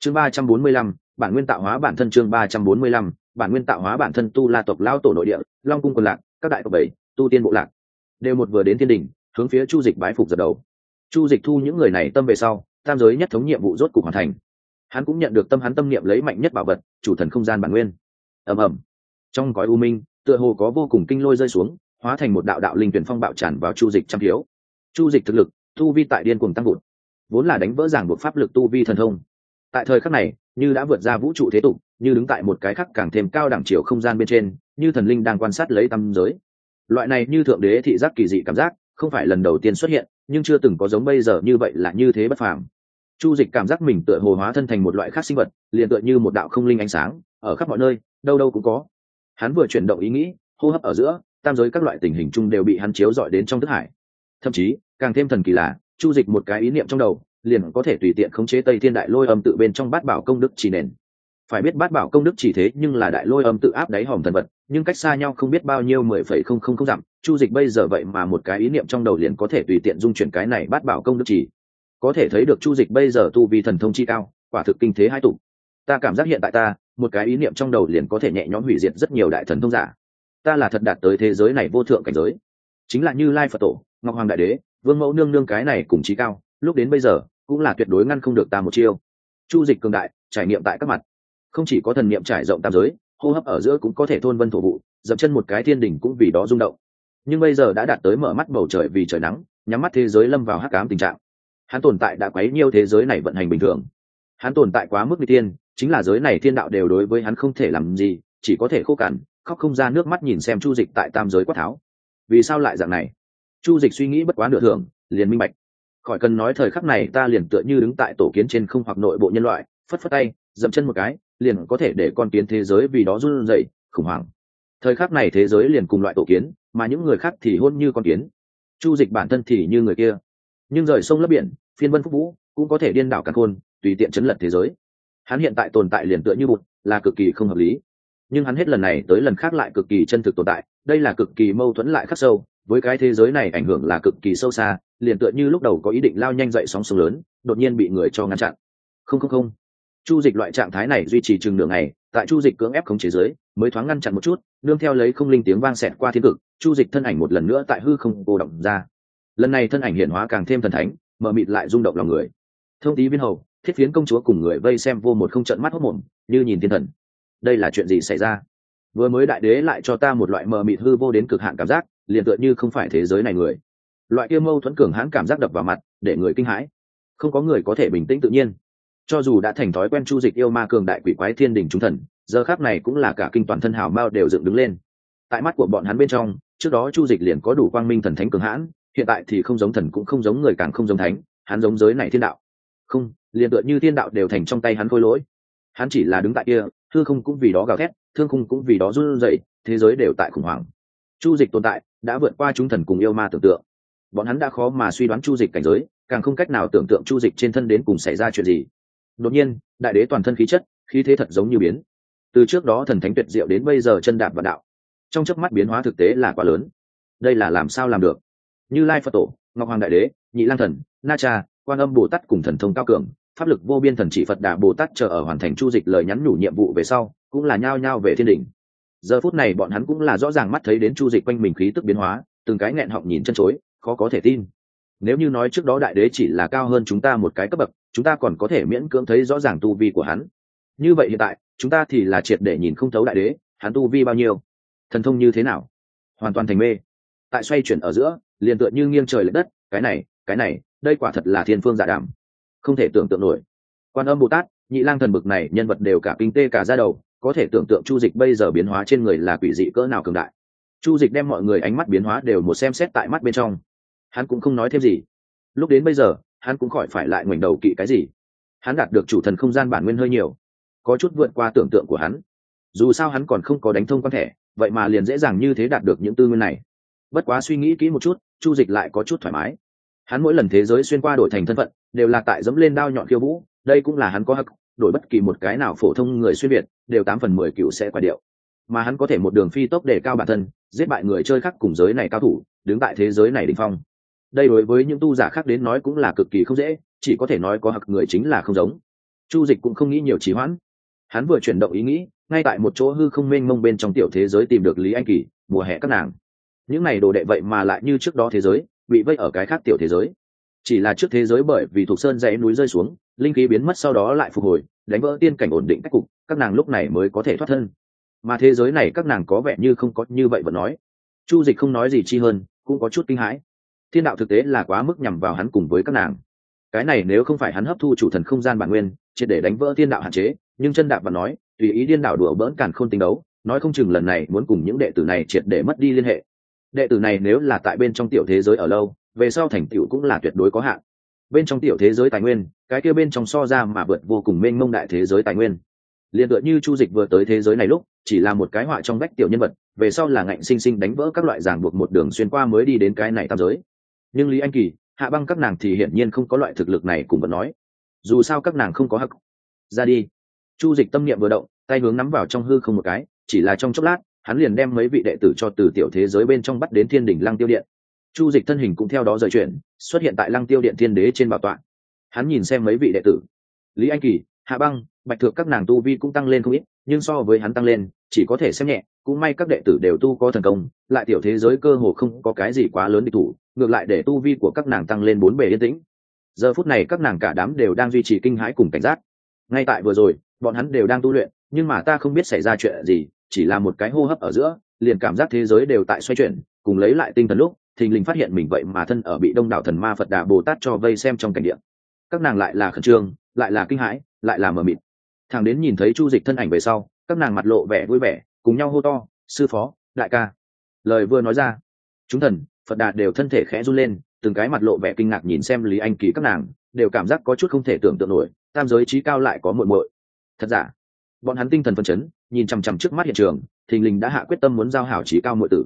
Chương 345, bản nguyên tạo hóa bản thân. Chương 345, bản nguyên tạo hóa bản thân. Tu La tộc lao tổ nội địa, Long cung quần lạc, các đại tộc bảy, tu tiên bộ lạc đều một vừa đến thiên đỉnh, hướng phía Chu Dịch bái phục dập đầu. Chu Dịch thu những người này tâm về sau, tam giới nhất thống nhiệm vụ rốt cục hoàn thành. Hắn cũng nhận được hắn tâm niệm lấy mạnh nhất bảo vật, chủ thần không gian bản nguyên. Ầm ầm. Trong cõi u minh, tựa hồ có vô cùng kinh lôi rơi xuống, hóa thành một đạo đạo linh tuyển phong bạo tràn vào Chu Dịch trăm thiếu. Chu Dịch thực lực, tu vi tại điên cuồng tăng vụt, vốn là đánh vỡ ràng buộc pháp lực tu vi thần thông. Tại thời khắc này, như đã vượt ra vũ trụ thế tục, như đứng tại một cái khắc càng thêm cao đẳng chiều không gian bên trên, như thần linh đang quan sát lấy tam giới. Loại này như thượng đế thị giác kỳ dị cảm giác, không phải lần đầu tiên xuất hiện, nhưng chưa từng có giống bây giờ như vậy là như thế bất phàm. Chu Dịch cảm giác mình tựa hồ hóa thân thành một loại khác sinh vật, liền tựa như một đạo không linh ánh sáng, ở khắp mọi nơi, đâu đâu cũng có. Hắn vừa chuyển động ý nghĩ, hô hấp ở giữa, tam giới các loại tình hình chung đều bị hắn chiếu rọi đến trong thức hải. Thậm chí, càng thêm thần kỳ là, Chu Dịch một cái ý niệm trong đầu, liền có thể tùy tiện khống chế Tây Thiên Đại Lôi Âm tự bên trong Bát Bảo công đức chỉ nền. Phải biết Bát Bảo công đức chỉ thế nhưng là Đại Lôi Âm tự áp đáy hòm thần vật, nhưng cách xa nhau không biết bao nhiêu 10,000 dặm, Chu Dịch bây giờ vậy mà một cái ý niệm trong đầu liền có thể tùy tiện dung chuyển cái này Bát Bảo công đức chỉ. Có thể thấy được Chu Dịch bây giờ tu vi thần thông chi cao, quả thực kinh thế hai tụ. Ta cảm giác hiện tại ta, một cái ý niệm trong đầu liền có thể nhẹ nhõm hủy diệt rất nhiều đại thần thông giả. Ta là thật đạt tới thế giới này vô thượng cảnh giới. Chính là Như Lai Phật Tổ, Ngọc Hoàng Đại Đế, Vương Mẫu nương nương cái này cùng chí cao, lúc đến bây giờ cũng là tuyệt đối ngăn không được ta một chiêu. Chu Dịch cường đại, trải nghiệm tại các mặt, không chỉ có thần niệm trải rộng tam giới, hô hấp ở giữa cũng có thể thôn vân thổ vụ, dậm chân một cái thiên đỉnh cũng vì đó rung động. Nhưng bây giờ đã đạt tới mở mắt bầu trời vì trời nắng, nhắm mắt thế giới lâm vào hắc ám tình trạng. Hắn tồn tại đã quấy nhiêu thế giới này vận hành bình thường. Hắn tồn tại quá mức nguy tiên, chính là giới này thiên đạo đều đối với hắn không thể làm gì, chỉ có thể khô cằn, khóc không ra nước mắt nhìn xem Chu Dịch tại tam giới quát tháo. Vì sao lại dạng này? Chu Dịch suy nghĩ bất quá nửa thường, liền minh bạch. Khỏi cần nói thời khắc này ta liền tựa như đứng tại tổ kiến trên không hoặc nội bộ nhân loại, phất phất tay, dậm chân một cái, liền có thể để con kiến thế giới vì đó run rẩy, khủng hoảng. Thời khắc này thế giới liền cùng loại tổ kiến, mà những người khác thì hôn như con kiến. Chu Dịch bản thân thì như người kia, nhưng rời sông lấp biển, phiên vân phúc vũ, cũng có thể điên đảo càn khôn, tùy tiện chấn lật thế giới. Hắn hiện tại tồn tại liền tựa như bụt, là cực kỳ không hợp lý. Nhưng hắn hết lần này tới lần khác lại cực kỳ chân thực tồn tại, đây là cực kỳ mâu thuẫn lại khắc sâu, với cái thế giới này ảnh hưởng là cực kỳ sâu xa, liền tựa như lúc đầu có ý định lao nhanh dậy sóng sông lớn, đột nhiên bị người cho ngăn chặn. Không. Chu Dịch loại trạng thái này duy trì chừng nửa ngày, tại Chu Dịch cưỡng ép khống chế giới, mới thoáng ngăn chặn một chút, nương theo lấy không linh tiếng vang xẹt qua thiên cực, Chu Dịch thân ảnh một lần nữa tại hư không cô động ra. Lần này thân ảnh hiện hóa càng thêm thần thánh, mờ mịt lại rung động lòng người. Thông tí viên hầu, Thiết Phiến công chúa cùng người vây xem vô một không trợn mắt hốt mồm, như nhìn thiên thần. Đây là chuyện gì xảy ra? Vừa mới đại đế lại cho ta một loại mờ mịt hư vô đến cực hạn cảm giác, liền tựa như không phải thế giới này người. Loại kia mâu thuẫn cường hãn cảm giác đập vào mặt, để người kinh hãi. Không có người có thể bình tĩnh tự nhiên. Cho dù đã thành thói quen Chu Dịch yêu ma cường đại quỷ quái thiên đình chúng thần, giờ khắc này cũng là cả kinh toàn thân hào mao đều dựng đứng lên. Tại mắt của bọn hắn bên trong, trước đó Chu Dịch liền có đủ quang minh thần thánh cường hãn, hiện tại thì không giống thần cũng không giống người càng không giống thánh, hắn giống giới này thiên đạo. Không, liền tựa như thiên đạo đều thành trong tay hắn khôi lỗi. Hắn chỉ là đứng tại kia, hư không cũng vì đó gào thét, thương khung cũng vì đó run rẩy, thế giới đều tại khủng hoảng. Chu Dịch tồn tại đã vượt qua chúng thần cùng yêu ma tưởng tượng. Bọn hắn đã khó mà suy đoán Chu Dịch cảnh giới, càng không cách nào tưởng tượng Chu Dịch trên thân đến cùng xảy ra chuyện gì. Đột nhiên, đại đế toàn thân khí chất, khí thế thật giống như biến. Từ trước đó thần thánh tuyệt diệu đến bây giờ chân đạp vào đạo. Trong chớp mắt biến hóa thực tế là quá lớn. Đây là làm sao làm được? Như Lai Phật Tổ, Ngọc Hoàng Đại Đế, Nhị Lang Thần, Na Cha, Quan Âm Bồ Tát cùng thần thông cao cường, pháp lực vô biên thần chỉ Phật Đà Bồ Tát chờ ở hoàn thành Chu Dịch lời nhắn nhủ nhiệm vụ về sau, cũng là nhao nhao về thiên đỉnh. Giờ phút này bọn hắn cũng là rõ ràng mắt thấy đến Chu Dịch quanh mình khí tức biến hóa, từng cái nghẹn họng nhìn chân chối, khó có thể tin. Nếu như nói trước đó đại đế chỉ là cao hơn chúng ta một cái cấp bậc, chúng ta còn có thể miễn cưỡng thấy rõ ràng tu vi của hắn. Như vậy hiện tại, chúng ta thì là triệt để nhìn không thấu đại đế, hắn tu vi bao nhiêu, thần thông như thế nào, hoàn toàn thành mê. Tại xoay chuyển ở giữa, liền tựa như nghiêng trời lệch đất, cái này, đây quả thật là thiên phương dạ đàm, không thể tưởng tượng nổi. Quan Âm Bồ Tát, Nhị Lang Thần bực này nhân vật đều cả kinh tê cả da đầu, có thể tưởng tượng Chu Dịch bây giờ biến hóa trên người là quỷ dị cỡ nào cường đại. Chu Dịch đem mọi người ánh mắt biến hóa đều một xem xét tại mắt bên trong, hắn cũng không nói thêm gì. Lúc đến bây giờ, hắn cũng khỏi phải lại ngoảnh đầu kỵ cái gì. Hắn đạt được chủ thần không gian bản nguyên hơi nhiều, có chút vượt qua tưởng tượng của hắn. Dù sao hắn còn không có đánh thông quan thẻ, vậy mà liền dễ dàng như thế đạt được những tư nguyên này. Bất quá suy nghĩ kỹ một chút, Chu Dịch lại có chút thoải mái. Hắn mỗi lần thế giới xuyên qua đổi thành thân phận, đều là tại dẫm lên đao nhọn khiêu vũ, đây cũng là hắn có hắc, đổi bất kỳ một cái nào phổ thông người xuyên việt, đều 8/10 cựu sẽ quả điệu. Mà hắn có thể một đường phi tốc để cao bản thân, giết bại người chơi khác cùng giới này cao thủ, đứng tại thế giới này đỉnh phong. Đây đối với những tu giả khác đến nói cũng là cực kỳ không dễ, chỉ có thể nói có hắc người chính là không giống. Chu Dịch cũng không nghĩ nhiều trì hoãn, hắn vừa chuyển động ý nghĩ, ngay tại một chỗ hư không mênh mông bên trong tiểu thế giới tìm được Lý Anh Kỳ, mùa hè các nàng. Những này đồ đệ vậy mà lại như trước đó thế giới, bị vây ở cái khác tiểu thế giới. Chỉ là trước thế giới bởi vì thuộc sơn dãy núi rơi xuống, linh khí biến mất sau đó lại phục hồi, đánh vỡ tiên cảnh ổn định cách cục, các nàng lúc này mới có thể thoát thân. Mà thế giới này các nàng có vẻ như không có như vậy vẫn nói. Chu Dịch không nói gì chi hơn, cũng có chút kinh hãi. Thiên đạo thực tế là quá mức nhằm vào hắn cùng với các nàng. Cái này nếu không phải hắn hấp thu chủ thần không gian bản nguyên, triệt để đánh vỡ thiên đạo hạn chế, nhưng chân đạp và nói, tùy ý điên đảo đùa bỡn càn khôn tính đấu, nói không chừng lần này muốn cùng những đệ tử này triệt để mất đi liên hệ. Đệ tử này nếu là tại bên trong tiểu thế giới ở lâu, về sau thành tựu cũng là tuyệt đối có hạn. Bên trong tiểu thế giới tài nguyên, cái kia bên trong so ra mà vượt vô cùng mênh mông đại thế giới tài nguyên. Liên tựa như Chu Dịch vừa tới thế giới này lúc, chỉ là một cái họa trong vách tiểu nhân vật, về sau là ngạnh sinh sinh đánh vỡ các loại ràng buộc một đường xuyên qua mới đi đến cái này tam giới. Nhưng Lý Anh Kỳ, Hạ Băng các nàng thì hiển nhiên không có loại thực lực này cùng vẫn nói. Dù sao các nàng không có hắc. Ra đi. Chu Dịch tâm niệm vừa động, tay hướng nắm vào trong hư không một cái, chỉ là trong chốc lát, hắn liền đem mấy vị đệ tử cho từ tiểu thế giới bên trong bắt đến Thiên đỉnh Lăng Tiêu Điện. Chu Dịch thân hình cũng theo đó rời chuyển, xuất hiện tại Lăng Tiêu Điện Thiên Đế trên bảo tọa. Hắn nhìn xem mấy vị đệ tử, Lý Anh Kỳ, Hạ Băng, Bạch Thược các nàng tu vi cũng tăng lên không ít, nhưng so với hắn tăng lên, chỉ có thể xem nhẹ, cũng may các đệ tử đều tu có thần công, lại tiểu thế giới cơ hồ không có cái gì quá lớn địch thủ, ngược lại để tu vi của các nàng tăng lên bốn bề yên tĩnh. Giờ phút này các nàng cả đám đều đang duy trì kinh hãi cùng cảnh giác. Ngay tại vừa rồi, bọn hắn đều đang tu luyện, nhưng mà ta không biết xảy ra chuyện gì, chỉ là một cái hô hấp ở giữa, liền cảm giác thế giới đều tại xoay chuyển, cùng lấy lại tinh thần lúc, thình lình phát hiện mình vậy mà thân ở bị đông đảo thần ma Phật Đà Bồ Tát cho vây xem trong cảnh địa. Các nàng lại là khẩn trương, lại là kinh hãi, lại là mờ mịt. Thằng đến nhìn thấy Chu Dịch thân ảnh về sau, các nàng mặt lộ vẻ vui vẻ, cùng nhau hô to, sư phó, đại ca. Lời vừa nói ra, chúng thần Phật Đà đều thân thể khẽ run lên, từng cái mặt lộ vẻ kinh ngạc nhìn xem Lý Anh Kỳ các nàng, đều cảm giác có chút không thể tưởng tượng nổi, tam giới trí cao lại có muội muội. Thật giả, bọn hắn tinh thần phấn chấn, nhìn chằm chằm trước mắt hiện trường, thình lình đã hạ quyết tâm muốn giao hảo trí cao muội tử.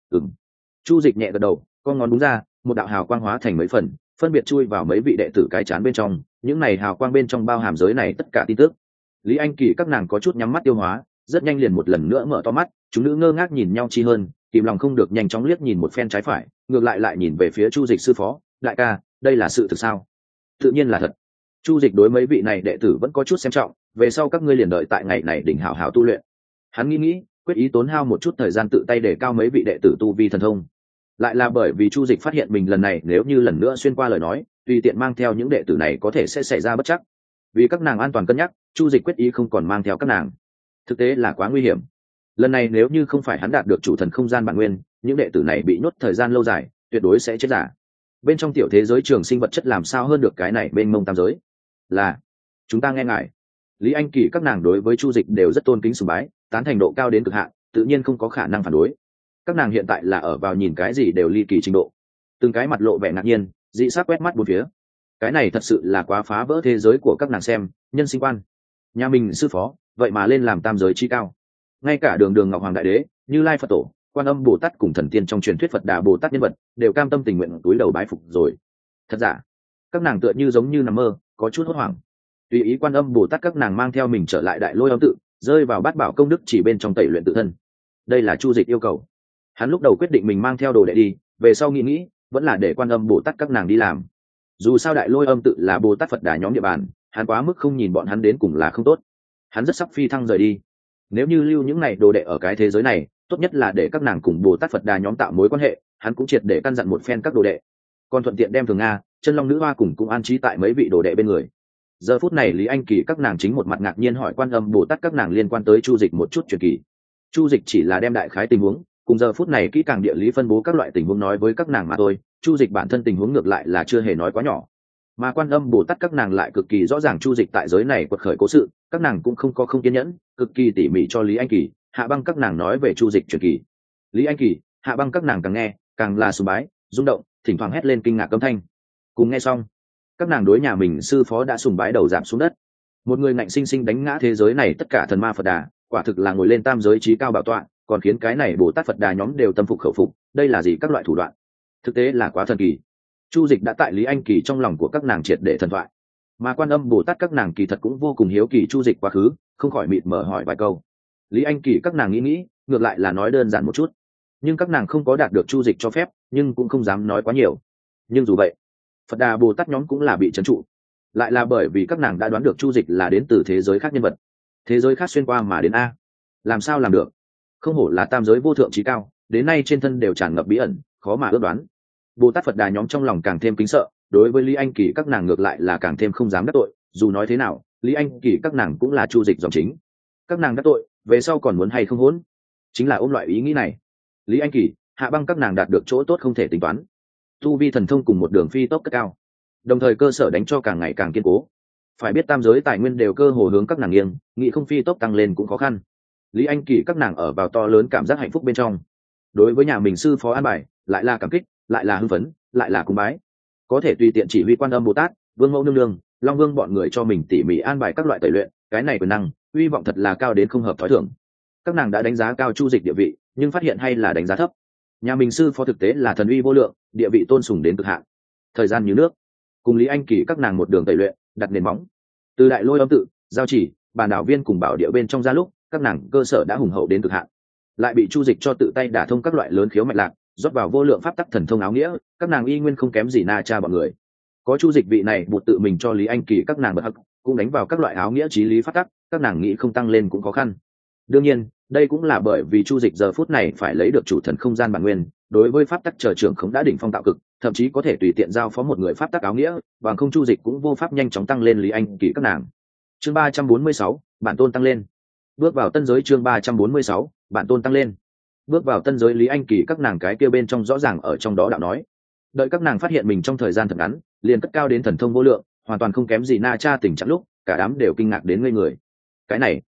Chu Dịch nhẹ gật đầu, con ngón đúng ra, một đạo hào quang hóa thành mấy phần, phân biệt chui vào mấy vị đệ tử cái chán bên trong, những này hào quang bên trong bao hàm giới này tất cả tin tức. Lý Anh Kỳ các nàng có chút nhắm mắt tiêu hóa, rất nhanh liền một lần nữa mở to mắt, chúng nữ ngơ ngác nhìn nhau chi hơn, kìm lòng không được nhanh chóng liếc nhìn một phen trái phải, ngược lại nhìn về phía Chu Dịch sư phó, đại ca, đây là sự thực sao? Tự nhiên là thật. Chu Dịch đối mấy vị này đệ tử vẫn có chút xem trọng, về sau các ngươi liền đợi tại ngày này đỉnh hảo hảo tu luyện. Hắn nghĩ, quyết ý tốn hao một chút thời gian tự tay để cao mấy vị đệ tử tu vi thần thông. Lại là bởi vì Chu Dịch phát hiện mình lần này nếu như lần nữa xuyên qua lời nói, tùy tiện mang theo những đệ tử này có thể sẽ xảy ra bất trắc. Vì các nàng an toàn cân nhắc, Chu Dịch quyết ý không còn mang theo các nàng. Thực tế là quá nguy hiểm. Lần này nếu như không phải hắn đạt được chủ thần không gian bản nguyên, những đệ tử này bị nhốt thời gian lâu dài, tuyệt đối sẽ chết giả. Bên trong tiểu thế giới trường sinh vật chất làm sao hơn được cái này bên mông tam giới? Là, chúng ta nghe ngài. Lý Anh Kỳ các nàng đối với Chu Dịch đều rất tôn kính sùng bái, tán thành độ cao đến cực hạn, tự nhiên không có khả năng phản đối. Các nàng hiện tại là ở vào nhìn cái gì đều ly kỳ trình độ, từng cái mặt lộ vẻ ngạc nhiên, dị sắc quét mắt bốn phía. Cái này thật sự là quá phá vỡ thế giới của các nàng xem, nhân sinh quan. Nhà mình sư phó, vậy mà lên làm tam giới chi cao. Ngay cả Đường Ngọc Hoàng Đại Đế, Như Lai Phật Tổ, Quan Âm Bồ Tát cùng thần tiên trong truyền thuyết Phật Đà Bồ Tát nhân vật, đều cam tâm tình nguyện túi đầu bái phục rồi. Thật giả, các nàng tựa như giống như nằm mơ, có chút hốt hoảng. Tùy ý Quan Âm Bồ Tát các nàng mang theo mình trở lại Đại Lôi Âm tự, rơi vào bát bảo công đức chỉ bên trong tẩy luyện tự thân. Đây là Chu Dịch yêu cầu. Hắn lúc đầu quyết định mình mang theo đồ đệ đi, về sau nghĩ, vẫn là để Quan Âm Bồ Tát các nàng đi làm. Dù sao Đại Lôi Âm tự là Bồ Tát Phật Đà nhóm địa bàn, hắn quá mức không nhìn bọn hắn đến cùng là không tốt. Hắn rất sắp phi thăng rời đi. Nếu như lưu những này đồ đệ ở cái thế giới này, tốt nhất là để các nàng cùng Bồ Tát Phật Đà nhóm tạo mối quan hệ, hắn cũng triệt để căn dặn một phen các đồ đệ. Còn thuận tiện đem Thường Nga, Chân Long Nữ Hoa cùng cũng an trí tại mấy vị đồ đệ bên người. Giờ phút này Lý Anh Kỳ các nàng chính một mặt ngạc nhiên hỏi Quan Âm Bồ Tát các nàng liên quan tới Chu Dịch một chút chuyện kỳ. Chu Dịch chỉ là đem đại khái tình huống, cùng giờ phút này kỹ càng địa lý phân bố các loại tình huống nói với các nàng mà thôi. Chu Dịch bản thân tình huống ngược lại là chưa hề nói quá nhỏ. Mà Quan Âm Bồ Tát các nàng lại cực kỳ rõ ràng Chu Dịch tại giới này quật khởi cố sự, các nàng cũng không có không kiên nhẫn, cực kỳ tỉ mỉ cho Lý Anh Kỳ, Hạ Băng các nàng nói về Chu Dịch truyền kỳ. Lý Anh Kỳ, Hạ Băng các nàng càng nghe, càng là sùng bái, rung động, thỉnh thoảng hét lên kinh ngạc âm thanh. Cùng nghe xong, các nàng đối nhà mình sư phó đã sùng bái đầu giảm xuống đất. Một người ngạnh sinh sinh đánh ngã thế giới này tất cả thần ma Phật Đà, quả thực là ngồi lên tam giới trí cao bảo tọa, còn khiến cái này Bồ Tát Phật Đà nhóm đều tâm phục khẩu phục, đây là gì các loại thủ đoạn? Thực tế là quá thần kỳ. Chu Dịch đã tại Lý Anh Kỳ trong lòng của các nàng triệt để thần thoại. Mà Quan Âm Bồ Tát các nàng kỳ thật cũng vô cùng hiếu kỳ Chu Dịch quá khứ, không khỏi mịt mở hỏi vài câu. Lý Anh Kỳ các nàng nghĩ, ngược lại là nói đơn giản một chút. Nhưng các nàng không có đạt được Chu Dịch cho phép, nhưng cũng không dám nói quá nhiều. Nhưng dù vậy, Phật Đà Bồ Tát nhóm cũng là bị trấn trụ. lại là bởi vì các nàng đã đoán được chu dịch là đến từ thế giới khác nhân vật, thế giới khác xuyên qua mà đến a. Làm sao làm được? Không hổ là tam giới vô thượng trí cao, đến nay trên thân đều tràn ngập bí ẩn, khó mà ước đoán. Bồ Tát Phật Đà nhóm trong lòng càng thêm kính sợ, đối với Lý Anh Kỳ các nàng ngược lại là càng thêm không dám đắc tội, dù nói thế nào Lý Anh Kỳ các nàng cũng là chu dịch dòng chính, các nàng đắc tội về sau còn muốn hay không hỗn, chính là ôm loại ý nghĩ này. Lý Anh Kỳ, Hạ Băng các nàng đạt được chỗ tốt không thể tính toán, tu vi thần thông cùng một đường phi tốc cất cao, đồng thời cơ sở đánh cho càng ngày càng kiên cố. Phải biết tam giới tài nguyên đều cơ hồ hướng các nàng nghiêng, nghĩ không phi tốc tăng lên cũng khó khăn. Lý Anh Kỳ các nàng ở vào to lớn cảm giác hạnh phúc bên trong, đối với nhà mình sư phó an bài lại là cảm kích, lại là hưng phấn, lại là cúng bái. Có thể tùy tiện chỉ huy Quan Âm Bồ Tát, Vương Mẫu Nương Nương, Long Vương bọn người cho mình tỉ mỉ an bài các loại tẩy luyện, cái này quyền năng uy vọng thật là cao đến không hợp thói thường. Các nàng đã đánh giá cao chu dịch địa vị, nhưng phát hiện hay là đánh giá thấp. Nhà mình sư phó thực tế là thần uy vô lượng, địa vị tôn sùng đến cực hạn. Thời gian như nước, cùng Lý Anh Kỳ các nàng một đường tẩy luyện, đặt nền móng. Từ Đại Lôi Âm tự, Giao Chỉ, Bàn Đảo Viên cùng Bảo Địa bên trong ra lúc, các nàng cơ sở đã hùng hậu đến cực hạn, lại bị chu dịch cho tự tay đả thông các loại lớn khiếu mạch lạc, rót vào vô lượng pháp tắc thần thông áo nghĩa, các nàng y nguyên không kém gì Na Cha bọn người. Có chu dịch vị này buộc tự mình cho Lý Anh Kỳ các nàng bật hắc, cũng đánh vào các loại áo nghĩa trí lý pháp tắc, các nàng nghĩ không tăng lên cũng khó khăn. Đương nhiên đây cũng là bởi vì chu dịch giờ phút này phải lấy được chủ thần không gian bản nguyên, đối với pháp tắc trở trưởng không đã đỉnh phong tạo cực, thậm chí có thể tùy tiện giao phó một người pháp tắc áo nghĩa, bằng không chu dịch cũng vô pháp nhanh chóng tăng lên Lý Anh Kỳ các nàng. Chương 346, bản tôn tăng lên. Bước vào tân giới. Chương 346, bản tôn tăng lên. Bước vào tân giới. Lý Anh Kỳ các nàng cái kia bên trong rõ ràng ở trong đó đạo nói, đợi các nàng phát hiện mình trong thời gian thật ngắn liền cất cao đến thần thông vô lượng, hoàn toàn không kém gì Na Cha tình trạng lúc, cả đám đều kinh ngạc đến ngây người. Cái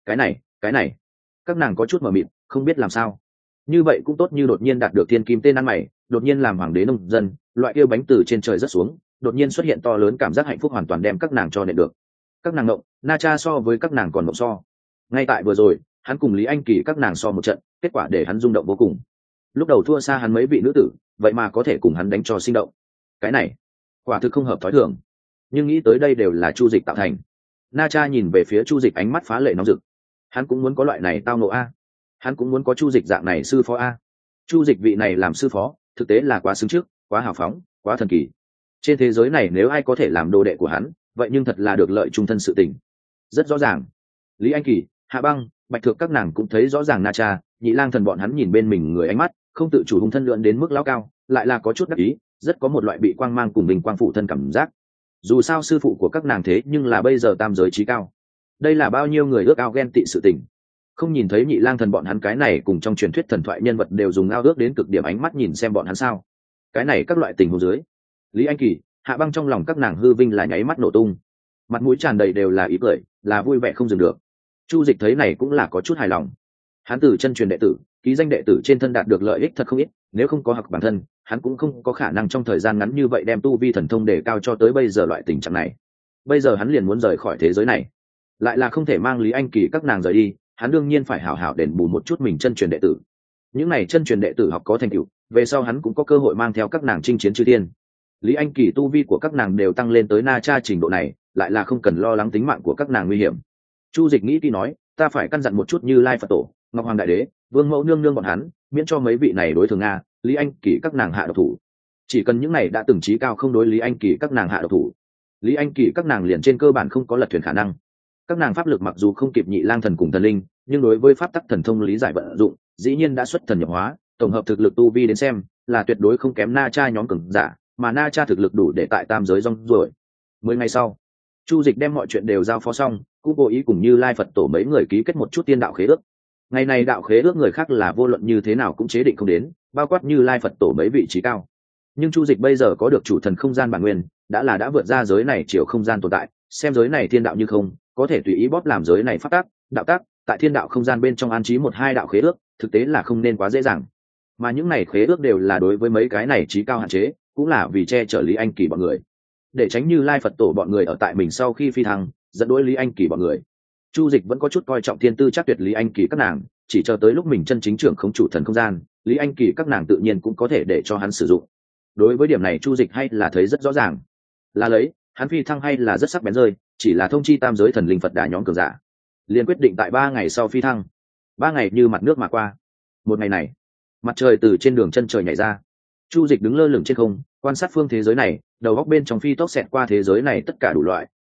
này các nàng có chút mờ mịt, không biết làm sao. Như vậy cũng tốt, như đột nhiên đạt được thiên kim tên ăn mày, đột nhiên làm hoàng đế nông dân, loại kia bánh từ trên trời rớt xuống, đột nhiên xuất hiện to lớn cảm giác hạnh phúc hoàn toàn đem các nàng cho nện được. Các nàng ngộng, Na Cha so với các nàng còn ngộng so. Ngay tại vừa rồi hắn cùng Lý Anh Kỳ các nàng so một trận, kết quả để hắn rung động vô cùng. Lúc đầu thua xa hắn mấy vị nữ tử, vậy mà có thể cùng hắn đánh cho sinh động. Cái này quả thực không hợp thói thường, nhưng nghĩ tới đây đều là chu dịch tạo thành. Na Cha nhìn về phía chu dịch ánh mắt phá lệ nóng rực, hắn cũng muốn có loại này tao nộ a, hắn cũng muốn có chu dịch dạng này sư phó a. Chu dịch vị này làm sư phó thực tế là quá xứng trước, quá hào phóng, quá thần kỳ. Trên thế giới này nếu ai có thể làm đồ đệ của hắn, vậy nhưng thật là được lợi trung thân sự tình. Rất rõ ràng Lý Anh Kỳ, Hạ Băng, Bạch Thược các nàng cũng thấy rõ ràng Na Cha, Nhị Lang Thần bọn hắn nhìn bên mình người ánh mắt không tự chủ hung thân lượn đến mức lao cao, lại là có chút đắc ý, rất có một loại bị quang mang cùng mình quang phụ thân cảm giác. Dù sao sư phụ của các nàng thế nhưng là bây giờ tam giới trí cao, đây là bao nhiêu người ước ao ghen tị sự tình. Không nhìn thấy Nhị Lang Thần bọn hắn cái này cùng trong truyền thuyết thần thoại nhân vật đều dùng ao ước đến cực điểm ánh mắt nhìn xem bọn hắn sao? Cái này các loại tình huống dưới, Lý Anh Kỳ, Hạ Băng trong lòng các nàng hư vinh là nháy mắt nổ tung, mặt mũi tràn đầy đều là ý cười, là vui vẻ không dừng được. Chu dịch thấy này cũng là có chút hài lòng, hắn từ chân truyền đệ tử, ký danh đệ tử trên thân đạt được lợi ích thật không ít, nếu không có hặc bản thân hắn cũng không có khả năng trong thời gian ngắn như vậy đem tu vi thần thông đề cao cho tới bây giờ loại tình trạng này. Bây giờ hắn liền muốn rời khỏi thế giới này, lại là không thể mang Lý Anh Kỳ các nàng rời đi, hắn đương nhiên phải hảo hảo đền bù một chút mình chân truyền đệ tử. Những này chân truyền đệ tử học có thành tựu, về sau hắn cũng có cơ hội mang theo các nàng chinh chiến chư thiên. Lý Anh Kỳ tu vi của các nàng đều tăng lên tới Na Cha trình độ này, lại là không cần lo lắng tính mạng của các nàng nguy hiểm. Chu dịch nghĩ kỹ nói, ta phải căn dặn một chút Như Lai Phật Tổ, Ngọc Hoàng Đại Đế, Vương Mẫu Nương Nương bọn hắn, miễn cho mấy vị này đối thường Nga, Lý Anh Kỳ các nàng hạ độc thủ. Chỉ cần những này đã từng trí cao không đối Lý Anh Kỳ các nàng hạ độc thủ, Lý Anh Kỳ các nàng liền trên cơ bản không có lật thuyền khả năng. Các nàng pháp lực mặc dù không kịp Nhị Lang Thần cùng thần linh, nhưng đối với pháp tắc thần thông lý giải vận dụng, dĩ nhiên đã xuất thần nhập hóa, tổng hợp thực lực tu vi đến xem, là tuyệt đối không kém Na Cha nhóm cường giả, mà Na Cha thực lực đủ để tại tam giới rong ruổi. 10 ngày sau, Chu dịch đem mọi chuyện đều giao phó xong, cũng cố ý cùng Như Lai Phật Tổ mấy người ký kết một chút tiên đạo khế ước. Ngày này đạo khế ước người khác là vô luận như thế nào cũng chế định không đến, bao quát Như Lai Phật Tổ mấy vị trí cao. Nhưng Chu dịch bây giờ có được chủ thần không gian bản nguyên, đã vượt ra giới này chiều không gian tồn tại, xem giới này thiên đạo như không, có thể tùy ý bóp làm giới này pháp tác, đạo tác, tại thiên đạo không gian bên trong an trí 1-2 đạo khế ước, thực tế là không nên quá dễ dàng. Mà những này khế ước đều là đối với mấy cái này trí cao hạn chế, cũng là vì che chở Lý Anh Kỳ bọn người, để tránh Như Lai Phật Tổ bọn người ở tại mình sau khi phi thăng dẫn đối Lý Anh Kỳ bọn người. Chu dịch vẫn có chút coi trọng thiên tư chắc tuyệt Lý Anh Kỳ các nàng, chỉ chờ tới lúc mình chân chính trưởng không chủ thần không gian, Lý Anh Kỳ các nàng tự nhiên cũng có thể để cho hắn sử dụng. Đối với điểm này Chu dịch hay là thấy rất rõ ràng, là lấy hắn phi thăng hay là rất sắc bén rơi, chỉ là thông chi tam giới thần linh Phật Đà nhóm cường giả, liền quyết định tại 3 ngày sau phi thăng. 3 ngày như mặt nước mà qua. Một ngày này, mặt trời từ trên đường chân trời nhảy ra, Chu dịch đứng lơ lửng trên không, quan sát phương thế giới này, đầu góc bên trong phi tốc xẹt qua thế giới này tất cả đủ loại,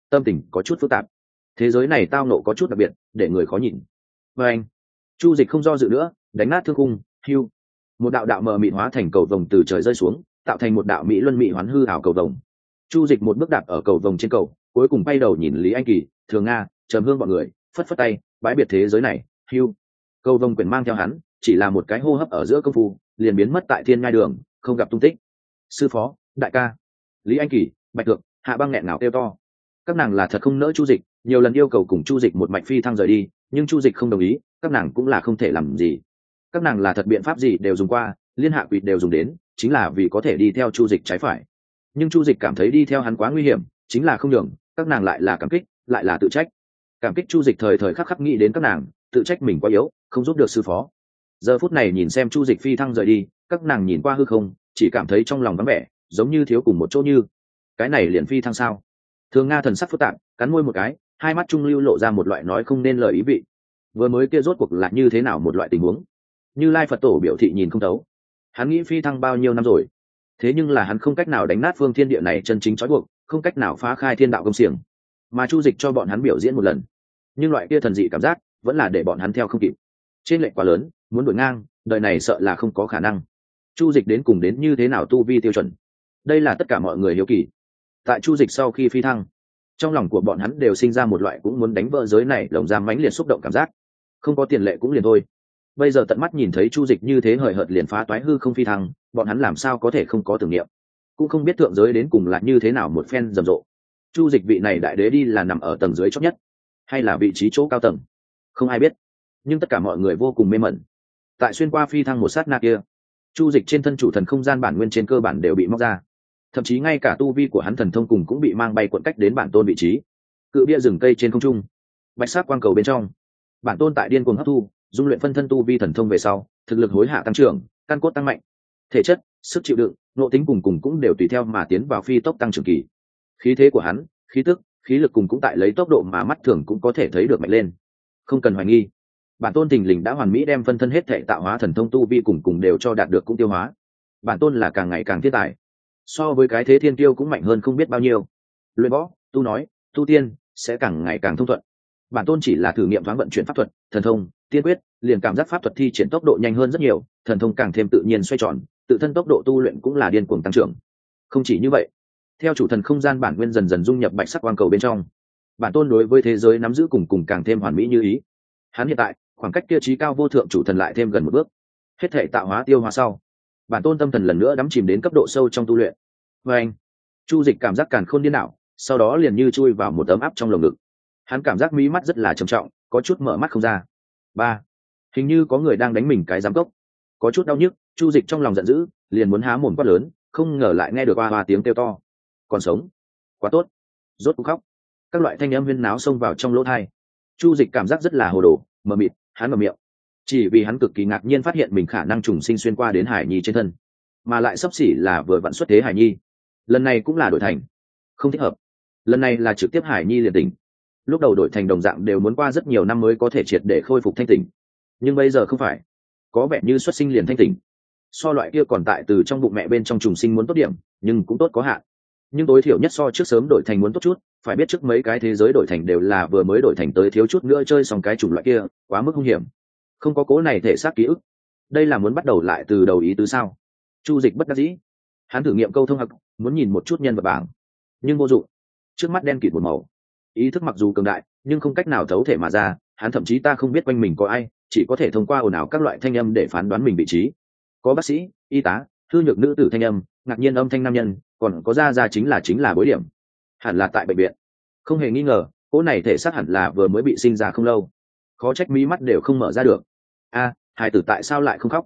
tâm tình có chút phức tạp. Thế giới này tao nộ có chút đặc biệt, để người khó nhìn. Và anh, Chu Dịch không do dự nữa, đánh nát thương khung, hưu. Một đạo đạo mờ mịt hóa thành cầu vồng từ trời rơi xuống, tạo thành một đạo mỹ luân mỹ hoán hư ảo cầu vồng. Chu Dịch một bước đạp ở cầu vồng trên cầu, cuối cùng bay đầu nhìn Lý Anh Kỳ, Thường Nga, Trầm Hương bọn người, phất phất tay, bãi biệt thế giới này, hưu. Cầu vồng quyển mang theo hắn, chỉ là một cái hô hấp ở giữa công phu, liền biến mất tại thiên ngai đường, không gặp tung tích. Sư phó, đại ca, Lý Anh Kỳ, Bạch Thượng, Hạ Băng nghẹn ngào kêu to. Các nàng là thật không nỡ Chu Dịch, nhiều lần yêu cầu cùng Chu Dịch một mạch phi thăng rời đi, nhưng Chu Dịch không đồng ý, các nàng cũng là không thể làm gì. Các nàng là thật biện pháp gì đều dùng qua, liên hạ quỷ đều dùng đến, chính là vì có thể đi theo Chu Dịch trái phải. Nhưng Chu Dịch cảm thấy đi theo hắn quá nguy hiểm, chính là không nhường, các nàng lại là cảm kích, lại là tự trách. Cảm kích Chu Dịch thời thời khắc khắc nghĩ đến các nàng, tự trách mình quá yếu, không giúp được sư phó. Giờ phút này nhìn xem Chu Dịch phi thăng rời đi, các nàng nhìn qua hư không, chỉ cảm thấy trong lòng vắng vẻ, giống như thiếu cùng một chỗ như. Cái này liền phi thăng sao? Thường Nga thần sắc phức tạp, cắn môi một cái, hai mắt trung lưu lộ ra một loại nói không nên lời ý vị. Vừa mới kia rốt cuộc là như thế nào một loại tình huống? Như Lai Phật Tổ biểu thị nhìn không thấu. Hắn nghĩ phi thăng bao nhiêu năm rồi, thế nhưng là hắn không cách nào đánh nát phương thiên địa này chân chính trói buộc, không cách nào phá khai thiên đạo công xiềng. Mà Chu Dịch cho bọn hắn biểu diễn một lần, nhưng loại kia thần dị cảm giác vẫn là để bọn hắn theo không kịp. Trên lệch quá lớn, muốn đuổi ngang, đời này sợ là không có khả năng. Chu Dịch đến cùng đến như thế nào tu vi tiêu chuẩn? Đây là tất cả mọi người hiếu kỳ. Tại Chu Dịch sau khi phi thăng, trong lòng của bọn hắn đều sinh ra một loại cũng muốn đánh vỡ giới này lồng giam mãnh liệt xúc động cảm giác. Không có tiền lệ cũng liền thôi, bây giờ tận mắt nhìn thấy Chu Dịch như thế hời hợt liền phá toái hư không phi thăng, bọn hắn làm sao có thể không có tưởng niệm. Cũng không biết thượng giới đến cùng là như thế nào một phen rầm rộ. Chu Dịch vị này đại đế đi là nằm ở tầng dưới chót nhất, hay là vị trí chỗ cao tầng, không ai biết. Nhưng tất cả mọi người vô cùng mê mẩn. Tại xuyên qua phi thăng một sát na kia, Chu Dịch trên thân chủ thần không gian bản nguyên trên cơ bản đều bị móc ra, thậm chí ngay cả tu vi của hắn thần thông cùng cũng bị mang bay cuộn cách đến bản tôn vị trí. Cự bia rừng cây trên không trung, bạch sắc quang cầu bên trong, bản tôn tại điên cuồng hấp thu dung luyện phân thân tu vi thần thông về sau, thực lực hối hạ tăng trưởng, căn cốt tăng mạnh, thể chất, sức chịu đựng, nội tính cùng cũng đều tùy theo mà tiến vào phi tốc tăng trưởng kỳ. Khí thế của hắn, khí tức, khí lực cùng cũng tại lấy tốc độ mà mắt thường cũng có thể thấy được mạnh lên. Không cần hoài nghi, bản tôn thình lình đã hoàn mỹ đem phân thân hết thệ tạo hóa thần thông tu vi cùng đều cho đạt được cũng tiêu hóa. Bản tôn là càng ngày càng thiên tài, so với cái thế thiên tiêu cũng mạnh hơn không biết bao nhiêu. Luyện võ, tu nói, tu tiên sẽ càng ngày càng thông thuận. Bản tôn chỉ là thử nghiệm thoáng vận chuyển pháp thuật, thần thông, tiên quyết, liền cảm giác pháp thuật thi triển tốc độ nhanh hơn rất nhiều, thần thông càng thêm tự nhiên xoay tròn, tự thân tốc độ tu luyện cũng là điên cuồng tăng trưởng. Không chỉ như vậy, theo chủ thần không gian bản nguyên dần dần dung nhập bạch sắc quang cầu bên trong, bản tôn đối với thế giới nắm giữ cùng càng thêm hoàn mỹ như ý. Hắn hiện tại khoảng cách kia trí cao vô thượng chủ thần lại thêm gần một bước. Hết thể tạo hóa tiêu hóa sau, bản tôn tâm thần lần nữa đắm chìm đến cấp độ sâu trong tu luyện. Và anh, Chu Dịch cảm giác càn khôn điên đảo, sau đó liền như chui vào một tấm áp trong lồng ngực. Hắn cảm giác mí mắt rất là trầm trọng, có chút mở mắt không ra. Ba, hình như có người đang đánh mình cái giám cốc, có chút đau nhức. Chu Dịch trong lòng giận dữ, liền muốn há mồm quát lớn, không ngờ lại nghe được oa oa tiếng kêu to. Còn sống, quá tốt. Rốt cuộc khóc. Các loại thanh âm huyên náo xông vào trong lỗ tai. Chu Dịch cảm giác rất là hồ đồ, mờ mịt, hắn mở miệng, chỉ vì hắn cực kỳ ngạc nhiên phát hiện mình khả năng trùng sinh xuyên qua đến Hải Nhi trên thân, mà lại sắp xỉ là vừa vặn xuất thế Hải Nhi. Lần này cũng là đổi thành, không thích hợp. Lần này là trực tiếp Hải Nhi liền tỉnh. Lúc đầu đổi thành đồng dạng đều muốn qua rất nhiều năm mới có thể triệt để khôi phục thanh tỉnh, nhưng bây giờ không phải, có vẻ như xuất sinh liền thanh tỉnh. So loại kia còn tại từ trong bụng mẹ bên trong trùng sinh muốn tốt điểm, nhưng cũng tốt có hạn. Nhưng tối thiểu nhất so trước sớm đổi thành muốn tốt chút. Phải biết trước mấy cái thế giới đổi thành đều là vừa mới đổi thành tới thiếu chút nữa chơi xong cái chủng loại kia, quá mức hung hiểm. Không có cố này thể xác ký ức, đây là muốn bắt đầu lại từ đầu ý tứ sao? Chu Dịch bất đắc dĩ, hắn thử nghiệm câu thông học, muốn nhìn một chút nhân vật bảng, nhưng vô dụng. Trước mắt đen kịt một màu, ý thức mặc dù cường đại, nhưng không cách nào thấu thể mà ra. Hắn thậm chí ta không biết quanh mình có ai, chỉ có thể thông qua ồn ào các loại thanh âm để phán đoán mình vị trí. Có bác sĩ, y tá, thư nhược nữ tử thanh âm, ngạc nhiên âm thanh nam nhân, còn có ra chính là bối điểm. Hẳn là tại bệnh viện. Không hề nghi ngờ, cỗ này thể xác hẳn là vừa mới bị sinh ra không lâu. Khó trách mí mắt đều không mở ra được. A, hài tử tại sao lại không khóc?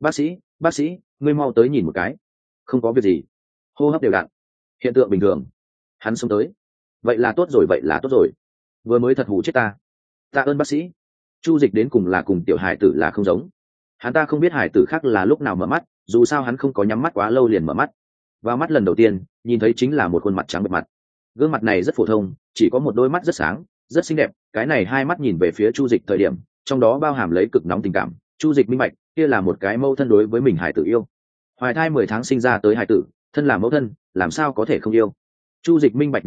Bác sĩ, ngươi mau tới nhìn một cái. Không có việc gì, hô hấp đều đặn, hiện tượng bình thường. Hắn sống tới, vậy là tốt rồi. Vừa mới thật hù chết ta. Tạ ơn bác sĩ. Chu Dịch đến cùng là cùng tiểu hài tử là không giống. Hắn ta không biết hài tử khác là lúc nào mở mắt, dù sao hắn không có nhắm mắt quá lâu liền mở mắt. Vào mắt lần đầu tiên nhìn thấy chính là một khuôn mặt trắng bệch mặt. Gương mặt này rất phổ thông, chỉ có một đôi mắt rất sáng, rất xinh đẹp. Cái này hai mắt nhìn về phía Chu Dịch thời điểm, trong đó bao hàm lấy cực nóng tình cảm. Chu Dịch minh bạch, kia là một cái mâu thân đối với mình hài tử yêu. Hoài thai 10 tháng sinh ra tới hài tử, thân là mẫu thân, làm sao có thể không yêu? Chu Dịch minh bạch những này,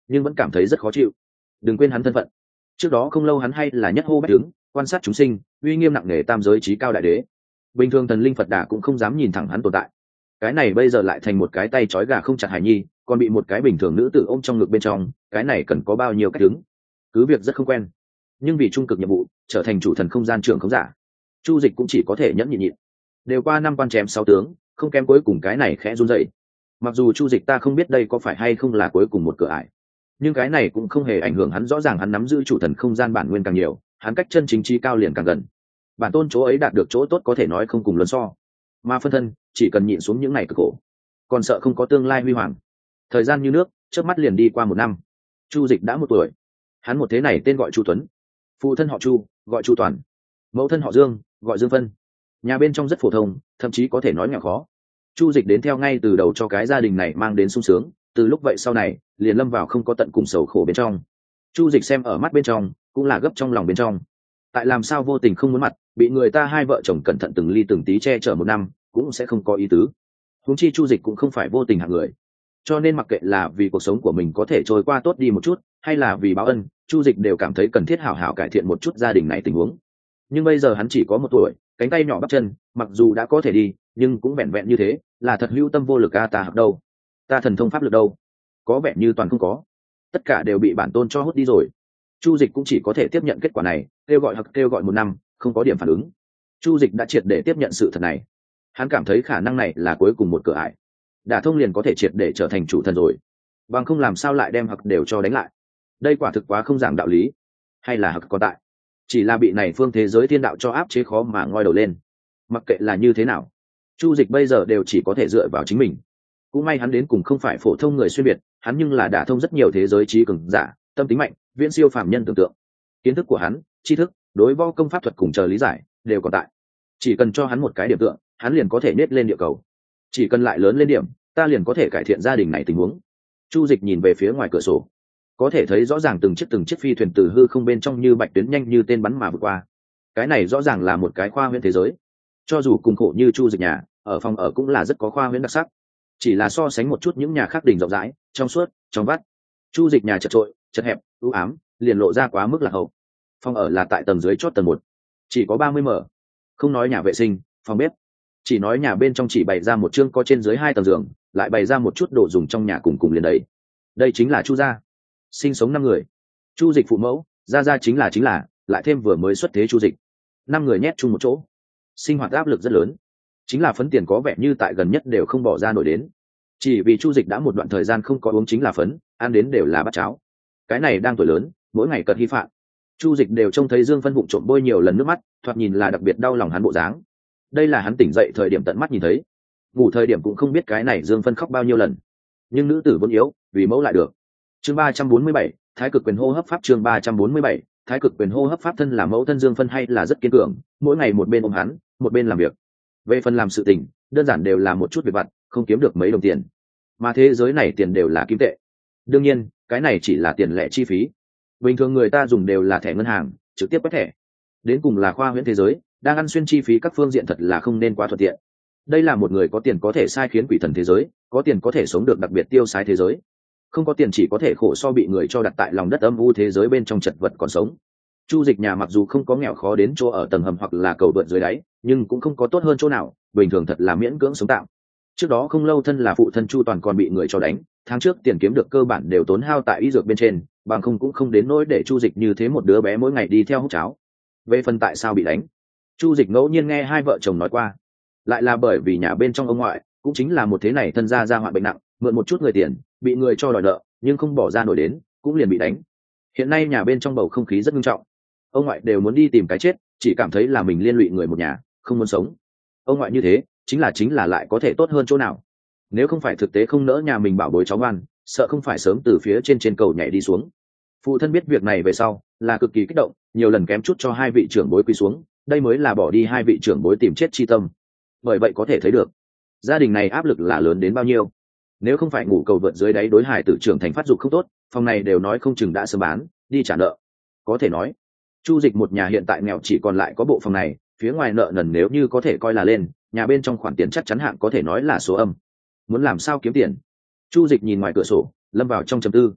nhưng vẫn cảm thấy rất khó chịu. Đừng quên hắn thân phận, trước đó không lâu hắn hay là nhất hô bách đứng, quan sát chúng sinh, uy nghiêm nặng nề tam giới trí cao đại đế. Bình thường thần linh Phật Đà cũng không dám nhìn thẳng hắn tồn tại, cái này bây giờ lại thành một cái tay trói gà không chặt hải nhi, còn bị một cái bình thường nữ tử ôm trong ngực bên trong, cái này cần có bao nhiêu cách đứng. Cứ việc rất không quen, nhưng vì trung cực nhiệm vụ, trở thành chủ thần không gian trưởng không giả, Chu Dịch cũng chỉ có thể nhẫn nhịn nhịn. Đều qua 5 quan chém 6 tướng, không kém cuối cùng cái này khẽ run rẩy. Mặc dù Chu Dịch ta không biết đây có phải hay không là cuối cùng một cửa ải, nhưng cái này cũng không hề ảnh hưởng hắn, rõ ràng hắn nắm giữ chủ thần không gian bản nguyên càng nhiều, hắn cách chân chính chi cao liền càng gần. Bản tôn chỗ ấy đạt được chỗ tốt có thể nói không cùng luân so, mà phân thân chỉ cần nhịn xuống những ngày cực khổ, còn sợ không có tương lai huy hoàng. Thời gian như nước, chớp mắt liền đi qua 1 năm. Chu Dịch đã 1 tuổi, hắn một thế này tên gọi Chu Tuấn, phụ thân họ Chu, gọi Chu Toàn, mẫu thân họ Dương, gọi Dương Phân. Nhà bên trong rất phổ thông, thậm chí có thể nói nghèo khó. Chu Dịch đến theo ngay từ đầu cho cái gia đình này mang đến sung sướng, từ lúc vậy sau này liền lâm vào không có tận cùng sầu khổ bên trong. Chu Dịch xem ở mắt bên trong, cũng là gấp trong lòng bên trong. Tại làm sao vô tình không muốn mặt, bị người ta hai vợ chồng cẩn thận từng ly từng tí che chở 1 năm, cũng sẽ không có ý tứ. Huống chi Chu Dịch cũng không phải vô tình hạng người, cho nên mặc kệ là vì cuộc sống của mình có thể trôi qua tốt đi một chút, hay là vì báo ân, Chu Dịch đều cảm thấy cần thiết hảo hảo cải thiện một chút gia đình này tình huống. Nhưng bây giờ hắn chỉ có 1 tuổi, cánh tay nhỏ bắp chân, mặc dù đã có thể đi, nhưng cũng vẹn vẹn như thế, là thật hữu tâm vô lực a. Ta học đâu, ta thần thông pháp lực đâu, có vẻ như toàn không có, tất cả đều bị bản tôn cho hút đi rồi. Chu Dịch cũng chỉ có thể tiếp nhận kết quả này, kêu gọi 1 năm, không có điểm phản ứng. Chu Dịch đã triệt để tiếp nhận sự thật này, hắn cảm thấy khả năng này là cuối cùng một cửa ải, đả thông liền có thể triệt để trở thành chủ thần rồi, bằng không làm sao lại đem hặc đều cho đánh lại. Đây quả thực quá không giảng đạo lý. Hay là hặc còn tại, chỉ là bị này phương thế giới thiên đạo cho áp chế khó mà ngoi đầu lên. Mặc kệ là như thế nào, Chu Dịch bây giờ đều chỉ có thể dựa vào chính mình. Cũng may hắn đến cùng không phải phổ thông người xuyên biệt, hắn nhưng là đả thông rất nhiều thế giới trí cường giả, tâm tính mạnh, viễn siêu phàm nhân tưởng tượng. Kiến thức của hắn, tri thức, đối võ công pháp thuật cùng chờ lý giải đều còn tại. Chỉ cần cho hắn một cái điểm tượng, hắn liền có thể nết lên địa cầu. Chỉ cần lại lớn lên điểm, ta liền có thể cải thiện gia đình này tình huống. Chu Dịch nhìn về phía ngoài cửa sổ, có thể thấy rõ ràng từng chiếc phi thuyền từ hư không bên trong như bạch tuyến nhanh như tên bắn mà vượt qua. Cái này rõ ràng là một cái khoa huyễn thế giới. Cho dù cùng khổ như Chu Dịch nhà, ở phòng ở cũng là rất có khoa huyễn đặc sắc. Chỉ là so sánh một chút những nhà khác đỉnh rộng rãi, trong suốt, trong vắt. Chu Dịch nhà chật trội, chật hẹp, u ám, liền lộ ra quá mức là hậu. Phòng ở là tại tầng dưới chót tầng 1, chỉ có 30 m. Không nói nhà vệ sinh, phòng bếp, chỉ nói nhà bên trong chỉ bày ra một chương có trên dưới 2 tầng giường, lại bày ra một chút đồ dùng trong nhà cùng liền đấy. Đây chính là Chu gia, sinh sống 5 người. Chu Dịch phụ mẫu, gia chính là, lại thêm vừa mới xuất thế Chu Dịch, 5 người nhét chung một chỗ, sinh hoạt áp lực rất lớn. Chính là phấn tiền có vẻ như tại gần nhất đều không bỏ ra nổi đến, chỉ vì Chu Dịch đã một đoạn thời gian không có uống chính là phấn, ăn đến đều là bát cháo. Cái này đang tuổi lớn, mỗi ngày cật hy phạm. Chu Dịch đều trông thấy Dương Phân vụng trộm bôi nhiều lần nước mắt, thoạt nhìn là đặc biệt đau lòng hắn bộ dáng. Đây là hắn tỉnh dậy thời điểm tận mắt nhìn thấy, ngủ thời điểm cũng không biết cái này Dương Phân khóc bao nhiêu lần. Nhưng nữ tử vẫn yếu, vì mẫu lại được. Chương 347, Thái cực quyền hô hấp pháp. Chương 347, Thái cực quyền hô hấp pháp. Thân là mẫu thân Dương Phân hay là rất kiên cường, mỗi ngày một bên ôm hắn, một bên làm việc. Về phần làm sự tình, đơn giản đều là một chút việc vặt, không kiếm được mấy đồng tiền. Mà thế giới này tiền đều là kim tệ. Đương nhiên, cái này chỉ là tiền lẻ chi phí. Bình thường người ta dùng đều là thẻ ngân hàng, trực tiếp quét thẻ. Đến cùng là khoa huyễn thế giới, đang ăn xuyên chi phí các phương diện thật là không nên quá thuận tiện. Đây là một người có tiền có thể sai khiến quỷ thần thế giới, có tiền có thể sống được đặc biệt tiêu xái thế giới. Không có tiền chỉ có thể khổ so bị người cho đặt tại lòng đất âm u thế giới bên trong chật vật còn sống. Chu Dịch nhà mặc dù không có nghèo khó đến chỗ ở tầng hầm hoặc là cầu vượt dưới đáy, nhưng cũng không có tốt hơn chỗ nào, bình thường thật là miễn cưỡng sống tạm. Trước đó không lâu thân là phụ thân Chu Toàn còn bị người cho đánh, tháng trước tiền kiếm được cơ bản đều tốn hao tại y dược bên trên, bằng không cũng không đến nỗi để Chu Dịch như thế một đứa bé mỗi ngày đi theo hút cháo. Về phần tại sao bị đánh, Chu Dịch ngẫu nhiên nghe hai vợ chồng nói qua, lại là bởi vì nhà bên trong ông ngoại cũng chính là một thế này thân gia hoạn bệnh nặng, mượn một chút người tiền, bị người cho đòi nợ, nhưng không bỏ ra nổi đến, cũng liền bị đánh. Hiện nay nhà bên trong bầu không khí rất nghiêm trọng, ông ngoại đều muốn đi tìm cái chết, chỉ cảm thấy là mình liên lụy người một nhà, không muốn sống. Ông ngoại như thế, chính là lại có thể tốt hơn chỗ nào? Nếu không phải thực tế không nỡ nhà mình bảo bối cháu ngoan, sợ không phải sớm từ phía trên cầu nhảy đi xuống. Phụ thân biết việc này về sau, là cực kỳ kích động, nhiều lần kém chút cho hai vị trưởng bối quỳ xuống, đây mới là bỏ đi hai vị trưởng bối tìm chết chi tâm. Bởi vậy có thể thấy được, gia đình này áp lực là lớn đến bao nhiêu. Nếu không phải ngủ cầu vượt dưới đáy đối hải tử trưởng thành phát dục không tốt, phòng này đều nói không chừng đã sớm bán đi trả nợ. Có thể nói, Chu Dịch một nhà hiện tại nghèo chỉ còn lại có bộ phòng này, phía ngoài nợ nần nếu như có thể coi là lên, nhà bên trong khoản tiền chắc chắn hạng có thể nói là số âm. Muốn làm sao kiếm tiền? Chu Dịch nhìn ngoài cửa sổ, lâm vào trong trầm tư.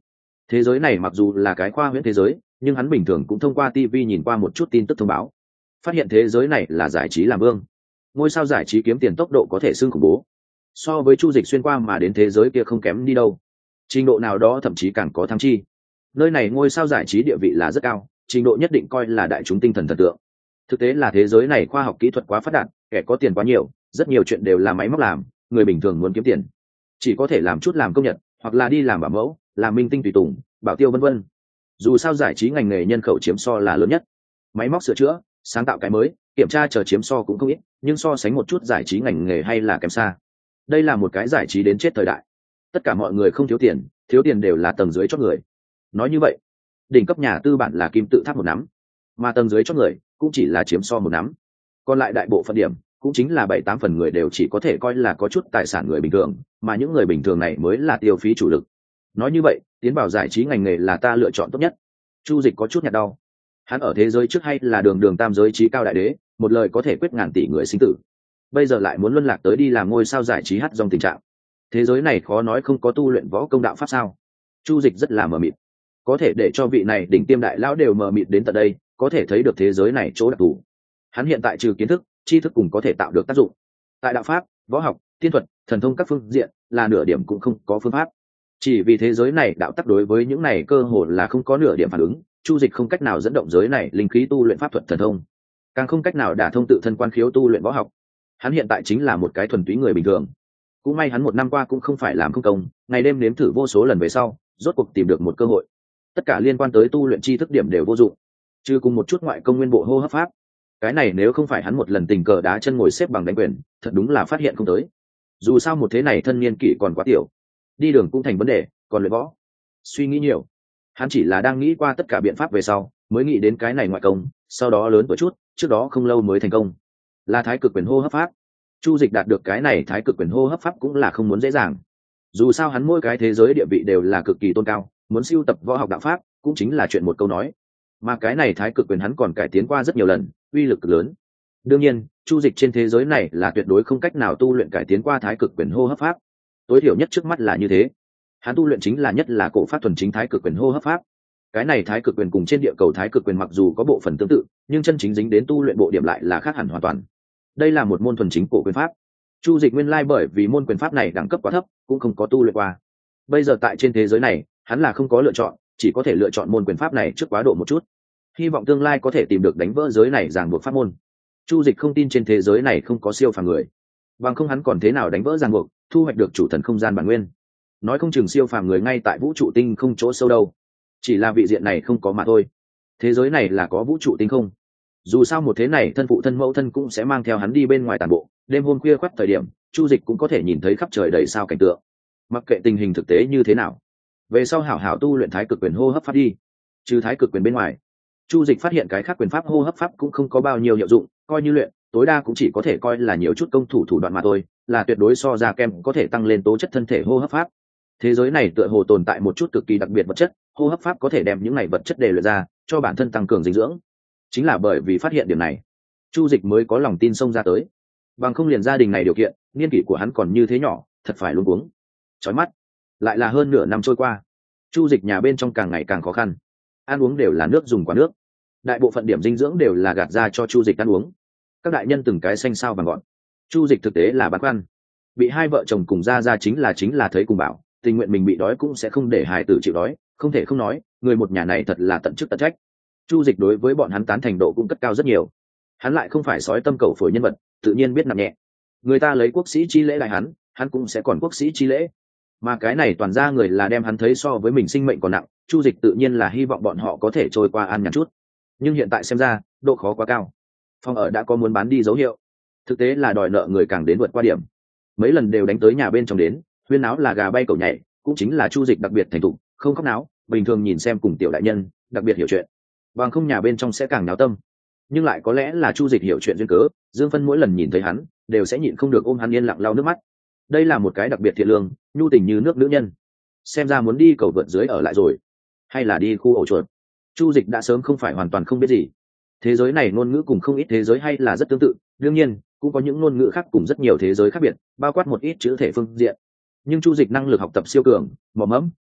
Thế giới này mặc dù là cái khoa huyễn thế giới, nhưng hắn bình thường cũng thông qua TV nhìn qua một chút tin tức thông báo, phát hiện thế giới này là giải trí làm vương. Ngôi sao giải trí kiếm tiền tốc độ có thể xưng khủng bố, so với Chu Dịch xuyên qua mà đến thế giới kia không kém đi đâu, trình độ nào đó thậm chí càng có thăng chi. Nơi này ngôi sao giải trí địa vị là rất cao, trình độ nhất định coi là đại chúng tinh thần thần tượng. Thực tế là thế giới này khoa học kỹ thuật quá phát đạt, kẻ có tiền quá nhiều, rất nhiều chuyện đều là máy móc làm, người bình thường muốn kiếm tiền chỉ có thể làm chút làm công nhật, hoặc là đi làm bảo mẫu, làm minh tinh tùy tùng, bảo tiêu vân vân. Dù sao giải trí ngành nghề nhân khẩu chiếm so là lớn nhất, máy móc sửa chữa, sáng tạo cái mới, kiểm tra chờ chiếm so cũng không ít, nhưng so sánh một chút giải trí ngành nghề hay là kém xa. Đây là một cái giải trí đến chết thời đại, tất cả mọi người không thiếu tiền đều là tầng dưới chót người. Nói như vậy, đỉnh cấp nhà tư bản là kim tự tháp một nắm, mà tầng dưới chót người cũng chỉ là chiếm so một nắm, còn lại đại bộ phận điểm cũng chính là 7-8 phần người đều chỉ có thể coi là có chút tài sản người bình thường, mà những người bình thường này mới là tiêu phí chủ lực. Nói như vậy, tiến vào giải trí ngành nghề là ta lựa chọn tốt nhất. Chu Dịch có chút nhạt đau. Hắn ở thế giới trước hay là đường tam giới trí cao đại đế, một lời có thể quyết ngàn tỷ người sinh tử. Bây giờ lại muốn luân lạc tới đi làm ngôi sao giải trí hát dòng tình trạng. Thế giới này khó nói không có tu luyện võ công đạo pháp sao? Chu Dịch rất là mờ mịt. Có thể để cho vị này đỉnh tiêm đại lão đều mờ mịt đến tận đây, có thể thấy được thế giới này chỗ đặc thù. Hắn hiện tại trừ kiến thức, tri thức cùng có thể tạo được tác dụng. Tại đạo pháp, võ học, tiên thuật, thần thông các phương diện, là nửa điểm cũng không có phương pháp. Chỉ vì thế giới này đạo tắc đối với những này cơ hội là không có nửa điểm phản ứng, Chu Dịch không cách nào dẫn động giới này linh khí tu luyện pháp thuật thần thông, càng không cách nào đả thông tự thân quan khiếu tu luyện võ học. Hắn hiện tại chính là một cái thuần túy người bình thường. Cũng may hắn một năm qua cũng không phải làm không công, ngày đêm nếm thử vô số lần về sau, rốt cuộc tìm được một cơ hội. Tất cả liên quan tới tu luyện tri thức điểm đều vô dụng, trừ cùng một chút ngoại công nguyên bộ hô hấp pháp. Cái này nếu không phải hắn một lần tình cờ đá chân ngồi xếp bằng đánh quyền, thật đúng là phát hiện không tới. Dù sao một thế này thân niên kỷ còn quá tiểu, đi đường cũng thành vấn đề, còn luyện võ suy nghĩ nhiều. Hắn chỉ là đang nghĩ qua tất cả biện pháp về sau mới nghĩ đến cái này ngoại công, sau đó lớn tuổi chút, trước đó không lâu mới thành công, là thái cực quyền hô hấp pháp. Chu Dịch đạt được cái này thái cực quyền hô hấp pháp cũng là không muốn dễ dàng. Dù sao hắn mỗi cái thế giới địa vị đều là cực kỳ tôn cao, muốn siêu tập võ học đạo pháp cũng chính là chuyện một câu nói. Mà cái này thái cực quyền hắn còn cải tiến qua rất nhiều lần, uy lực cực lớn. Đương nhiên, Chu Dịch trên thế giới này là tuyệt đối không cách nào tu luyện cải tiến qua thái cực quyền hô hấp pháp. Tối thiểu nhất trước mắt là như thế. Hắn tu luyện chính là nhất là cổ pháp thuần chính thái cực quyền hô hấp pháp. Cái này thái cực quyền cùng trên địa cầu thái cực quyền mặc dù có bộ phần tương tự, nhưng chân chính dính đến tu luyện bộ điểm lại là khác hẳn hoàn toàn. Đây là một môn thuần chính cổ quyền pháp. Chu Dịch nguyên lai bởi vì môn quyền pháp này đẳng cấp quá thấp, cũng không có tu luyện qua. Bây giờ tại trên thế giới này, hắn là không có lựa chọn, chỉ có thể lựa chọn môn quyền pháp này trước quá độ một chút. Hy vọng tương lai có thể tìm được đánh vỡ giới này ràng buộc pháp môn. Chu Dịch không tin trên thế giới này không có siêu phàm người, bằng không hắn còn thế nào đánh vỡ ràng buộc, thu hoạch được chủ thần không gian bản nguyên. Nói không chừng siêu phàm người ngay tại vũ trụ tinh không chỗ sâu đâu, chỉ là vị diện này không có mà thôi. Thế giới này là có vũ trụ tinh không. Dù sao một thế này thân phụ thân mẫu thân cũng sẽ mang theo hắn đi bên ngoài tàn bộ, đêm hôm khuya khoắt thời điểm, Chu Dịch cũng có thể nhìn thấy khắp trời đầy sao cảnh tượng. Mặc kệ tình hình thực tế như thế nào, về sau hảo hảo tu luyện thái cực quyền hô hấp pháp đi. Trừ thái cực quyền bên ngoài, Chu Dịch phát hiện cái khác quyền pháp hô hấp pháp cũng không có bao nhiêu hiệu dụng, coi như luyện, tối đa cũng chỉ có thể coi là nhiều chút công thủ thủ đoạn mà thôi, là tuyệt đối so ra kem có thể tăng lên tố chất thân thể hô hấp pháp. Thế giới này tựa hồ tồn tại một chút cực kỳ đặc biệt vật chất, hô hấp pháp có thể đem những này vật chất để luyện ra, cho bản thân tăng cường dinh dưỡng. Chính là bởi vì phát hiện điểm này, Chu Dịch mới có lòng tin xông ra tới. Bằng không liền gia đình này điều kiện, niên kỷ của hắn còn như thế nhỏ, thật phải luống cuống. Chói mắt. Lại là hơn nửa năm trôi qua, Chu Dịch nhà bên trong càng ngày càng khó khăn. Ăn uống đều là nước dùng quả nước, đại bộ phận điểm dinh dưỡng đều là gạt ra cho Chu Dịch ăn uống. Các đại nhân từng cái xanh sao vàng gọn. Chu Dịch thực tế là băn khoăn, bị hai vợ chồng cùng ra chính là thấy cùng bảo, tình nguyện mình bị đói cũng sẽ không để hài tử chịu đói, không thể không nói, người một nhà này thật là tận chức tận trách. Chu Dịch đối với bọn hắn tán thành độ cũng cất cao rất nhiều. Hắn lại không phải sói tâm cầu phổi nhân vật, tự nhiên biết nặng nhẹ. Người ta lấy quốc sĩ chi lễ lại hắn cũng sẽ còn quốc sĩ chi lễ. Mà cái này toàn ra người là đem hắn thấy so với mình sinh mệnh còn nặng, Chu Dịch tự nhiên là hy vọng bọn họ có thể trôi qua an nhàn chút. Nhưng hiện tại xem ra, độ khó quá cao. Phòng ở đã có muốn bán đi dấu hiệu, thực tế là đòi nợ người càng đến vượt qua điểm. Mấy lần đều đánh tới nhà bên trong đến, huyên náo là gà bay cẩu nhảy, cũng chính là Chu Dịch đặc biệt thành thục, không khóc náo, bình thường nhìn xem cùng tiểu đại nhân, đặc biệt hiểu chuyện. Bằng không nhà bên trong sẽ càng náo tâm. Nhưng lại có lẽ là Chu Dịch hiểu chuyện duyên cớ, Dương Phân mỗi lần nhìn thấy hắn, đều sẽ nhịn không được ôm hắn yên lặng lau nước mắt. Đây là một cái đặc biệt thiện lương, nhu tình như nước nữ nhân. Xem ra muốn đi cầu vượt dưới ở lại rồi, hay là đi khu ổ chuột. Chu Dịch đã sớm không phải hoàn toàn không biết gì. Thế giới này ngôn ngữ cùng không ít thế giới hay là rất tương tự, đương nhiên cũng có những ngôn ngữ khác cùng rất nhiều thế giới khác biệt, bao quát một ít chữ thể phương diện. Nhưng Chu Dịch năng lực học tập siêu cường, mỏ mẫm,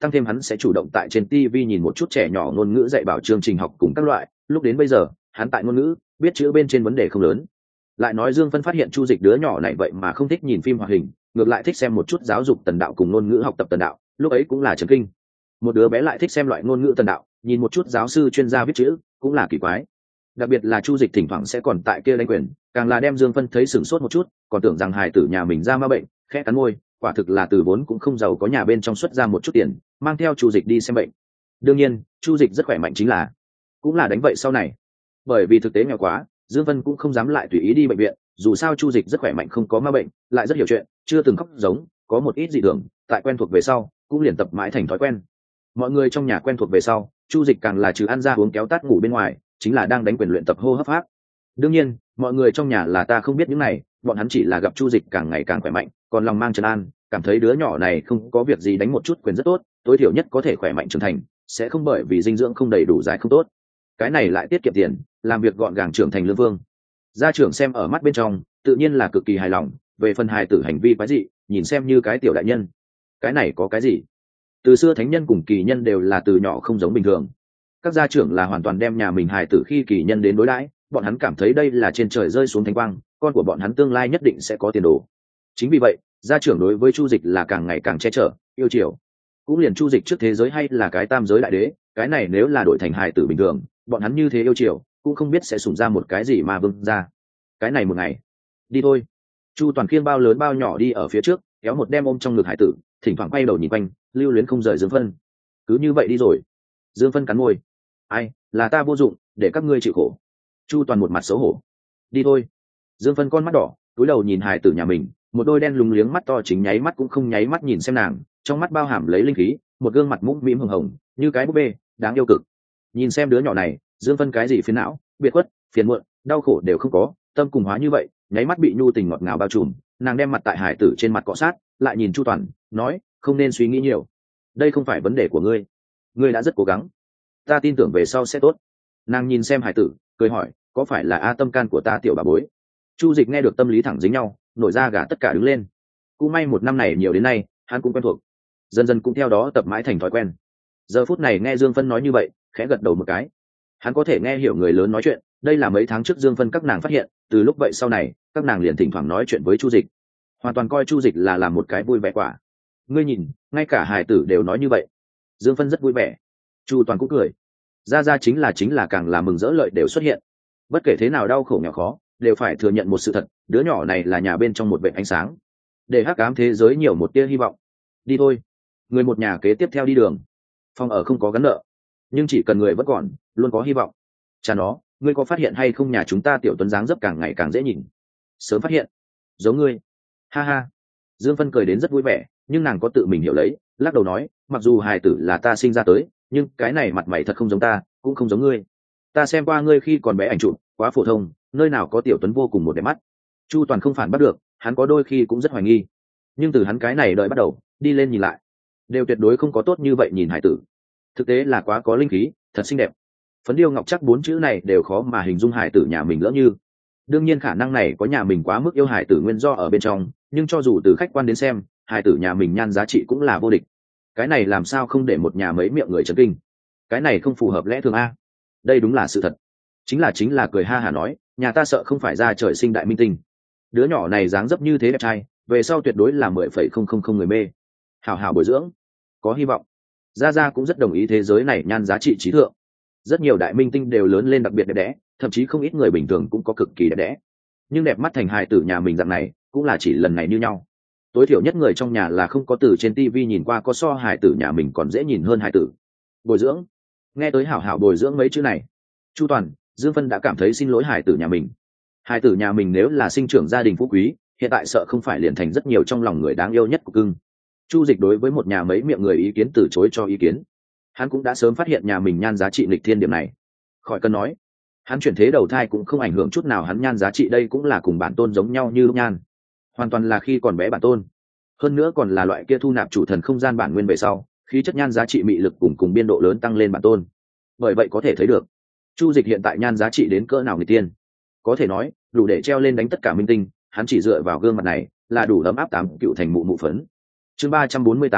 tăng thêm hắn sẽ chủ động tại trên TV nhìn một chút trẻ nhỏ ngôn ngữ dạy bảo chương trình học cùng các loại, lúc đến bây giờ hắn tại ngôn ngữ biết chữ bên trên vấn đề không lớn. Lại nói Dương Phân phát hiện Chu Dịch đứa nhỏ này vậy mà không thích nhìn phim hoạt hình, ngược lại thích xem một chút giáo dục tần đạo cùng ngôn ngữ học tập tần đạo, lúc ấy cũng là chấn kinh. Một đứa bé lại thích xem loại ngôn ngữ tần đạo, nhìn một chút giáo sư chuyên gia viết chữ cũng là kỳ quái. Đặc biệt là Chu Dịch thỉnh thoảng sẽ còn tại kia đánh quyền, càng là đem Dương Phân thấy sửng sốt một chút, còn tưởng rằng hài tử nhà mình ra ma bệnh, khẽ cắn môi, quả thực là từ vốn cũng không giàu có nhà bên trong xuất ra một chút tiền, mang theo Chu Dịch đi xem bệnh. Đương nhiên, Chu Dịch rất khỏe mạnh chính là, cũng là đánh vậy sau này. Bởi vì thực tế nghèo quá, Dương Vân cũng không dám lại tùy ý đi bệnh viện, dù sao Chu Dịch rất khỏe mạnh không có ma bệnh, lại rất hiểu chuyện, chưa từng khóc giống, có một ít dị thường, tại quen thuộc về sau, cũng liền tập mãi thành thói quen. Mọi người trong nhà quen thuộc về sau, Chu Dịch càng là trừ ăn ra uống kéo tát ngủ bên ngoài, chính là đang đánh quyền luyện tập hô hấp pháp. Đương nhiên, mọi người trong nhà là ta không biết những này, bọn hắn chỉ là gặp Chu Dịch càng ngày càng khỏe mạnh, còn lòng mang trấn an, cảm thấy đứa nhỏ này không có việc gì đánh một chút quyền rất tốt, tối thiểu nhất có thể khỏe mạnh trưởng thành, sẽ không bởi vì dinh dưỡng không đầy đủ giải không tốt. Cái này lại tiết kiệm tiền, làm việc gọn gàng trưởng thành lương vương. Gia trưởng xem ở mắt bên trong, tự nhiên là cực kỳ hài lòng, về phần hài tử hành vi quái dị, nhìn xem như cái tiểu đại nhân. Cái này có cái gì? Từ xưa thánh nhân cùng kỳ nhân đều là từ nhỏ không giống bình thường. Các gia trưởng là hoàn toàn đem nhà mình hài tử khi kỳ nhân đến đối đãi, bọn hắn cảm thấy đây là trên trời rơi xuống thánh quang, con của bọn hắn tương lai nhất định sẽ có tiền đồ. Chính vì vậy, gia trưởng đối với Chu Dịch là càng ngày càng che chở, yêu chiều. Cũng liền Chu Dịch trước thế giới hay là cái tam giới đại đế, cái này nếu là đổi thành hài tử bình thường, bọn hắn như thế yêu chiều, cũng không biết sẽ sủng ra một cái gì mà vương ra. Cái này một ngày, đi thôi. Chu Toàn khiêng bao lớn bao nhỏ đi ở phía trước, kéo một đem ôm trong ngực hải tử, thỉnh thoảng quay đầu nhìn quanh, lưu luyến không rời Dương Phân. Cứ như vậy đi rồi. Dương Phân cắn môi. Ai, là ta vô dụng, để các ngươi chịu khổ. Chu Toàn một mặt xấu hổ. Đi thôi. Dương Phân con mắt đỏ, cúi đầu nhìn hải tử nhà mình, một đôi đen lúng liếng mắt to chính nháy mắt cũng không nháy mắt nhìn xem nàng, trong mắt bao hàm lấy linh khí, một gương mặt mũm mĩm hồng hồng, như cái búp bê, đáng yêu cực. Nhìn xem đứa nhỏ này, Dương Phân cái gì phiền não, biệt khuất, phiền muộn, đau khổ đều không có, tâm cùng hóa như vậy, nháy mắt bị nhu tình ngọt ngào bao trùm, nàng đem mặt tại hải tử trên mặt cọ sát, lại nhìn Chu Toàn, nói, không nên suy nghĩ nhiều, đây không phải vấn đề của ngươi, ngươi đã rất cố gắng, ta tin tưởng về sau sẽ tốt. Nàng nhìn xem hải tử, cười hỏi, có phải là a tâm can của ta tiểu bà bối? Chu Dịch nghe được tâm lý thẳng dính nhau, nổi da gà tất cả đứng lên. Cũng may một năm này nhiều đến nay, hắn cũng quen thuộc, dần dần cũng theo đó tập mãi thành thói quen. Giờ phút này nghe Dương Phân nói như vậy, khẽ gật đầu một cái. Hắn có thể nghe hiểu người lớn nói chuyện, đây là mấy tháng trước Dương Phân các nàng phát hiện, từ lúc vậy sau này, các nàng liền thỉnh thoảng nói chuyện với Chu Dịch, hoàn toàn coi Chu Dịch là làm một cái vui vẻ quả. Ngươi nhìn, ngay cả hài tử đều nói như vậy. Dương Phân rất vui vẻ. Chu Toàn cũng cười. Ra chính là càng là mừng rỡ lợi đều xuất hiện. Bất kể thế nào đau khổ nghèo khó, đều phải thừa nhận một sự thật, đứa nhỏ này là nhà bên trong một vệt ánh sáng, để hắc ám thế giới nhiều một tia hy vọng. Đi thôi. Người một nhà kế tiếp theo đi đường. Phòng ở không có gắn nợ, nhưng chỉ cần người vẫn còn, luôn có hy vọng. Cha nó, ngươi có phát hiện hay không nhà chúng ta tiểu Tuấn dáng dấp càng ngày càng dễ nhìn? Sớm phát hiện. Giống ngươi. Ha ha. Dương Phân cười đến rất vui vẻ, nhưng nàng có tự mình hiểu lấy, lắc đầu nói, mặc dù hài tử là ta sinh ra tới, nhưng cái này mặt mày thật không giống ta, cũng không giống ngươi. Ta xem qua ngươi khi còn bé ảnh chụp, quá phổ thông, nơi nào có tiểu Tuấn vô cùng một đẹp mắt. Chu Toàn không phản bắt được, hắn có đôi khi cũng rất hoài nghi, nhưng từ hắn cái này đợi bắt đầu, đi lên nhìn lại, đều tuyệt đối không có tốt như vậy nhìn hải tử. Thực tế là quá có linh khí, thật xinh đẹp. Phấn điêu ngọc chắc 4 chữ này đều khó mà hình dung hải tử nhà mình lỡ như. Đương nhiên khả năng này có nhà mình quá mức yêu hải tử nguyên do ở bên trong, nhưng cho dù từ khách quan đến xem, hải tử nhà mình nhan giá trị cũng là vô địch. Cái này làm sao không để một nhà mấy miệng người chấn kinh? Cái này không phù hợp lẽ thường a. Đây đúng là sự thật. Chính là cười ha hả nói, nhà ta sợ không phải ra trời sinh đại minh tinh. Đứa nhỏ này dáng dấp như thế đẹp trai, về sau tuyệt đối là 10,000 người mê. Hảo hảo bồi dưỡng, có hy vọng. Gia cũng rất đồng ý thế giới này nhan giá trị trí thượng. Rất nhiều đại minh tinh đều lớn lên đặc biệt đẹp đẽ, thậm chí không ít người bình thường cũng có cực kỳ đẹp đẽ. Nhưng đẹp mắt thành hài tử nhà mình dạng này, cũng là chỉ lần này như nhau. Tối thiểu nhất người trong nhà là không có từ trên TV nhìn qua có so hài tử nhà mình còn dễ nhìn hơn hài tử. Bồi dưỡng. Nghe tới hảo hảo bồi dưỡng mấy chữ này, Chu Toàn, Dương Phân đã cảm thấy xin lỗi hài tử nhà mình. Hài tử nhà mình nếu là sinh trưởng gia đình phú quý, hiện tại sợ không phải liền thành rất nhiều trong lòng người đáng yêu nhất của cưng. Chu Dịch đối với một nhà mấy miệng người ý kiến từ chối cho ý kiến. Hắn cũng đã sớm phát hiện nhà mình nhan giá trị nghịch thiên điểm này. Khỏi cần nói, hắn chuyển thế đầu thai cũng không ảnh hưởng chút nào hắn nhan giá trị, đây cũng là cùng bản tôn giống nhau như lúc nhan. Hoàn toàn là khi còn bé bản tôn. Hơn nữa còn là loại kia thu nạp chủ thần không gian bản nguyên về sau, khí chất nhan giá trị mị lực cùng biên độ lớn tăng lên bản tôn. Bởi vậy có thể thấy được, Chu Dịch hiện tại nhan giá trị đến cỡ nào nghịch tiên. Có thể nói, đủ để treo lên đánh tất cả minh tinh, hắn chỉ dựa vào gương mặt này, là đủ ấm áp 8 cựu thành mụ mụ phấn. Chương 348,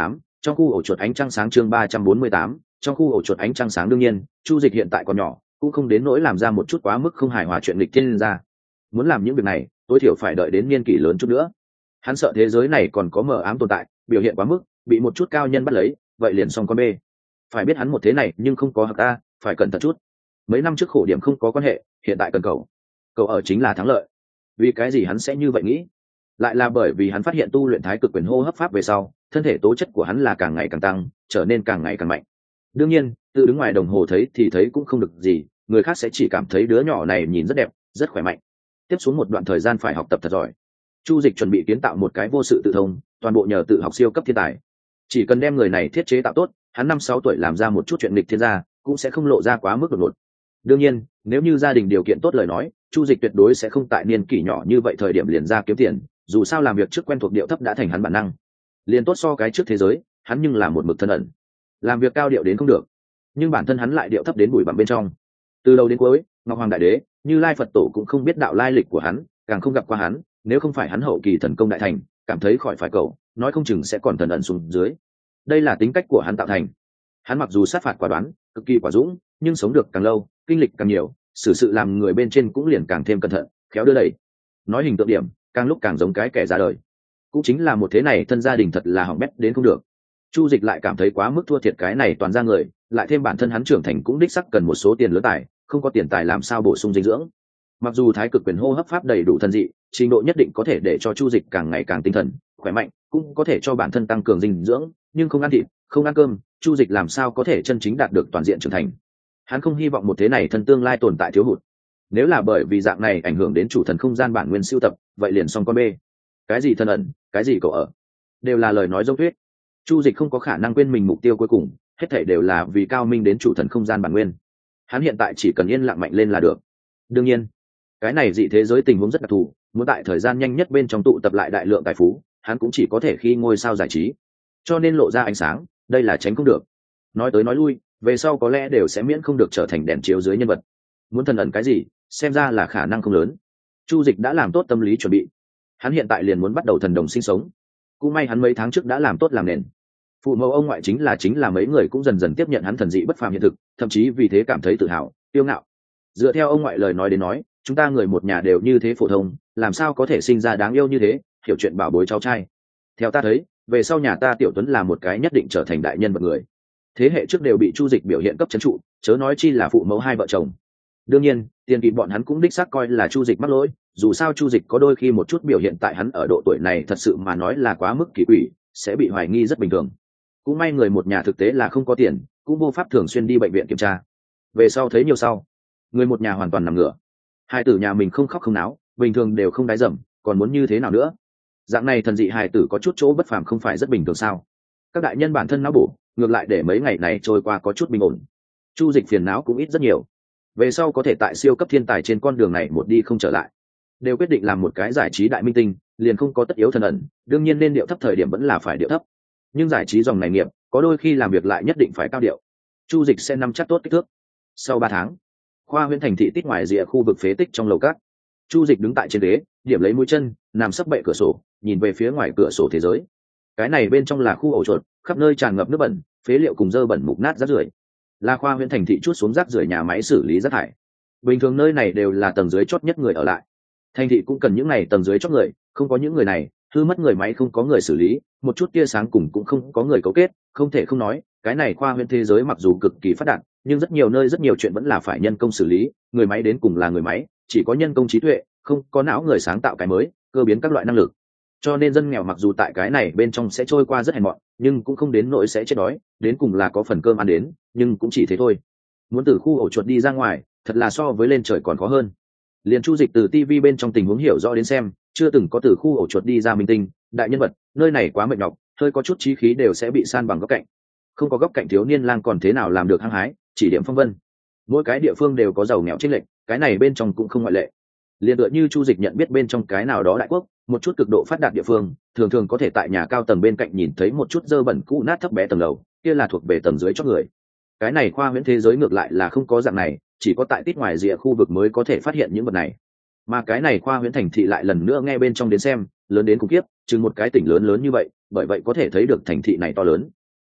Trong khu ổ chuột ánh trăng sáng chương 348, trong khu ổ chuột ánh trăng sáng đương nhiên, Chu Dịch hiện tại còn nhỏ, cũng không đến nỗi làm ra một chút quá mức không hài hòa chuyện nghịch thiên ra. Muốn làm những việc này, tối thiểu phải đợi đến niên kỷ lớn chút nữa. Hắn sợ thế giới này còn có mờ ám tồn tại, biểu hiện quá mức, bị một chút cao nhân bắt lấy, vậy liền xong con bê. Phải biết hắn một thế này nhưng không có hợp ta, phải cẩn thận chút. Mấy năm trước khổ điểm không có quan hệ, hiện tại cần cầu. Cầu ở chính là thắng lợi. Vì cái gì hắn sẽ như vậy nghĩ? Lại là bởi vì hắn phát hiện tu luyện thái cực quyền hô hấp pháp về sau, thân thể tố chất của hắn là càng ngày càng tăng, trở nên càng ngày càng mạnh. Đương nhiên, tự đứng ngoài đồng hồ thấy thì thấy cũng không được gì, người khác sẽ chỉ cảm thấy đứa nhỏ này nhìn rất đẹp, rất khỏe mạnh. Tiếp xuống một đoạn thời gian phải học tập thật giỏi. Chu Dịch chuẩn bị kiến tạo một cái vô sự tự thông, toàn bộ nhờ tự học siêu cấp thiên tài. Chỉ cần đem người này thiết chế tạo tốt, hắn 5-6 tuổi làm ra một chút chuyện nghịch thiên gia, cũng sẽ không lộ ra quá mức đột ngột. Đương nhiên, nếu như gia đình điều kiện tốt lời nói, Chu Dịch tuyệt đối sẽ không tại niên kỷ nhỏ như vậy thời điểm liền ra kiếm tiền, dù sao làm việc trước quen thuộc điệu thấp đã thành hắn bản năng. Liền tốt so cái trước thế giới, hắn nhưng là một mực thân ẩn. Làm việc cao điệu đến không được, nhưng bản thân hắn lại điệu thấp đến bụi bặm bên trong. Từ đầu đến cuối, Ngọc Hoàng Đại Đế, Như Lai Phật Tổ cũng không biết đạo lai lịch của hắn, càng không gặp qua hắn, nếu không phải hắn hậu kỳ thần công đại thành, cảm thấy khỏi phải cầu, nói không chừng sẽ còn thần ẩn xuống dưới. Đây là tính cách của hắn tạo thành. Hắn mặc dù sát phạt quả đoán, cực kỳ quả dũng, nhưng sống được càng lâu, kinh lịch càng nhiều, xử sự làm người bên trên cũng liền càng thêm cẩn thận, khéo đưa đẩy. Nói hình tượng điểm, càng lúc càng giống cái kẻ ra đời. Cũng chính là một thế này thân gia đình thật là hỏng bét đến không được. Chu Dịch lại cảm thấy quá mức thua thiệt cái này toàn ra người, lại thêm bản thân hắn trưởng thành cũng đích sắc cần một số tiền lớn tài, không có tiền tài làm sao bổ sung dinh dưỡng. Mặc dù thái cực quyền hô hấp pháp đầy đủ thần dị, trình độ nhất định có thể để cho Chu Dịch càng ngày càng tinh thần khỏe mạnh, cũng có thể cho bản thân tăng cường dinh dưỡng, nhưng không ăn thịt, không ăn cơm, Chu Dịch làm sao có thể chân chính đạt được toàn diện trưởng thành. Hắn không hy vọng một thế này thân tương lai tồn tại thiếu hụt. Nếu là bởi vì dạng này ảnh hưởng đến chủ thần không gian bản nguyên siêu tập, vậy liền xong con bê. Cái gì thân ẩn, cái gì cậu ở, đều là lời nói dốc thuyết. Chu Dịch không có khả năng quên mình mục tiêu cuối cùng, hết thảy đều là vì cao minh đến chủ thần không gian bản nguyên. Hắn hiện tại chỉ cần yên lặng mạnh lên là được. Đương nhiên, cái này dị thế giới tình huống rất đặc thù, muốn tại thời gian nhanh nhất bên trong tụ tập lại đại lượng tài phú, hắn cũng chỉ có thể khi ngôi sao giải trí, cho nên lộ ra ánh sáng, đây là tránh không được. Nói tới nói lui, về sau có lẽ đều sẽ miễn không được trở thành đèn chiếu dưới nhân vật. Muốn thần ẩn cái gì, xem ra là khả năng không lớn. Chu Dịch đã làm tốt tâm lý chuẩn bị, hắn hiện tại liền muốn bắt đầu thần đồng sinh sống. Cũng may hắn mấy tháng trước đã làm tốt làm nền. Phụ mẫu ông ngoại chính là mấy người cũng dần dần tiếp nhận hắn thần dị bất phàm hiện thực, thậm chí vì thế cảm thấy tự hào, kiêu ngạo. Dựa theo ông ngoại lời nói đến nói, chúng ta người một nhà đều như thế phổ thông, làm sao có thể sinh ra đáng yêu như thế, hiểu chuyện bảo bối cháu trai. Theo ta thấy, về sau nhà ta Tiểu Tuấn là một cái nhất định trở thành đại nhân vật người. Thế hệ trước đều bị Chu Dịch biểu hiện cấp trấn trụ, chớ nói chi là phụ mẫu hai vợ chồng. Đương nhiên, tiền kỳ bọn hắn cũng đích xác coi là Chu Dịch mắc lỗi, dù sao Chu Dịch có đôi khi một chút biểu hiện tại hắn ở độ tuổi này thật sự mà nói là quá mức kỳ quỷ, sẽ bị hoài nghi rất bình thường. Cũng may người một nhà thực tế là không có tiền, cũng vô pháp thường xuyên đi bệnh viện kiểm tra. Về sau thấy nhiều sau, người một nhà hoàn toàn nằm ngửa. Hai tử nhà mình không khóc không náo, bình thường đều không đái dầm, còn muốn như thế nào nữa? Dạng này thần dị hài tử có chút chỗ bất phàm không phải rất bình thường sao? Các đại nhân bản thân não bổ, ngược lại để mấy ngày này trôi qua có chút bình ổn. Chu Dịch phiền não cũng ít rất nhiều. Về sau có thể tại siêu cấp thiên tài trên con đường này một đi không trở lại. Đều quyết định làm một cái giải trí đại minh tinh, liền không có tất yếu thần ẩn, đương nhiên nên điệu thấp thời điểm vẫn là phải điệu thấp. Nhưng giải trí dòng này nghiệp, có đôi khi làm việc lại nhất định phải cao điệu. Chu Dịch sẽ nắm chắc tốt kích thước. Sau 3 tháng, khoa huyện thành thị tít ngoài rìa khu vực phế tích trong lầu cát, Chu Dịch đứng tại trên ghế, điểm lấy mũi chân, nằm sấp bệ cửa sổ, nhìn về phía ngoài cửa sổ thế giới. Cái này bên trong là khu ổ chuột, khắp nơi tràn ngập nước bẩn, phế liệu cùng dơ bẩn mục nát rác rưởi. Là khoa huyện thành thị trút xuống rác rưởi nhà máy xử lý rác thải. Bình thường nơi này đều là tầng dưới chót nhất người ở lại. Thành thị cũng cần những này tầng dưới chót người, không có những người này, hư mất người máy không có người xử lý, một chút tia sáng cùng cũng không có người cấu kết, không thể không nói, cái này khoa huyện thế giới mặc dù cực kỳ phát đạt, nhưng rất nhiều nơi rất nhiều chuyện vẫn là phải nhân công xử lý, người máy đến cùng là người máy, chỉ có nhân công trí tuệ, không có não người sáng tạo cái mới, cơ biến các loại năng lực. Cho nên dân nghèo mặc dù tại cái này bên trong sẽ trôi qua rất hèn mọn, nhưng cũng không đến nỗi sẽ chết đói, đến cùng là có phần cơm ăn đến, nhưng cũng chỉ thế thôi. Muốn từ khu ổ chuột đi ra ngoài, thật là so với lên trời còn khó hơn. Liền Chu Dịch từ TV bên trong tình huống hiểu rõ đến xem, chưa từng có từ khu ổ chuột đi ra minh tinh, đại nhân vật, nơi này quá mệt nhọc, hơi có chút chí khí đều sẽ bị san bằng góc cạnh. Không có góc cạnh thiếu niên lang còn thế nào làm được hăng hái, chỉ điểm phong vân. Mỗi cái địa phương đều có giàu nghèo chênh lệch, cái này bên trong cũng không ngoại lệ. Liền tựa như Chu Dịch nhận biết bên trong cái nào đó đại quốc, một chút cực độ phát đạt địa phương, thường thường có thể tại nhà cao tầng bên cạnh nhìn thấy một chút dơ bẩn cũ nát thấp bé tầng lầu, kia là thuộc về tầng dưới chót người. Cái này khoa huyễn thế giới ngược lại là không có dạng này, chỉ có tại tít ngoài rìa khu vực mới có thể phát hiện những vật này. Mà cái này khoa huyễn thành thị lại lần nữa nghe bên trong đến xem, lớn đến khủng khiếp, chừng một cái tỉnh lớn lớn như vậy, bởi vậy có thể thấy được thành thị này to lớn.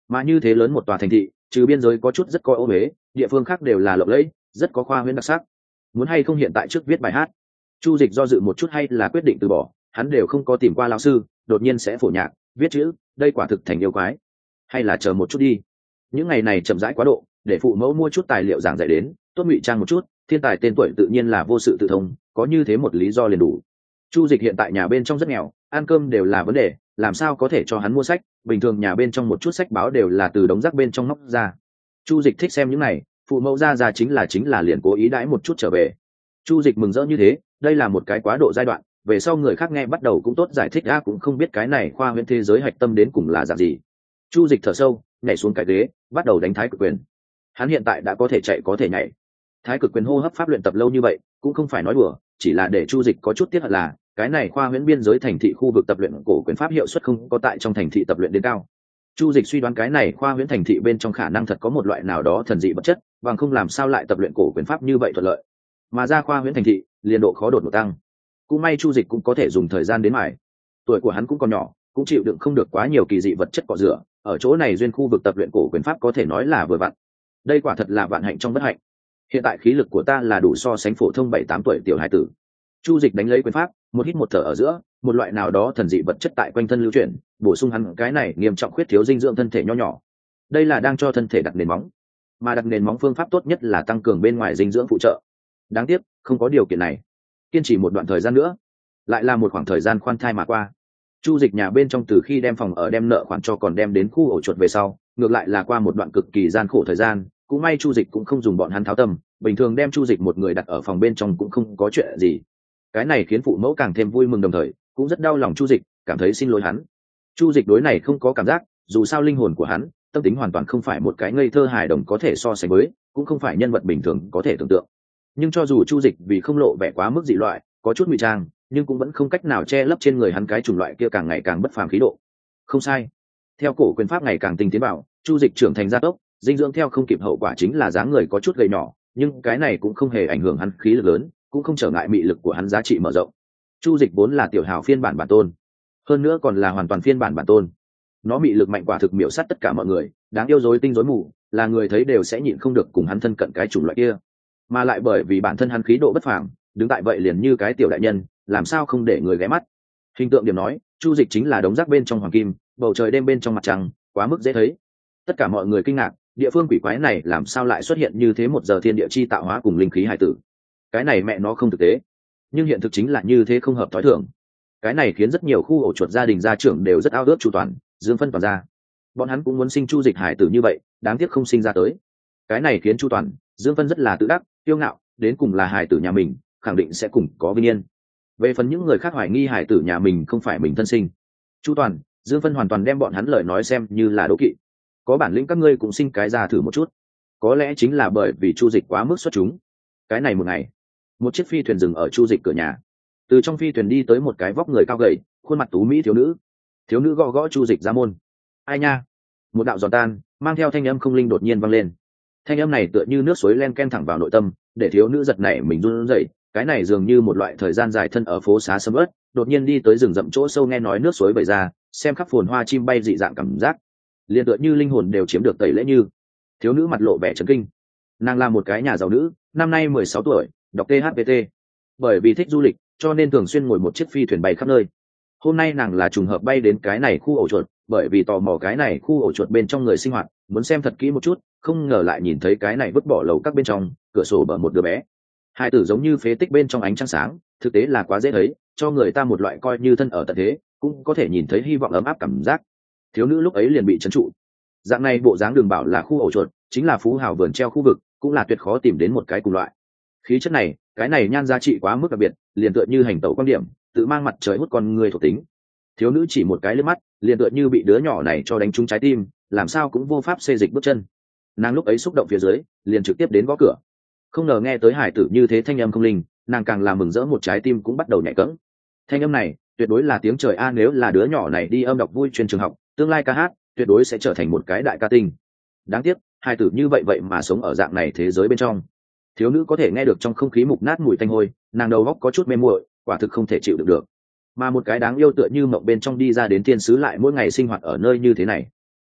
Mà như thế lớn một tòa thành thị, trừ biên giới có chút rất coi ô huế, địa phương khác đều là lộng lẫy, rất có khoa huyễn đặc sắc. Muốn hay không hiện tại trước viết bài hát? Chu Dịch do dự một chút hay là quyết định từ bỏ, hắn đều không có tìm qua lão sư, đột nhiên sẽ phổ nhạc, viết chữ, đây quả thực thành yêu quái. Hay là chờ một chút đi. Những ngày này chậm rãi quá độ, để phụ mẫu mua chút tài liệu giảng dạy đến, tốt ngụy trang một chút, thiên tài tên tuổi tự nhiên là vô sự tự thông, có như thế một lý do liền đủ. Chu Dịch hiện tại nhà bên trong rất nghèo, ăn cơm đều là vấn đề, làm sao có thể cho hắn mua sách, bình thường nhà bên trong một chút sách báo đều là từ đống rác bên trong móc ra. Chu Dịch thích xem những này, phụ mẫu ra chính là liền cố ý đãi một chút trở về. Chu Dịch mừng rỡ như thế, đây là một cái quá độ giai đoạn, về sau người khác nghe bắt đầu cũng tốt giải thích cũng không biết cái này khoa huyễn thế giới hạch tâm đến cùng là dạng gì. Chu Dịch thở sâu, nhảy xuống cái ghế, bắt đầu đánh thái cực quyền. Hắn hiện tại đã có thể chạy có thể nhảy. Thái cực quyền hô hấp pháp luyện tập lâu như vậy, cũng không phải nói đùa, chỉ là để Chu Dịch có chút tiếc hận là, cái này khoa huyễn biên giới thành thị khu vực tập luyện cổ quyền pháp hiệu suất không có tại trong thành thị tập luyện đến cao. Chu Dịch suy đoán cái này khoa huyễn thành thị bên trong khả năng thật có một loại nào đó thần dị vật chất, bằng không làm sao lại tập luyện cổ quyền pháp như vậy thuận lợi. Mà ra khoa huyễn thành thị, liền độ khó đột ngột tăng. Cũng may Chu Dịch cũng có thể dùng thời gian đến mài. Tuổi của hắn cũng còn nhỏ, cũng chịu đựng không được quá nhiều kỳ dị vật chất cọ rửa, ở chỗ này duyên khu vực tập luyện cổ quyền pháp có thể nói là vừa vặn. Đây quả thật là vạn hạnh trong bất hạnh. Hiện tại khí lực của ta là đủ so sánh phổ thông 7-8 tuổi tiểu hải tử. Chu Dịch đánh lấy quyền pháp, một hít một thở ở giữa, một loại nào đó thần dị vật chất tại quanh thân lưu chuyển, bổ sung hắn cái này nghiêm trọng khuyết thiếu dinh dưỡng thân thể nho nhỏ. Đây là đang cho thân thể đặt nền móng, mà đặt nền móng phương pháp tốt nhất là tăng cường bên ngoài dinh dưỡng phụ trợ. Đáng tiếc, không có điều kiện này. Kiên trì một đoạn thời gian nữa, lại là một khoảng thời gian khoan thai mà qua. Chu Dịch nhà bên trong từ khi đem phòng ở đem nợ khoản cho còn đem đến khu ổ chuột về sau, ngược lại là qua một đoạn cực kỳ gian khổ thời gian, cũng may Chu Dịch cũng không dùng bọn hắn tháo tâm, bình thường đem Chu Dịch một người đặt ở phòng bên trong cũng không có chuyện gì. Cái này khiến phụ mẫu càng thêm vui mừng đồng thời cũng rất đau lòng Chu Dịch, cảm thấy xin lỗi hắn. Chu Dịch đối này không có cảm giác, dù sao linh hồn của hắn, tâm tính hoàn toàn không phải một cái ngây thơ hài đồng có thể so sánh với, cũng không phải nhân vật bình thường có thể tưởng tượng. Nhưng cho dù Chu Dịch vì không lộ vẻ quá mức dị loại, có chút ngụy trang, nhưng cũng vẫn không cách nào che lấp trên người hắn cái chủng loại kia càng ngày càng bất phàm khí độ. Không sai. Theo cổ quyền pháp ngày càng tinh tiến vào, Chu Dịch trưởng thành gia tốc, dinh dưỡng theo không kịp hậu quả chính là dáng người có chút gầy nhỏ, nhưng cái này cũng không hề ảnh hưởng hắn khí lực lớn, cũng không trở ngại mị lực của hắn giá trị mở rộng. Chu Dịch vốn là tiểu hào phiên bản bản tôn, hơn nữa còn là hoàn toàn phiên bản bản tôn. Nó mị lực mạnh quả thực miểu sát tất cả mọi người, đáng yêu rối tinh rối mù, là người thấy đều sẽ nhịn không được cùng hắn thân cận cái chủng loại kia. Mà lại bởi vì bản thân hắn khí độ bất phàm, đứng tại vậy liền như cái tiểu đại nhân, làm sao không để người ghé mắt. Hình tượng điểm nói, Chu Dịch chính là đống rác bên trong hoàng kim, bầu trời đêm bên trong mặt trăng, quá mức dễ thấy. Tất cả mọi người kinh ngạc, địa phương quỷ quái này làm sao lại xuất hiện như thế một giờ thiên địa chi tạo hóa cùng linh khí hải tử. Cái này mẹ nó không thực tế, nhưng hiện thực chính là như thế, không hợp thói thường. Cái này khiến rất nhiều khu ổ chuột gia đình gia trưởng đều rất ao ước Chu Toàn, Dương Phân toàn ra. Bọn hắn cũng muốn sinh Chu Dịch hải tử như vậy, đáng tiếc không sinh ra tới. Cái này khiến Chu Toàn, Dương Phân rất là tự đắc, kiêu ngạo, đến cùng là hải tử nhà mình, khẳng định sẽ cùng có vinh yên. Về phần những người khác hoài nghi hải tử nhà mình không phải mình thân sinh, Chu Toàn, Dương Phân hoàn toàn đem bọn hắn lời nói xem như là đố kỵ. Có bản lĩnh các ngươi cũng sinh cái ra thử một chút. Có lẽ chính là bởi vì Chu Dịch quá mức xuất chúng. Cái này một ngày, một chiếc phi thuyền dừng ở Chu Dịch cửa nhà. Từ trong phi thuyền đi tới một cái vóc người cao gầy, khuôn mặt tú mỹ thiếu nữ. Thiếu nữ gõ gõ Chu Dịch ra môn. Ai nha? Một đạo giòn tan mang theo thanh âm không linh đột nhiên vang lên. Thanh âm này tựa như nước suối len ken thẳng vào nội tâm, để thiếu nữ giật nảy mình run rẩy. Cái này dường như một loại thời gian dài thân ở phố xá sầm uất, đột nhiên đi tới rừng rậm chỗ sâu nghe nói nước suối vẩy ra, xem khắp phồn hoa chim bay dị dạng cảm giác, liền tựa như linh hồn đều chiếm được tẩy lễ như. Thiếu nữ mặt lộ vẻ chấn kinh. Nàng là một cái nhà giàu nữ, năm nay 16 tuổi, đọc THPT. Bởi vì thích du lịch, cho nên thường xuyên ngồi một chiếc phi thuyền bay khắp nơi. Hôm nay nàng là trùng hợp bay đến cái này khu ổ chuột, bởi vì tò mò cái này khu ổ chuột bên trong người sinh hoạt, muốn xem thật kỹ một chút, không ngờ lại nhìn thấy cái này vứt bỏ lầu các bên trong, cửa sổ bờ một đứa bé. Hai tử giống như phế tích bên trong ánh trăng sáng, thực tế là quá dễ thấy, cho người ta một loại coi như thân ở tận thế, cũng có thể nhìn thấy hy vọng ấm áp cảm giác. Thiếu nữ lúc ấy liền bị trấn trụ. Dạng này bộ dáng đừng bảo là khu ổ chuột, chính là phú hào vườn treo khu vực, cũng là tuyệt khó tìm đến một cái cùng loại. Khí chất này, cái này nhan giá trị quá mức đặc biệt, liền tựa như hành tẩu quan điểm, tự mang mặt trời hút con người thuộc tính. Thiếu nữ chỉ một cái liếc mắt, liền tựa như bị đứa nhỏ này cho đánh trúng trái tim, làm sao cũng vô pháp xê dịch bước chân. Nàng lúc ấy xúc động phía dưới, liền trực tiếp đến gõ cửa. Không ngờ nghe tới hải tử như thế thanh âm không linh, nàng càng làm mừng rỡ, một trái tim cũng bắt đầu nhảy cẫng. Thanh âm này, tuyệt đối là tiếng trời a, nếu là đứa nhỏ này đi âm đọc vui chuyên trường học, tương lai ca hát, tuyệt đối sẽ trở thành một cái đại ca tinh. Đáng tiếc, hải tử như vậy mà sống ở dạng này thế giới bên trong. Thiếu nữ có thể nghe được trong không khí mục nát mùi tanh hôi, nàng đầu óc có chút mê muội, quả thực không thể chịu đựng được. Mà một cái đáng yêu tựa như mộng bên trong đi ra đến thiên sứ lại mỗi ngày sinh hoạt ở nơi như thế này.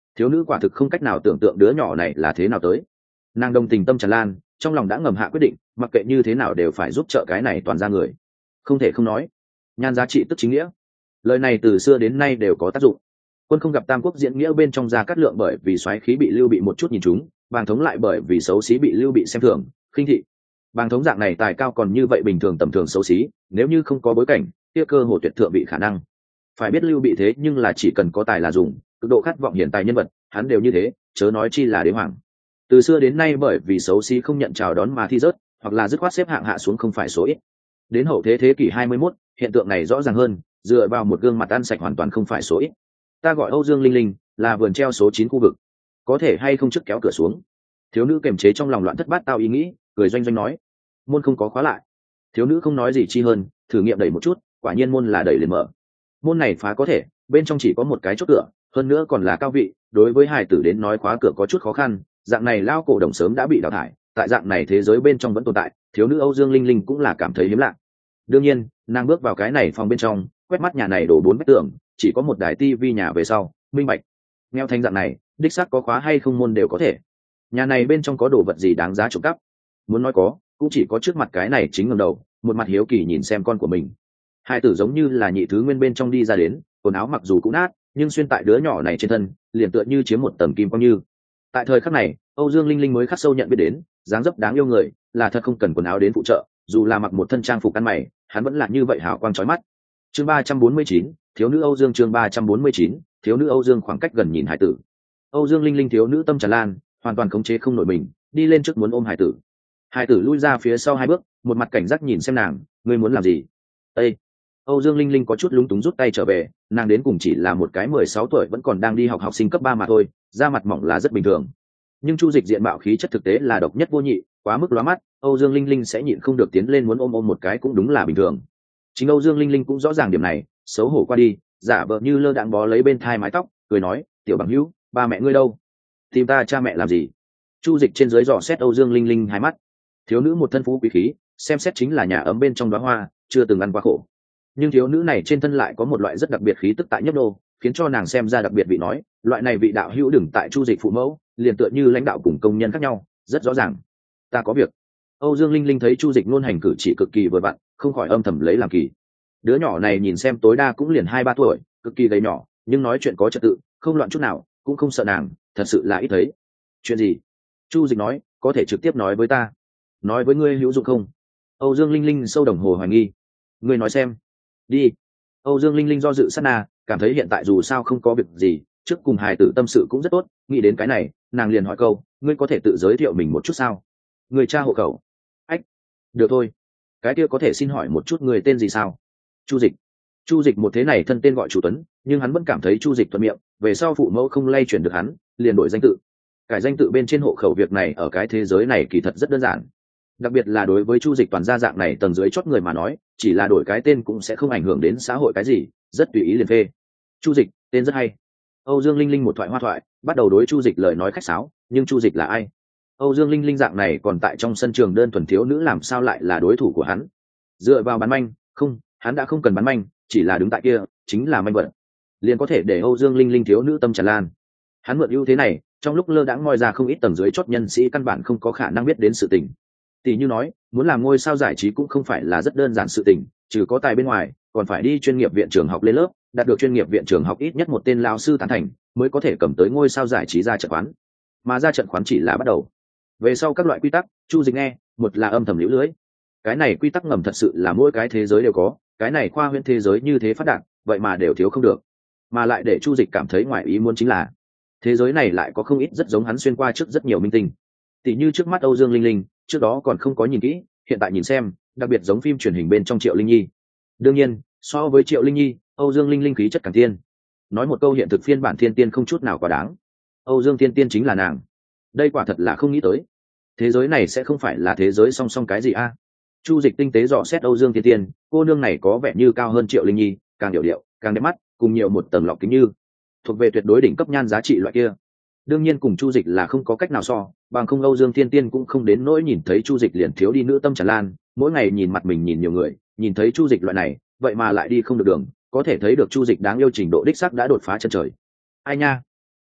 Thiếu nữ quả thực không cách nào tưởng tượng đứa nhỏ này là thế nào tới. Nàng đồng tình tâm tràn lan, trong lòng đã ngầm hạ quyết định, mặc kệ như thế nào đều phải giúp trợ cái này toàn ra người. Không thể không nói, nhan giá trị tức chính nghĩa, lời này từ xưa đến nay đều có tác dụng. Quân không gặp tam quốc diễn nghĩa bên trong Gia Cát Lượng bởi vì soái khí bị Lưu Bị một chút nhìn trúng, Bàng Thống lại bởi vì xấu xí bị Lưu Bị xem thường khinh thị. Bàng Thống dạng này tài cao còn như vậy bình thường tầm thường xấu xí, nếu như không có bối cảnh kia cơ hồ tuyệt thượng vị khả năng. Phải biết Lưu Bị thế nhưng là chỉ cần có tài là dùng, cực độ khát vọng hiện tài nhân vật, hắn đều như thế, chớ nói chi là đế hoàng. Từ xưa đến nay bởi vì xấu xí không nhận chào đón mà thi rớt, hoặc là dứt khoát xếp hạng hạ xuống không phải số ít. Đến hậu thế kỷ 21, hiện tượng này rõ ràng hơn, dựa vào một gương mặt ăn sạch hoàn toàn không phải số ít. Ta gọi Âu Dương Linh Linh, là vườn treo số 9 khu vực, có thể hay không trước kéo cửa xuống. Thiếu nữ kiềm chế trong lòng loạn thất bát tao ý nghĩ, cười doanh doanh nói, môn không có khóa lại. Thiếu nữ không nói gì chi hơn, thử nghiệm đẩy một chút, quả nhiên môn là đẩy liền mở. Môn này phá có thể, bên trong chỉ có một cái chốt cửa, hơn nữa còn là cao vị, đối với hài tử đến nói khóa cửa có chút khó khăn, dạng này lao cổ đồng sớm đã bị đào thải, tại dạng này thế giới bên trong vẫn tồn tại, thiếu nữ Âu Dương Linh Linh cũng là cảm thấy hiếm lạ. Đương nhiên, nàng bước vào cái này phòng bên trong, quét mắt nhà này đổ 4 vách tường, chỉ có một đài tivi nhà về sau, minh bạch. Nghèo thành dạng này, đích xác có khóa hay không môn đều có thể. Nhà này bên trong có đồ vật gì đáng giá trộm cắp? Muốn nói có, cũng chỉ có trước mặt cái này chính ngẩng đầu, một mặt hiếu kỳ nhìn xem con của mình. Hai tử giống như là nhị thứ nguyên bên trong đi ra đến, quần áo mặc dù cũng nát, nhưng xuyên tại đứa nhỏ này trên thân, liền tựa như chiếm một tầng kim quang như. Tại thời khắc này, Âu Dương Linh Linh mới khắc sâu nhận biết đến, dáng dấp đáng yêu người, là thật không cần quần áo đến phụ trợ, dù là mặc một thân trang phục ăn mày, hắn vẫn là như vậy hào quang chói mắt. Chương 349, thiếu nữ Âu Dương chương 349, thiếu nữ Âu Dương khoảng cách gần nhìn hải tử. Âu Dương Linh Linh thiếu nữ tâm tràn lan, hoàn toàn khống chế không nổi mình, đi lên trước muốn ôm hải tử. Hải tử lui ra phía sau 2 bước, một mặt cảnh giác nhìn xem nàng, ngươi muốn làm gì? Ê! Âu Dương Linh Linh có chút lúng túng rút tay trở về, nàng đến cùng chỉ là một cái 16 tuổi vẫn còn đang đi học học sinh cấp 3 mà thôi, da mặt mỏng là rất bình thường. Nhưng Chu Dịch diện mạo khí chất thực tế là độc nhất vô nhị, quá mức lóa mắt, Âu Dương Linh Linh sẽ nhịn không được tiến lên muốn ôm một cái cũng đúng là bình thường. Chính Âu Dương Linh Linh cũng rõ ràng điểm này, xấu hổ qua đi, giả vờ như lơ đãng bó lấy bên thai mái tóc, cười nói, "Tiểu bằng hữu, ba mẹ ngươi đâu? Tìm ta cha mẹ làm gì?" Chu Dịch trên dưới dò xét Âu Dương Linh Linh 2 mắt. Thiếu nữ một thân phú quý khí, xem xét chính là nhà ấm bên trong đóa hoa, chưa từng ăn quá khổ. Nhưng thiếu nữ này trên thân lại có một loại rất đặc biệt khí tức tại nhấp nô, khiến cho nàng xem ra đặc biệt vị nói, loại này vị đạo hữu đừng tại Chu Dịch phụ mẫu, liền tựa như lãnh đạo cùng công nhân khác nhau, rất rõ ràng. "Ta có việc." Âu Dương Linh Linh thấy Chu Dịch luôn hành cử chỉ cực kỳ vừa vặn, không khỏi âm thầm lấy làm kỳ. Đứa nhỏ này nhìn xem tối đa cũng liền 2-3 tuổi, cực kỳ gầy nhỏ, nhưng nói chuyện có trật tự, không loạn chút nào, cũng không sợ nàng, thật sự là ít thấy. "Chuyện gì?" Chu Dịch nói, "Có thể trực tiếp nói với ta." "Nói với ngươi hữu dụng không?" Âu Dương Linh Linh sâu đồng hồ hoài nghi. "Ngươi nói xem." "Đi." Âu Dương Linh Linh do dự sát na, cảm thấy hiện tại dù sao không có việc gì, trước cùng hài tử tâm sự cũng rất tốt, nghĩ đến cái này, nàng liền hỏi câu, "Ngươi có thể tự giới thiệu mình một chút sao?" "Người cha hộ khẩu." "Ách, được thôi. Cái kia có thể xin hỏi một chút người tên gì sao?" "Chu Dịch." Chu Dịch một thế này thân tên gọi Chu Tuấn, nhưng hắn vẫn cảm thấy Chu Dịch thuận miệng, về sau phụ mẫu không lay chuyển được hắn, liền đổi danh tự. Cải danh tự bên trên hộ khẩu việc này ở cái thế giới này kỳ thật rất đơn giản. Đặc biệt là đối với Chu Dịch toàn gia dạng này tầng dưới chót người mà nói, chỉ là đổi cái tên cũng sẽ không ảnh hưởng đến xã hội cái gì, rất tùy ý liền phê. Chu Dịch, tên rất hay. Âu Dương Linh Linh một thoại hoa thoại, bắt đầu đối Chu Dịch lời nói khách sáo, nhưng Chu Dịch là ai? Âu Dương Linh Linh dạng này còn tại trong sân trường đơn thuần thiếu nữ làm sao lại là đối thủ của hắn? Dựa vào bán manh, không, hắn đã không cần bán manh, chỉ là đứng tại kia, chính là manh vật. Liền có thể để Âu Dương Linh Linh thiếu nữ tâm tràn lan. Hắn mượn ưu thế này, trong lúc lơ đãng moi ra không ít tầng dưới chót nhân sĩ căn bản không có khả năng biết đến sự tình. Tỷ như nói, muốn làm ngôi sao giải trí cũng không phải là rất đơn giản sự tình, trừ có tài bên ngoài, còn phải đi chuyên nghiệp viện trường học lên lớp, đạt được chuyên nghiệp viện trường học ít nhất một tên lão sư tán thành, mới có thể cầm tới ngôi sao giải trí ra trận khoán. Mà ra trận khoán chỉ là bắt đầu. Về sau các loại quy tắc, Chu Dịch nghe, một là âm thầm liễu lưới. Cái này quy tắc ngầm thật sự là mỗi cái thế giới đều có, cái này khoa huyễn thế giới như thế phát đạt, vậy mà đều thiếu không được. Mà lại để Chu Dịch cảm thấy ngoài ý muốn chính là, thế giới này lại có không ít rất giống hắn xuyên qua trước rất nhiều minh tinh. Tỷ như trước mắt Âu Dương Linh Linh, trước đó còn không có nhìn kỹ, hiện tại nhìn xem, đặc biệt giống phim truyền hình bên trong Triệu Linh Nhi. Đương nhiên, so với Triệu Linh Nhi, Âu Dương Linh Linh khí chất càng tiên. Nói một câu hiện thực phiên bản thiên tiên không chút nào quá đáng. Âu Dương Thiên Tiên chính là nàng. Đây quả thật là không nghĩ tới. Thế giới này sẽ không phải là thế giới song song cái gì a? Chu Dịch tinh tế dò xét Âu Dương Thiên Tiên, cô nương này có vẻ như cao hơn Triệu Linh Nhi, càng điệu điệu, càng đẹp mắt, cùng nhiều một tầng lọc kính như, thuộc về tuyệt đối đỉnh cấp nhan giá trị loại kia. Đương nhiên cùng Chu Dịch là không có cách nào so, bằng không Âu Dương Thiên Tiên cũng không đến nỗi nhìn thấy Chu Dịch liền thiếu đi nữ tâm tràn lan, mỗi ngày nhìn mặt mình nhìn nhiều người, nhìn thấy Chu Dịch loại này, vậy mà lại đi không được đường, có thể thấy được Chu Dịch đáng yêu trình độ đích xác đã đột phá chân trời. Ai nha,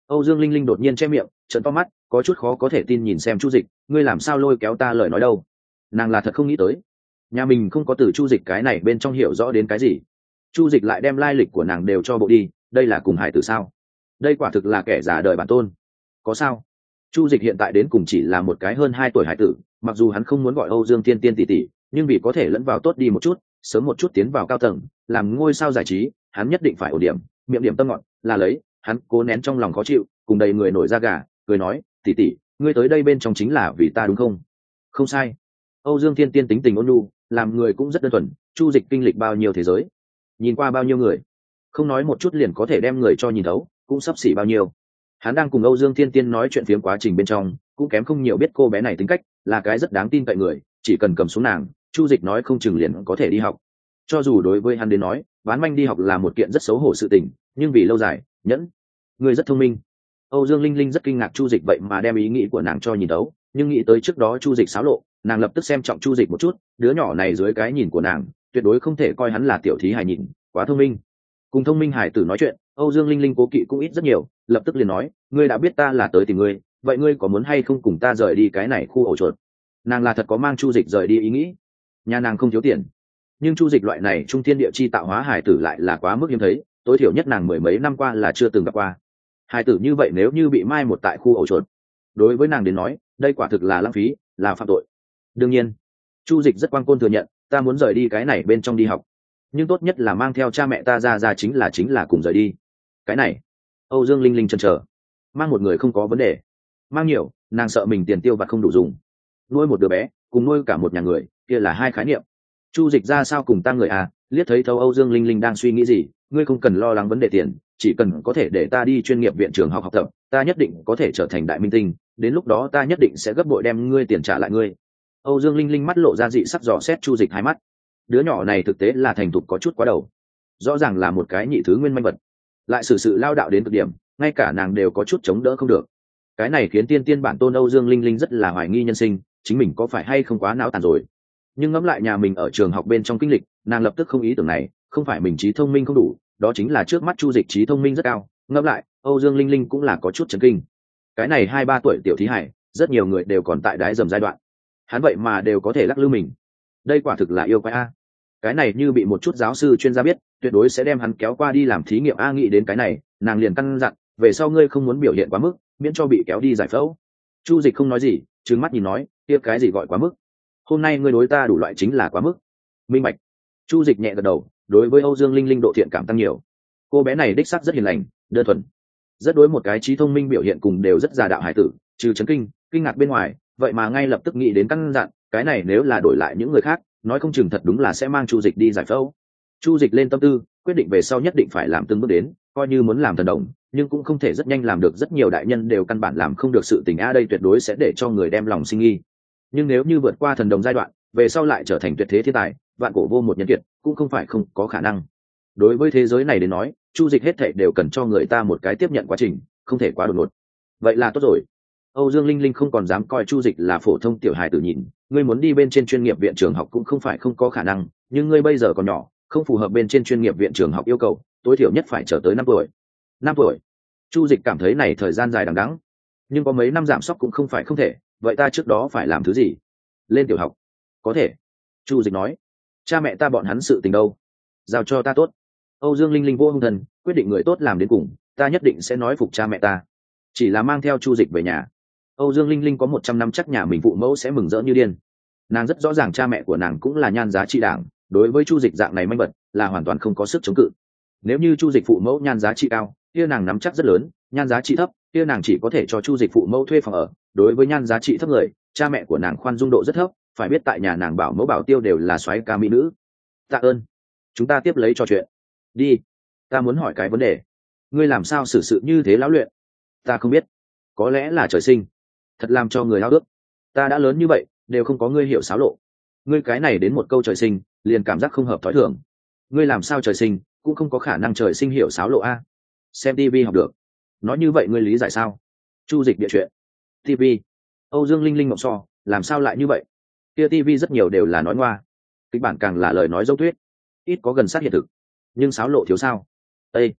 Âu Dương Linh Linh đột nhiên che miệng trợn to mắt, có chút khó có thể tin nhìn xem Chu Dịch, ngươi làm sao lôi kéo ta lời nói đâu. Nàng là thật không nghĩ tới nhà mình không có từ Chu Dịch cái này bên trong hiểu rõ đến cái gì. Chu Dịch lại đem lai lịch của nàng đều cho bộ đi, đây là cùng hải tử sao? Đây quả thực là kẻ giả đời bản tôn. Có sao? Chu Dịch hiện tại đến cùng chỉ là một cái hơn 2 tuổi hải tử, mặc dù hắn không muốn gọi Âu Dương Tiên Tiên tỷ tỷ, nhưng vì có thể lẫn vào tốt đi một chút, sớm một chút tiến vào cao tầng, làm ngôi sao giải trí, hắn nhất định phải ổn điểm, miệng điểm tâm ngọn, là lấy, hắn cố nén trong lòng khó chịu, cùng đầy người nổi da gà, cười nói, tỷ tỷ, ngươi tới đây bên trong chính là vì ta đúng không? Không sai. Âu Dương Tiên Tiên tính tình ôn nhu, làm người cũng rất đơn thuần. Chu Dịch kinh lịch bao nhiêu thế giới, nhìn qua bao nhiêu người, không nói một chút liền có thể đem người cho nhìn thấu, cũng sắp xỉ bao nhiêu. Hắn đang cùng Âu Dương Tiên Tiên nói chuyện phiếm quá trình bên trong, cũng kém không nhiều biết cô bé này tính cách, là cái rất đáng tin cậy người, chỉ cần cầm xuống nàng, Chu Dịch nói không chừng liền có thể đi học. Cho dù đối với hắn đến nói, bán manh đi học là một kiện rất xấu hổ sự tình, nhưng vì lâu dài, nhẫn, người rất thông minh. Âu Dương Linh Linh rất kinh ngạc Chu Dịch vậy mà đem ý nghĩ của nàng cho nhìn thấu, nhưng nghĩ tới trước đó Chu Dịch xáo lộ, nàng lập tức xem trọng Chu Dịch một chút, đứa nhỏ này dưới cái nhìn của nàng, tuyệt đối không thể coi hắn là tiểu thí hài nhìn, quá thông minh. Cùng thông minh hải tử nói chuyện, Âu Dương Linh Linh cố kỵ cũng ít rất nhiều, lập tức liền nói, ngươi đã biết ta là tới tìm ngươi, vậy ngươi có muốn hay không cùng ta rời đi cái này khu ổ chuột? Nàng là thật có mang Chu Dịch rời đi ý nghĩ. Nhà nàng không thiếu tiền, nhưng Chu Dịch loại này trung thiên địa chi tạo hóa hải tử lại là quá mức hiếm thấy, tối thiểu nhất nàng mười mấy năm qua là chưa từng gặp qua. Hải tử như vậy nếu như bị mai một tại khu ổ chuột, đối với nàng đến nói, đây quả thực là lãng phí, là phạm tội. Đương nhiên, Chu Dịch rất quang côn thừa nhận, ta muốn rời đi cái này bên trong đi học, nhưng tốt nhất là mang theo cha mẹ ta ra chính là cùng rời đi. Cái này, Âu Dương Linh Linh chần chờ, mang một người không có vấn đề, mang nhiều, nàng sợ mình tiền tiêu vặt không đủ dùng. Nuôi một đứa bé, cùng nuôi cả một nhà người, kia là hai khái niệm. Chu Dịch ra sao cùng ta người à? Liếc thấy thấu Âu Dương Linh Linh đang suy nghĩ gì, ngươi không cần lo lắng vấn đề tiền, chỉ cần có thể để ta đi chuyên nghiệp viện trường học học tập, ta nhất định có thể trở thành đại minh tinh, đến lúc đó ta nhất định sẽ gấp bội đem ngươi tiền trả lại ngươi. Âu Dương Linh Linh mắt lộ ra dị sắc dò xét Chu Dịch hai mắt. Đứa nhỏ này thực tế là thành thục có chút quá đầu, rõ ràng là một cái nhị thứ nguyên manh vật, lại xử sự lao đạo đến cực điểm, ngay cả nàng đều có chút chống đỡ không được. Cái này khiến tiên tiên bản tôn Âu Dương Linh Linh rất là hoài nghi nhân sinh, chính mình có phải hay không quá não tàn rồi. Nhưng ngẫm lại nhà mình ở trường học bên trong kinh lịch, nàng lập tức không ý tưởng này, không phải mình trí thông minh không đủ, đó chính là trước mắt Chu Dịch trí thông minh rất cao. Ngẫm lại, Âu Dương Linh Linh cũng là có chút chấn kinh. Cái này 2-3 tuổi tiểu thí hải, rất nhiều người đều còn tại đái dầm giai đoạn, hắn vậy mà đều có thể lắc lư mình, đây quả thực là yêu quái a. Cái này như bị một chút giáo sư chuyên gia biết, tuyệt đối sẽ đem hắn kéo qua đi làm thí nghiệm a. Nghĩ đến cái này, nàng liền căn dặn, về sau ngươi không muốn biểu hiện quá mức, miễn cho bị kéo đi giải phẫu. Chu Dịch không nói gì, trừng mắt nhìn nói, kia cái gì gọi quá mức? Hôm nay ngươi đối ta đủ loại chính là quá mức. Minh bạch. Chu Dịch nhẹ gật đầu, đối với Âu Dương Linh Linh độ thiện cảm tăng nhiều. Cô bé này đích xác rất hiền lành, đơn thuần, rất đối một cái trí thông minh biểu hiện cùng đều rất già đạo hải tử, trừ chấn kinh ngạc bên ngoài, vậy mà ngay lập tức nghĩ đến căn dặn, cái này nếu là đổi lại những người khác, nói không chừng thật đúng là sẽ mang Chu Dịch đi giải phẫu. Chu Dịch lên tâm tư, quyết định về sau nhất định phải làm từng bước đến, coi như muốn làm thần đồng, nhưng cũng không thể rất nhanh làm được, rất nhiều đại nhân đều căn bản làm không được sự tình a, đây tuyệt đối sẽ để cho người đem lòng sinh nghi. Nhưng nếu như vượt qua thần đồng giai đoạn, về sau lại trở thành tuyệt thế thiên tài, vạn cổ vô một nhân kiệt, cũng không phải không có khả năng. Đối với thế giới này đến nói, Chu Dịch hết thảy đều cần cho người ta một cái tiếp nhận quá trình, không thể quá đột ngột. Vậy là tốt rồi. Âu Dương Linh Linh không còn dám coi Chu Dịch là phổ thông tiểu hài tử nhìn, ngươi muốn đi bên trên chuyên nghiệp viện trường học cũng không phải không có khả năng, nhưng ngươi bây giờ còn nhỏ, không phù hợp bên trên chuyên nghiệp viện trường học yêu cầu, tối thiểu nhất phải chờ tới 5 tuổi. 5 tuổi. Chu Dịch cảm thấy này thời gian dài đằng đẵng, nhưng có mấy năm giảm sóc cũng không phải không thể, vậy ta trước đó phải làm thứ gì? Lên tiểu học. Có thể. Chu Dịch nói. Cha mẹ ta bọn hắn sự tình đâu? Giao cho ta tốt. Âu Dương Linh Linh vô hung thần, quyết định người tốt làm đến cùng, ta nhất định sẽ nói phục cha mẹ ta. Chỉ là mang theo Chu Dịch về nhà. Âu Dương Linh Linh có 100 năm chắc nhà mình phụ mẫu sẽ mừng rỡ như điên. Nàng rất rõ ràng cha mẹ của nàng cũng là nhan giá trị đảng, đối với Chu Dịch dạng này manh vật là hoàn toàn không có sức chống cự. Nếu như Chu Dịch phụ mẫu nhan giá trị cao, kia nàng nắm chắc rất lớn, nhan giá trị thấp, kia nàng chỉ có thể cho Chu Dịch phụ mẫu thuê phòng ở. Đối với nhan giá trị thấp người, cha mẹ của nàng khoan dung độ rất thấp, phải biết tại nhà nàng bảo mẫu bảo tiêu đều là soái ca mỹ nữ. Tạ ơn. Chúng ta tiếp lấy trò chuyện. Đi. Ta muốn hỏi cái vấn đề. Ngươi làm sao xử sự như thế lão luyện? Ta không biết. Có lẽ là trời sinh. Thật làm cho người háo ước. Ta đã lớn như vậy, đều không có ngươi hiểu xáo lộ. Ngươi cái này đến một câu trời sinh, liền cảm giác không hợp thói thường. Ngươi làm sao trời sinh, cũng không có khả năng trời sinh hiểu xáo lộ a. Xem TV học được. Nói như vậy ngươi lý giải sao? Chu Dịch địa chuyện. TV. Âu Dương Linh Linh ngọc so, làm sao lại như vậy? Kia TV rất nhiều đều là nói ngoa, kịch bản càng là lời nói dấu thuyết, ít có gần sát hiện thực. Nhưng xáo lộ thiếu sao? Ê,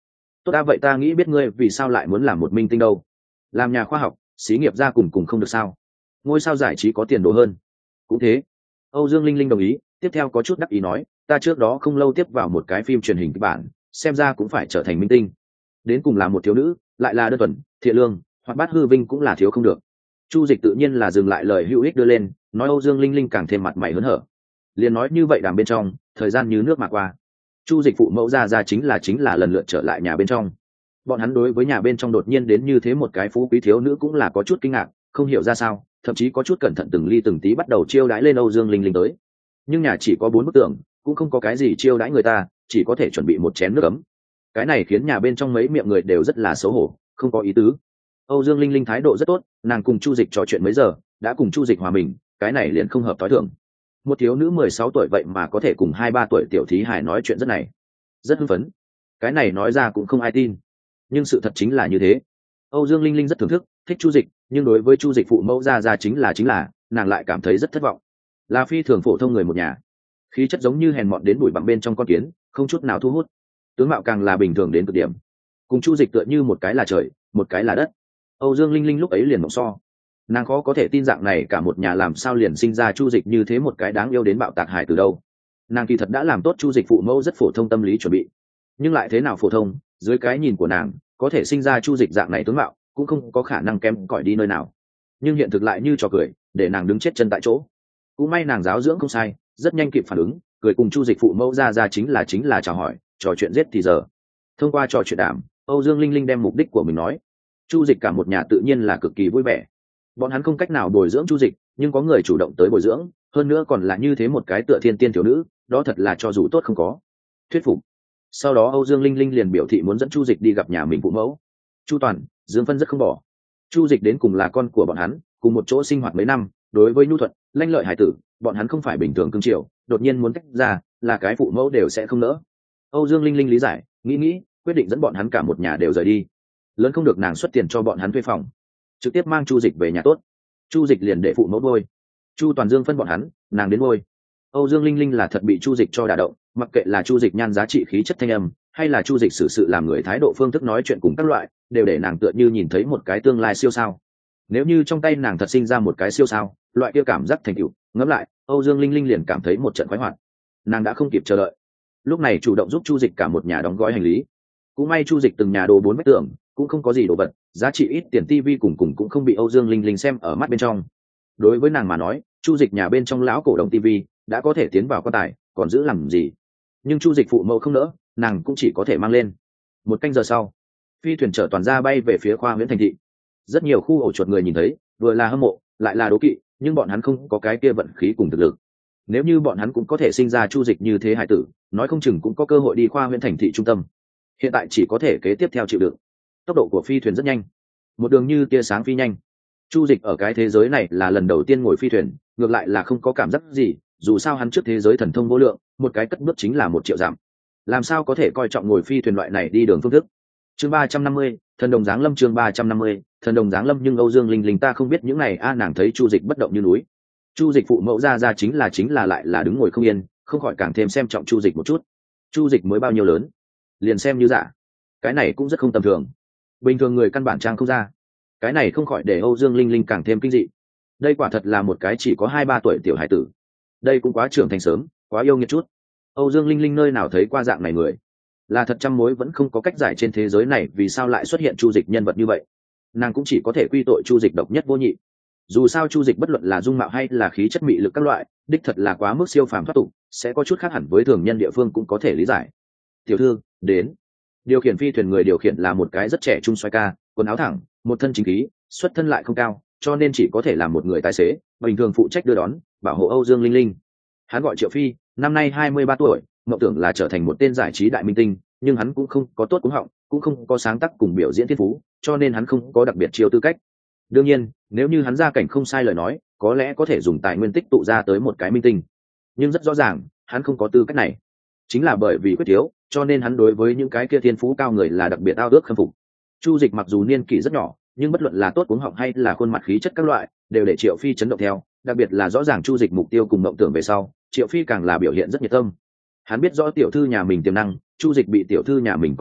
tốt ta, vậy ta nghĩ biết ngươi vì sao lại muốn làm một minh tinh đâu? Làm nhà khoa học, xí nghiệp ra cùng không được sao? Ngôi sao giải trí có tiền đồ hơn. Cũng thế. Âu Dương Linh Linh đồng ý, tiếp theo có chút đắc ý nói, ta trước đó không lâu tiếp vào một cái phim truyền hình kịch bản, xem ra cũng phải trở thành minh tinh. Đến cùng là một thiếu nữ, lại là đơn thuần, thiện lương, hoặc bát hư vinh cũng là thiếu không được. Chu Dịch tự nhiên là dừng lại lời hữu ích đưa lên, nói Âu Dương Linh Linh càng thêm mặt mày hớn hở. Liền nói như vậy đàm bên trong, thời gian như nước mà qua. Chu Dịch phụ mẫu ra chính là lần lượt trở lại nhà bên trong. Bọn hắn đối với nhà bên trong đột nhiên đến như thế một cái phú quý thiếu nữ cũng là có chút kinh ngạc, không hiểu ra sao, thậm chí có chút cẩn thận từng ly từng tí bắt đầu chiêu đãi lên Âu Dương Linh Linh tới. Nhưng nhà chỉ có 4 bức tường, cũng không có cái gì chiêu đãi người ta, chỉ có thể chuẩn bị một chén nước ấm. Cái này khiến nhà bên trong mấy miệng người đều rất là xấu hổ, không có ý tứ. Âu Dương Linh Linh thái độ rất tốt, nàng cùng Chu Dịch trò chuyện mấy giờ, đã cùng Chu Dịch hòa mình, cái này liền không hợp tối thường. Một thiếu nữ 16 tuổi vậy mà có thể cùng 2-3 tuổi tiểu thí hài nói chuyện rất này, rất hưng phấn. Cái này nói ra cũng không ai tin, nhưng sự thật chính là như thế. Âu Dương Linh Linh rất thưởng thức, thích Chu Dịch, nhưng đối với Chu Dịch phụ mẫu ra chính là, nàng lại cảm thấy rất thất vọng. Là phi thường phổ thông người một nhà, khí chất giống như hèn mọn đến bụi bặm bên trong con kiến, không chút nào thu hút. Tướng mạo càng là bình thường đến cực điểm. Cùng Chu Dịch tựa như một cái là trời, một cái là đất. Âu Dương Linh Linh lúc ấy liền mộng so. Nàng khó có thể tin dạng này cả một nhà làm sao liền sinh ra Chu Dịch như thế một cái đáng yêu đến bạo tạc hài từ đâu. Nàng kỳ thật đã làm tốt Chu Dịch phụ mẫu rất phổ thông tâm lý chuẩn bị, nhưng lại thế nào phổ thông, dưới cái nhìn của nàng, có thể sinh ra Chu Dịch dạng này tướng mạo, cũng không có khả năng kém cỏi đi nơi nào. Nhưng hiện thực lại như trò cười, để nàng đứng chết chân tại chỗ. Cũng may nàng giáo dưỡng không sai, rất nhanh kịp phản ứng, cười cùng Chu Dịch phụ mẫu ra chính là chào hỏi, trò chuyện giết thì giờ. Thông qua trò chuyện đàm, Âu Dương Linh Linh đem mục đích của mình nói. Chu Dịch cả một nhà tự nhiên là cực kỳ vui vẻ. Bọn hắn không cách nào bồi dưỡng Chu Dịch, nhưng có người chủ động tới bồi dưỡng, hơn nữa còn là như thế một cái tựa thiên tiên thiếu nữ, đó thật là cho dù tốt không có. Thuyết phục. Sau đó Âu Dương Linh Linh liền biểu thị muốn dẫn Chu Dịch đi gặp nhà mình phụ mẫu. Chu Toàn, Dương Phân rất không bỏ. Chu Dịch đến cùng là con của bọn hắn, cùng một chỗ sinh hoạt mấy năm, đối với nhu thuận, lanh lợi hải tử, bọn hắn không phải bình thường cưng chiều, đột nhiên muốn tách ra, là cái phụ mẫu đều sẽ không nỡ. Âu Dương Linh Linh lý giải, nghĩ, quyết định dẫn bọn hắn cả một nhà đều rời đi. Lớn không được nàng xuất tiền cho bọn hắn thuê phòng, trực tiếp mang Chu Dịch về nhà tốt. Chu Dịch liền để phụ mẫu bôi. Chu Toàn Dương Phân bọn hắn, nàng đến bôi. Âu Dương Linh Linh là thật bị Chu Dịch cho đả động, mặc kệ là Chu Dịch nhan giá trị khí chất thanh âm, hay là Chu Dịch xử sự làm người thái độ phương thức nói chuyện cùng các loại, đều để nàng tựa như nhìn thấy một cái tương lai siêu sao. Nếu như trong tay nàng thật sinh ra một cái siêu sao, loại kia cảm giác thành tựu, ngẫm lại, Âu Dương Linh Linh liền cảm thấy một trận khoái hoạt. Nàng đã không kịp chờ đợi, lúc này chủ động giúp Chu Dịch cả một nhà đóng gói hành lý. Cũng may Chu Dịch từng nhà đồ 4 vách tường, cũng không có gì đồ vật, giá trị ít tiền tivi cùng cũng không bị Âu Dương Linh Linh xem ở mắt bên trong. Đối với nàng mà nói, Chu Dịch nhà bên trong lão cổ đồng tivi đã có thể tiến vào quan tài, còn giữ làm gì? Nhưng Chu Dịch phụ mẫu không nỡ, nàng cũng chỉ có thể mang lên. 1 canh giờ sau, phi thuyền chở toàn ra bay về phía khoa Nguyễn Thành thị. Rất nhiều khu ổ chuột người nhìn thấy, vừa là hâm mộ, lại là đố kỵ, nhưng bọn hắn không có cái kia vận khí cùng thực lực. Nếu như bọn hắn cũng có thể sinh ra Chu Dịch như thế hải tử, nói không chừng cũng có cơ hội đi khoa Nguyễn Thành thị trung tâm. Hiện tại chỉ có thể kế tiếp theo chịu đựng. Tốc độ của phi thuyền rất nhanh, một đường như tia sáng phi nhanh. Chu Dịch ở cái thế giới này là lần đầu tiên ngồi phi thuyền, ngược lại là không có cảm giác gì, dù sao hắn trước thế giới thần thông vô lượng, một cái cất bước chính là 1 triệu dặm. Làm sao có thể coi trọng ngồi phi thuyền loại này đi đường phương thức. Chương 350, thần đồng giáng lâm. Chương 350, thần đồng giáng lâm. Nhưng Âu Dương Linh Linh ta không biết những này nàng thấy Chu Dịch bất động như núi. Chu Dịch phụ mẫu ra chính là lại là đứng ngồi không yên, không khỏi càng thêm xem trọng Chu Dịch một chút. Chu Dịch mới bao nhiêu lớn, liền xem như giả, cái này cũng rất không tầm thường, bình thường người căn bản trang không ra. Cái này không khỏi để Âu Dương Linh Linh càng thêm kinh dị. Đây quả thật là một cái chỉ có 2-3 tuổi tiểu hải tử, đây cũng quá trưởng thành sớm, quá yêu nghiệt chút. Âu Dương Linh Linh nơi nào thấy qua dạng này người, là thật trăm mối vẫn không có cách giải trên thế giới này vì sao lại xuất hiện Chu Dịch nhân vật như vậy. Nàng cũng chỉ có thể quy tội Chu Dịch độc nhất vô nhị. Dù sao Chu Dịch bất luận là dung mạo hay là khí chất mị lực các loại, đích thật là quá mức siêu phàm thoát tục, sẽ có chút khác hẳn với thường nhân địa phương cũng có thể lý giải. Tiểu thư, đến. Điều khiển phi thuyền người điều khiển là một cái rất trẻ trung xoay ca, quần áo thẳng, một thân chính khí, xuất thân lại không cao, cho nên chỉ có thể làm một người tài xế, bình thường phụ trách đưa đón, bảo hộ Âu Dương Linh Linh. Hắn gọi Triệu Phi, năm nay 23 tuổi, mộng tưởng là trở thành một tên giải trí đại minh tinh, nhưng hắn cũng không có tốt cúng họng, cũng không có sáng tác cùng biểu diễn thiên phú, cho nên hắn không có đặc biệt chiêu tư cách. Đương nhiên, nếu như hắn gia cảnh không sai lời nói, có lẽ có thể dùng tài nguyên tích tụ ra tới một cái minh tinh. Nhưng rất rõ ràng, hắn không có tư cách này. Chính là bởi vì quyết thiếu, cho nên hắn đối với những cái kia thiên phú cao người là đặc biệt ao ước khâm phục. Chu Dịch mặc dù niên kỷ rất nhỏ, nhưng bất luận là tốt cuống họng hay là khuôn mặt khí chất các loại, đều để Triệu Phi chấn động theo, đặc biệt là rõ ràng Chu Dịch mục tiêu cùng mộng tưởng về sau, Triệu Phi càng là biểu hiện rất nhiệt tâm. Hắn biết rõ tiểu thư nhà mình tiềm năng, Chu Dịch bị tiểu thư nhà mình coi trọng,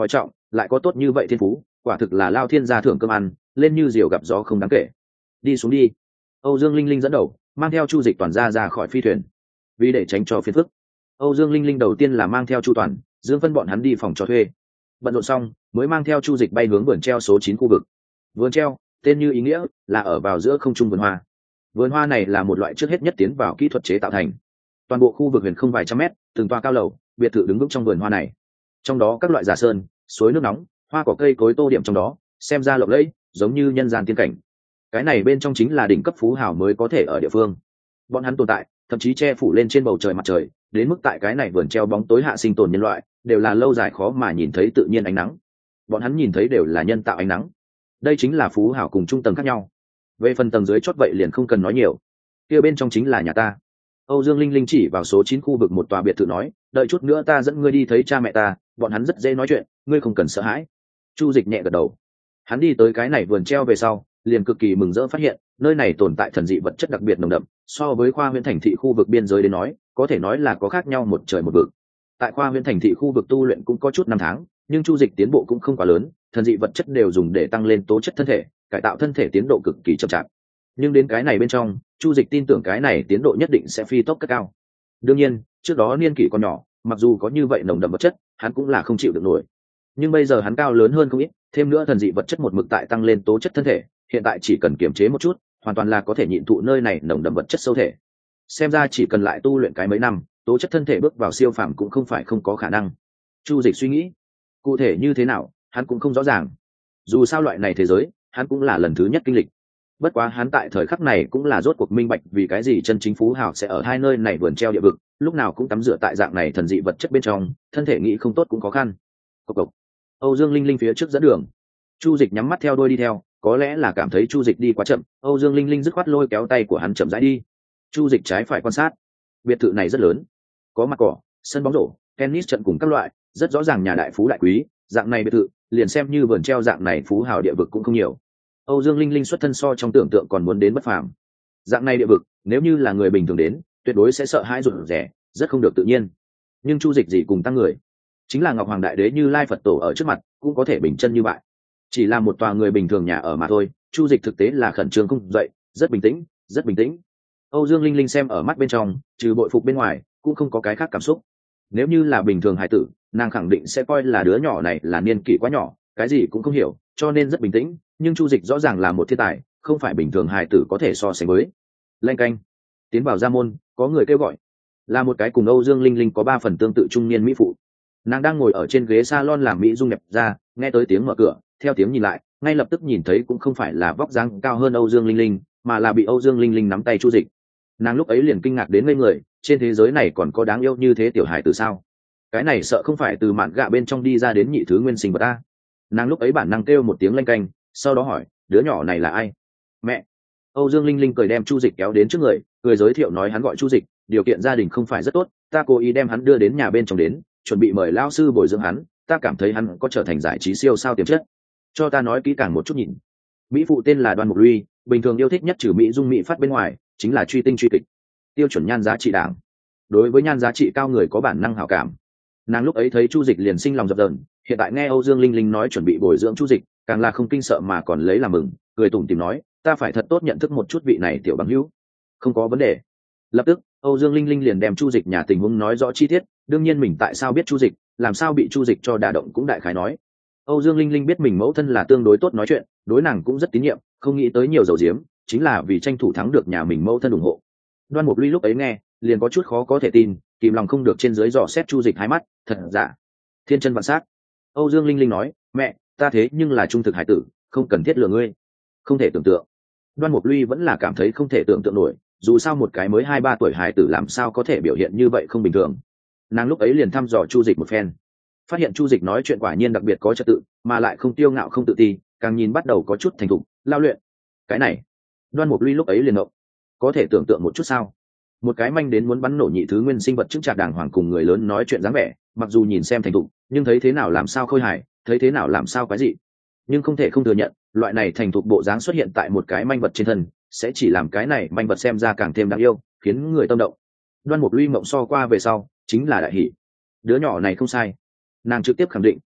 lại có tốt như vậy thiên phú, quả thực là lao thiên gia thưởng cơm ăn, lên như diều gặp gió không đáng kể. Đi xuống đi. Âu Dương Linh Linh dẫn đầu mang theo Chu Dịch toàn ra khỏi phi thuyền. Vì để tránh cho phiền phức, Âu Dương Linh Linh đầu tiên là mang theo Chu Toàn, Dương Phân bọn hắn đi phòng cho thuê. Bận rộn xong mới mang theo Chu Dịch bay hướng vườn treo số 9 khu vực. Vườn treo tên như ý nghĩa là ở vào giữa không trung vườn hoa. Vườn hoa này là một loại trước hết nhất tiến vào kỹ thuật chế tạo thành. Toàn bộ khu vực huyền không vài trăm mét, từng tòa cao lầu, biệt thự đứng vững trong vườn hoa này. Trong đó các loại giả sơn, suối nước nóng, hoa cỏ cây cối tô điểm trong đó, xem ra lộng lẫy, giống như nhân gian tiên cảnh. Cái này bên trong chính là đỉnh cấp phú hào mới có thể ở địa phương. Bọn hắn tồn tại, thậm chí che phủ lên trên bầu trời mặt trời, đến mức tại cái này vườn treo bóng tối hạ sinh tồn nhân loại, đều là lâu dài khó mà nhìn thấy tự nhiên ánh nắng. Bọn hắn nhìn thấy đều là nhân tạo ánh nắng. Đây chính là phú hào cùng trung tầng khác nhau. Về phần tầng dưới chót vậy liền không cần nói nhiều. Kia bên trong chính là nhà ta. Âu Dương Linh Linh chỉ vào số 9 khu vực một tòa biệt thự nói, đợi chút nữa ta dẫn ngươi đi thấy cha mẹ ta, bọn hắn rất dễ nói chuyện, ngươi không cần sợ hãi. Chu Dịch nhẹ gật đầu. Hắn đi tới cái này vườn treo về sau, liền cực kỳ mừng rỡ phát hiện, nơi này tồn tại thần dị vật chất đặc biệt nồng đậm, so với Khoa Huyễn thành thị khu vực biên giới đến nói, có thể nói là có khác nhau một trời một vực. Tại Khoa Huyễn thành thị khu vực tu luyện cũng có chút năm tháng, nhưng Chu Dịch tiến bộ cũng không quá lớn, thần dị vật chất đều dùng để tăng lên tố chất thân thể, cải tạo thân thể tiến độ cực kỳ chậm chạp. Nhưng đến cái này bên trong, Chu Dịch tin tưởng cái này tiến độ nhất định sẽ phi tốc cất cao. Đương nhiên, trước đó niên kỷ còn nhỏ, mặc dù có như vậy nồng đậm vật chất, hắn cũng là không chịu được nổi. Nhưng bây giờ hắn cao lớn hơn không ít, thêm nữa thần dị vật chất một mực tại tăng lên tố chất thân thể, hiện tại chỉ cần kiềm chế một chút, hoàn toàn là có thể nhịn thụ nơi này nồng đậm vật chất sâu thể. Xem ra chỉ cần lại tu luyện cái mấy năm, tố chất thân thể bước vào siêu phàm cũng không phải không có khả năng. Chu Dịch suy nghĩ, cụ thể như thế nào, hắn cũng không rõ ràng. Dù sao loại này thế giới, hắn cũng là lần thứ nhất kinh lịch. Bất quá hắn tại thời khắc này cũng là rốt cuộc minh bạch vì cái gì chân chính phú hào sẽ ở hai nơi này vườn treo địa vực, lúc nào cũng tắm rửa tại dạng này thần dị vật chất bên trong, thân thể nghĩ không tốt cũng khó khăn. Cộc cộc. Âu Dương Linh Linh phía trước dẫn đường. Chu Dịch nhắm mắt theo đuôi đi theo, có lẽ là cảm thấy Chu Dịch đi quá chậm, Âu Dương Linh Linh dứt khoát lôi kéo tay của hắn chậm rãi đi. Chu Dịch trái phải quan sát. Biệt thự này rất lớn, có mặt cỏ, sân bóng rổ, tennis trận cùng các loại, rất rõ ràng nhà đại phú đại quý, dạng này biệt thự, liền xem như vườn treo dạng này phú hào địa vực cũng không nhiều. Âu Dương Linh Linh xuất thân so trong tưởng tượng còn muốn đến bất phàm. Dạng này địa vực, nếu như là người bình thường đến, tuyệt đối sẽ sợ hãi rụt rè, rất không được tự nhiên. Nhưng Chu Dịch gì cùng tăng người, chính là Ngọc Hoàng Đại Đế Như Lai Phật Tổ ở trước mặt, cũng có thể bình chân như vậy. Chỉ là một tòa người bình thường nhà ở mà thôi, Chu Dịch thực tế là khẩn trương không dậy, rất bình tĩnh, rất bình tĩnh. Âu Dương Linh Linh xem ở mắt bên trong, trừ bội phục bên ngoài, cũng không có cái khác cảm xúc. Nếu như là bình thường hải tử, nàng khẳng định sẽ coi là đứa nhỏ này là niên kỷ quá nhỏ, cái gì cũng không hiểu, cho nên rất bình tĩnh. Nhưng Chu Dịch rõ ràng là một thiên tài, không phải bình thường hải tử có thể so sánh với. Lanh canh, tiến vào gia môn, có người kêu gọi, là một cái cùng Âu Dương Linh Linh có 3 phần tương tự trung niên mỹ phụ. Nàng đang ngồi ở trên ghế salon làm mỹ dung đẹp ra, nghe tới tiếng mở cửa, theo tiếng nhìn lại, ngay lập tức nhìn thấy cũng không phải là vóc dáng cao hơn Âu Dương Linh Linh, mà là bị Âu Dương Linh Linh nắm tay Chu Dịch. Nàng lúc ấy liền kinh ngạc đến ngây người, trên thế giới này còn có đáng yêu như thế tiểu hài từ sao? Cái này sợ không phải từ mạn gạ bên trong đi ra đến nhị thứ nguyên sinh vật ta. Nàng lúc ấy bản năng kêu một tiếng lanh canh, sau đó hỏi, đứa nhỏ này là ai? Mẹ. Âu Dương Linh Linh cười đem Chu Dịch kéo đến trước người, cười giới thiệu nói hắn gọi Chu Dịch, điều kiện gia đình không phải rất tốt, ta cố ý đem hắn đưa đến nhà bên trong đến, chuẩn bị mời lão sư bồi dưỡng hắn, ta cảm thấy hắn có trở thành giải trí siêu sao tiềm chất. Cho ta nói kỹ càng một chút nhìn. Mỹ phụ tên là Đoan Mục Luy, bình thường yêu thích nhất trừ mỹ dung mỹ phát bên ngoài, chính là truy tinh truy kịch. Tiêu chuẩn nhan giá trị đảng. Đối với nhan giá trị cao người có bản năng hảo cảm. Nàng lúc ấy thấy Chu Dịch liền sinh lòng dập dờn, hiện tại nghe Âu Dương Linh Linh nói chuẩn bị bồi dưỡng Chu Dịch, càng là không kinh sợ mà còn lấy làm mừng, cười tủm tỉm nói, ta phải thật tốt nhận thức một chút vị này tiểu bằng hữu. Không có vấn đề. Lập tức, Âu Dương Linh Linh liền đem Chu Dịch nhà tình huống nói rõ chi tiết, đương nhiên mình tại sao biết Chu Dịch, làm sao bị Chu Dịch cho đả động cũng đại khái nói. Âu Dương Linh Linh biết mình mẫu thân là tương đối tốt nói chuyện, đối nàng cũng rất tín nhiệm, không nghĩ tới nhiều dầu diếm, chính là vì tranh thủ thắng được nhà mình mẫu thân ủng hộ. Đoan Mục Luy lúc ấy nghe, liền có chút khó có thể tin, kìm lòng không được trên dưới dò xét Chu Dịch hai mắt, thật giả, thiên chân vạn sắc. Âu Dương Linh Linh nói, mẹ, ta thế nhưng là trung thực hải tử, không cần thiết lừa ngươi. Không thể tưởng tượng. Đoan Mục Luy vẫn là cảm thấy không thể tưởng tượng nổi, dù sao một cái mới 2-3 tuổi hải tử làm sao có thể biểu hiện như vậy không bình thường. Nàng lúc ấy liền thăm dò Chu Dịch một phen, phát hiện Chu Dịch nói chuyện quả nhiên đặc biệt có trật tự, mà lại không tiêu ngạo không tự ti, càng nhìn bắt đầu có chút thành thục, lao luyện. Cái này, Đoan Mục Luy lúc ấy liền ngộng, có thể tưởng tượng một chút sao? Một cái manh đến muốn bắn nổ nhị thứ nguyên sinh vật chứng trạc đàng hoàng cùng người lớn nói chuyện dáng vẻ, mặc dù nhìn xem thành thục, nhưng thấy thế nào làm sao khôi hài, thấy thế nào làm sao quái dị. Nhưng không thể không thừa nhận, loại này thành thục bộ dáng xuất hiện tại một cái manh vật trên thân, sẽ chỉ làm cái này manh vật xem ra càng thêm đáng yêu, khiến người tâm động. Đoan Mục Luy mộng so qua về sau, chính là đại hỷ. Đứa nhỏ này không sai. Nàng trực tiếp khẳng định,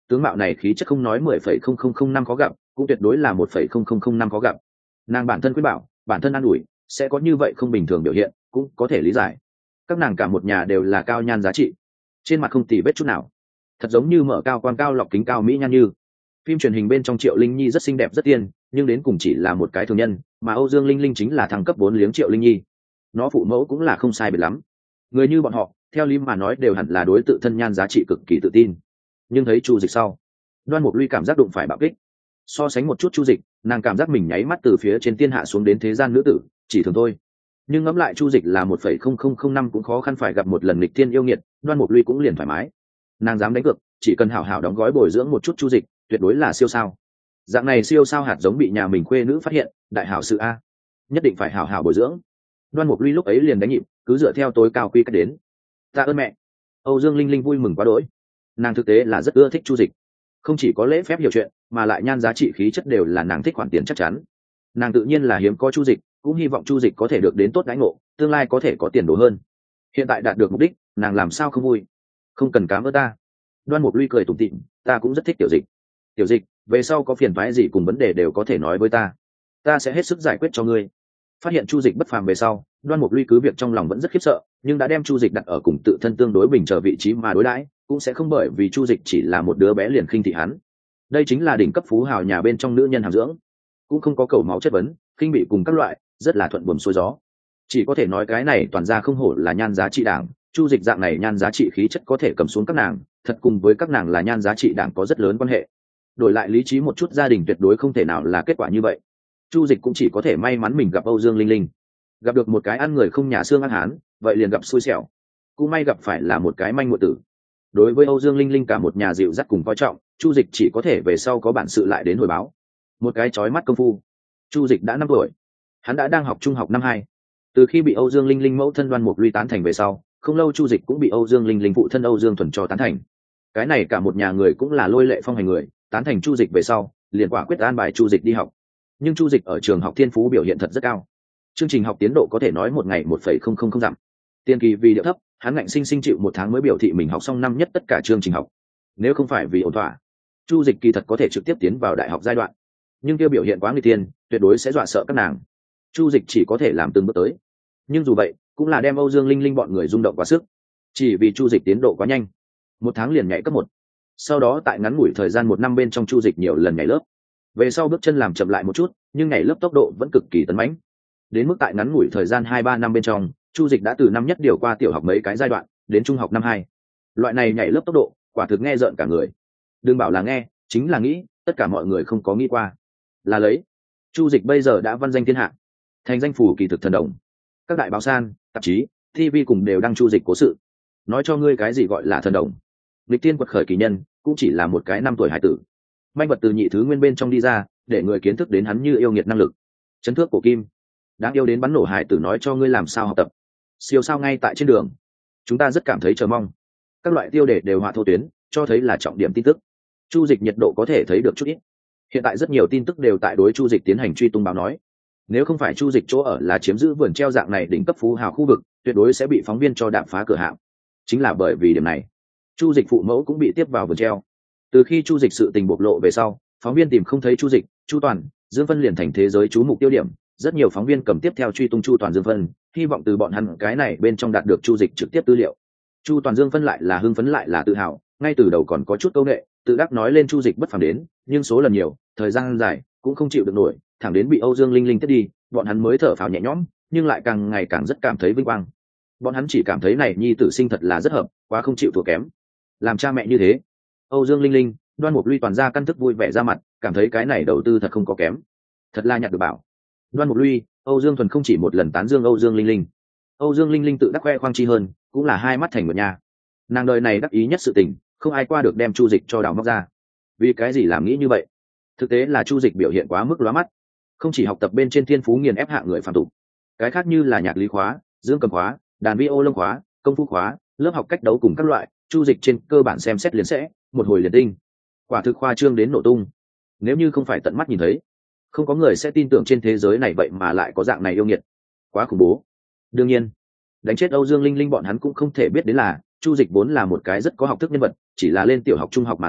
tướng mạo này khí chất không nói 10,0005 khó gặp, cũng tuyệt đối là 1,0005 khó gặp. Nàng bản thân khuyên bảo, bản thân an ủi, sẽ có như vậy không bình thường biểu hiện, cũng có thể lý giải. Các nàng cả một nhà đều là cao nhan giá trị, trên mặt không tì vết chút nào, thật giống như mở cao quan cao lọc kính cao mỹ nhan như. Phim truyền hình bên trong Triệu Linh Nhi rất xinh đẹp rất tiên, nhưng đến cùng chỉ là một cái thường nhân, mà Âu Dương Linh Linh chính là thăng cấp vốn liếng Triệu Linh Nhi. Nó phụ mẫu cũng là không sai biệt lắm. Người như bọn họ, theo lý mà nói đều hẳn là đối tự thân nhan giá trị cực kỳ tự tin. Nhưng thấy Chu Dịch sau, Đoan Mục Luy cảm giác đụng phải bạo kích. So sánh một chút Chu Dịch, nàng cảm giác mình nháy mắt từ phía trên thiên hạ xuống đến thế gian nữ tử, chỉ thường thôi. Nhưng ngẫm lại Chu Dịch là 1,0005 cũng khó khăn phải gặp một lần nghịch thiên yêu nghiệt, Đoan Mục Luy cũng liền thoải mái. Nàng dám đánh cược, chỉ cần hảo hảo đóng gói bồi dưỡng một chút Chu Dịch, tuyệt đối là siêu sao. Dạng này siêu sao hạt giống bị nhà mình khuê nữ phát hiện, đại hảo sự a, nhất định phải hảo hảo bồi dưỡng. Đoan Mục Luy lúc ấy liền đánh nhịp, cứ dựa theo tối cao quy cách đến. Tạ ơn mẹ. Âu Dương Linh Linh vui mừng quá đỗi. Nàng thực tế là rất ưa thích Chu Dịch, không chỉ có lễ phép hiểu chuyện, mà lại nhan giá trị khí chất đều là nàng thích khoản tiền chắc chắn. Nàng tự nhiên là hiếm có Chu Dịch, cũng hy vọng Chu Dịch có thể được đến tốt đãi ngộ, tương lai có thể có tiền đồ hơn. Hiện tại đạt được mục đích, nàng làm sao không vui? Không cần cám ơn ta. Đoan Mục Luy cười tủm tỉm, ta cũng rất thích Tiểu Dịch. Tiểu Dịch, về sau có phiền toái gì cùng vấn đề đều có thể nói với ta sẽ hết sức giải quyết cho ngươi. Phát hiện Chu Dịch bất phàm về sau, Đoan Mục Luy cứ việc trong lòng vẫn rất khiếp sợ, nhưng đã đem Chu Dịch đặt ở cùng tự thân tương đối bình trở vị trí mà đối đãi, cũng sẽ không bởi vì Chu Dịch chỉ là một đứa bé liền khinh thị hắn. Đây chính là đỉnh cấp phú hào nhà bên trong nữ nhân hàm dưỡng, cũng không có cầu máu chất vấn, khinh bị cùng các loại, rất là thuận buồm xuôi gió. Chỉ có thể nói cái này toàn ra không hổ là nhan giá trị đảng, Chu Dịch dạng này nhan giá trị khí chất có thể cầm xuống các nàng, thật cùng với các nàng là nhan giá trị đảng có rất lớn quan hệ. Đổi lại lý trí một chút, gia đình tuyệt đối không thể nào là kết quả như vậy. Chu Dịch cũng chỉ có thể may mắn mình gặp Âu Dương Linh Linh, gặp được một cái ăn người không nhà xương ăn hán, vậy liền gặp xui xẻo. Cũng may gặp phải là một cái manh muội tử. Đối với Âu Dương Linh Linh cả một nhà dịu dắt cùng coi trọng, Chu Dịch chỉ có thể về sau có bản sự lại đến hồi báo. Một cái chói mắt công phu. Chu Dịch đã 5 tuổi, hắn đã đang học trung học năm 2. Từ khi bị Âu Dương Linh Linh mẫu thân Đoan Mục Luy tán thành về sau, không lâu Chu Dịch cũng bị Âu Dương Linh Linh phụ thân Âu Dương Thuần cho tán thành. Cái này cả một nhà người cũng là lôi lệ phong hành người, tán thành Chu Dịch về sau, liền quả quyết an bài Chu Dịch đi học. Nhưng Chu Dịch ở trường học thiên phú biểu hiện thật rất cao. Chương trình học tiến độ có thể nói một ngày 1,000 dặm. Tiên kỳ vì điệu thấp, hắn ngạnh sinh sinh chịu 1 tháng mới biểu thị mình học xong năm nhất tất cả chương trình học. Nếu không phải vì ổn thỏa, Chu Dịch kỳ thật có thể trực tiếp tiến vào đại học giai đoạn. Nhưng tiêu biểu hiện quá nguy tiên, tuyệt đối sẽ dọa sợ các nàng. Chu Dịch chỉ có thể làm từng bước tới. Nhưng dù vậy, cũng là đem Âu Dương Linh Linh bọn người rung động quá sức. Chỉ vì Chu Dịch tiến độ quá nhanh, 1 tháng liền nhảy cấp 1. Sau đó tại ngắn ngủi thời gian 1 năm bên trong Chu Dịch nhiều lần nhảy lớp. Về sau bước chân làm chậm lại một chút, nhưng nhảy lớp tốc độ vẫn cực kỳ tấn mãnh. Đến mức tại ngắn ngủi thời gian 2-3 năm bên trong, Chu Dịch đã từ năm nhất điều qua tiểu học mấy cái giai đoạn, đến trung học năm 2. Loại này nhảy lớp tốc độ, quả thực nghe rợn cả người. Đừng bảo là nghe, chính là nghĩ, tất cả mọi người không có nghĩ qua. Là lấy, Chu Dịch bây giờ đã văn danh thiên hạ, thành danh phủ kỳ thực thần đồng. Các đại báo san, tạp chí, TV cùng đều đăng Chu Dịch cố sự. Nói cho ngươi cái gì gọi là thần đồng. Lịch tiên quật khởi kỳ nhân, cũng chỉ là một cái 5 tuổi hải tử. Manh vật từ nhị thứ nguyên bên trong đi ra, để người kiến thức đến hắn như yêu nghiệt năng lực. Chấn thước cổ kim, đáng yêu đến bắn nổ hải tử nói cho ngươi làm sao học tập. Siêu sao ngay tại trên đường. Chúng ta rất cảm thấy chờ mong. Các loại tiêu đề đều họa thô tuyến, cho thấy là trọng điểm tin tức. Chu Dịch nhiệt độ có thể thấy được chút ít. Hiện tại rất nhiều tin tức đều tại đối Chu Dịch tiến hành truy tung báo nói. Nếu không phải Chu Dịch chỗ ở là chiếm giữ vườn treo dạng này đỉnh cấp phú hào khu vực, tuyệt đối sẽ bị phóng viên cho đạp phá cửa hạm. Chính là bởi vì điểm này, Chu Dịch phụ mẫu cũng bị tiếp vào vườn treo. Từ khi Chu Dịch sự tình bộc lộ về sau, phóng viên tìm không thấy Chu Dịch, Chu Toàn, Dương Vân liền thành thế giới chú mục tiêu điểm. Rất nhiều phóng viên cầm tiếp theo truy tung Chu Toàn, Dương Vân, hy vọng từ bọn hắn cái này bên trong đạt được Chu Dịch trực tiếp tư liệu. Chu Toàn, Dương Vân lại là hưng phấn lại là tự hào, ngay từ đầu còn có chút câu nệ, tự đắc nói lên Chu Dịch bất phàm đến, nhưng số lần nhiều, thời gian dài, cũng không chịu được nổi, thẳng đến bị Âu Dương Linh Linh tiếp đi, bọn hắn mới thở phào nhẹ nhõm, nhưng lại càng ngày càng rất cảm thấy vinh quang. Bọn hắn chỉ cảm thấy này nhi tử sinh thật là rất hợp, quá không chịu thua kém. Làm cha mẹ như thế, Âu Dương Linh Linh, Đoan Mục Luy toàn ra căn thức vui vẻ ra mặt, cảm thấy cái này đầu tư thật không có kém. Thật là nhặt được bảo. Đoan Mục Luy, Âu Dương Thuần không chỉ một lần tán dương Âu Dương Linh Linh. Âu Dương Linh Linh tự đắc khoe khoang chi hơn, cũng là hai mắt thành một nhà. Nàng đời này đắc ý nhất sự tình, không ai qua được đem Chu Dịch cho đào móc ra. Vì cái gì làm nghĩ như vậy? Thực tế là Chu Dịch biểu hiện quá mức lóa mắt, không chỉ học tập bên trên thiên phú nghiền ép hạng người phàm tục, cái khác như là nhạc lý khóa, dương cầm khóa, đàn vi ô lông khóa, công phu khóa, lớp học cách đấu cùng các loại, Chu Dịch trên cơ bản xem xét liền sẽ, một hồi liền tinh. Quả thực khoa trương đến nổ tung. Nếu như không phải tận mắt nhìn thấy, không có người sẽ tin tưởng trên thế giới này vậy mà lại có dạng này yêu nghiệt. Quá khủng bố. Đương nhiên, đánh chết Âu Dương Linh Linh bọn hắn cũng không thể biết đến là Chu Dịch vốn là một cái rất có học thức nhân vật, chỉ là lên tiểu học trung học mà thôi,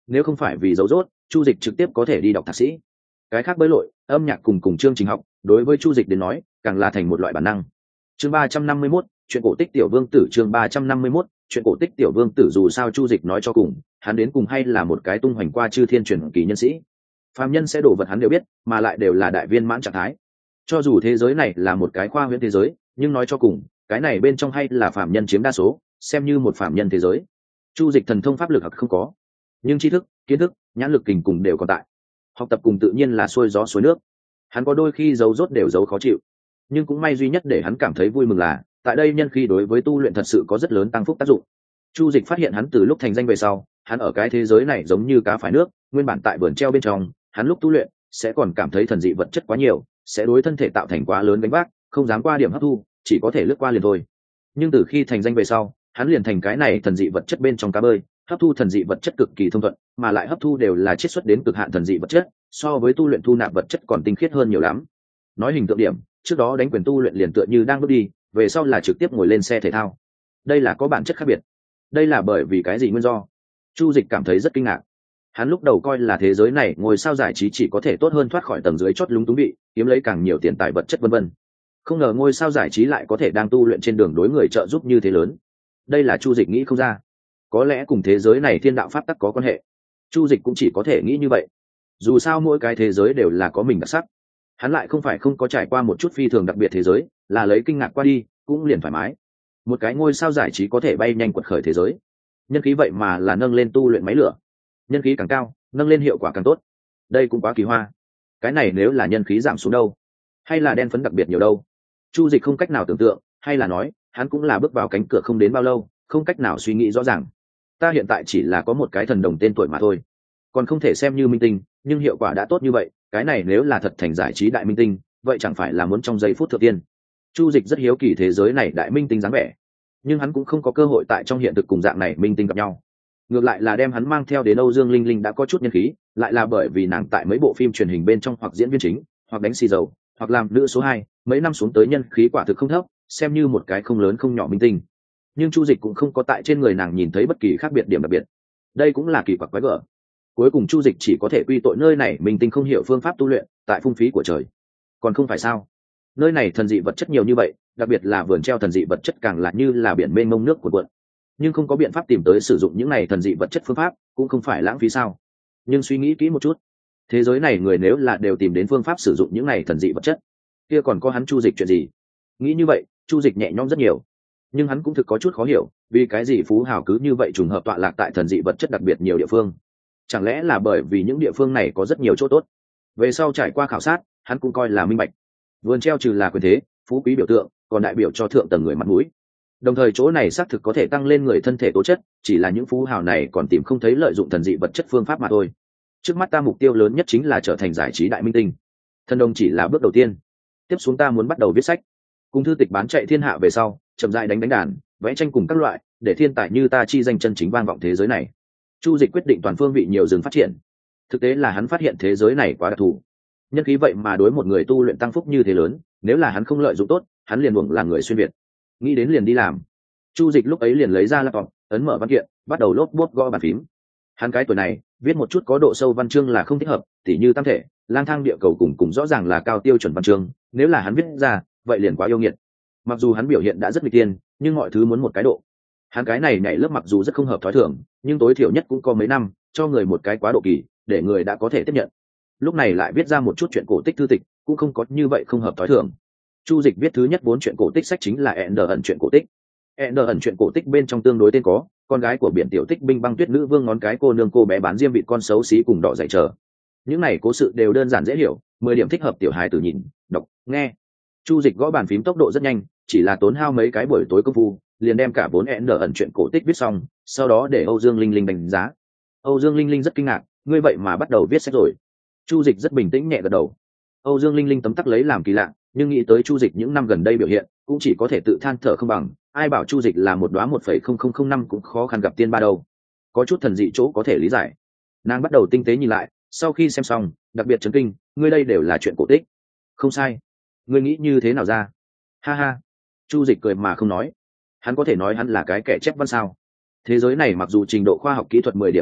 nếu không phải vì dấu dốt chu dịch trực tiếp có thể đi đọc thạc sĩ. Cái khác bơi lội, âm nhạc cùng chương trình học đối với chu dịch đến nói càng là thành một loại bản năng. Chương 351, chuyện cổ tích tiểu vương tử. Chương 351, chuyện cổ tích tiểu vương tử. Dù sao chu dịch nói cho cùng hắn đến cùng hay là một cái tung hoành qua chư thiên truyền kỳ nhân sĩ. Phàm nhân sẽ đổ vật hắn đều biết, mà lại đều là đại viên mãn trạng thái. Cho dù thế giới này là một cái khoa huyễn thế giới, nhưng nói cho cùng cái này bên trong hay là phàm nhân chiếm đa số, xem như một phàm nhân thế giới. Chu dịch thần thông pháp lực hoặc không có, nhưng tri thức, kiến thức, nhãn lực kình cùng đều còn tại. Học tập cùng tự nhiên là xuôi gió xuôi nước. Hắn có đôi khi giấu rốt đều giấu khó chịu, nhưng cũng may duy nhất để hắn cảm thấy vui mừng là tại đây nhân khi đối với tu luyện thật sự có rất lớn tăng phúc tác dụng. Chu dịch phát hiện hắn từ lúc thành danh về sau, hắn ở cái thế giới này giống như cá phải nước, nguyên bản tại vườn treo bên trong, hắn lúc tu luyện sẽ còn cảm thấy thần dị vật chất quá nhiều, sẽ đối thân thể tạo thành quá lớn gánh vác, không dám qua điểm hấp thu, chỉ có thể lướt qua liền thôi. Nhưng từ khi thành danh về sau, hắn liền thành cái này thần dị vật chất bên trong cá bơi, hấp thu thần dị vật chất cực kỳ thông thuận, mà lại hấp thu đều là chiết xuất đến cực hạn thần dị vật chất, so với tu luyện thu nạp vật chất còn tinh khiết hơn nhiều lắm. Nói hình tượng điểm, trước đó đánh quyền tu luyện liền tựa như đang bước đi, về sau là trực tiếp ngồi lên xe thể thao. Đây là có bản chất khác biệt. Đây là bởi vì cái gì nguyên do? Chu dịch cảm thấy rất kinh ngạc. Hắn lúc đầu coi là thế giới này ngôi sao giải trí chỉ có thể tốt hơn thoát khỏi tầng dưới chót lúng túng bị kiếm lấy càng nhiều tiền tài vật chất vân vân, không ngờ ngôi sao giải trí lại có thể đang tu luyện trên đường đối người trợ giúp như thế lớn. Đây là chu dịch nghĩ không ra. Có lẽ cùng thế giới này thiên đạo pháp tắc có quan hệ. Chu dịch cũng chỉ có thể nghĩ như vậy. Dù sao mỗi cái thế giới đều là có mình đặc sắc. Hắn lại không phải không có trải qua một chút phi thường đặc biệt thế giới, là lấy kinh ngạc qua đi cũng liền thoải mái. Một cái ngôi sao giải trí có thể bay nhanh quật khởi thế giới, nhân khí vậy mà là nâng lên tu luyện máy lửa. Nhân khí càng cao, nâng lên hiệu quả càng tốt. Đây cũng quá kỳ hoa. Cái này nếu là nhân khí giảm xuống đâu, hay là đen phấn đặc biệt nhiều đâu, chu dịch không cách nào tưởng tượng, hay là nói hắn cũng là bước vào cánh cửa không đến bao lâu, không cách nào suy nghĩ rõ ràng. Ta hiện tại chỉ là có một cái thần đồng tên tuổi mà thôi, còn không thể xem như minh tinh, nhưng hiệu quả đã tốt như vậy, cái này nếu là thật thành giải trí đại minh tinh, vậy chẳng phải là muốn trong giây phút thượng tiên. Chu dịch rất hiếu kỳ thế giới này đại minh tinh dáng vẻ, nhưng hắn cũng không có cơ hội tại trong hiện thực cùng dạng này minh tinh gặp nhau. Ngược lại là đem hắn mang theo đến Âu Dương Linh Linh đã có chút nhân khí, lại là bởi vì nàng tại mấy bộ phim truyền hình bên trong hoặc diễn viên chính, hoặc đánh xì dầu, hoặc làm nữ số 2, mấy năm xuống tới nhân khí quả thực không thấp, xem như một cái không lớn không nhỏ minh tinh. Nhưng chu dịch cũng không có tại trên người nàng nhìn thấy bất kỳ khác biệt điểm đặc biệt. Đây cũng là kỳ quặc quái gở. Cuối cùng chu dịch chỉ có thể quy tội nơi này minh tinh không hiểu phương pháp tu luyện, tại phung phí của trời. Còn không phải sao? Nơi này thần dị vật chất nhiều như vậy, đặc biệt là vườn treo thần dị vật chất càng là như là biển mênh mông nước cuộn cuộn, nhưng không có biện pháp tìm tới sử dụng những này thần dị vật chất phương pháp, cũng không phải lãng phí sao? Nhưng suy nghĩ kỹ một chút, thế giới này người nếu là đều tìm đến phương pháp sử dụng những này thần dị vật chất, kia còn có hắn chu dịch chuyện gì? Nghĩ như vậy, chu dịch nhẹ nhõm rất nhiều. Nhưng hắn cũng thực có chút khó hiểu, vì cái gì phú hào cứ như vậy trùng hợp tọa lạc tại thần dị vật chất đặc biệt nhiều địa phương? Chẳng lẽ là bởi vì những địa phương này có rất nhiều chỗ tốt? Về sau trải qua khảo sát, hắn cũng coi là minh bạch. Vườn treo trừ là quyền thế, phú quý biểu tượng, còn đại biểu cho thượng tầng người mặt mũi. Đồng thời chỗ này xác thực có thể tăng lên người thân thể tố chất, chỉ là những phú hào này còn tìm không thấy lợi dụng thần dị vật chất phương pháp mà thôi. Trước mắt ta mục tiêu lớn nhất chính là trở thành giải trí đại minh tinh. Thần đồng chỉ là bước đầu tiên. Tiếp xuống ta muốn bắt đầu viết sách, cùng thư tịch bán chạy thiên hạ về sau, chậm rãi đánh đàn, vẽ tranh cùng các loại, để thiên tài như ta chi danh chân chính vang vọng thế giới này. Chu dịch quyết định toàn phương vị nhiều rừng phát triển. Thực tế là hắn phát hiện thế giới này quá đặc thù. Nhân khí vậy mà đối một người tu luyện tăng phúc như thế lớn, nếu là hắn không lợi dụng tốt, hắn liền buồng là người xuyên việt. Nghĩ đến liền đi làm. Chu dịch lúc ấy liền lấy ra laptop, ấn mở văn kiện, bắt đầu lốp bốt gõ bàn phím. Hắn cái tuổi này viết một chút có độ sâu văn chương là không thích hợp, tỉ như tam thể, lang thang địa cầu cùng rõ ràng là cao tiêu chuẩn văn chương, nếu là hắn viết ra vậy liền quá yêu nghiệt. Mặc dù hắn biểu hiện đã rất nguy tiên, nhưng mọi thứ muốn một cái độ. Hắn cái này nhảy lớp mặc dù rất không hợp thói thường, nhưng tối thiểu nhất cũng có mấy năm, cho người một cái quá độ kỳ, để người đã có thể tiếp nhận. Lúc này lại viết ra một chút chuyện cổ tích thư tịch, cũng không có như vậy không hợp thói thường. Chu dịch viết thứ nhất 4 chuyện cổ tích sách chính là Ender ẩn chuyện cổ tích. Ender ẩn chuyện cổ tích bên trong tương đối tên có con gái của biển tiểu tích binh băng tuyết nữ vương, ngón cái cô nương, cô bé bán diêm vịt, con xấu xí cùng đỏ dạy chờ. Những này cố sự đều đơn giản dễ hiểu, 10 điểm thích hợp tiểu hài tử nhìn, đọc, nghe. Chu dịch gõ bàn phím tốc độ rất nhanh, chỉ là tốn hao mấy cái buổi tối công phu, liền đem cả 4 Ender ẩn chuyện cổ tích viết xong, sau đó để Âu Dương Linh Linh đánh giá. Âu Dương Linh Linh rất kinh ngạc, ngươi vậy mà bắt đầu viết sách rồi. Chu dịch rất bình tĩnh nhẹ gật đầu. Âu Dương Linh Linh tấm tắc lấy làm kỳ lạ, nhưng nghĩ tới chu dịch những năm gần đây biểu hiện, cũng chỉ có thể tự than thở không bằng. Ai bảo chu dịch là một đóa 1,0005 cũng khó khăn gặp tiên ba đâu. Có chút thần dị chỗ có thể lý giải. Nàng bắt đầu tinh tế nhìn lại, sau khi xem xong, đặc biệt chấn kinh, ngươi đây đều là chuyện cổ tích. Không sai. Ngươi nghĩ như thế nào ra? Ha ha. Chu dịch cười mà không nói. Hắn có thể nói hắn là cái kẻ chép văn sao? Thế giới này mặc dù trình độ khoa học kỹ thuật 10 điểm phát đạt,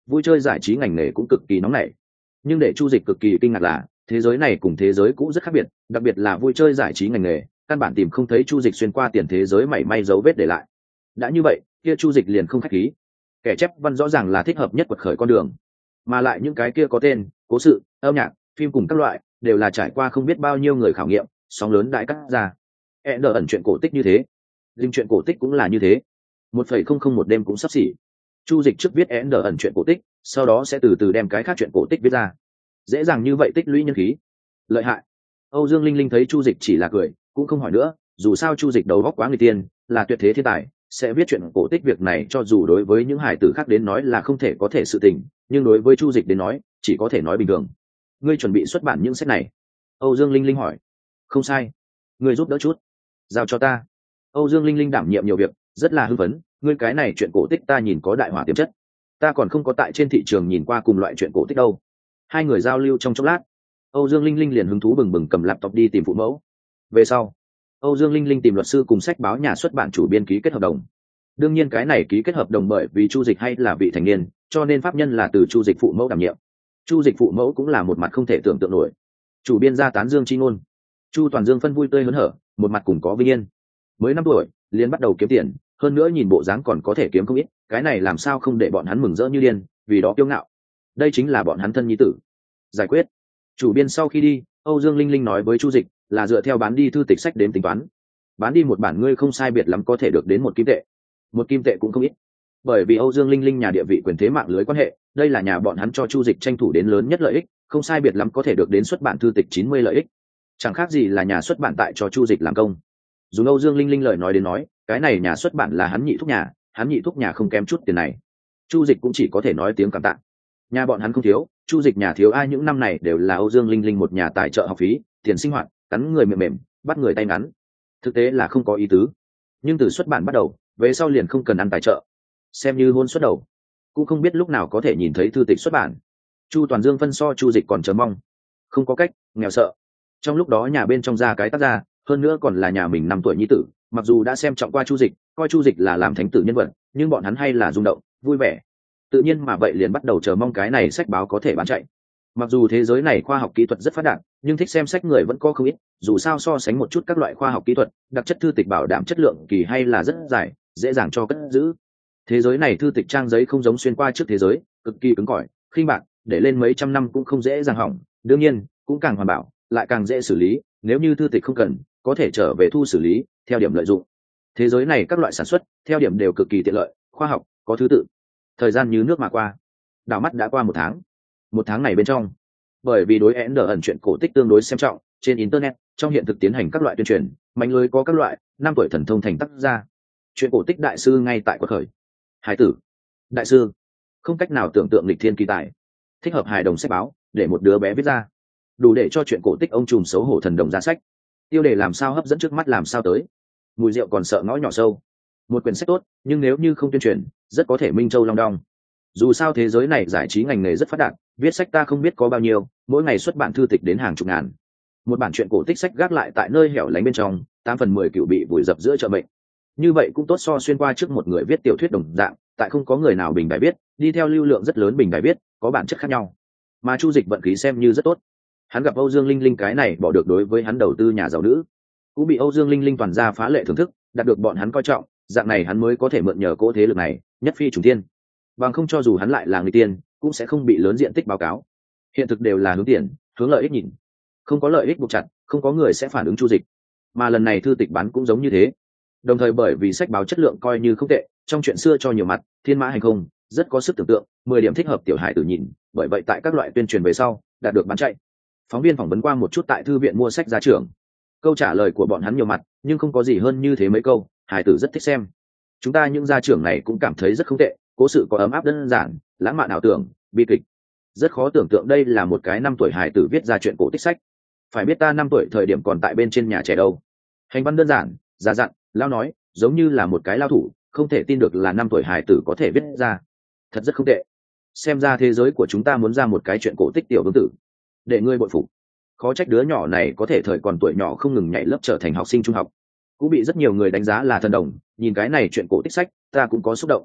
vui chơi giải trí ngành nghề cũng cực kỳ nóng nảy. Nhưng để Chu Dịch cực kỳ kinh ngạc là thế giới này cùng thế giới cũ rất khác biệt, đặc biệt là vui chơi giải trí ngành nghề, căn bản tìm không thấy Chu Dịch xuyên qua tiền thế giới mảy may dấu vết để lại. Đã như vậy, kia Chu Dịch liền không khách khí. Kẻ chép văn rõ ràng là thích hợp nhất quật khởi con đường, mà lại những cái kia có tên, cố sự, âm nhạc, phim cùng các loại, đều là trải qua không biết bao nhiêu người khảo nghiệm, sóng lớn đại cắt ra. Ender ẩn chuyện cổ tích như thế, Dinh chuyện cổ tích cũng là như thế. 1,001 đêm cũng sắp xỉ. Chu Dịch trước viết Ender ẩn chuyện cổ tích, sau đó sẽ từ từ đem cái khác chuyện cổ tích viết ra. Dễ dàng như vậy tích lũy nhân khí. Lợi hại. Âu Dương Linh Linh thấy Chu Dịch chỉ là cười, cũng không hỏi nữa, dù sao Chu Dịch đầu óc quá người tiên, là tuyệt thế thiên tài, sẽ viết chuyện cổ tích việc này cho dù đối với những hải tử khác đến nói là không thể có thể sự tình, nhưng đối với Chu Dịch đến nói, chỉ có thể nói bình thường. Ngươi chuẩn bị xuất bản những sách này? Âu Dương Linh Linh hỏi. Không sai. Ngươi giúp đỡ chút. Giao cho ta. Âu Dương Linh Linh đảm nhiệm nhiều việc, rất là hưng phấn. Ngươi cái này chuyện cổ tích ta nhìn có đại hỏa tiềm chất. Ta còn không có tại trên thị trường nhìn qua cùng loại chuyện cổ tích đâu. Hai người giao lưu trong chốc lát, Âu Dương Linh Linh liền hứng thú bừng bừng cầm laptop đi tìm phụ mẫu. Về sau, Âu Dương Linh Linh tìm luật sư cùng sách báo nhà xuất bản chủ biên ký kết hợp đồng. Đương nhiên cái này ký kết hợp đồng bởi vì Chu Dịch hay là vị thành niên, cho nên pháp nhân là từ Chu Dịch phụ mẫu đảm nhiệm. Chu Dịch phụ mẫu cũng là một mặt không thể tưởng tượng nổi. Chủ biên gia tán dương chi ngôn. Chu Toàn Dương phân vui tươi hớn hở, một mặt cùng có vinh yên. Mới 5 tuổi, liền bắt đầu kiếm tiền, hơn nữa nhìn bộ dáng còn có thể kiếm không ít, cái này làm sao không để bọn hắn mừng rỡ như điên, vì đó kiêu ngạo. Đây chính là bọn hắn thân nhi tử. Giải quyết. Chủ biên sau khi đi, Âu Dương Linh Linh nói với Chu Dịch, là dựa theo bán đi thư tịch sách đến tính toán. Bán đi một bản ngươi không sai biệt lắm có thể được đến 1 kim tệ. 1 kim tệ cũng không ít. Bởi vì Âu Dương Linh Linh nhà địa vị quyền thế mạng lưới quan hệ, đây là nhà bọn hắn cho Chu Dịch tranh thủ đến lớn nhất lợi ích, không sai biệt lắm có thể được đến xuất bản thư tịch 90 lợi ích. Chẳng khác gì là nhà xuất bản tại cho Chu Dịch làm công. Dùng Âu Dương Linh Linh lời nói đến nói, cái này nhà xuất bản là hắn nhị thúc nhà không kém chút tiền này. Chu Dịch cũng chỉ có thể nói tiếng cảm tạ. Nhà bọn hắn không thiếu, Chu Dịch nhà thiếu ai những năm này đều là Âu Dương Linh Linh một nhà tài trợ học phí, tiền sinh hoạt, cắn người mềm mềm, bắt người tay ngắn. Thực tế là không có ý tứ. Nhưng từ xuất bản bắt đầu, về sau liền không cần ăn tài trợ. Xem như hôn xuất đầu, cũng không biết lúc nào có thể nhìn thấy thư tịch xuất bản. Chu Toàn Dương phân so Chu Dịch còn chờ mong. Không có cách, nghèo sợ. Trong lúc đó nhà bên trong ra cái tác gia, hơn nữa còn là nhà mình 5 tuổi nhi tử, mặc dù đã xem trọng qua Chu Dịch, coi Chu Dịch là làm thánh tử nhân vật, nhưng bọn hắn hay là rung động, vui vẻ. Tự nhiên mà vậy liền bắt đầu chờ mong cái này sách báo có thể bán chạy. Mặc dù thế giới này khoa học kỹ thuật rất phát đạt, nhưng thích xem sách người vẫn có không ít, dù sao so sánh một chút các loại khoa học kỹ thuật, đặc chất thư tịch bảo đảm chất lượng kỳ hay là rất dài, dễ dàng cho cất giữ. Thế giới này thư tịch trang giấy không giống xuyên qua trước thế giới, cực kỳ cứng cỏi, khinh bạc, để lên mấy trăm năm cũng không dễ dàng hỏng, đương nhiên, cũng càng hoàn bảo, lại càng dễ xử lý, nếu như thư tịch không cần, có thể trở về thu xử lý, theo điểm lợi dụng. Thế giới này các loại sản xuất, theo điểm đều cực kỳ tiện lợi, khoa học, có thứ tự. Thời gian như nước mà qua, đảo mắt đã qua 1 tháng. 1 tháng này bên trong, bởi vì đối Ender ẩn chuyện cổ tích tương đối xem trọng, trên internet, trong hiện thực tiến hành các loại tuyên truyền, mạnh lưới có các loại 5 tuổi thần thông thành tác gia. Chuyện cổ tích đại sư ngay tại quật khởi. Hải tử, đại sư, không cách nào tưởng tượng lịch thiên kỳ tài, thích hợp hài đồng sách báo, để một đứa bé viết ra, đủ để cho chuyện cổ tích ông trùm xấu hổ thần đồng ra sách. Tiêu đề làm sao hấp dẫn trước mắt làm sao tới. Mùi rượu còn sợ ngõ nhỏ sâu. Một quyển sách tốt, nhưng nếu như không tuyên truyền, rất có thể minh châu long đong. Dù sao thế giới này giải trí ngành nghề rất phát đạt, viết sách ta không biết có bao nhiêu, mỗi ngày xuất bản thư tịch đến hàng chục ngàn. Một bản chuyện cổ tích sách gác lại tại nơi hẻo lánh bên trong, 8/10 cựu bị vùi dập giữa chợ bệnh. Như vậy cũng tốt so xuyên qua trước một người viết tiểu thuyết đồng dạng, tại không có người nào bình bài viết, đi theo lưu lượng rất lớn bình bài viết, có bản chất khác nhau. Mà Chu Dịch vận khí xem như rất tốt. Hắn gặp Âu Dương Linh Linh cái này bỏ được đối với hắn đầu tư nhà giàu nữ, cũng bị Âu Dương Linh Linh toàn ra phá lệ thưởng thức, đạt được bọn hắn coi trọng, dạng này hắn mới có thể mượn nhờ cỗ thế lực này, nhất phi trùng thiên. Bằng không cho dù hắn lại là người tiên, cũng sẽ không bị lớn diện tích báo cáo. Hiện thực đều là hướng tiền, hướng lợi ích nhìn. Không có lợi ích buộc chặt, không có người sẽ phản ứng Chu Dịch. Mà lần này thư tịch bán cũng giống như thế. Đồng thời bởi vì sách báo chất lượng coi như không tệ, trong chuyện xưa cho nhiều mặt, thiên mã hành không, rất có sức tưởng tượng, 10 điểm thích hợp tiểu hải tử nhìn, bởi vậy tại các loại tuyên truyền về sau, đạt được bán chạy. Phóng viên phỏng vấn qua một chút tại thư viện mua sách ra trường. Câu trả lời của bọn hắn nhiều mặt, nhưng không có gì hơn như thế mấy câu, hải tử rất thích xem. Chúng ta những gia trưởng này cũng cảm thấy rất không tệ, cố sự có ấm áp đơn giản, lãng mạn ảo tưởng, bi kịch. Rất khó tưởng tượng đây là một cái 5 tuổi hải tử viết ra chuyện cổ tích sách. Phải biết ta 5 tuổi thời điểm còn tại bên trên nhà trẻ đâu. Hành văn đơn giản, già dặn, lao nói, giống như là một cái lao thủ, không thể tin được là 5 tuổi hải tử có thể viết ra. Thật rất không tệ. Xem ra thế giới của chúng ta muốn ra một cái chuyện cổ tích tiểu vương tử. Để ngươi bội phục. Khó trách đứa nhỏ này có thể thời còn tuổi nhỏ không ngừng nhảy lớp trở thành học sinh trung học. Cũng bị rất nhiều người đánh giá là thần đồng, nhìn cái này chuyện cổ tích sách, ta cũng có xúc động.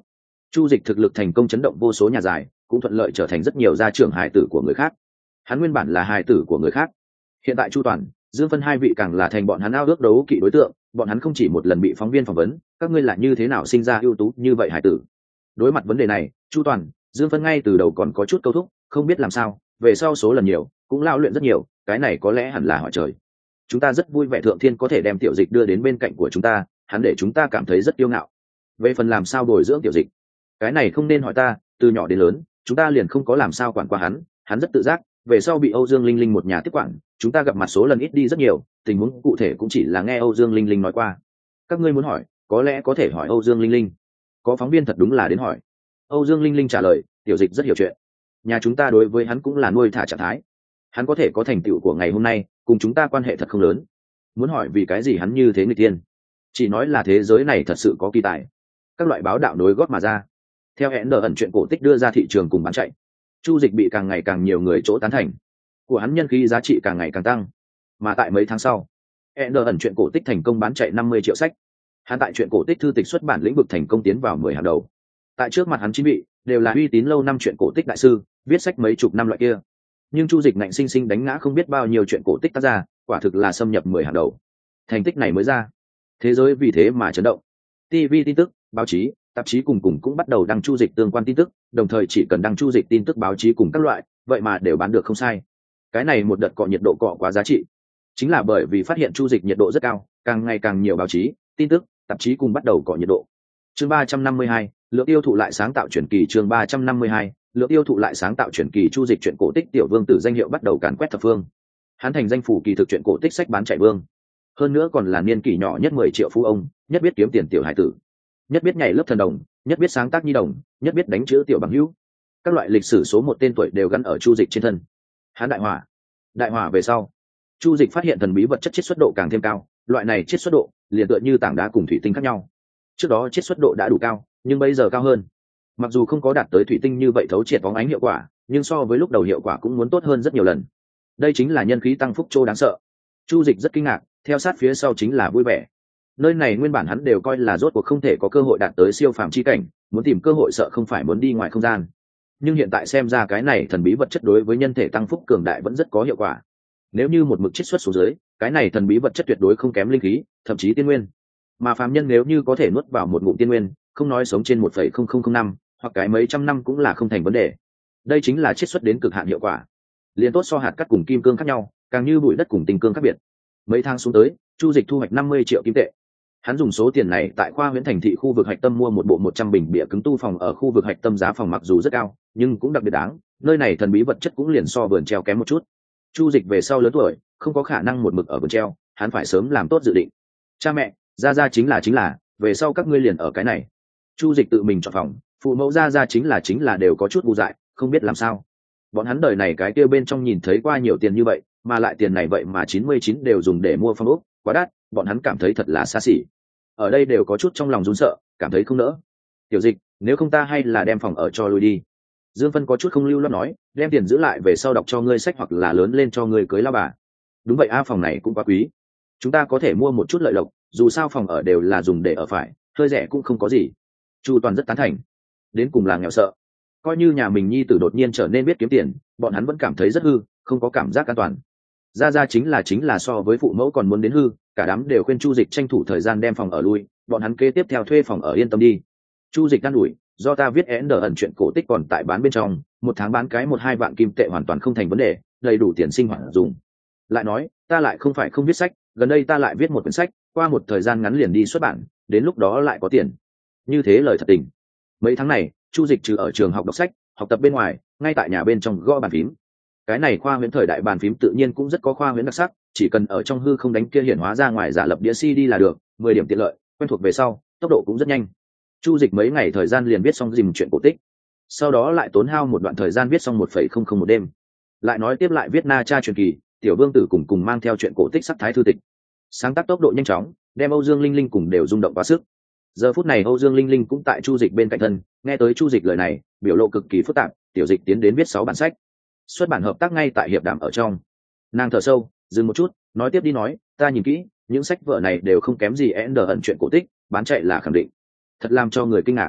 Chu Dịch thực lực thành công chấn động vô số nhà giải, cũng thuận lợi trở thành rất nhiều gia trưởng hài tử của người khác. Hắn nguyên bản là hài tử của người khác, hiện tại Chu Toàn, Dương Phân hai vị càng là thành bọn hắn ao ước đấu kỵ đối tượng. Bọn hắn không chỉ một lần bị phóng viên phỏng vấn, các ngươi là như thế nào sinh ra ưu tú như vậy hài tử? Đối mặt vấn đề này, Chu Toàn, Dương Phân ngay từ đầu còn có chút câu thúc, không biết làm sao, về sau số lần nhiều, cũng lao luyện rất nhiều, cái này có lẽ hẳn là hỏi trời. Chúng ta rất vui vẻ thượng thiên có thể đem Tiểu Dịch đưa đến bên cạnh của chúng ta, hắn để chúng ta cảm thấy rất kiêu ngạo. Về phần làm sao bồi dưỡng Tiểu Dịch, cái này không nên hỏi ta, từ nhỏ đến lớn, chúng ta liền không có làm sao quản qua hắn, hắn rất tự giác, về sau bị Âu Dương Linh Linh một nhà tiếp quản, chúng ta gặp mặt số lần ít đi rất nhiều, tình huống cụ thể cũng chỉ là nghe Âu Dương Linh Linh nói qua. Các ngươi muốn hỏi, có lẽ có thể hỏi Âu Dương Linh Linh. Có phóng viên thật đúng là đến hỏi. Âu Dương Linh Linh trả lời, Tiểu Dịch rất hiểu chuyện. Nhà chúng ta đối với hắn cũng là nuôi thả trạng thái. Hắn có thể có thành tựu của ngày hôm nay, cùng chúng ta quan hệ thật không lớn. Muốn hỏi vì cái gì hắn như thế người tiên? Chỉ nói là thế giới này thật sự có kỳ tài. Các loại báo đạo nối gót mà ra. Theo hẹn ẩn chuyện cổ tích đưa ra thị trường cùng bán chạy, Chu Dịch bị càng ngày càng nhiều người chỗ tán thành, của hắn nhân khí giá trị càng ngày càng tăng. Mà tại mấy tháng sau, hẹn ẩn chuyện cổ tích thành công bán chạy 50 triệu sách. Hắn tại chuyện cổ tích thư tịch xuất bản lĩnh vực thành công tiến vào 10 hàng đầu. Tại trước mặt hắn chín vị đều là uy tín lâu năm chuyện cổ tích đại sư, viết sách mấy chục năm loại kia. Nhưng Chu Dịch ngạnh sinh sinh đánh ngã không biết bao nhiêu chuyện cổ tích tác ra, quả thực là xâm nhập 10 hàng đầu. Thành tích này mới ra, thế giới vì thế mà chấn động. TV tin tức, báo chí, tạp chí cùng cũng bắt đầu đăng Chu Dịch tương quan tin tức, đồng thời chỉ cần đăng Chu Dịch tin tức báo chí cùng các loại, vậy mà đều bán được không sai. Cái này một đợt cọ nhiệt độ cọ quá giá trị, chính là bởi vì phát hiện Chu Dịch nhiệt độ rất cao, càng ngày càng nhiều báo chí, tin tức, tạp chí cùng bắt đầu cọ nhiệt độ. Chương 352, lượng tiêu thụ lại sáng tạo truyền kỳ. Chương 352, lượng tiêu thụ lại sáng tạo truyền kỳ. Chu Dịch chuyện cổ tích tiểu vương tử danh hiệu bắt đầu càn quét thập phương. Hắn thành danh phủ kỳ thực chuyện cổ tích sách bán chạy vương, hơn nữa còn là niên kỷ nhỏ nhất 10 triệu phú ông, nhất biết kiếm tiền tiểu hải tử, nhất biết nhảy lớp thần đồng, nhất biết sáng tác nhi đồng, nhất biết đánh chữ tiểu bằng hữu. Các loại lịch sử số một tên tuổi đều gắn ở Chu Dịch trên thân. Hắn đại hỏa về sau, Chu Dịch phát hiện thần bí vật chất chiết xuất độ càng thêm cao, loại này chiết xuất độ liền tựa như tảng đá cùng thủy tinh khác nhau. Trước đó chiết xuất độ đã đủ cao, nhưng bây giờ cao hơn. Mặc dù không có đạt tới thủy tinh như vậy thấu triệt bóng ánh hiệu quả, nhưng so với lúc đầu hiệu quả cũng muốn tốt hơn rất nhiều lần. Đây chính là nhân khí tăng phúc trô đáng sợ. Chu Dịch rất kinh ngạc, theo sát phía sau chính là vui vẻ. Nơi này nguyên bản hắn đều coi là rốt cuộc không thể có cơ hội đạt tới siêu phàm chi cảnh, muốn tìm cơ hội sợ không phải muốn đi ngoài không gian. Nhưng hiện tại xem ra cái này thần bí vật chất đối với nhân thể tăng phúc cường đại vẫn rất có hiệu quả. Nếu như một mực chiết xuất xuống dưới, cái này thần bí vật chất tuyệt đối không kém linh khí, thậm chí tiên nguyên. Mà phàm nhân nếu như có thể nuốt vào một ngụm tiên nguyên, không nói sống trên 1,0005 hoặc cái mấy trăm năm cũng là không thành vấn đề. Đây chính là chiết xuất đến cực hạn hiệu quả. Liên tốt so hạt cát cùng kim cương khác nhau, càng như bụi đất cùng tinh cương khác biệt. Mấy tháng xuống tới, Chu Dịch thu hoạch 50 triệu kim tệ. Hắn dùng số tiền này tại Khoa Huyễn thành thị khu vực hạch tâm mua một bộ 100 bình bìa cứng tu phòng ở khu vực hạch tâm, giá phòng mặc dù rất cao, nhưng cũng đặc biệt đáng, nơi này thần bí vật chất cũng liền so vườn treo kém một chút. Chu Dịch về sau lớn tuổi, không có khả năng một mực ở vườn treo, hắn phải sớm làm tốt dự định. Cha mẹ, gia chính là, về sau các ngươi liền ở cái này. Chu Dịch tự mình chọn phòng, phụ mẫu gia chính là đều có chút ngu dại, không biết làm sao. Bọn hắn đời này cái kia bên trong nhìn thấy qua nhiều tiền như vậy, mà lại tiền này vậy mà 99 đều dùng để mua phòng ốc, quá đắt, bọn hắn cảm thấy thật là xa xỉ. Ở đây đều có chút trong lòng run sợ, cảm thấy không nỡ. Tiểu Dịch, nếu không ta hay là đem phòng ở cho lui đi. Dương Phân có chút không lưu loát nói, đem tiền giữ lại về sau đọc cho ngươi sách hoặc là lớn lên cho ngươi cưới lao bà. Đúng vậy a, phòng này cũng quá quý. Chúng ta có thể mua một chút lợi lộc, dù sao phòng ở đều là dùng để ở phải, hơi rẻ cũng không có gì. Chu Toàn rất tán thành. Đến cùng là nghèo sợ. Coi như nhà mình nhi tử đột nhiên trở nên biết kiếm tiền, bọn hắn vẫn cảm thấy rất hư, không có cảm giác an toàn. Gia chính là so với phụ mẫu còn muốn đến hư, cả đám đều khuyên Chu Dịch tranh thủ thời gian đem phòng ở lui, bọn hắn kế tiếp theo thuê phòng ở yên tâm đi. Chu Dịch can ủi, do ta viết ẩn chuyện cổ tích còn tại bán bên trong, một tháng bán cái 1-2 vạn kim tệ hoàn toàn không thành vấn đề, đầy đủ tiền sinh hoạt dùng. Lại nói, ta lại không phải không viết sách, gần đây ta lại viết một quyển sách, qua một thời gian ngắn liền đi xuất bản, đến lúc đó lại có tiền. Như thế lời thật tình. Mấy tháng này, Chu Dịch trừ ở trường học đọc sách, học tập bên ngoài, ngay tại nhà bên trong gõ bàn phím. Cái này khoa huyễn thời đại bàn phím tự nhiên cũng rất có khoa huyễn đặc sắc, chỉ cần ở trong hư không đánh kia hiển hóa ra ngoài giả lập đĩa CD là được, 10 điểm tiện lợi, quen thuộc về sau, tốc độ cũng rất nhanh. Chu Dịch mấy ngày thời gian liền viết xong dìm chuyện cổ tích, sau đó lại tốn hao một đoạn thời gian viết xong 1,00 một đêm. Lại nói tiếp lại viết Na Cha truyền kỳ, tiểu vương tử cùng mang theo chuyện cổ tích sắc thái thư tịch. Sáng tác tốc độ nhanh chóng, đem Âu Dương Linh Linh cùng đều rung động quá sức. Giờ phút này Âu Dương Linh Linh cũng tại Chu Dịch bên cạnh thân, nghe tới Chu Dịch lời này, biểu lộ cực kỳ phức tạp, tiểu Dịch tiến đến viết 6 bản sách. Xuất bản hợp tác ngay tại hiệp đàm ở trong. Nàng thở sâu, dừng một chút, nói tiếp đi nói, ta nhìn kỹ, những sách vở này đều không kém gì ẩn chuyện cổ tích, bán chạy là khẳng định. Thật làm cho người kinh ngạc.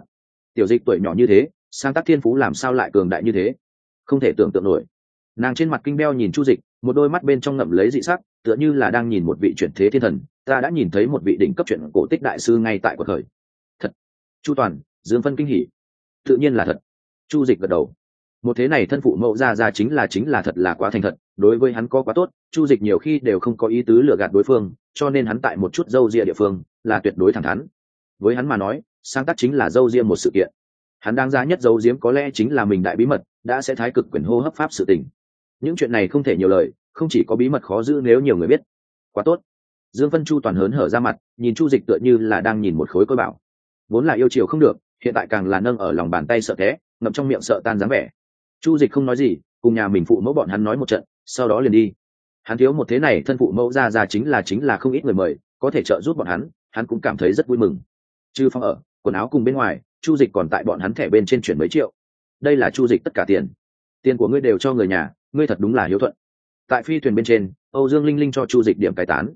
tiểu dịch tuổi nhỏ như thế sáng tác thiên phú làm sao lại cường đại như thế, không thể tưởng tượng nổi. Nàng trên mặt kinh beo nhìn chu dịch, một đôi mắt bên trong ngậm lấy dị sắc, tựa như là đang nhìn một vị chuyển thế thiên thần. Ta đã nhìn thấy một vị đỉnh cấp truyện cổ tích đại sư ngay tại cuộc khởi. Thật. Chu Toàn, Dương Phân kinh hỉ. Tự nhiên là thật. Chu dịch gật đầu. Một thế này thân phụ mẫu ra chính là thật là quá thành thật, đối với hắn có quá tốt. Chu dịch nhiều khi đều không có ý tứ lừa gạt đối phương, cho nên hắn tại một chút dâu ria địa phương là tuyệt đối thẳng thắn. Với hắn mà nói, sáng tác chính là dâu ria một sự kiện. Hắn đáng giá nhất giấu giếm có lẽ chính là mình đại bí mật đã sẽ thái cực quyền hô hấp pháp sự tình. Những chuyện này không thể nhiều lời, không chỉ có bí mật khó giữ nếu nhiều người biết. Quá tốt. Dương Vân Chu Toàn hớn hở ra mặt, nhìn chu dịch tựa như là đang nhìn một khối cối bảo. Vốn là yêu chiều không được, hiện tại càng là nâng ở lòng bàn tay sợ té, ngậm trong miệng sợ tan dáng vẻ. Chu dịch không nói gì, cùng nhà mình phụ mẫu bọn hắn nói một trận, sau đó liền đi. Hắn thiếu một thế này thân phụ mẫu ra chính là không ít người mời, có thể trợ giúp bọn hắn cũng cảm thấy rất vui mừng. Trừ phòng ở, quần áo cùng bên ngoài, chu dịch còn tại bọn hắn thẻ bên trên chuyển mấy triệu. Đây là chu dịch tất cả tiền của ngươi đều cho người nhà, ngươi thật đúng là hiếu thuận. Tại phi thuyền bên trên, Âu Dương Linh Linh cho chu dịch điểm cải tán,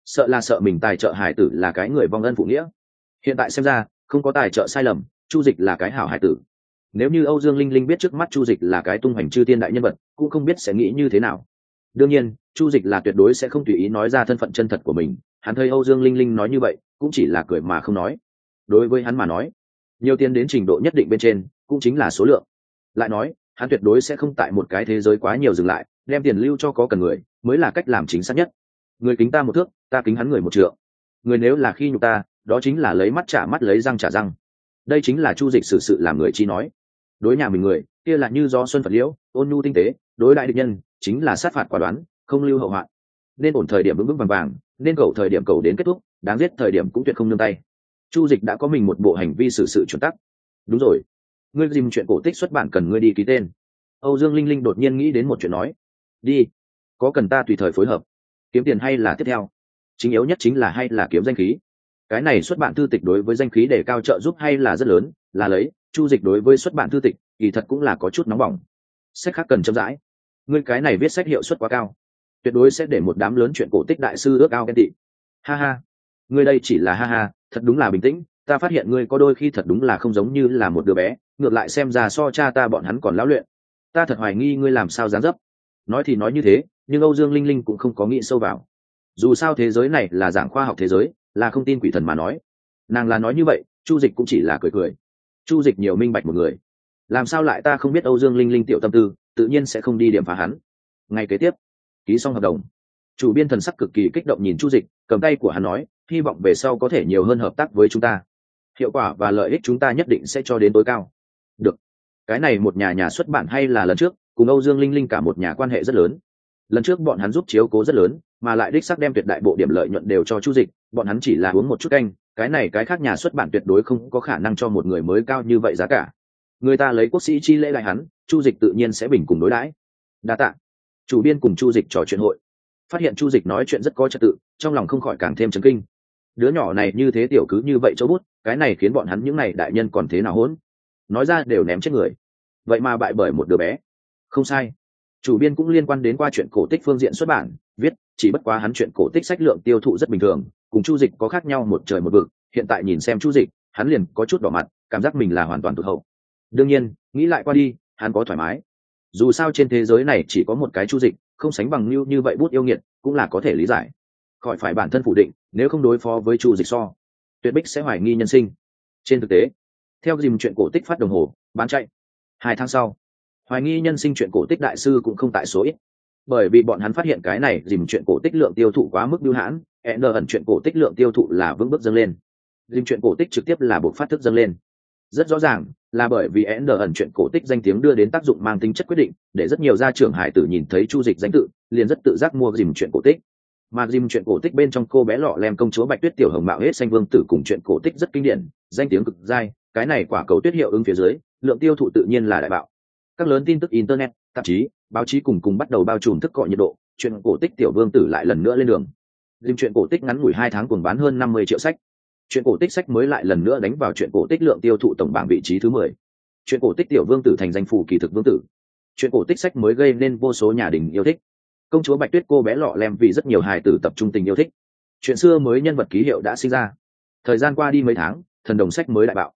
sợ mình tài trợ hải tử là cái người vong ân phụ nghĩa. Hiện tại xem ra không có tài trợ sai lầm, chu dịch là cái hảo hải tử. Nếu như Âu Dương Linh Linh biết trước mắt chu dịch là cái tung hoành chư tiên đại nhân vật, cũng không biết sẽ nghĩ như thế nào. Đương nhiên chu dịch là tuyệt đối sẽ không tùy ý nói ra thân phận chân thật của mình. Hắn thấy Âu Dương Linh Linh nói như vậy cũng chỉ là cười mà không nói. Đối với hắn mà nói, nhiều tiền đến trình độ nhất định bên trên cũng chính là số lượng. Lại nói hắn tuyệt đối sẽ không tại một cái thế giới quá nhiều dừng lại, đem tiền lưu cho có cần người mới là cách làm chính xác nhất. Người kính ta một thước, ta kính hắn người một trượng. Người nếu là khi nhục ta, đó chính là lấy mắt trả mắt, lấy răng trả răng. Đây chính là chu dịch xử sự làm người chi nói. Đối nhà mình người kia là như gió xuân phật liễu, ôn nhu tinh tế. Đối đại địch nhân chính là sát phạt quả đoán, không lưu hậu hoạn. Nên ổn thời điểm vững vững vàng vàng, nên cầu thời điểm cầu đến kết thúc, đáng giết thời điểm cũng tuyệt không nương tay. Chu dịch đã có mình một bộ hành vi xử sự chuẩn tắc. Đúng rồi, ngươi dìm chuyện cổ tích xuất bản cần ngươi đi ký tên. Âu Dương Linh Linh đột nhiên nghĩ đến một chuyện nói. Đi, có cần ta tùy thời phối hợp? Kiếm tiền hay là tiếp theo? Chính yếu nhất chính là hay là kiếm danh khí. Cái này xuất bản thư tịch đối với danh khí đề cao trợ giúp hay là rất lớn, là lấy. Chu dịch đối với xuất bản thư tịch kỳ thật cũng là có chút nóng bỏng. Sách khác cần chậm rãi. Ngươi cái này viết sách hiệu suất quá cao, tuyệt đối sẽ để một đám lớn chuyện cổ tích đại sư ước ao ghen tị. Ha ha, ngươi đây chỉ là ha ha, thật đúng là bình tĩnh. Ta phát hiện ngươi có đôi khi thật đúng là không giống như là một đứa bé, ngược lại xem ra so cha ta bọn hắn còn lão luyện. Ta thật hoài nghi ngươi làm sao dáng dấp. Nói thì nói như thế, nhưng Âu Dương Linh Linh cũng không có nghĩ sâu vào. Dù sao thế giới này là giảng khoa học thế giới, là không tin quỷ thần mà nói. Nàng là nói như vậy, chu dịch cũng chỉ là cười cười. Chu dịch nhiều minh bạch một người, làm sao lại ta không biết Âu Dương Linh Linh tiểu tâm tư, tự nhiên sẽ không đi điểm phá hắn. Ngày kế tiếp, ký xong hợp đồng, chủ biên thần sắc cực kỳ kích động nhìn chu dịch, cầm tay của hắn nói, hy vọng về sau có thể nhiều hơn hợp tác với chúng ta, hiệu quả và lợi ích chúng ta nhất định sẽ cho đến tối cao. Được, cái này một nhà xuất bản hay là lần trước cùng Âu Dương Linh Linh cả một nhà quan hệ rất lớn. Lần trước bọn hắn giúp chiếu cố rất lớn, mà lại đích xác đem tuyệt đại bộ điểm lợi nhuận đều cho chu dịch, bọn hắn chỉ là uống một chút canh, cái này cái khác nhà xuất bản tuyệt đối không có khả năng cho một người mới cao như vậy giá cả. Người ta lấy quốc sĩ chi lễ lại hắn, chu dịch tự nhiên sẽ bình cùng đối đãi. Đa tạ. Chủ biên cùng chu dịch trò chuyện hội, phát hiện chu dịch nói chuyện rất có trật tự, trong lòng không khỏi càng thêm chấn kinh. Đứa nhỏ này như thế tiểu cứ như vậy chỗ bút, cái này khiến bọn hắn những này đại nhân còn thế nào hỗn, nói ra đều ném chết người. Vậy mà bại bởi một đứa bé. Không sai, chủ biên cũng liên quan đến qua chuyện cổ tích phương diện xuất bản viết, chỉ bất quá hắn chuyện cổ tích sách lượng tiêu thụ rất bình thường, cùng chu dịch có khác nhau một trời một vực. Hiện tại nhìn xem chu dịch, hắn liền có chút đỏ mặt, cảm giác mình là hoàn toàn tụt hậu. Đương nhiên nghĩ lại qua đi, hắn có thoải mái. Dù sao trên thế giới này chỉ có một cái chu dịch, không sánh bằng như vậy bút yêu nghiệt, cũng là có thể lý giải. Khỏi phải bản thân phủ định, nếu không đối phó với chu dịch so, tuyệt bích sẽ hoài nghi nhân sinh. Trên thực tế, theo dìm chuyện cổ tích phát đồng hồ bán chạy 2 tháng sau, hoài nghi nhân sinh chuyện cổ tích đại sư cũng không tại số ít, bởi vì bọn hắn phát hiện cái này dìm chuyện cổ tích lượng tiêu thụ quá mức bưu hãn. Ẩn chuyện cổ tích lượng tiêu thụ là vững bước dâng lên, dìm chuyện cổ tích trực tiếp là buộc phát thức dâng lên. Rất rõ ràng là bởi vì ẩn chuyện cổ tích danh tiếng đưa đến tác dụng mang tính chất quyết định, để rất nhiều gia trưởng hải tử nhìn thấy chu dịch danh tự liền rất tự giác mua dìm chuyện cổ tích. Mà dìm chuyện cổ tích bên trong cô bé lọ lem công chúa Bạch Tuyết tiểu hồng mạo hết xanh vương tử cùng chuyện cổ tích rất kinh điển, danh tiếng cực dai, cái này quả cầu tuyết hiệu ứng phía dưới, lượng tiêu thụ tự nhiên là đại bạo. Các lớn tin tức internet, tạp chí, báo chí cùng bắt đầu bao trùm thức cọ nhiệt độ, chuyện cổ tích tiểu vương tử lại lần nữa lên đường. Dìm chuyện cổ tích ngắn ngủi 2 tháng cuồng bán hơn 50 triệu sách. Chuyện cổ tích sách mới lại lần nữa đánh vào chuyện cổ tích lượng tiêu thụ tổng bảng vị trí thứ 10. Chuyện cổ tích tiểu vương tử thành danh phủ kỳ thực vương tử. Chuyện cổ tích sách mới gây nên vô số nhà đình yêu thích. Công chúa Bạch Tuyết cô bé lọ lem vì rất nhiều hài tử tập trung tình yêu thích. Chuyện xưa mới nhân vật ký hiệu đã sinh ra. Thời gian qua đi mấy tháng, thần đồng sách mới đại bạo.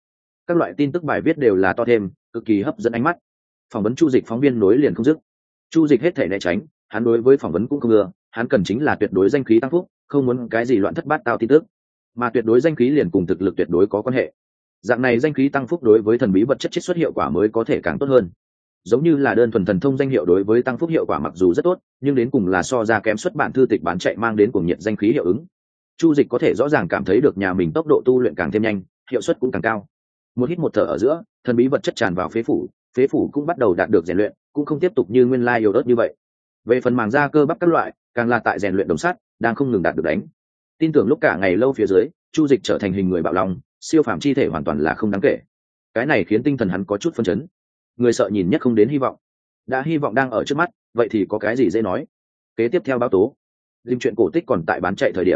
các loại tin tức bài viết đều là to thêm, cực kỳ hấp dẫn ánh mắt. Phỏng vấn Chu Dịch phóng viên nối liền không dứt. Chu Dịch hết thể né tránh, hắn đối với phỏng vấn cũng không ưa, hắn cần chính là tuyệt đối danh khí tăng phúc, không muốn cái gì loạn thất bát tao tin tức, mà tuyệt đối danh khí liền cùng thực lực tuyệt đối có quan hệ. Dạng này danh khí tăng phúc đối với thần bí vật chất chiết xuất hiệu quả mới có thể càng tốt hơn. Giống như là đơn thuần thần thông danh hiệu đối với tăng phúc hiệu quả mặc dù rất tốt, nhưng đến cùng là so ra kém xuất bản thư tịch bán chạy mang đến cuồng nhiệt danh khí hiệu ứng. Chu Dịch có thể rõ ràng cảm thấy được nhà mình tốc độ tu luyện càng thêm nhanh, hiệu suất cũng càng cao. Một hít một thở ở giữa, thần bí vật chất tràn vào phế phủ cũng bắt đầu đạt được rèn luyện, cũng không tiếp tục như nguyên lai yếu ớt như vậy. Về phần màng da cơ bắp các loại, càng là tại rèn luyện đồng sắt, đang không ngừng đạt được đánh. Tin tưởng lúc cả ngày lâu phía dưới, Chu Dịch trở thành hình người bạo long, siêu phàm chi thể hoàn toàn là không đáng kể. Cái này khiến tinh thần hắn có chút phân chấn. Người sợ nhìn nhất không đến hy vọng, đã hy vọng đang ở trước mắt, vậy thì có cái gì dễ nói. Kế tiếp theo báo tố, Lim chuyện cổ tích còn tại bán chạy thời điểm,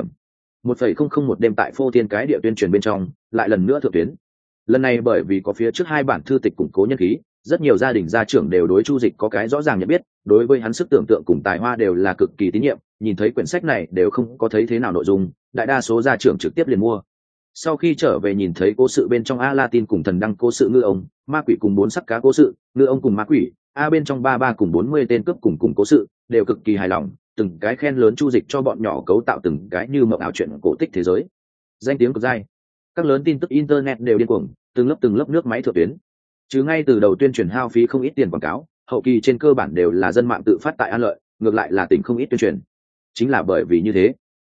1,001 đêm tại phô thiên cái địa tuyên truyền bên trong, lại lần nữa thượng tuyến. Lần này bởi vì có phía trước hai bản thư tịch củng cố nhân khí, rất nhiều gia đình gia trưởng đều đối Chu Dịch có cái rõ ràng nhận biết, đối với hắn sức tưởng tượng cùng tài hoa đều là cực kỳ tín nhiệm, nhìn thấy quyển sách này đều không có thấy thế nào nội dung, đại đa số gia trưởng trực tiếp liền mua. Sau khi trở về nhìn thấy cố sự bên trong A Latin cùng thần đăng cố sự ngư ông, ma quỷ cùng 4 sắc cá cố sự, ngư ông cùng ma quỷ, A bên trong 33 cùng 40 tên cướp cùng cố sự, đều cực kỳ hài lòng, từng cái khen lớn Chu Dịch cho bọn nhỏ cấu tạo từng cái như mộng ảo chuyện cổ tích thế giới. Danh tiếng cực dai. Các lớn tin tức internet đều điên cuồng, từng lớp nước máy thượng tuyến. Chứ ngay từ đầu tuyên truyền hao phí không ít tiền quảng cáo, hậu kỳ trên cơ bản đều là dân mạng tự phát tại An Lợi, ngược lại là tỉnh không ít tuyên truyền. Chính là bởi vì như thế,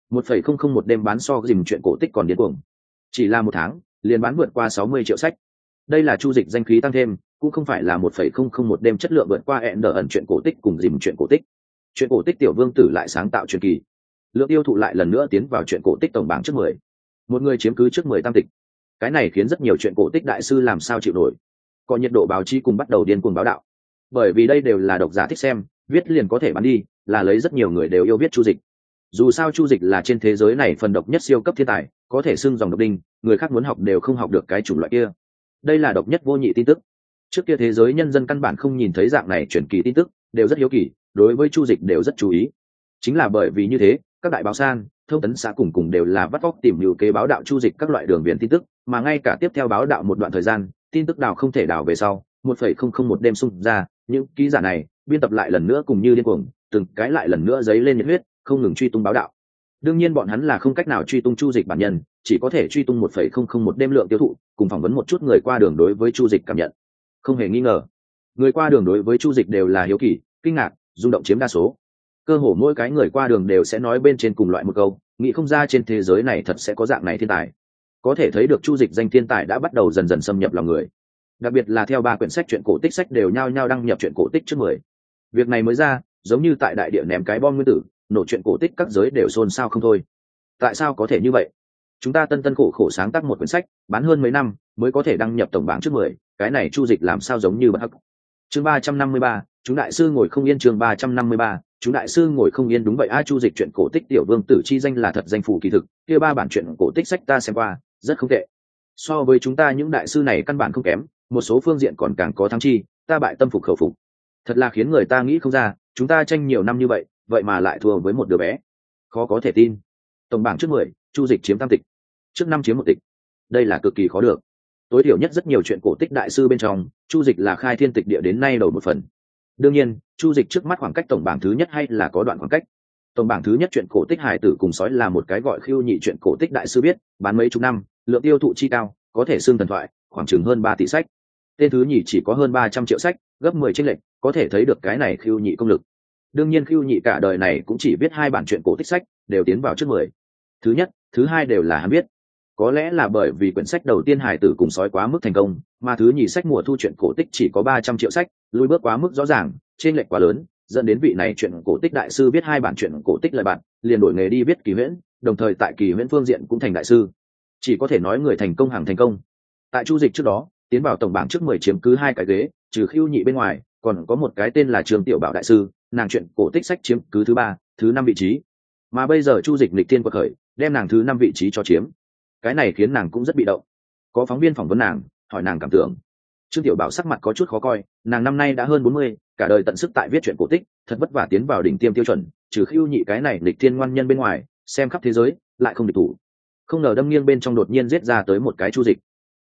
1,001 đêm bán so dìm chuyện cổ tích còn điên cuồng. Chỉ là 1 tháng, liền bán vượt qua 60 triệu sách. Đây là Chu Dịch danh khí tăng thêm, cũng không phải là 1,001 đêm chất lượng vượt qua ẩn chuyện cổ tích cùng dìm chuyện cổ tích. Chuyện cổ tích Tiểu Vương Tử lại sáng tạo truyền kỳ. Lượng tiêu thụ lại lần nữa tiến vào chuyện cổ tích tổng bảng trước 10. Một người chiếm cứ trước 10 tam tịch. Cái này khiến rất nhiều chuyện cổ tích đại sư làm sao chịu nổi. Có nhiệt độ báo chí cùng bắt đầu điên cuồng báo đạo. Bởi vì đây đều là độc giả thích xem, viết liền có thể bán đi, là lấy rất nhiều người đều yêu viết Chu Dịch. Dù sao Chu Dịch là trên thế giới này phần độc nhất siêu cấp thiên tài, có thể xưng dòng độc đinh, người khác muốn học đều không học được cái chủng loại kia. Đây là độc nhất vô nhị tin tức. Trước kia thế giới nhân dân căn bản không nhìn thấy dạng này truyền kỳ tin tức, đều rất hiếu kỳ, đối với Chu Dịch đều rất chú ý. Chính là bởi vì như thế, các đại báo san, thông tấn xã cùng đều là bắt óc tìm lưu kế báo đạo Chu Dịch các loại đường viền tin tức, mà ngay cả tiếp theo báo đạo một đoạn thời gian, tin tức đào không thể đào về sau, 1,001 đêm xung ra, những ký giả này biên tập lại lần nữa cùng như điên cuồng, từng cái lại lần nữa giấy lên nhiệt huyết, không ngừng truy tung báo đạo. Đương nhiên bọn hắn là không cách nào truy tung Chu Dịch bản nhân, chỉ có thể truy tung 1,001 đêm lượng tiêu thụ, cùng phỏng vấn một chút người qua đường đối với Chu Dịch cảm nhận. Không hề nghi ngờ, người qua đường đối với Chu Dịch đều là hiếu kỳ, kinh ngạc, rung động chiếm đa số. Cơ hồ mỗi cái người qua đường đều sẽ nói bên trên cùng loại một câu, nghĩ không ra trên thế giới này thật sẽ có dạng này thiên tài. Có thể thấy được Chu Dịch danh thiên tài đã bắt đầu dần dần xâm nhập lòng người. Đặc biệt là theo 3 quyển sách truyện cổ tích sách đều nhao nhao đăng nhập truyện cổ tích trước 10. Việc này mới ra, giống như tại đại địa ném cái bom nguyên tử, nổ truyện cổ tích các giới đều xôn xao không thôi. Tại sao có thể như vậy? Chúng ta tân khổ sáng tác một quyển sách, bán hơn mấy năm mới có thể đăng nhập tổng bảng trước 10, cái này Chu Dịch làm sao giống như bất hắc. Chương 353, chúng đại sư ngồi không yên. Chương 353, chúng đại sư ngồi không yên. Đúng vậy a, Chu Dịch truyện cổ tích Tiểu Vương Tử chi danh là thật danh phủ kỳ thực, kia 3 bản truyện cổ tích sách ta xem qua, rất không tệ. So với chúng ta những đại sư này căn bản không kém, một số phương diện còn càng có thắng chi, ta bại tâm phục khẩu phục. Thật là khiến người ta nghĩ không ra, chúng ta tranh nhiều năm như vậy, vậy mà lại thua với một đứa bé. Khó có thể tin. Tổng bảng trước 10, Chu Dịch chiếm tam tịch, trước 5 chiếm 1 tịch. Đây là cực kỳ khó được. Tối thiểu nhất rất nhiều chuyện cổ tích đại sư bên trong, Chu Dịch là khai thiên tịch địa đến nay đầu một phần. Đương nhiên, Chu Dịch trước mắt khoảng cách tổng bảng thứ nhất hay là có đoạn khoảng cách. Tổng bảng thứ nhất chuyện cổ tích Hải tử cùng sói là một cái gọi Khưu Nhị chuyện cổ tích đại sư viết, bán mấy chục năm, lượng tiêu thụ chi cao, có thể xưng thần thoại, khoảng chừng hơn 3 tỷ sách. Tên thứ nhì chỉ có hơn 300 triệu sách, gấp 10 chênh lệch, có thể thấy được cái này Khưu Nhị công lực. Đương nhiên Khưu Nhị cả đời này cũng chỉ viết 2 bản truyện cổ tích sách, đều tiến vào trước 10. Thứ nhất, thứ hai đều là hắn viết. Có lẽ là bởi vì quyển sách đầu tiên Hải tử cùng sói quá mức thành công, mà thứ nhì sách mùa thu truyện cổ tích chỉ có 300 triệu sách, lùi bước quá mức rõ ràng, chênh lệch quá lớn, dẫn đến vị này truyện cổ tích đại sư viết 2 bản truyện cổ tích lời bạn, liền đổi nghề đi viết kỳ huyễn, đồng thời tại kỳ huyễn phương diện cũng thành đại sư. Chỉ có thể nói người thành công hàng thành công. Tại Chu Dịch trước đó, tiến vào tổng bảng trước 10 chiếm cứ 2 cái ghế, trừ Khưu Nhị bên ngoài, còn có một cái tên là Trường Tiểu Bảo đại sư, nàng truyện cổ tích sách chiếm cứ thứ 3, thứ 5 vị trí. Mà bây giờ Chu Dịch nghịch thiên quật khởi, đem nàng thứ 5 vị trí cho chiếm. Cái này khiến nàng cũng rất bị động. Có phóng viên phỏng vấn nàng, hỏi nàng cảm tưởng. Trương Tiểu Bảo sắc mặt có chút khó coi, nàng năm nay đã hơn 40, cả đời tận sức tại viết truyện cổ tích, thật vất vả tiến vào đỉnh tiêm tiêu chuẩn, trừ Khưu Nhị cái này nghịch thiên ngoan nhân bên ngoài, xem khắp thế giới, lại không địch thủ. Không ngờ đâm nghiêng bên trong đột nhiên giết ra tới một cái Chu Dịch.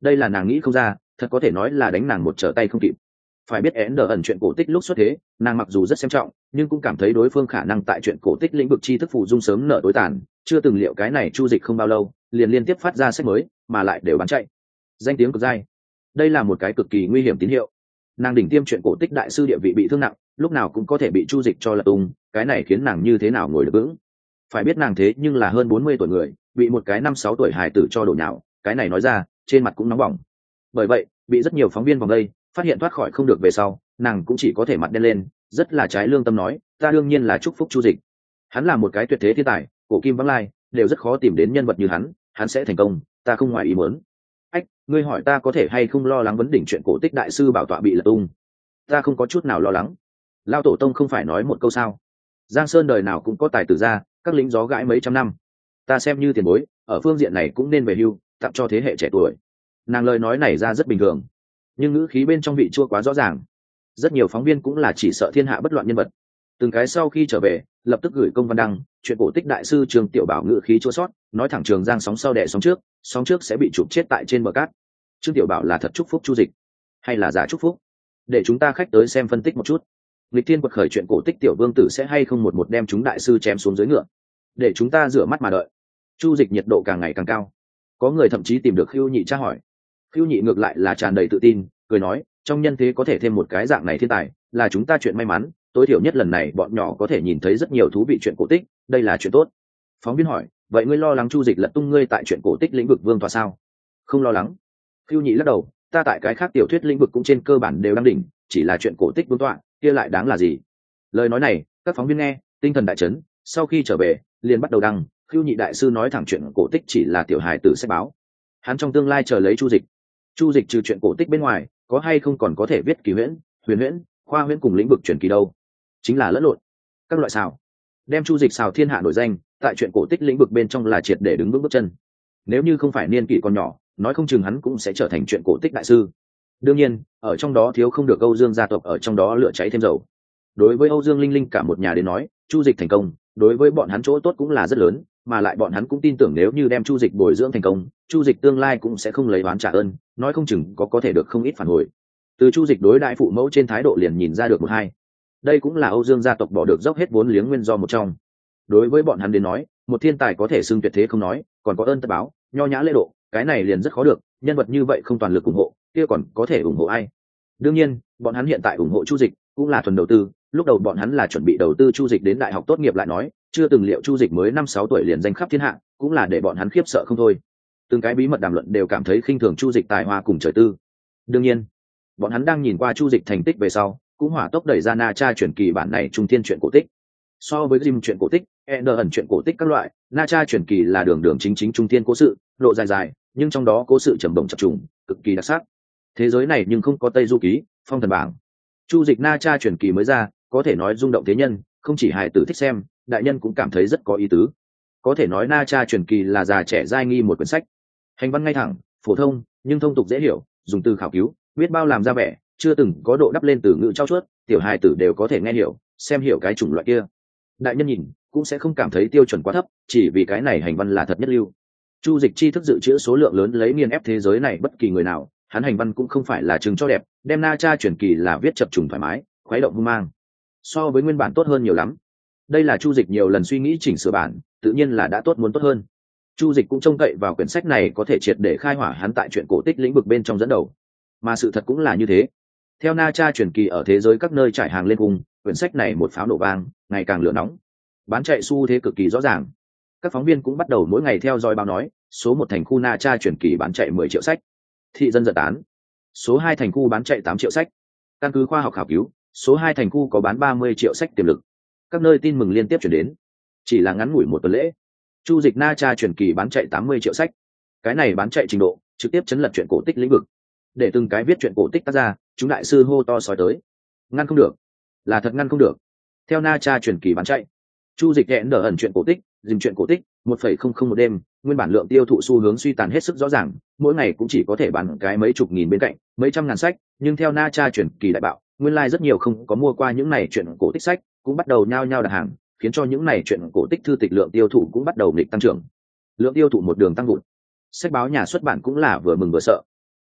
đây là nàng nghĩ không ra, thật có thể nói là đánh nàng một trở tay không kịp. Phải biết én đờ ẩn chuyện cổ tích lúc xuất thế, nàng mặc dù rất xem trọng, nhưng cũng cảm thấy đối phương khả năng tại chuyện cổ tích lĩnh vực tri thức phụ dung sớm nợ tối tàn, chưa từng liệu cái này Chu Dịch không bao lâu liền liên tiếp phát ra sách mới, mà lại đều bán chạy, danh tiếng cực dai. Đây là một cái cực kỳ nguy hiểm tín hiệu. Nàng đỉnh tiêm chuyện cổ tích đại sư địa vị bị thương nặng, lúc nào cũng có thể bị Chu Dịch cho lật tung, cái này khiến nàng như thế nào ngồi được vững. Phải biết nàng thế nhưng là hơn 40 tuổi người, bị một cái 5-6 tuổi hài tử cho đổ nhào, cái này nói ra, trên mặt cũng nóng bỏng. Bởi vậy, bị rất nhiều phóng viên vòng đây, phát hiện thoát khỏi không được về sau, nàng cũng chỉ có thể mặt đen lên, rất là trái lương tâm nói, ta đương nhiên là chúc phúc Chu Dịch. Hắn là một cái tuyệt thế thiên tài, cổ kim vắng lai, đều rất khó tìm đến nhân vật như hắn sẽ thành công, ta không ngoài ý muốn. Ách, ngươi hỏi ta có thể hay không lo lắng vấn đỉnh chuyện cổ tích đại sư bảo tọa bị lật tung? Ta không có chút nào lo lắng. Lao tổ tông không phải nói một câu sao? Giang Sơn đời nào cũng có tài tử ra, các lính gió gãi mấy trăm năm. Ta xem như tiền bối, ở phương diện này cũng nên về hưu, tặng cho thế hệ trẻ tuổi. Nàng lời nói này ra rất bình thường, nhưng ngữ khí bên trong vị chua quá rõ ràng. Rất nhiều phóng viên cũng là chỉ sợ thiên hạ bất loạn nhân vật, từng cái sau khi trở về lập tức gửi công văn đăng chuyện cổ tích đại sư Trường Tiểu Bảo ngữ khí chua sót, nói thẳng Trường Giang sóng sau đẻ sóng trước sẽ bị chụp chết tại trên bờ cát. Trương Tiểu Bảo là thật chúc phúc Chu Dịch hay là giả chúc phúc? Để chúng ta khách tới xem phân tích một chút. Lịch thiên quật khởi chuyện cổ tích tiểu vương tử sẽ hay không một đem chúng đại sư chém xuống dưới ngựa, để chúng ta rửa mắt mà đợi. Chu Dịch nhiệt độ càng ngày càng cao, có người thậm chí tìm được Khưu Nhị tra hỏi. Khưu Nhị ngược lại là tràn đầy tự tin, cười nói, trong nhân thế có thể thêm một cái dạng này thiên tài, là chúng ta chuyện may mắn, tối thiểu nhất lần này bọn nhỏ có thể nhìn thấy rất nhiều thú vị chuyện cổ tích, đây là chuyện tốt. Phóng viên hỏi, vậy ngươi lo lắng Chu Dịch lật tung ngươi tại chuyện cổ tích lĩnh vực vương tọa sao? Không lo lắng. Khưu Nhị lắc đầu, ta tại cái khác tiểu thuyết lĩnh vực cũng trên cơ bản đều đang đỉnh, chỉ là chuyện cổ tích vương tọa kia lại đáng là gì? Lời nói này các phóng viên nghe tinh thần đại chấn, sau khi trở về liền bắt đầu đăng. Khưu Nhị đại sư nói thẳng chuyện cổ tích chỉ là tiểu hài tử sách báo, hắn trong tương lai chờ lấy Chu Dịch. Chu Dịch trừ chuyện cổ tích bên ngoài, có hay không còn có thể viết kỳ huyễn, huyền huyễn, khoa huyễn cùng lĩnh vực truyền kỳ đâu? Chính là lẫn lộn các loại xào, đem Chu Dịch xào thiên hạ nổi danh, tại chuyện cổ tích lĩnh vực bên trong là triệt để đứng vững bước chân. Nếu như không phải niên kỷ còn nhỏ, nói không chừng hắn cũng sẽ trở thành chuyện cổ tích đại sư. Đương nhiên, ở trong đó thiếu không được Âu Dương gia tộc ở trong đó lửa cháy thêm dầu. Đối với Âu Dương Linh Linh cả một nhà đến nói, Chu Dịch thành công, đối với bọn hắn chỗ tốt cũng là rất lớn, mà lại bọn hắn cũng tin tưởng nếu như đem Chu Dịch bồi dưỡng thành công, Chu Dịch tương lai cũng sẽ không lấy oán trả ơn, nói không chừng có thể được không ít phản hồi. Từ Chu Dịch đối đại phụ mẫu trên thái độ liền nhìn ra được một hai. Đây cũng là Âu Dương gia tộc bỏ được dốc hết vốn liếng nguyên do một trong. Đối với bọn hắn đến nói, một thiên tài có thể xưng tuyệt thế không nói, còn có ơn tất báo, nho nhã lễ độ, cái này liền rất khó được, nhân vật như vậy không toàn lực ủng hộ, kia còn có thể ủng hộ ai? Đương nhiên, bọn hắn hiện tại ủng hộ Chu Dịch cũng là thuần đầu tư, lúc đầu bọn hắn là chuẩn bị đầu tư Chu Dịch đến đại học tốt nghiệp lại nói, chưa từng liệu Chu Dịch mới 5-6 tuổi liền danh khắp thiên hạ, cũng là để bọn hắn khiếp sợ không thôi. Từng cái bí mật đàm luận đều cảm thấy khinh thường Chu Dịch tài hoa cùng trời tư. Đương nhiên, bọn hắn đang nhìn qua Chu Dịch thành tích về sau, cũng hỏa tốc đẩy ra Na Cha truyền kỳ bản này trung thiên truyện cổ tích. So với Jim truyện cổ tích, Ender ẩn truyện cổ tích các loại, Na Cha truyền kỳ là đường đường chính chính trung thiên cố sự, độ dài dài, nhưng trong đó cố sự trầm bổng chập trùng, cực kỳ đặc sắc. Thế giới này nhưng không có Tây Du ký, Phong thần bảng. Chu Dịch Na Cha truyền kỳ mới ra, có thể nói rung động thế nhân, không chỉ hài tử thích xem, đại nhân cũng cảm thấy rất có ý tứ. Có thể nói Na Cha truyền kỳ là già trẻ giai nghi một quyển sách. Hành văn ngay thẳng, phổ thông, nhưng thông tục dễ hiểu, dùng từ khảo cứu, biết bao làm ra vẻ, chưa từng có độ đắp lên từ ngữ trau chuốt, tiểu hài tử đều có thể nghe hiểu, xem hiểu cái chủng loại kia. Đại nhân nhìn cũng sẽ không cảm thấy tiêu chuẩn quá thấp, chỉ vì cái này hành văn là thật nhất lưu. Chu Dịch tri thức dự trữ số lượng lớn lấy nghiền ép thế giới này bất kỳ người nào, hắn hành văn cũng không phải là chừng cho đẹp, đem Na Cha truyền kỳ là viết chập trùng thoải mái, khuấy động hung mang, so với nguyên bản tốt hơn nhiều lắm. Đây là Chu Dịch nhiều lần suy nghĩ chỉnh sửa bản, tự nhiên là đã tốt muốn tốt hơn. Chu Dịch cũng trông cậy vào quyển sách này có thể triệt để khai hỏa hắn tại chuyện cổ tích lĩnh vực bên trong dẫn đầu, mà sự thật cũng là như thế. Theo Na Cha truyền kỳ ở thế giới các nơi trải hàng lên cùng, quyển sách này một pháo nổ vang, ngày càng lửa nóng, bán chạy xu thế cực kỳ rõ ràng. Các phóng viên cũng bắt đầu mỗi ngày theo dõi báo nói, số 1 thành khu Na Cha truyền kỳ bán chạy 10 triệu sách, thị dân giật tán. Số 2 thành khu bán chạy 8 triệu sách. Căn cứ khoa học khảo cứu, số 2 thành khu có bán 30 triệu sách tiềm lực. Các nơi tin mừng liên tiếp chuyển đến. Chỉ là ngắn ngủi một tuần lễ, Chu Dịch Na Cha truyền kỳ bán chạy 80 triệu sách. Cái này bán chạy trình độ, trực tiếp chấn lật chuyện cổ tích lĩnh vực. Để từng cái viết chuyện cổ tích tác ra, chúng đại sư hô to sói tới. Ngăn không được, là thật ngăn không được. Theo Na Cha truyền kỳ bán chạy, Chu Dịch hẹn đỡ ẩn chuyện cổ tích, dìm chuyện cổ tích, 1,001 một đêm, nguyên bản lượng tiêu thụ xu hướng suy tàn hết sức rõ ràng, mỗi ngày cũng chỉ có thể bán cái mấy chục nghìn bên cạnh, mấy trăm ngàn sách, nhưng theo Na Cha truyền kỳ đại bạo, nguyên lai like rất nhiều không có mua qua những này chuyện cổ tích sách, cũng bắt đầu nhao nhao đặt hàng, khiến cho những này chuyện cổ tích thư tịch lượng tiêu thụ cũng bắt đầu nghịch tăng trưởng. Lượng tiêu thụ một đường tăng vụt. Sách báo nhà xuất bản cũng là vừa mừng vừa sợ.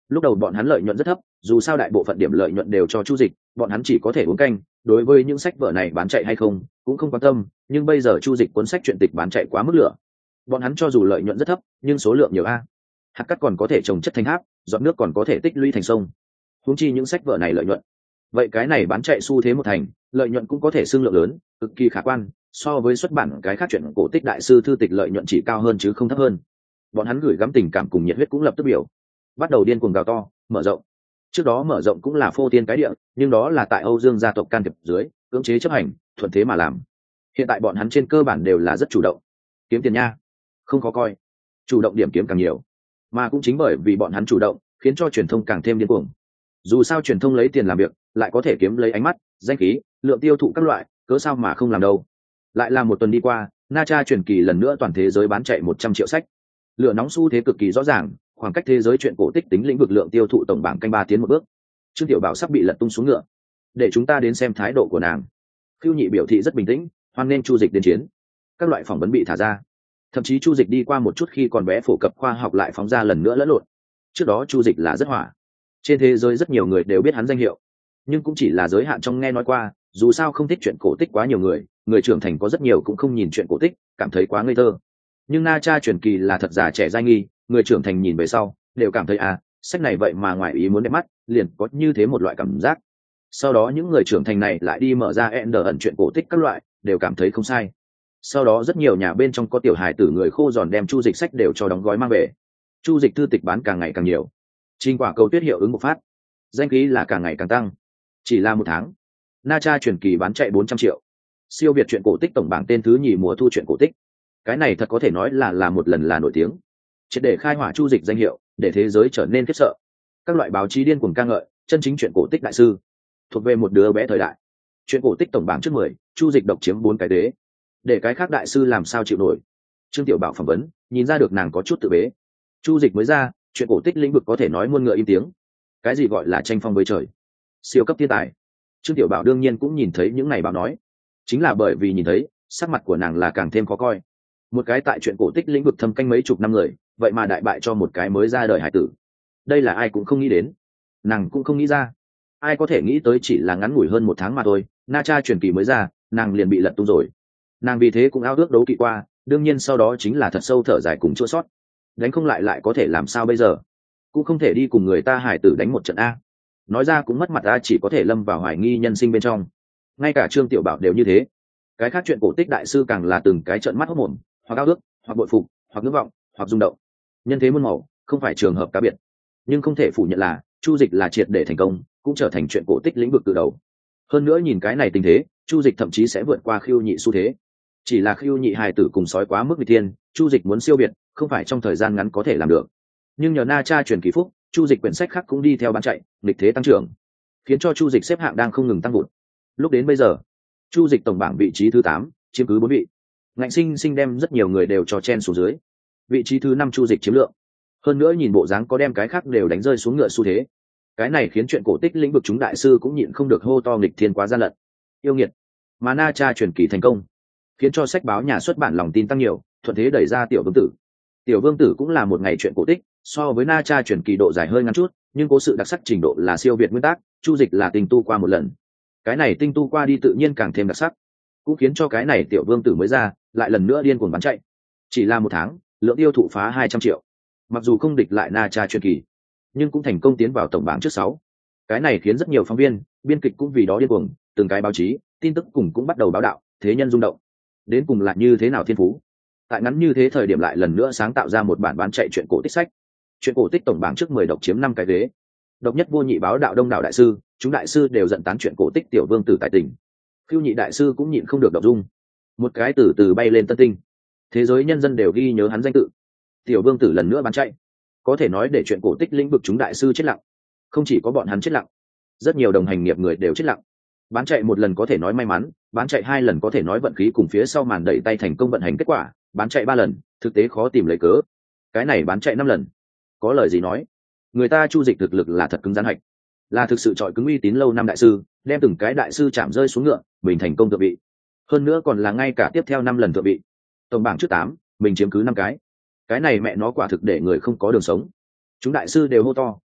Lúc đầu bọn hắn lợi nhuận rất thấp, dù sao đại bộ phận điểm lợi nhuận đều cho Chu Dịch, bọn hắn chỉ có thể uống canh, đối với những sách vở này bán chạy hay không cũng không quan tâm, nhưng bây giờ Chu Dịch cuốn sách truyện tịch bán chạy quá mức lửa. Bọn hắn cho dù lợi nhuận rất thấp, nhưng số lượng nhiều a. Hạt cát còn có thể trồng chất thành tháp, giọt nước còn có thể tích lũy thành sông. Huống chi những sách vở này lợi nhuận. Vậy cái này bán chạy xu thế một thành, lợi nhuận cũng có thể xương lượng lớn, cực kỳ khả quan, so với xuất bản cái khác chuyện cổ tích đại sư thư tịch lợi nhuận chỉ cao hơn chứ không thấp hơn. Bọn hắn gửi gắm tình cảm cùng nhiệt huyết cũng lập tức biểu bắt đầu điên cuồng gào to, mở rộng. Trước đó mở rộng cũng là phô tiên cái địa, nhưng đó là tại Âu Dương gia tộc can thiệp dưới, cưỡng chế chấp hành, thuận thế mà làm. Hiện tại bọn hắn trên cơ bản đều là rất chủ động, kiếm tiền nha, không khó coi, chủ động điểm kiếm càng nhiều, mà cũng chính bởi vì bọn hắn chủ động, khiến cho truyền thông càng thêm điên cuồng. Dù sao truyền thông lấy tiền làm việc, lại có thể kiếm lấy ánh mắt, danh khí, lượng tiêu thụ các loại, cớ sao mà không làm đâu. Lại là một tuần đi qua, Na Tra truyền kỳ lần nữa toàn thế giới bán chạy 100 triệu sách. Lửa nóng xu thế cực kỳ rõ ràng, khoảng cách thế giới chuyện cổ tích tính lĩnh vực lượng tiêu thụ tổng bảng canh 3 tiến một bước. Trương Tiểu Bảo sắp bị lật tung xuống ngựa. Để chúng ta đến xem thái độ của nàng. Khưu Nhị biểu thị rất bình tĩnh, hoan nghênh Chu Dịch đến chiến. Các loại phỏng vấn bị thả ra. Thậm chí Chu Dịch đi qua một chút khi còn bé phổ cập khoa học lại phóng ra lần nữa lẫn lộn. Trước đó Chu Dịch là rất hỏa. Trên thế giới rất nhiều người đều biết hắn danh hiệu, nhưng cũng chỉ là giới hạn trong nghe nói qua, dù sao không thích chuyện cổ tích quá nhiều người trưởng thành có rất nhiều cũng không nhìn chuyện cổ tích, cảm thấy quá ngây thơ. Nhưng Na Tra truyền kỳ là thật giả trẻ giai nghi, người trưởng thành nhìn về sau đều cảm thấy sách này vậy mà ngoài ý muốn đẹp mắt, liền có như thế một loại cảm giác. Sau đó những người trưởng thành này lại đi mở ra ẩn chuyện cổ tích các loại, đều cảm thấy không sai. Sau đó rất nhiều nhà bên trong có tiểu hài tử người khô giòn đem Chu Dịch sách đều cho đóng gói mang về. Chu Dịch thư tịch bán càng ngày càng nhiều, Trình Quả Cầu Tuyết hiệu ứng bộc phát, danh khí là càng ngày càng tăng. Chỉ là một tháng, Na Tra truyền kỳ bán chạy 400 triệu, siêu việt chuyện cổ tích tổng bảng tên thứ nhì mùa thu chuyện cổ tích. Cái này thật có thể nói là một lần là nổi tiếng, triệt để khai hỏa Chu Dịch danh hiệu, để thế giới trở nên khiếp sợ. Các loại báo chí điên cuồng ca ngợi, chân chính chuyện cổ tích đại sư, thuộc về một đứa bé thời đại. Chuyện cổ tích tổng bảng trước 10, Chu Dịch độc chiếm 4 cái đế, để cái khác đại sư làm sao chịu nổi. Trương Tiểu Bảo phỏng vấn, nhìn ra được nàng có chút tự bế. Chu Dịch mới ra, chuyện cổ tích lĩnh vực có thể nói muôn ngựa im tiếng. Cái gì gọi là tranh phong với trời, siêu cấp thiên tài. Trương Tiểu Bảo đương nhiên cũng nhìn thấy những này báo nói, chính là bởi vì nhìn thấy, sắc mặt của nàng là càng thêm khó coi. Một cái tại chuyện cổ tích lĩnh vực thâm canh mấy chục năm người, vậy mà đại bại cho một cái mới ra đời hải tử. Đây là ai cũng không nghĩ đến, nàng cũng không nghĩ ra. Ai có thể nghĩ tới chỉ là ngắn ngủi hơn một tháng mà thôi, Na Tra truyền kỳ mới ra, nàng liền bị lật tung rồi. Nàng vì thế cũng ao ước đấu kỵ qua, đương nhiên sau đó chính là thật sâu thở dài cùng chữa sót. Đánh không lại có thể làm sao bây giờ? Cũng không thể đi cùng người ta hải tử đánh một trận a. Nói ra cũng mất mặt a, chỉ có thể lâm vào hoài nghi nhân sinh bên trong. Ngay cả Trương Tiểu Bảo đều như thế. Cái khác chuyện cổ tích đại sư càng là từng cái trợn mắt hốt mồm, hoặc ao ước, hoặc bội phục, hoặc ngưỡng vọng, hoặc rung động. Nhân thế muôn màu, không phải trường hợp cá biệt. Nhưng không thể phủ nhận là Chu Dịch là triệt để thành công, cũng trở thành chuyện cổ tích lĩnh vực từ đầu. Hơn nữa nhìn cái này tình thế, Chu Dịch thậm chí sẽ vượt qua Khưu Nhị xu thế. Chỉ là Khưu Nhị hài tử cùng sói quá mức nghịch thiên, Chu Dịch muốn siêu việt, không phải trong thời gian ngắn có thể làm được. Nhưng nhờ Na Tra truyền kỳ phúc, Chu Dịch quyển sách khác cũng đi theo bán chạy, nghịch thế tăng trưởng, khiến cho Chu Dịch xếp hạng đang không ngừng tăng vụt. Lúc đến bây giờ, Chu Dịch tổng bảng vị trí thứ 8, chiếm cứ 4 vị. Ngạnh sinh đem rất nhiều người đều cho chen xuống dưới. Vị trí thứ 5 Chu Dịch chiếm lượng. Hơn nữa nhìn bộ dáng có đem cái khác đều đánh rơi xuống ngựa xu thế. Cái này khiến chuyện cổ tích lĩnh vực chúng đại sư cũng nhịn không được hô to nghịch thiên quá gian lận. Yêu nghiệt. Mà Na Tra truyền kỳ thành công, khiến cho sách báo nhà xuất bản lòng tin tăng nhiều, thuận thế đẩy ra Tiểu Vương Tử. Tiểu Vương Tử cũng là một ngày chuyện cổ tích, so với Na Tra truyền kỳ độ dài hơi ngắn chút, nhưng cố sự đặc sắc trình độ là siêu việt nguyên tác, Chu Dịch là tinh tu qua một lần. Cái này tinh tu qua đi tự nhiên càng thêm đặc sắc, cũng khiến cho cái này Tiểu Vương Tử mới ra, lại lần nữa điên cuồng bán chạy. Chỉ là một tháng, lượng tiêu thụ phá 200 triệu. Mặc dù không địch lại Na Tra truyền kỳ, nhưng cũng thành công tiến vào tổng bảng trước 6. Cái này khiến rất nhiều phóng viên, biên kịch cũng vì đó điên cuồng, từng cái báo chí, tin tức cùng cũng bắt đầu báo đạo, thế nhân rung động. Đến cùng là như thế nào thiên phú? Tại ngắn như thế thời điểm lại lần nữa sáng tạo ra một bản bán chạy chuyện cổ tích sách. Chuyện cổ tích tổng bảng trước 10 độc chiếm 5 cái ghế. Độc nhất vô nhị báo đạo đông đảo đại sư, chúng đại sư đều giận tán chuyện cổ tích Tiểu Vương Tử tài tình. Khưu Nhị đại sư cũng nhịn không được động dung. Một cái từ từ bay lên tân tinh. Thế giới nhân dân đều ghi nhớ hắn danh tự. Tiểu Vương Tử lần nữa bán chạy. Có thể nói để chuyện cổ tích lĩnh vực chúng đại sư chết lặng. Không chỉ có bọn hắn chết lặng, rất nhiều đồng hành nghiệp người đều chết lặng. Bán chạy một lần có thể nói may mắn, bán chạy 2 lần có thể nói vận khí cùng phía sau màn đẩy tay thành công vận hành kết quả, bán chạy 3 lần, thực tế khó tìm lấy cớ. Cái này bán chạy 5 lần, có lời gì nói? Người ta Chu Dịch thực lực là thật cứng rắn hạch, là thực sự trọi cứng uy tín lâu năm đại sư, đem từng cái đại sư chạm rơi xuống ngựa, mình thành công thượng vị. Hơn nữa còn là ngay cả tiếp theo 5 lần thượng vị. Tổng bảng trước 8, mình chiếm cứ 5 cái. Cái này mẹ nó quả thực để người không có đường sống. Chúng đại sư đều hô to,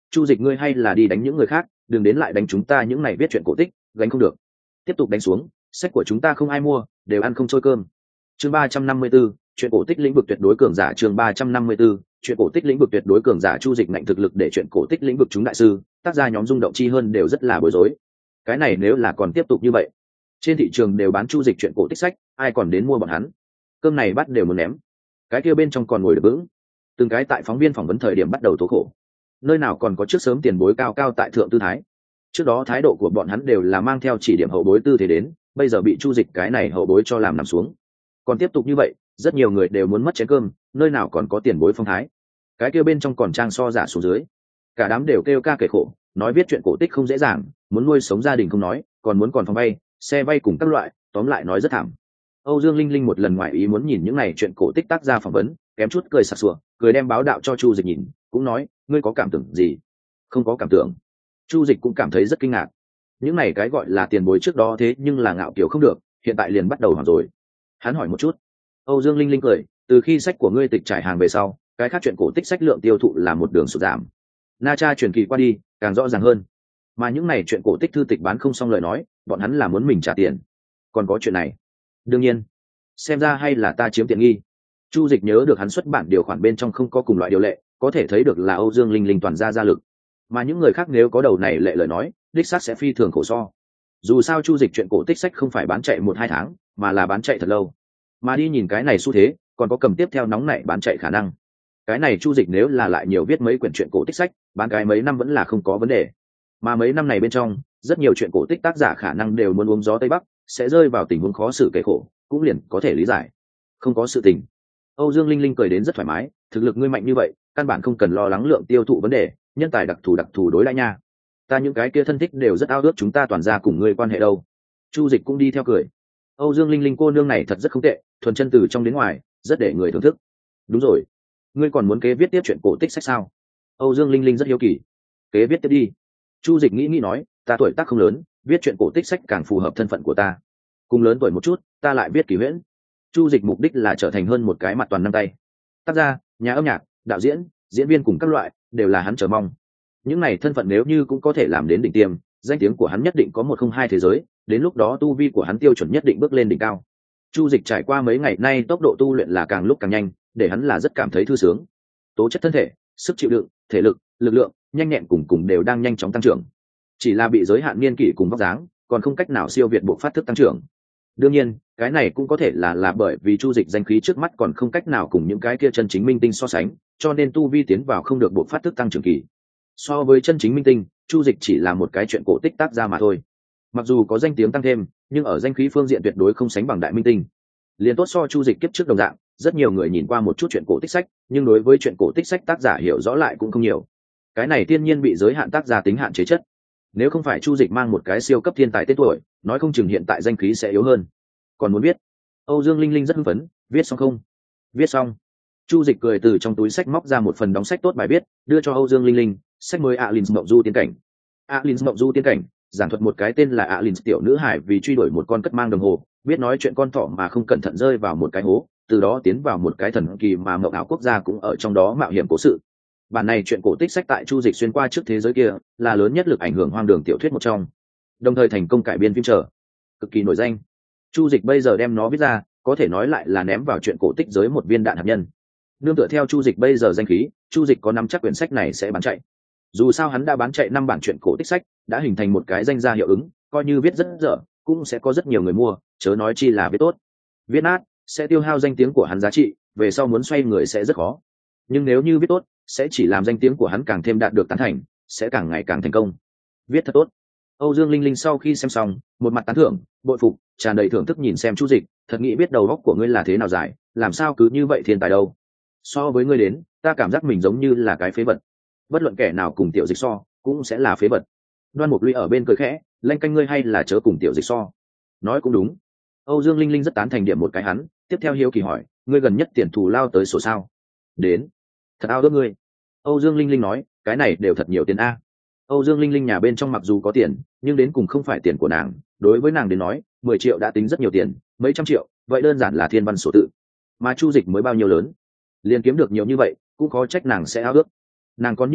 Chu Dịch ngươi hay là đi đánh những người khác, đừng đến lại đánh chúng ta những này viết chuyện cổ tích, gánh không được. Tiếp tục đánh xuống, sách của chúng ta không ai mua, đều ăn không trôi cơm. Chương 354, chuyện cổ tích lĩnh vực tuyệt đối cường giả. Chương 354, chuyện cổ tích lĩnh vực tuyệt đối cường giả. Chu Dịch mạnh thực lực để chuyện cổ tích lĩnh vực chúng đại sư, tác gia nhóm rung động chi hơn đều rất là bối rối. Cái này nếu là còn tiếp tục như vậy, trên thị trường đều bán Chu Dịch chuyện cổ tích sách, ai còn đến mua bọn hắn? Cơm này bắt đều muốn ném. Cái kia bên trong còn ngồi được vững. Từng cái tại phóng viên phỏng vấn thời điểm bắt đầu tố khổ. Nơi nào còn có trước sớm tiền bối cao cao tại thượng tư thái. Trước đó thái độ của bọn hắn đều là mang theo chỉ điểm hậu bối tư thế đến, bây giờ bị Chu Dịch cái này hậu bối cho làm nằm xuống. Còn tiếp tục như vậy, rất nhiều người đều muốn mất chén cơm, nơi nào còn có tiền bối phong thái. Cái kia bên trong còn trang so giả xuống dưới. Cả đám đều kêu ca kể khổ, nói viết chuyện cổ tích không dễ dàng, muốn nuôi sống gia đình không nói, còn muốn còn phòng vay, xe vay cùng các loại, tóm lại nói rất thảm. Âu Dương Linh Linh một lần ngoài ý muốn nhìn những này chuyện cổ tích tác ra phỏng vấn, kém chút cười sặc sụa, cười đem báo đạo cho Chu Dịch nhìn, cũng nói, ngươi có cảm tưởng gì? Không có cảm tưởng. Chu Dịch cũng cảm thấy rất kinh ngạc. Những này cái gọi là tiền bối trước đó thế nhưng là ngạo kiều không được, hiện tại liền bắt đầu hoảng rồi. Hắn hỏi một chút. Âu Dương Linh Linh cười, từ khi sách của ngươi tịch trải hàng về sau, cái khác chuyện cổ tích sách lượng tiêu thụ là một đường sụt giảm. Na Cha truyền kỳ qua đi, càng rõ ràng hơn. Mà những này chuyện cổ tích thư tịch bán không xong lời nói, bọn hắn là muốn mình trả tiền. Còn có chuyện này, đương nhiên, xem ra hay là ta chiếm tiện nghi. Chu Dịch nhớ được hắn xuất bản điều khoản bên trong không có cùng loại điều lệ, có thể thấy được là Âu Dương Linh Linh toàn ra gia lực. Mà những người khác nếu có đầu này lệ lời nói, đích xác sẽ phi thường khổ so. Dù sao Chu Dịch chuyện cổ tích sách không phải bán chạy 1-2 tháng, mà là bán chạy thật lâu. Mà đi nhìn cái này xu thế, còn có cầm tiếp theo nóng nảy bán chạy khả năng. Cái này Chu Dịch nếu là lại nhiều viết mấy quyển truyện cổ tích sách, bán cái mấy năm vẫn là không có vấn đề. Mà mấy năm này bên trong, rất nhiều truyện cổ tích tác giả khả năng đều muốn uống gió tây bắc, sẽ rơi vào tình huống khó xử kể khổ, cũng liền có thể lý giải. Không có sự tình. Âu Dương Linh Linh cười đến rất thoải mái, thực lực ngươi mạnh như vậy, căn bản không cần lo lắng lượng tiêu thụ vấn đề, nhân tài đặc thù đối lại nha. Ta những cái kia thân thích đều rất ao ước chúng ta toàn ra cùng ngươi quan hệ đâu. Chu Dịch cũng đi theo cười. Âu Dương Linh Linh cô nương này thật rất không tệ, thuần chân từ trong đến ngoài, rất để người thưởng thức. Đúng rồi, ngươi còn muốn kế viết tiếp chuyện cổ tích sách sao? Âu Dương Linh Linh rất hiếu kỳ. Kế viết tiếp đi. Chu Dịch nghĩ nói, ta tuổi tác không lớn, viết chuyện cổ tích sách càng phù hợp thân phận của ta. Cùng lớn tuổi một chút, ta lại viết kỳ huyễn. Chu Dịch mục đích là trở thành hơn một cái mặt toàn năm tay. Tác gia, nhà âm nhạc, đạo diễn, diễn viên cùng các loại, đều là hắn chờ mong. Những này thân phận nếu như cũng có thể làm đến đỉnh tiêm, danh tiếng của hắn nhất định có 102 thế giới, đến lúc đó tu vi của hắn tiêu chuẩn nhất định bước lên đỉnh cao. Chu Dịch trải qua mấy ngày nay tốc độ tu luyện là càng lúc càng nhanh, để hắn là rất cảm thấy thư sướng. Tố chất thân thể, sức chịu đựng, thể lực, lực lượng, nhanh nhẹn cùng đều đang nhanh chóng tăng trưởng. Chỉ là bị giới hạn niên kỷ cùng vóc dáng, còn không cách nào siêu việt bộ phát thức tăng trưởng. Đương nhiên, cái này cũng có thể là bởi vì Chu Dịch danh khí trước mắt còn không cách nào cùng những cái kia chân chính minh tinh so sánh, cho nên tu vi tiến vào không được bộ phát thức tăng trưởng kỳ. So với chân chính minh tinh, Chu Dịch chỉ là một cái chuyện cổ tích tác ra mà thôi. Mặc dù có danh tiếng tăng thêm, nhưng ở danh khí phương diện tuyệt đối không sánh bằng đại minh tinh. Liên tốt so Chu Dịch kiếp trước đồng dạng, rất nhiều người nhìn qua một chút chuyện cổ tích sách, nhưng đối với chuyện cổ tích sách tác giả hiểu rõ lại cũng không nhiều. Cái này thiên nhiên bị giới hạn tác giả tính hạn chế chất. Nếu không phải Chu Dịch mang một cái siêu cấp thiên tài tên tuổi, nói không chừng hiện tại danh khí sẽ yếu hơn. Còn muốn viết? Âu Dương Linh Linh rất hưng phấn, viết xong không? Viết xong. Chu Dịch cười từ trong túi sách móc ra một phần đóng sách tốt bài viết, đưa cho Âu Dương Linh Linh, sách mới Alins Mộng Du tiên cảnh. Alins Mộng Du tiên cảnh, giảng thuật một cái tên là Alins tiểu nữ hải vì truy đuổi một con cất mang đồng hồ, biết nói chuyện con thỏ mà không cẩn thận rơi vào một cái hố, từ đó tiến vào một cái thần kỳ mà mộng ảo quốc gia cũng ở trong đó mạo hiểm cố sự. Bản này chuyện cổ tích sách tại Chu Dịch xuyên qua trước thế giới kia, là lớn nhất lực ảnh hưởng hoang đường tiểu thuyết một trong. Đồng thời thành công cải biên phim trở, cực kỳ nổi danh. Chu Dịch bây giờ đem nó viết ra, có thể nói lại là ném vào chuyện cổ tích giới một viên đạn hạt nhân. Nương tựa theo Chu Dịch bây giờ danh khí, Chu Dịch có nắm chắc quyển sách này sẽ bán chạy. Dù sao hắn đã bán chạy 5 bản chuyện cổ tích sách, đã hình thành một cái danh gia hiệu ứng, coi như viết rất dở, cũng sẽ có rất nhiều người mua, chớ nói chi là viết tốt. Viết nát sẽ tiêu hao danh tiếng của hắn giá trị, về sau muốn xoay người sẽ rất khó. Nhưng nếu như viết tốt, sẽ chỉ làm danh tiếng của hắn càng thêm đạt được tán thành, sẽ càng ngày càng thành công. Viết thật tốt. Âu Dương Linh Linh sau khi xem xong, một mặt tán thưởng, bội phục, tràn đầy thưởng thức nhìn xem Chu Dịch, thật nghĩ biết đầu óc của ngươi là thế nào dài, làm sao cứ như vậy thiên tài đâu. So với ngươi đến, ta cảm giác mình giống như là cái phế vật. Bất luận kẻ nào cùng Tiểu Dịch so, cũng sẽ là phế vật. Đoan Mục Ly ở bên cười khẽ, lanh canh ngươi hay là chớ cùng Tiểu Dịch so. Nói cũng đúng. Âu Dương Linh Linh rất tán thành điểm một cái hắn, tiếp theo hiếu kỳ hỏi, ngươi gần nhất tiền thù lao tới sổ sao? Đến. Thật ao ước ngươi. Âu Dương Linh Linh nói, cái này đều thật nhiều tiền a. Âu Dương Linh Linh nhà bên trong mặc dù có tiền, nhưng đến cùng không phải tiền của nàng, đối với nàng đến nói, 10 triệu đã tính rất nhiều tiền, mấy trăm triệu, vậy đơn giản là thiên văn số tự. Mà Chu Dịch mới bao nhiêu lớn, liền kiếm được nhiều như vậy, cũng khó trách nàng sẽ ao ước. Nàng còn như vậy,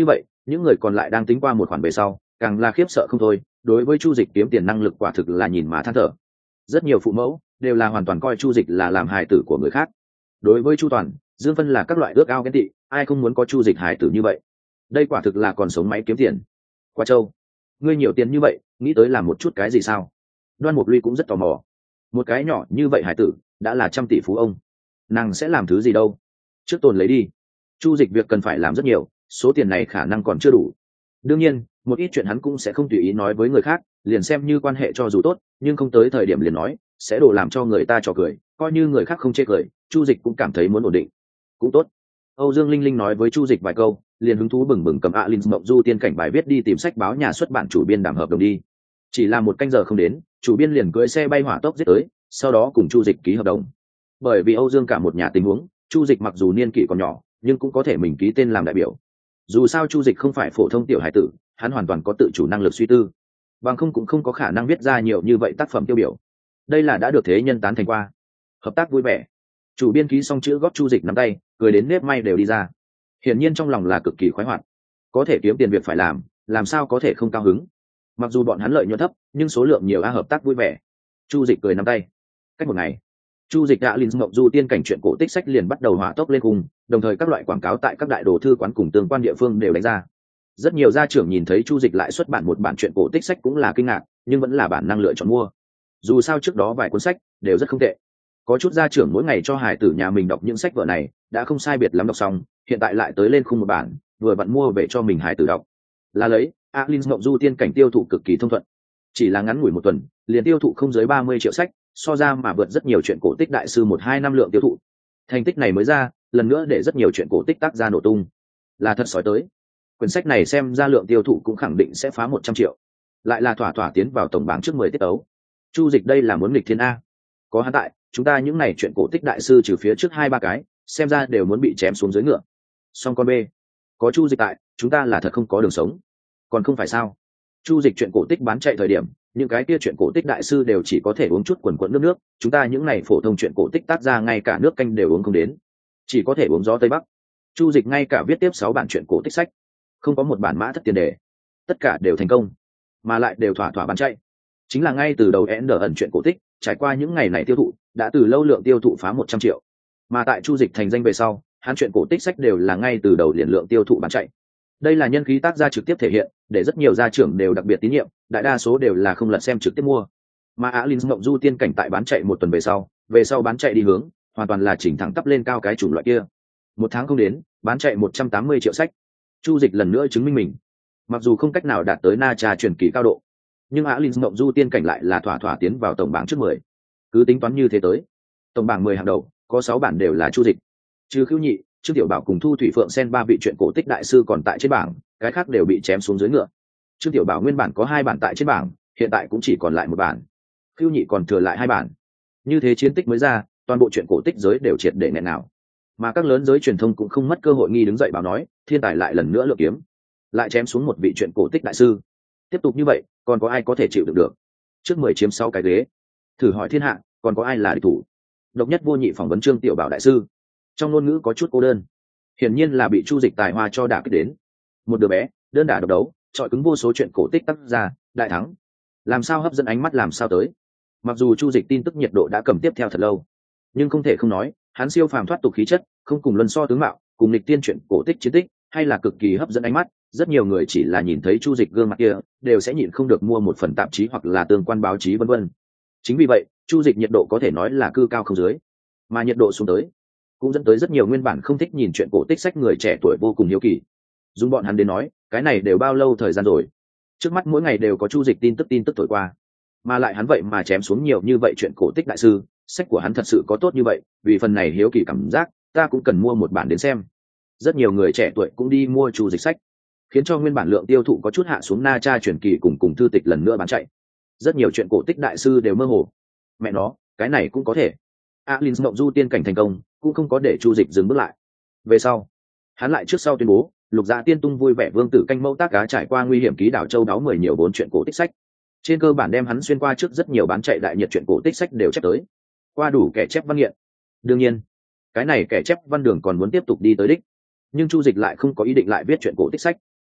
những người còn lại đang tính qua một khoản về sau càng là khiếp sợ không thôi. Đối với Chu Dịch kiếm tiền năng lực quả thực là nhìn mà than thở. Rất nhiều phụ mẫu đều là hoàn toàn coi Chu Dịch là làm hài tử của người khác. Đối với Chu Toàn, Dương Vân là các loại ước ao ghen tị, ai không muốn có Chu Dịch hài tử như vậy. Đây quả thực là còn sống máy kiếm tiền. Qua Châu, ngươi nhiều tiền như vậy, nghĩ tới làm một chút cái gì sao? Đoan Mục Ly cũng rất tò mò. Một cái nhỏ như vậy hài tử đã là trăm tỷ phú ông, nàng sẽ làm thứ gì đâu? Trước tồn lấy đi. Chu Dịch việc cần phải làm rất nhiều, số tiền này khả năng còn chưa đủ. Đương nhiên, một ít chuyện hắn cũng sẽ không tùy ý nói với người khác, liền xem như quan hệ cho dù tốt, nhưng không tới thời điểm liền nói, sẽ đổ làm cho người ta trò cười, coi như người khác không chê cười, Chu Dịch cũng cảm thấy muốn ổn định. Cũng tốt. Âu Dương Linh Linh nói với Chu Dịch vài câu, liền hứng thú bừng bừng cầm Linh Mộng Du tiên cảnh bài viết đi tìm sách báo nhà xuất bản chủ biên đàm hợp đồng đi. Chỉ là một canh giờ không đến, chủ biên liền cưỡi xe bay hỏa tốc giết tới, sau đó cùng Chu Dịch ký hợp đồng. Bởi vì Âu Dương cả một nhà tình huống, Chu Dịch mặc dù niên kỷ còn nhỏ, nhưng cũng có thể mình ký tên làm đại biểu. Dù sao Chu Dịch không phải phổ thông tiểu hải tử, hắn hoàn toàn có tự chủ năng lực suy tư, bằng không cũng không có khả năng viết ra nhiều như vậy tác phẩm tiêu biểu. Đây là đã được thế nhân tán thành qua. Hợp tác vui vẻ. Chủ biên ký xong chữ góp Chu Dịch nắm tay, cười đến nếp may đều đi ra. Hiển nhiên trong lòng là cực kỳ khoái hoạt. Có thể kiếm tiền việc phải làm sao có thể không cao hứng. Mặc dù bọn hắn lợi nhuận thấp, nhưng số lượng nhiều, hợp tác vui vẻ. Chu Dịch cười nắm tay. Cách một ngày, Chu Dịch đã Linh Mộng Du tiên cảnh truyện cổ tích sách liền bắt đầu hỏa tốc lên cùng, đồng thời các loại quảng cáo tại các đại đồ thư quán cùng tương quan địa phương đều đánh ra. Rất nhiều gia trưởng nhìn thấy Chu Dịch lại xuất bản một bản truyện cổ tích sách cũng là kinh ngạc, nhưng vẫn là bản năng lựa chọn mua. Dù sao trước đó vài cuốn sách đều rất không tệ. Có chút gia trưởng mỗi ngày cho hài tử nhà mình đọc những sách vở này, đã không sai biệt lắm đọc xong, hiện tại lại tới lên khung một bản, vừa vặn mua về cho mình hài tử đọc. Là lấy, Linh Mộng Du tiên cảnh tiêu thụ cực kỳ thông thuận. Chỉ là ngắn ngủi một tuần, liền tiêu thụ không dưới 30 triệu sách, so ra mà vượt rất nhiều truyện cổ tích đại sư 1-2 năm lượng tiêu thụ. Thành tích này mới ra, lần nữa để rất nhiều truyện cổ tích tác ra nổ tung. Là thật sói tới. Quyển sách này xem ra lượng tiêu thụ cũng khẳng định sẽ phá 100 triệu. Lại là thỏa thỏa tiến vào tổng bảng trước 10 tiết tấu. Chu Dịch đây là muốn nghịch thiên a. Có hắn tại, chúng ta những này truyện cổ tích đại sư trừ phía trước 2-3 cái, xem ra đều muốn bị chém xuống dưới ngựa. Song con B, có Chu Dịch tại, chúng ta là thật không có đường sống. Còn không phải sao? Chu Dịch truyện cổ tích bán chạy thời điểm, những cái kia truyện cổ tích đại sư đều chỉ có thể uống chút quần quần nước, chúng ta những này phổ thông truyện cổ tích tác ra ngay cả nước canh đều uống không đến, chỉ có thể uống gió tây bắc. Chu Dịch ngay cả viết tiếp 6 bản truyện cổ tích sách, không có một bản mã thất tiền đề, tất cả đều thành công, mà lại đều thỏa thỏa bán chạy. Chính là ngay từ đầu ẩn truyện cổ tích, trải qua những ngày này tiêu thụ, đã từ lâu lượng tiêu thụ phá 100 triệu. Mà tại Chu Dịch thành danh về sau, hắn truyện cổ tích sách đều là ngay từ đầu liền lượng tiêu thụ bán chạy. Đây là nhân khí tác gia trực tiếp thể hiện, để rất nhiều gia trưởng đều đặc biệt tín nhiệm, đại đa số đều là không lật xem trực tiếp mua. Mà Linh Mộng Du tiên cảnh tại bán chạy một tuần về sau bán chạy đi hướng, hoàn toàn là chỉnh thẳng tắp lên cao cái chủng loại kia. Một tháng không đến, bán chạy 180 triệu sách. Chu Dịch lần nữa chứng minh mình. Mặc dù không cách nào đạt tới Na Tra truyền kỳ cao độ, nhưng Linh Mộng Du tiên cảnh lại là thỏa thỏa tiến vào tổng bảng trước 10. Cứ tính toán như thế tới, tổng bảng 10 hàng đầu, có 6 bản đều là Chu Dịch. Trừ Khưu Nhị, Trương Tiểu Bảo cùng Thu Thủy Phượng Sen 3 vị truyện cổ tích đại sư còn tại trên bảng, cái khác đều bị chém xuống dưới ngựa. Trương Tiểu Bảo nguyên bản có 2 bản tại trên bảng, hiện tại cũng chỉ còn lại 1 bản. Khưu Nhị còn thừa lại 2 bản. Như thế chiến tích mới ra, toàn bộ truyện cổ tích giới đều triệt để nghẹn nào. Mà các lớn giới truyền thông cũng không mất cơ hội nghi đứng dậy báo nói, thiên tài lại lần nữa lựa kiếm, lại chém xuống một vị truyện cổ tích đại sư. Tiếp tục như vậy, còn có ai có thể chịu đựng được? Trước 10 chiếm 6 cái ghế. Thử hỏi thiên hạ, còn có ai là địch thủ? Độc nhất vô nhị phỏng vấn Trương Tiểu Bảo đại sư. Trong ngôn ngữ có chút cô đơn. Hiển nhiên là bị Chu Dịch tài hoa cho đả kích đến. Một đứa bé, đơn đả độc đấu, chọi cứng vô số chuyện cổ tích tác ra, đại thắng. Làm sao hấp dẫn ánh mắt làm sao tới. Mặc dù Chu Dịch tin tức nhiệt độ đã cầm tiếp theo thật lâu, nhưng không thể không nói, hắn siêu phàm thoát tục khí chất, không cùng luân so tướng mạo, cùng lịch tiên chuyện cổ tích chiến tích, hay là cực kỳ hấp dẫn ánh mắt. Rất nhiều người chỉ là nhìn thấy Chu Dịch gương mặt kia, đều sẽ nhịn không được mua một phần tạp chí hoặc là tương quan báo chí vân vân. Chính vì vậy, Chu Dịch nhiệt độ có thể nói là cư cao không dưới, mà nhiệt độ xuống tới, cũng dẫn tới rất nhiều nguyên bản không thích nhìn chuyện cổ tích sách người trẻ tuổi vô cùng hiếu kỳ. Dùng bọn hắn đến nói, cái này đều bao lâu thời gian rồi? Trước mắt mỗi ngày đều có Chu Dịch tin tức thổi qua, mà lại hắn vậy mà chém xuống nhiều như vậy chuyện cổ tích đại sư, sách của hắn thật sự có tốt như vậy? Vì phần này hiếu kỳ cảm giác, ta cũng cần mua một bản đến xem. Rất nhiều người trẻ tuổi cũng đi mua Chu Dịch sách, khiến cho nguyên bản lượng tiêu thụ có chút hạ xuống. Na Tra truyền kỳ cùng thư tịch lần nữa bán chạy. Rất nhiều chuyện cổ tích đại sư đều mơ hồ. Mẹ nó, cái này cũng có thể. Linh Mộng Du tiên cảnh thành công, cũng không có để Chu Dịch dừng bước lại. Về sau, hắn lại trước sau tuyên bố, Lục Dạ Tiên Tung vui vẻ vương tử canh mẫu tác cá trải qua nguy hiểm ký đảo châu đáo 10 nhiều 4 chuyện cổ tích sách. Trên cơ bản đem hắn xuyên qua trước rất nhiều bán chạy đại nhiệt chuyện cổ tích sách đều chép tới. Qua đủ kẻ chép văn nghiện. Đương nhiên, cái này kẻ chép văn đường còn muốn tiếp tục đi tới đích. Nhưng Chu Dịch lại không có ý định lại viết chuyện cổ tích sách.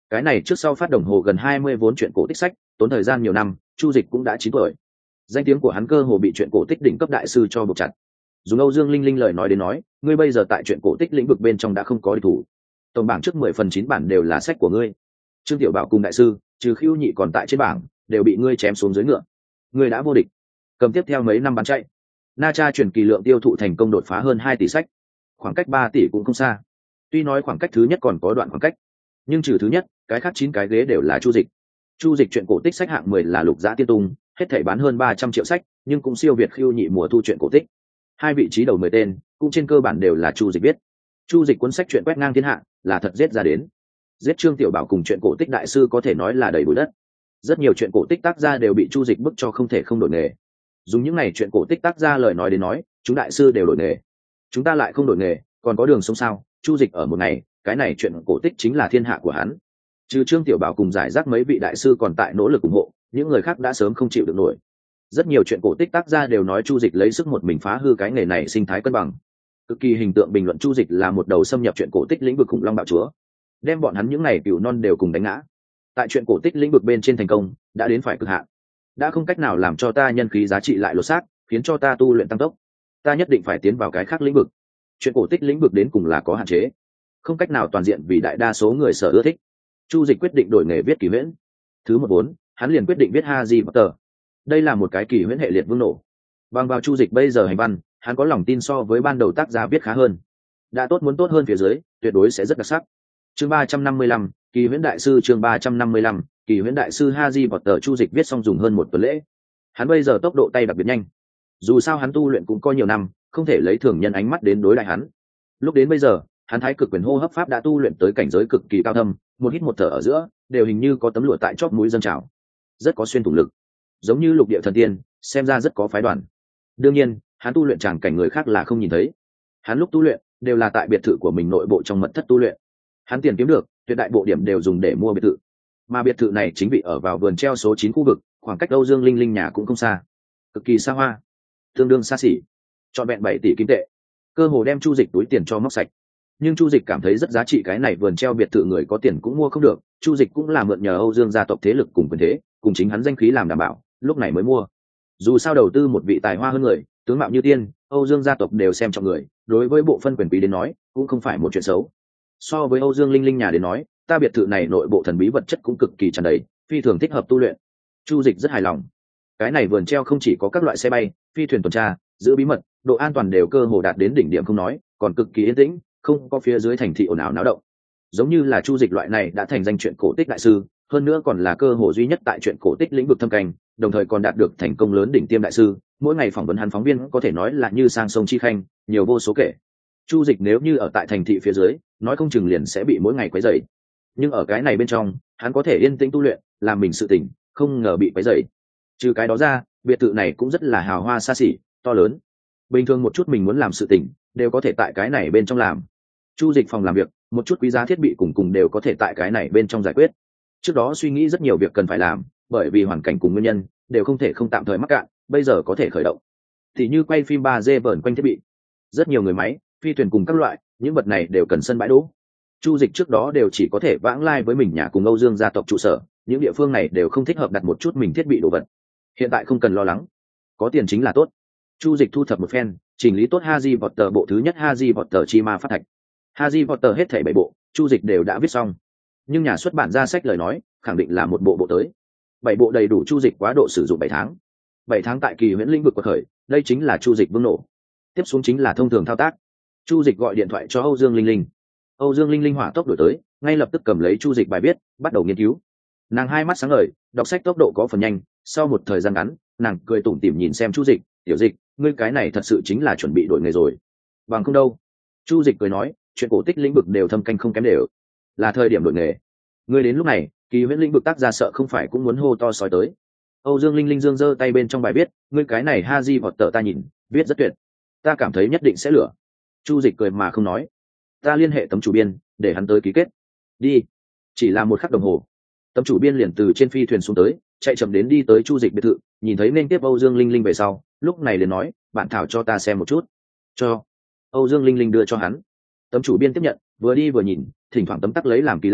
Cái này trước sau phát đồng hồ gần 20 vốn truyện cổ tích sách, tốn thời gian nhiều năm, Chu Dịch cũng đã 9 tuổi. Danh tiếng của hắn cơ hồ bị truyện cổ tích đỉnh cấp đại sư cho buộc chặt. Dùng Âu Dương Linh Linh lời nói đến nói, ngươi bây giờ tại truyện cổ tích lĩnh vực bên trong đã không có địch thủ. Tổng bảng trước 10 phần 9 bản đều là sách của ngươi. Trương Tiểu Bảo cùng đại sư, trừ Khưu Nhị còn tại trên bảng, đều bị ngươi chém xuống dưới ngựa. Ngươi đã vô địch. Cầm tiếp theo mấy năm bán chạy. Na Cha truyền kỳ lượng tiêu thụ thành công đột phá hơn 2 tỷ sách. Khoảng cách 3 tỷ cũng không xa. Tuy nói khoảng cách thứ nhất còn có đoạn khoảng cách, nhưng trừ thứ nhất, cái khác 9 cái ghế đều là Chu Dịch. Chu Dịch truyện cổ tích sách hạng 10 là Lục Giá Tiên Tung, hết thảy bán hơn 300 triệu sách, nhưng cũng siêu việt Khưu Nhị mùa thu truyện cổ tích. Hai vị trí đầu 10 tên, cũng trên cơ bản đều là Chu Dịch viết. Chu Dịch cuốn sách truyện quét ngang thiên hạ, là thật giết ra đến. Giết Trương Tiểu Bảo cùng truyện cổ tích đại sư có thể nói là đầy bụi đất. Rất nhiều truyện cổ tích tác gia đều bị Chu Dịch bức cho không thể không đổi nghề. Dùng những này truyện cổ tích tác gia lời nói đến nói, chúng đại sư đều đổi nghề. Chúng ta lại không đổi nghề, còn có đường sống sao? Chu Dịch ở một ngày, cái này truyện cổ tích chính là thiên hạ của hắn. Trừ Trương Tiểu Bảo cùng giải rác mấy vị đại sư còn tại nỗ lực ủng hộ, những người khác đã sớm không chịu được nổi. Rất nhiều truyện cổ tích tác gia đều nói Chu Dịch lấy sức một mình phá hư cái nghề này sinh thái cân bằng. Cực kỳ hình tượng bình luận Chu Dịch là một đầu xâm nhập truyện cổ tích lĩnh vực khủng long bạo chúa, đem bọn hắn những này cừu non đều cùng đánh ngã. Tại truyện cổ tích lĩnh vực bên trên thành công, đã đến phải cực hạn. Đã không cách nào làm cho ta nhân khí giá trị lại lột xác, khiến cho ta tu luyện tăng tốc. Ta nhất định phải tiến vào cái khác lĩnh vực. Truyện cổ tích lĩnh vực đến cùng là có hạn chế, không cách nào toàn diện vì đại đa số người sở ưa thích. Chu Dịch quyết định đổi nghề viết kỳ huyễn. Thứ 14, hắn liền quyết định viết Harry Potter. Đây là một cái kỳ huyễn hệ liệt vương nổ. Bằng vào Chu Dịch bây giờ hành văn, hắn có lòng tin so với ban đầu tác giả viết khá hơn. Đã tốt muốn tốt hơn phía dưới, tuyệt đối sẽ rất đặc sắc. Chương 355, Kỳ huyễn đại sư. Chương 355, Kỳ huyễn đại sư. Harry Potter. Chu Dịch viết xong dùng hơn một tuần lễ. Hắn bây giờ tốc độ tay đặc biệt nhanh. Dù sao hắn tu luyện cũng có nhiều năm, không thể lấy thường nhân ánh mắt đến đối lại hắn. Lúc đến bây giờ, hắn thái cực quyền hô hấp pháp đã tu luyện tới cảnh giới cực kỳ cao thâm, một hít một thở ở giữa, đều hình như có tấm lụa tại chóp mũi dâng trào. Rất có xuyên thủng lực, giống như lục địa thần tiên, xem ra rất có phái đoàn. Đương nhiên, hắn tu luyện tràng cảnh người khác là không nhìn thấy. Hắn lúc tu luyện, đều là tại biệt thự của mình nội bộ trong mật thất tu luyện. Hắn tiền kiếm được, tuyệt đại bộ điểm đều dùng để mua biệt thự. Mà biệt thự này chính vị ở vào vườn treo số 9 khu vực, khoảng cách Âu Dương Linh Linh nhà cũng không xa. Cực kỳ xa hoa, tương đương xa xỉ. Trọn vẹn 7 tỷ kim tệ. Cơ hồ đem Chu Dịch túi tiền cho móc sạch. Nhưng Chu Dịch cảm thấy rất giá trị cái này vườn treo biệt thự người có tiền cũng mua không được, Chu Dịch cũng là mượn nhờ Âu Dương gia tộc thế lực cùng quyền thế, cùng chính hắn danh khí làm đảm bảo, lúc này mới mua. Dù sao đầu tư một vị tài hoa hơn người, tướng mạo như tiên, Âu Dương gia tộc đều xem trọng người, đối với bộ phân quyền quý đến nói, cũng không phải một chuyện xấu. So với Âu Dương Linh Linh nhà đến nói, ta biệt thự này nội bộ thần bí vật chất cũng cực kỳ tràn đầy, phi thường thích hợp tu luyện. Chu Dịch rất hài lòng. Cái này vườn treo không chỉ có các loại xe bay, phi thuyền tuần tra, giữ bí mật, độ an toàn đều cơ hồ đạt đến đỉnh điểm không nói, còn cực kỳ yên tĩnh, không có phía dưới thành thị ồn ào náo động. Giống như là Chu Dịch loại này đã thành danh truyện cổ tích đại sư, hơn nữa còn là cơ hội duy nhất tại truyện cổ tích lĩnh vực thâm canh, đồng thời còn đạt được thành công lớn đỉnh tiêm đại sư, mỗi ngày phỏng vấn hắn phóng viên có thể nói là như sang sông chi khanh, nhiều vô số kể. Chu Dịch nếu như ở tại thành thị phía dưới, nói không chừng liền sẽ bị mỗi ngày quấy rầy. Nhưng ở cái này bên trong, hắn có thể yên tĩnh tu luyện, làm mình sự tỉnh, không ngờ bị quấy rầy. Trừ cái đó ra, biệt thự này cũng rất là hào hoa xa xỉ, to lớn. Bình thường một chút mình muốn làm sự tỉnh, đều có thể tại cái này bên trong làm. Chu Dịch phòng làm việc, một chút quý giá thiết bị cùng đều có thể tại cái này bên trong giải quyết. Trước đó suy nghĩ rất nhiều việc cần phải làm, bởi vì hoàn cảnh cùng nguyên nhân, đều không thể không tạm thời mắc cạn, bây giờ có thể khởi động. Thì như quay phim 3D vờn quanh thiết bị, rất nhiều người máy, phi thuyền cùng các loại, những vật này đều cần sân bãi đỗ. Chu Dịch trước đó đều chỉ có thể vãng lai với mình nhà cùng Âu Dương gia tộc trụ sở, những địa phương này đều không thích hợp đặt một chút mình thiết bị đồ vật. Hiện tại không cần lo lắng, có tiền chính là tốt. Chu Dịch thu thập một phen, chỉnh lý tốt Harry Potter bộ thứ nhất Harry Potter chi ma phát thạch. Harry Potter hết thảy 7 bộ, Chu Dịch đều đã viết xong. Nhưng nhà xuất bản ra sách lời nói, khẳng định là một bộ bộ tới. 7 bộ đầy đủ Chu Dịch quá độ sử dụng 7 tháng. 7 tháng tại kỳ huyễn lĩnh vực quật khởi, đây chính là Chu Dịch vương nổ. Tiếp xuống chính là thông thường thao tác. Chu Dịch gọi điện thoại cho Âu Dương Linh Linh. Âu Dương Linh Linh hỏa tốc đổi tới, ngay lập tức cầm lấy Chu Dịch bài viết, bắt đầu nghiên cứu. Nàng hai mắt sáng ngời, đọc sách tốc độ có phần nhanh, sau một thời gian ngắn, nàng cười tủm tỉm nhìn xem Chu Dịch, "Tiểu Dịch, ngươi cái này thật sự chính là chuẩn bị đổi nghề rồi." "Bằng không đâu." Chu Dịch cười nói, "Chuyện cổ tích lĩnh vực đều thâm canh không kém đều, là thời điểm đổi nghề. Ngươi đến lúc này, kỳ huyễn lĩnh vực tác gia sợ không phải cũng muốn hô to sói tới." Âu Dương Linh Linh giương giơ tay bên trong bài viết, "Ngươi cái này Harry Potter ta nhìn, viết rất tuyệt, ta cảm thấy nhất định sẽ lửa." Chu Dịch cười mà không nói, "Ta liên hệ tấm chủ biên, để hắn tới ký kết." "Đi." Chỉ là một khắc đồng hồ, tấm chủ biên liền từ trên phi thuyền xuống tới, chạy chậm đến đi tới Chu Dịch biệt thự, nhìn thấy nên tiếp Âu Dương Linh Linh về sau, lúc này liền nói, "Bạn thảo cho ta xem một chút." "Cho." Âu Dương Linh Linh đưa cho hắn. Tấm chủ biên tiếp nhận, vừa đi vừa nhìn, thỉnh thoảng tấm tắc lấy làm kỳ lạ,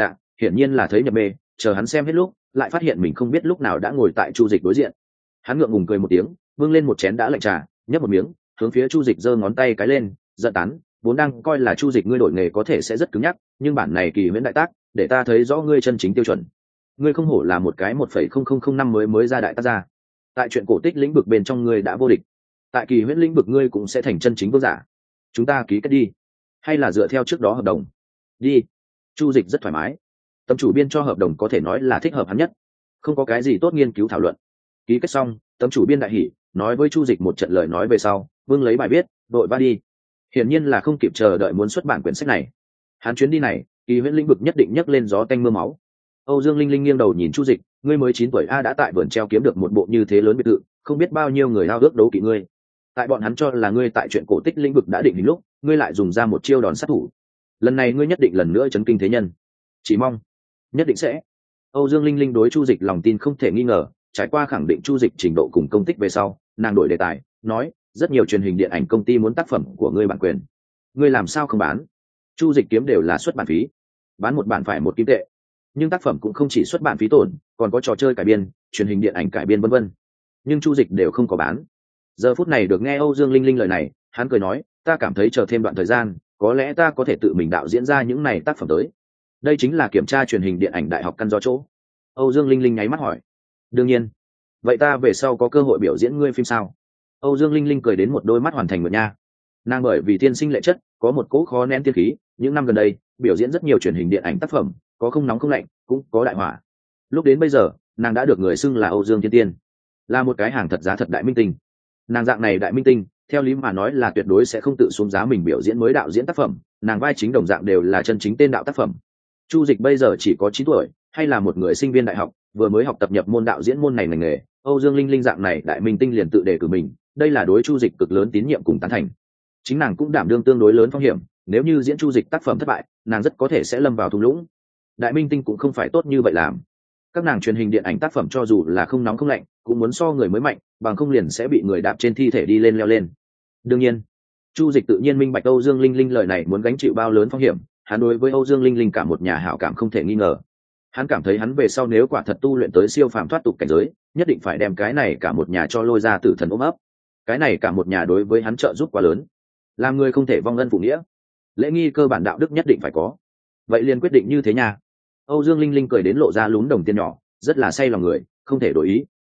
hiển nhiên là thấy nhập mê, chờ hắn xem hết lúc lại phát hiện mình không biết lúc nào đã ngồi tại Chu Dịch đối diện. Hắn ngượng ngùng cười một tiếng, bưng lên một chén đã lạnh trà, nhấp một miếng, hướng phía Chu Dịch giơ ngón tay cái lên, giận tán, vốn đang coi là Chu Dịch ngươi đổi nghề có thể sẽ rất cứng nhắc, nhưng bản này kỳ huyễn đại tác, để ta thấy rõ ngươi chân chính tiêu chuẩn. Ngươi không hổ là một cái 1,0005 mới ra đại tác gia. Tại chuyện cổ tích lĩnh vực bên trong ngươi đã vô địch, tại kỳ huyễn lĩnh vực ngươi cũng sẽ thành chân chính vương giả. Chúng ta ký kết đi, hay là dựa theo trước đó hợp đồng? Đi. Chu Dịch rất thoải mái. Tấm chủ biên cho hợp đồng có thể nói là thích hợp hắn nhất, không có cái gì tốt nghiên cứu thảo luận. Ký kết xong, tấm chủ biên đại hỉ, nói với Chu Dịch một trận lời nói về sau, vương lấy bài viết, đội ba đi. Hiển nhiên là không kịp chờ đợi muốn xuất bản quyển sách này. Hắn chuyến đi này, kỳ huyễn lĩnh vực nhất định nhấc lên gió tanh mưa máu. Âu Dương Linh Linh nghiêng đầu nhìn Chu Dịch, ngươi mới 9 tuổi a đã tại vườn treo kiếm được một bộ như thế lớn biệt thự, không biết bao nhiêu người ao ước đấu kỵ ngươi. Tại bọn hắn cho là ngươi tại chuyện cổ tích lĩnh vực đã định hình lúc, ngươi lại dùng ra một chiêu đòn sát thủ. Lần này ngươi nhất định lần nữa chấn kinh thế nhân. Chỉ mong, nhất định sẽ. Âu Dương Linh Linh đối Chu Dịch lòng tin không thể nghi ngờ, trải qua khẳng định Chu Dịch trình độ cùng công tích về sau, nàng đổi đề tài, nói, rất nhiều truyền hình điện ảnh công ty muốn tác phẩm của ngươi bản quyền. Ngươi làm sao không bán? Chu Dịch kiếm đều là xuất bản phí, bán một bản phải 1 kim tệ. Nhưng tác phẩm cũng không chỉ xuất bản phí tổn, còn có trò chơi cải biên, truyền hình điện ảnh cải biên vân vân. Nhưng Chu Dịch đều không có bán. Giờ phút này được nghe Âu Dương Linh Linh lời này, hắn cười nói, ta cảm thấy chờ thêm đoạn thời gian, có lẽ ta có thể tự mình đạo diễn ra những này tác phẩm tới. Đây chính là kiểm tra truyền hình điện ảnh đại học căn do chỗ. Âu Dương Linh Linh nháy mắt hỏi, đương nhiên. Vậy ta về sau có cơ hội biểu diễn ngươi phim sao? Âu Dương Linh Linh cười đến một đôi mắt hoàn thành một nha. Nàng bởi vì tiên sinh lệ chất, có một cỗ khó nén tiên khí, những năm gần đây, biểu diễn rất nhiều truyền hình điện ảnh tác phẩm, có không nóng không lạnh, cũng có đại hỏa. Lúc đến bây giờ, nàng đã được người xưng là Âu Dương Thiên Tiên, là một cái hàng thật giá thật đại minh tinh. Nàng dạng này đại minh tinh, theo lý mà nói là tuyệt đối sẽ không tự xuống giá mình biểu diễn mới đạo diễn tác phẩm, nàng vai chính đồng dạng đều là chân chính tên đạo tác phẩm. Chu Dịch bây giờ chỉ có 9 tuổi, hay là một người sinh viên đại học, vừa mới học tập nhập môn đạo diễn môn này ngành nghề, Âu Dương Linh Linh dạng này đại minh tinh liền tự đề cử mình, đây là đối Chu Dịch cực lớn tín nhiệm cùng tán thành. Chính nàng cũng đảm đương tương đối lớn phong hiểm, nếu như diễn Chu Dịch tác phẩm thất bại, nàng rất có thể sẽ lâm vào thung lũng. Đại minh tinh cũng không phải tốt như vậy làm. Các nàng truyền hình điện ảnh tác phẩm cho dù là không nóng không lạnh, cũng muốn so người mới mạnh, bằng không liền sẽ bị người đạp trên thi thể đi lên leo lên. Đương nhiên, Chu Dịch tự nhiên minh bạch Âu Dương Linh Linh lời này muốn gánh chịu bao lớn phong hiểm, hắn đối với Âu Dương Linh Linh cả một nhà hảo cảm không thể nghi ngờ. Hắn cảm thấy hắn về sau nếu quả thật tu luyện tới siêu phàm thoát tục cảnh giới, nhất định phải đem cái này cả một nhà cho lôi ra tử thần ôm ấp. Cái này cả một nhà đối với hắn trợ giúp quá lớn, làm người không thể vong ân phụ nghĩa, lễ nghi cơ bản đạo đức nhất định phải có. Vậy liền quyết định như thế nha. Âu Dương Linh Linh cười đến lộ ra lúm đồng tiền nhỏ, rất là say lòng người, không thể đổi ý.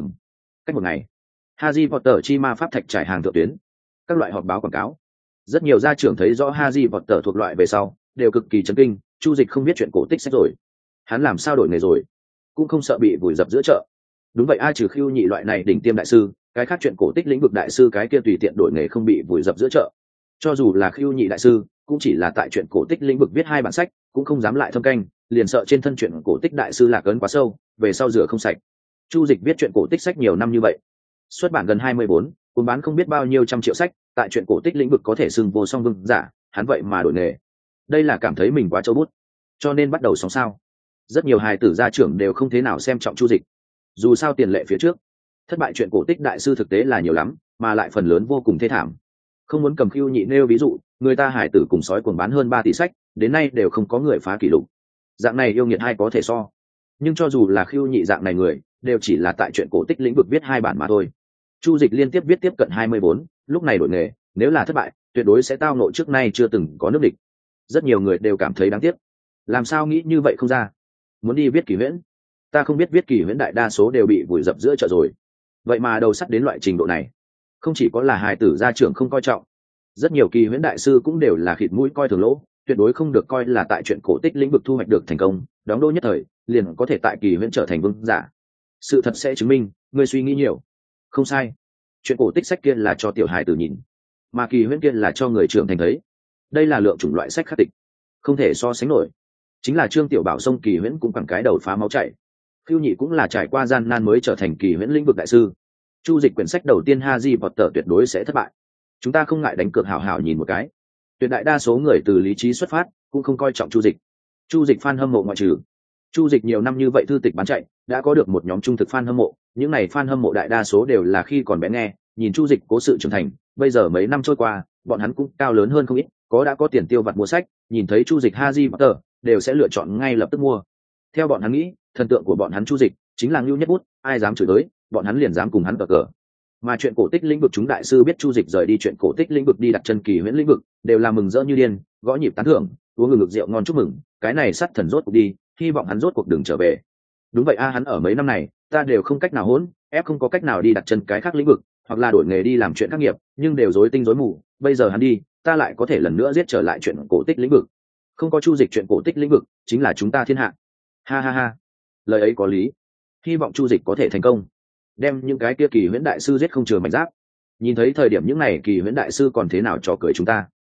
Cách một ngày, Harry Potter chi ma pháp thạch trải hàng thượng tuyến, các loại họp báo quảng cáo. Rất nhiều gia trưởng thấy rõ Harry Potter thuộc loại về sau, đều cực kỳ chấn kinh. Chu Dịch không biết chuyện cổ tích sách rồi, hắn làm sao đổi nghề rồi, cũng không sợ bị vùi dập giữa chợ. Đúng vậy, ai trừ Khưu Nhị loại này đỉnh tiêm đại sư, cái khác chuyện cổ tích lĩnh vực đại sư cái kia tùy tiện đổi nghề không bị vùi dập giữa chợ. Cho dù là Khưu Nhị đại sư, cũng chỉ là tại chuyện cổ tích lĩnh vực viết 2 bản sách, cũng không dám lại thâm canh, liền sợ trên thân chuyện cổ tích đại sư lạc ấn quá sâu, về sau rửa không sạch. Chu Dịch viết chuyện cổ tích sách nhiều năm như vậy, xuất bản gần 24, cuốn bán không biết bao nhiêu trăm triệu sách, tại chuyện cổ tích lĩnh vực có thể xưng vô song vương giả, hắn vậy mà đổi nghề. Đây là cảm thấy mình quá châu bút, cho nên bắt đầu sóng sao. Rất nhiều hài tử gia trưởng đều không thế nào xem trọng Chu Dịch. Dù sao tiền lệ phía trước, thất bại chuyện cổ tích đại sư thực tế là nhiều lắm, mà lại phần lớn vô cùng thê thảm. Không muốn cầm Khưu Nhị nêu ví dụ, người ta hài tử cùng sói cuồng bán hơn 3 tỷ sách, đến nay đều không có người phá kỷ lục. Dạng này yêu nghiệt hay có thể so. Nhưng cho dù là Khưu Nhị dạng này người, đều chỉ là tại chuyện cổ tích lĩnh vực viết 2 bản mà thôi. Chu Dịch liên tiếp viết tiếp cận 24, lúc này đổi nghề, nếu là thất bại, tuyệt đối sẽ tao ngộ trước nay chưa từng có nước địch. Rất nhiều người đều cảm thấy đáng tiếc. Làm sao nghĩ như vậy không ra? Muốn đi viết kỳ huyễn, ta không biết viết kỳ huyễn đại đa số đều bị vùi dập giữa chợ rồi. Vậy mà đầu sắt đến loại trình độ này, không chỉ có là hài tử gia trưởng không coi trọng, rất nhiều kỳ huyễn đại sư cũng đều là khịt mũi coi thường lỗ, tuyệt đối không được coi là tại chuyện cổ tích lĩnh vực thu hoạch được thành công, đóng đô nhất thời, liền có thể tại kỳ huyễn trở thành vương giả. Sự thật sẽ chứng minh, ngươi suy nghĩ nhiều. Không sai, chuyện cổ tích sách kia là cho tiểu hài tử nhìn, mà kỳ huyễn kia là cho người trưởng thành thấy. Đây là lượng chủng loại sách khác tịch, không thể so sánh nổi. Chính là Trương Tiểu Bảo sông kỳ huyễn cũng bằng cái đầu phá máu chảy. Khưu Nhị cũng là trải qua gian nan mới trở thành kỳ huyễn lĩnh vực đại sư. Chu Dịch quyển sách đầu tiên Harry Potter tuyệt đối sẽ thất bại. Chúng ta không ngại đánh cược hảo hảo nhìn một cái. Tuyệt đại đa số người từ lý trí xuất phát, cũng không coi trọng Chu Dịch. Chu Dịch fan hâm mộ ngoại trừ. Chu Dịch nhiều năm như vậy thư tịch bán chạy, đã có được một nhóm trung thực fan hâm mộ, những này fan hâm mộ đại đa số đều là khi còn bé nghe, nhìn Chu Dịch cố sự trưởng thành, bây giờ mấy năm trôi qua, bọn hắn cũng cao lớn hơn không ít, đã có tiền tiêu vặt mua sách, nhìn thấy Chu Dịch Harry Potter, đều sẽ lựa chọn ngay lập tức mua, Theo bọn hắn nghĩ, thần tượng của bọn hắn Chu Dịch chính là Ngưu Nhất Bút, ai dám chửi tới bọn hắn liền dám cùng hắn cờ cờ. Mà chuyện cổ tích lĩnh vực chúng đại sư biết Chu Dịch rời đi chuyện cổ tích lĩnh vực đi đặt chân kỳ huyễn lĩnh vực, đều là mừng rỡ như điên, gõ nhịp tán thưởng, uống ngực rượu ngon chúc mừng, cái này sát thần rốt cuộc đi, hy vọng hắn rốt cuộc đừng trở về. Đúng vậy a, hắn ở mấy năm này ta đều không cách nào hỗn ép, không có cách nào đi đặt chân cái khác lĩnh vực, hoặc là đổi nghề đi làm chuyện khác nghiệp, nhưng đều rối tinh rối mù, bây giờ hắn đi, ta lại có thể lần nữa giết trở lại chuyện cổ tích lĩnh vực. Không có Chu Dịch chuyện cổ tích lĩnh vực chính là chúng ta thiên hạ. Ha ha ha, lời ấy có lý, hy vọng Chu Dịch có thể thành công, đem những cái kia kỳ huyễn đại sư giết không chừa mảnh giáp. Nhìn thấy thời điểm những này kỳ huyễn đại sư còn thế nào trò cười chúng ta.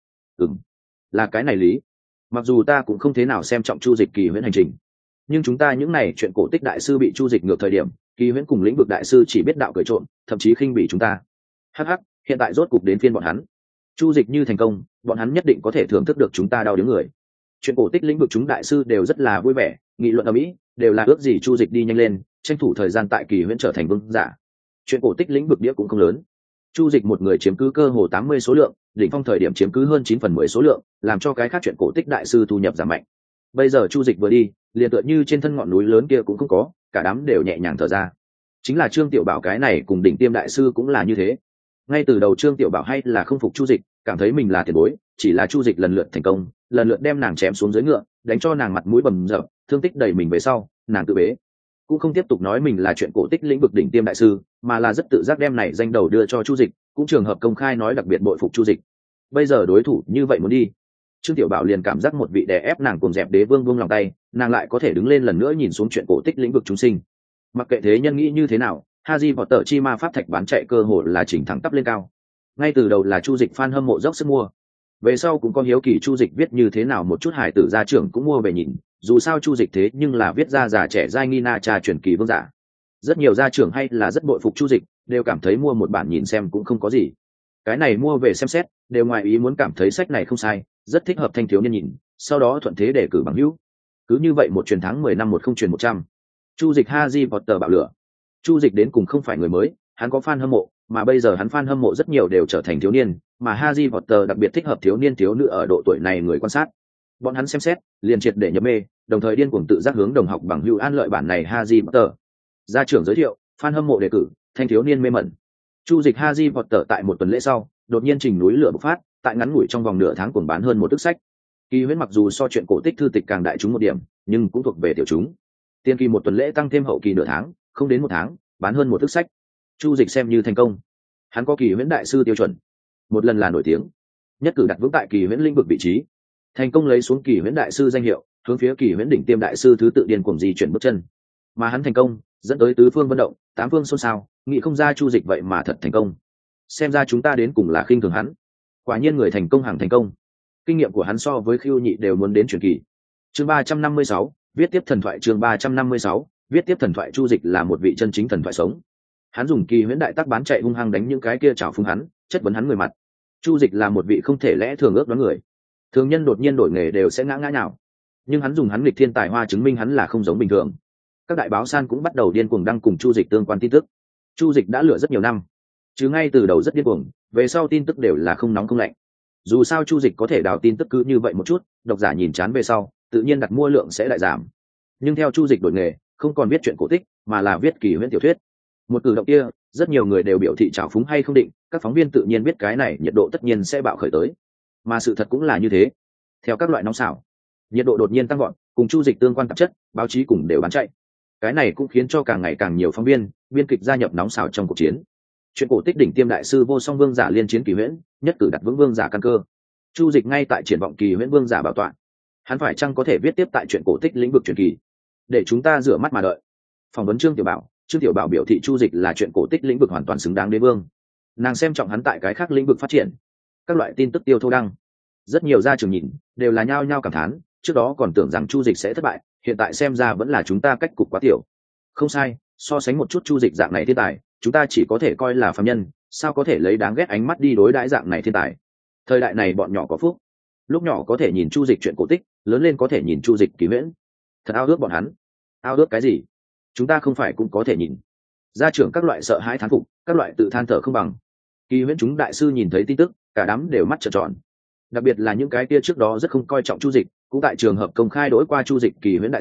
Là cái này lý. Mặc dù ta cũng không thế nào xem trọng Chu Dịch kỳ huyễn hành trình, nhưng chúng ta những này chuyện cổ tích đại sư bị Chu Dịch ngược thời điểm, kỳ huyễn cùng lĩnh vực đại sư chỉ biết đạo cười trộm, thậm chí khinh bỉ chúng ta. Hắc hắc, hiện tại rốt cục đến phiên bọn hắn. Chu Dịch như thành công, bọn hắn nhất định có thể thưởng thức được chúng ta đau đớn người. Chuyện cổ tích lĩnh vực chúng đại sư đều rất là vui vẻ, nghị luận ở mỹ, đều là ước gì Chu Dịch đi nhanh lên, tranh thủ thời gian tại kỳ huyễn trở thành vương giả. Chuyện cổ tích lĩnh vực đĩa cũng không lớn, Chu Dịch một người chiếm cứ cơ hồ 80 số lượng, đỉnh phong thời điểm chiếm cứ hơn 9/10 số lượng, làm cho cái khác chuyện cổ tích đại sư thu nhập giảm mạnh. Bây giờ Chu Dịch vừa đi, liền tựa như trên thân ngọn núi lớn kia cũng không có, cả đám đều nhẹ nhàng thở ra. Chính là Trương Tiểu Bảo cái này cùng đỉnh tiêm đại sư cũng là như thế. Ngay từ đầu Trương Tiểu Bảo hay là không phục Chu Dịch, cảm thấy mình là tiền bối, chỉ là Chu Dịch lần lượt thành công, lần lượt đem nàng chém xuống dưới ngựa, đánh cho nàng mặt mũi bầm dập, thương tích đầy mình về sau, nàng tự bế. Cũng không tiếp tục nói mình là chuyện cổ tích lĩnh vực đỉnh tiêm đại sư, mà là rất tự giác đem này danh đầu đưa cho Chu Dịch, cũng trường hợp công khai nói đặc biệt bội phục Chu Dịch. Bây giờ đối thủ như vậy muốn đi, Trương Tiểu Bảo liền cảm giác một vị đè ép nàng cùng dẹp đế vương buông lòng tay, nàng lại có thể đứng lên lần nữa nhìn xuống chuyện cổ tích lĩnh vực chúng sinh. Mặc kệ thế nhân nghĩ như thế nào, Haji vọt tờ chi ma pháp thạch bán chạy cơ hội là chỉnh thẳng tắp lên cao. Ngay từ đầu là Chu Dịch fan hâm mộ dốc sức mua, về sau cũng có hiếu kỳ Chu Dịch viết như thế nào, một chút hải tử gia trưởng cũng mua về nhìn, dù sao Chu Dịch thế nhưng là viết ra già trẻ giai nghi na trà truyền kỳ vương giả. Rất nhiều gia trưởng hay là rất bội phục Chu Dịch, đều cảm thấy mua một bản nhìn xem cũng không có gì. Cái này mua về xem xét, đều ngoài ý muốn cảm thấy sách này không sai, rất thích hợp thanh thiếu niên nhìn, sau đó thuận thế để cử bằng hữu. Cứ như vậy một truyền thắng 10 năm một không truyền 100. Chu Dịch Haji Potter bạo lửa. Chu Dịch đến cùng không phải người mới, hắn có fan hâm mộ, mà bây giờ hắn fan hâm mộ rất nhiều đều trở thành thiếu niên, mà Haji Potter đặc biệt thích hợp thiếu niên thiếu nữ ở độ tuổi này người quan sát. Bọn hắn xem xét, liền triệt để nhập mê, đồng thời điên cuồng tự giác hướng đồng học bằng hữu an lợi bản này Haji Potter. Gia trưởng giới thiệu, fan hâm mộ đề cử, thanh thiếu niên mê mẩn. Chu Dịch Haji Potter tại một tuần lễ sau, đột nhiên trình núi lửa bộc phát, tại ngắn ngủi trong vòng nửa tháng cuồng bán hơn một tức sách. Kỳ huyễn mặc dù so chuyện cổ tích thư tịch càng đại chúng một điểm, nhưng cũng thuộc về tiểu chúng. Tiên kỳ một tuần lễ tăng thêm hậu kỳ nửa tháng, không đến một tháng, bán hơn một tức sách. Chu Dịch xem như thành công. Hắn có kỳ huyễn đại sư tiêu chuẩn, một lần là nổi tiếng, nhất cử đặt vững tại kỳ huyễn lĩnh vực vị trí, thành công lấy xuống kỳ huyễn đại sư danh hiệu, hướng phía kỳ huyễn đỉnh tiêm đại sư thứ tự điên cuồng di chuyển bước chân. Mà hắn thành công, dẫn tới tứ phương vận động, tám phương xôn xao, nghĩ không ra Chu Dịch vậy mà thật thành công. Xem ra chúng ta đến cùng là khinh thường hắn. Quả nhiên người thành công hàng thành công. Kinh nghiệm của hắn so với Khưu Nhị đều muốn đến truyền kỳ. Chương 356, viết tiếp thần thoại. Chương 356, viết tiếp thần thoại. Chu Dịch là một vị chân chính thần thoại sống. Hắn dùng kỳ huyễn đại tác bán chạy hung hăng đánh những cái kia trào phúng hắn, chất vấn hắn người mặt. Chu Dịch là một vị không thể lẽ thường ước đoán người. Thường nhân đột nhiên đổi nghề đều sẽ ngã nhào. Nhưng hắn dùng hắn nghịch thiên tài hoa chứng minh hắn là không giống bình thường. Các đại báo san cũng bắt đầu điên cuồng đăng cùng Chu Dịch tương quan tin tức. Chu Dịch đã lựa rất nhiều năm, chứ ngay từ đầu rất điên cuồng, về sau tin tức đều là không nóng không lạnh. Dù sao Chu Dịch có thể đào tin tức cứ như vậy một chút, độc giả nhìn chán về sau, tự nhiên đặt mua lượng sẽ lại giảm. Nhưng theo Chu Dịch đổi nghề, không còn viết chuyện cổ tích, mà là viết kỳ huyễn tiểu thuyết. Một cử động kia, rất nhiều người đều biểu thị trào phúng hay không định, các phóng viên tự nhiên biết cái này nhiệt độ tất nhiên sẽ bạo khởi tới. Mà sự thật cũng là như thế. Theo các loại nóng xảo, nhiệt độ đột nhiên tăng vọt, cùng Chu Dịch tương quan tạp chất, báo chí cùng đều bán chạy. Cái này cũng khiến cho càng ngày càng nhiều phóng viên, biên kịch gia nhập nóng xảo trong cuộc chiến. Chuyện cổ tích đỉnh tiêm đại sư vô song vương giả liên chiến kỳ huyễn, nhất cử đặt vững vương giả căn cơ. Chu Dịch ngay tại triển vọng kỳ huyễn vương giả bảo tọa. Hắn phải chăng có thể viết tiếp tại chuyện cổ tích lĩnh vực truyền kỳ? Để chúng ta rửa mắt mà đợi. Phỏng vấn Trương Tiểu Bảo biểu thị Chu Dịch là chuyện cổ tích lĩnh vực hoàn toàn xứng đáng đế vương. Nàng xem trọng hắn tại cái khác lĩnh vực phát triển. Các loại tin tức tiêu thô đăng, rất nhiều gia trưởng nhìn đều là nhao nhao cảm thán, trước đó còn tưởng rằng Chu Dịch sẽ thất bại, hiện tại xem ra vẫn là chúng ta cách cục quá tiểu. Không sai, so sánh một chút Chu Dịch dạng này thiên tài, chúng ta chỉ có thể coi là phàm nhân, sao có thể lấy đáng ghét ánh mắt đi đối đãi dạng này thiên tài. Thời đại này bọn nhỏ có phúc, lúc nhỏ có thể nhìn Chu Dịch chuyện cổ tích, lớn lên có thể nhìn Chu Dịch kỳ huyễn. Thật ao ước bọn hắn. Ao ước cái gì? Chúng ta không phải cũng có thể nhìn. Gia trưởng các loại sợ hãi thán phục, các loại tự than thở không bằng. Kỳ huyễn chúng đại sư nhìn thấy tin tức, cả đám đều mắt trợn tròn. Đặc biệt là những cái kia trước đó rất không coi trọng Chu Dịch, cũng tại trường hợp công khai đối qua Chu Dịch kỳ huyễn đại sư,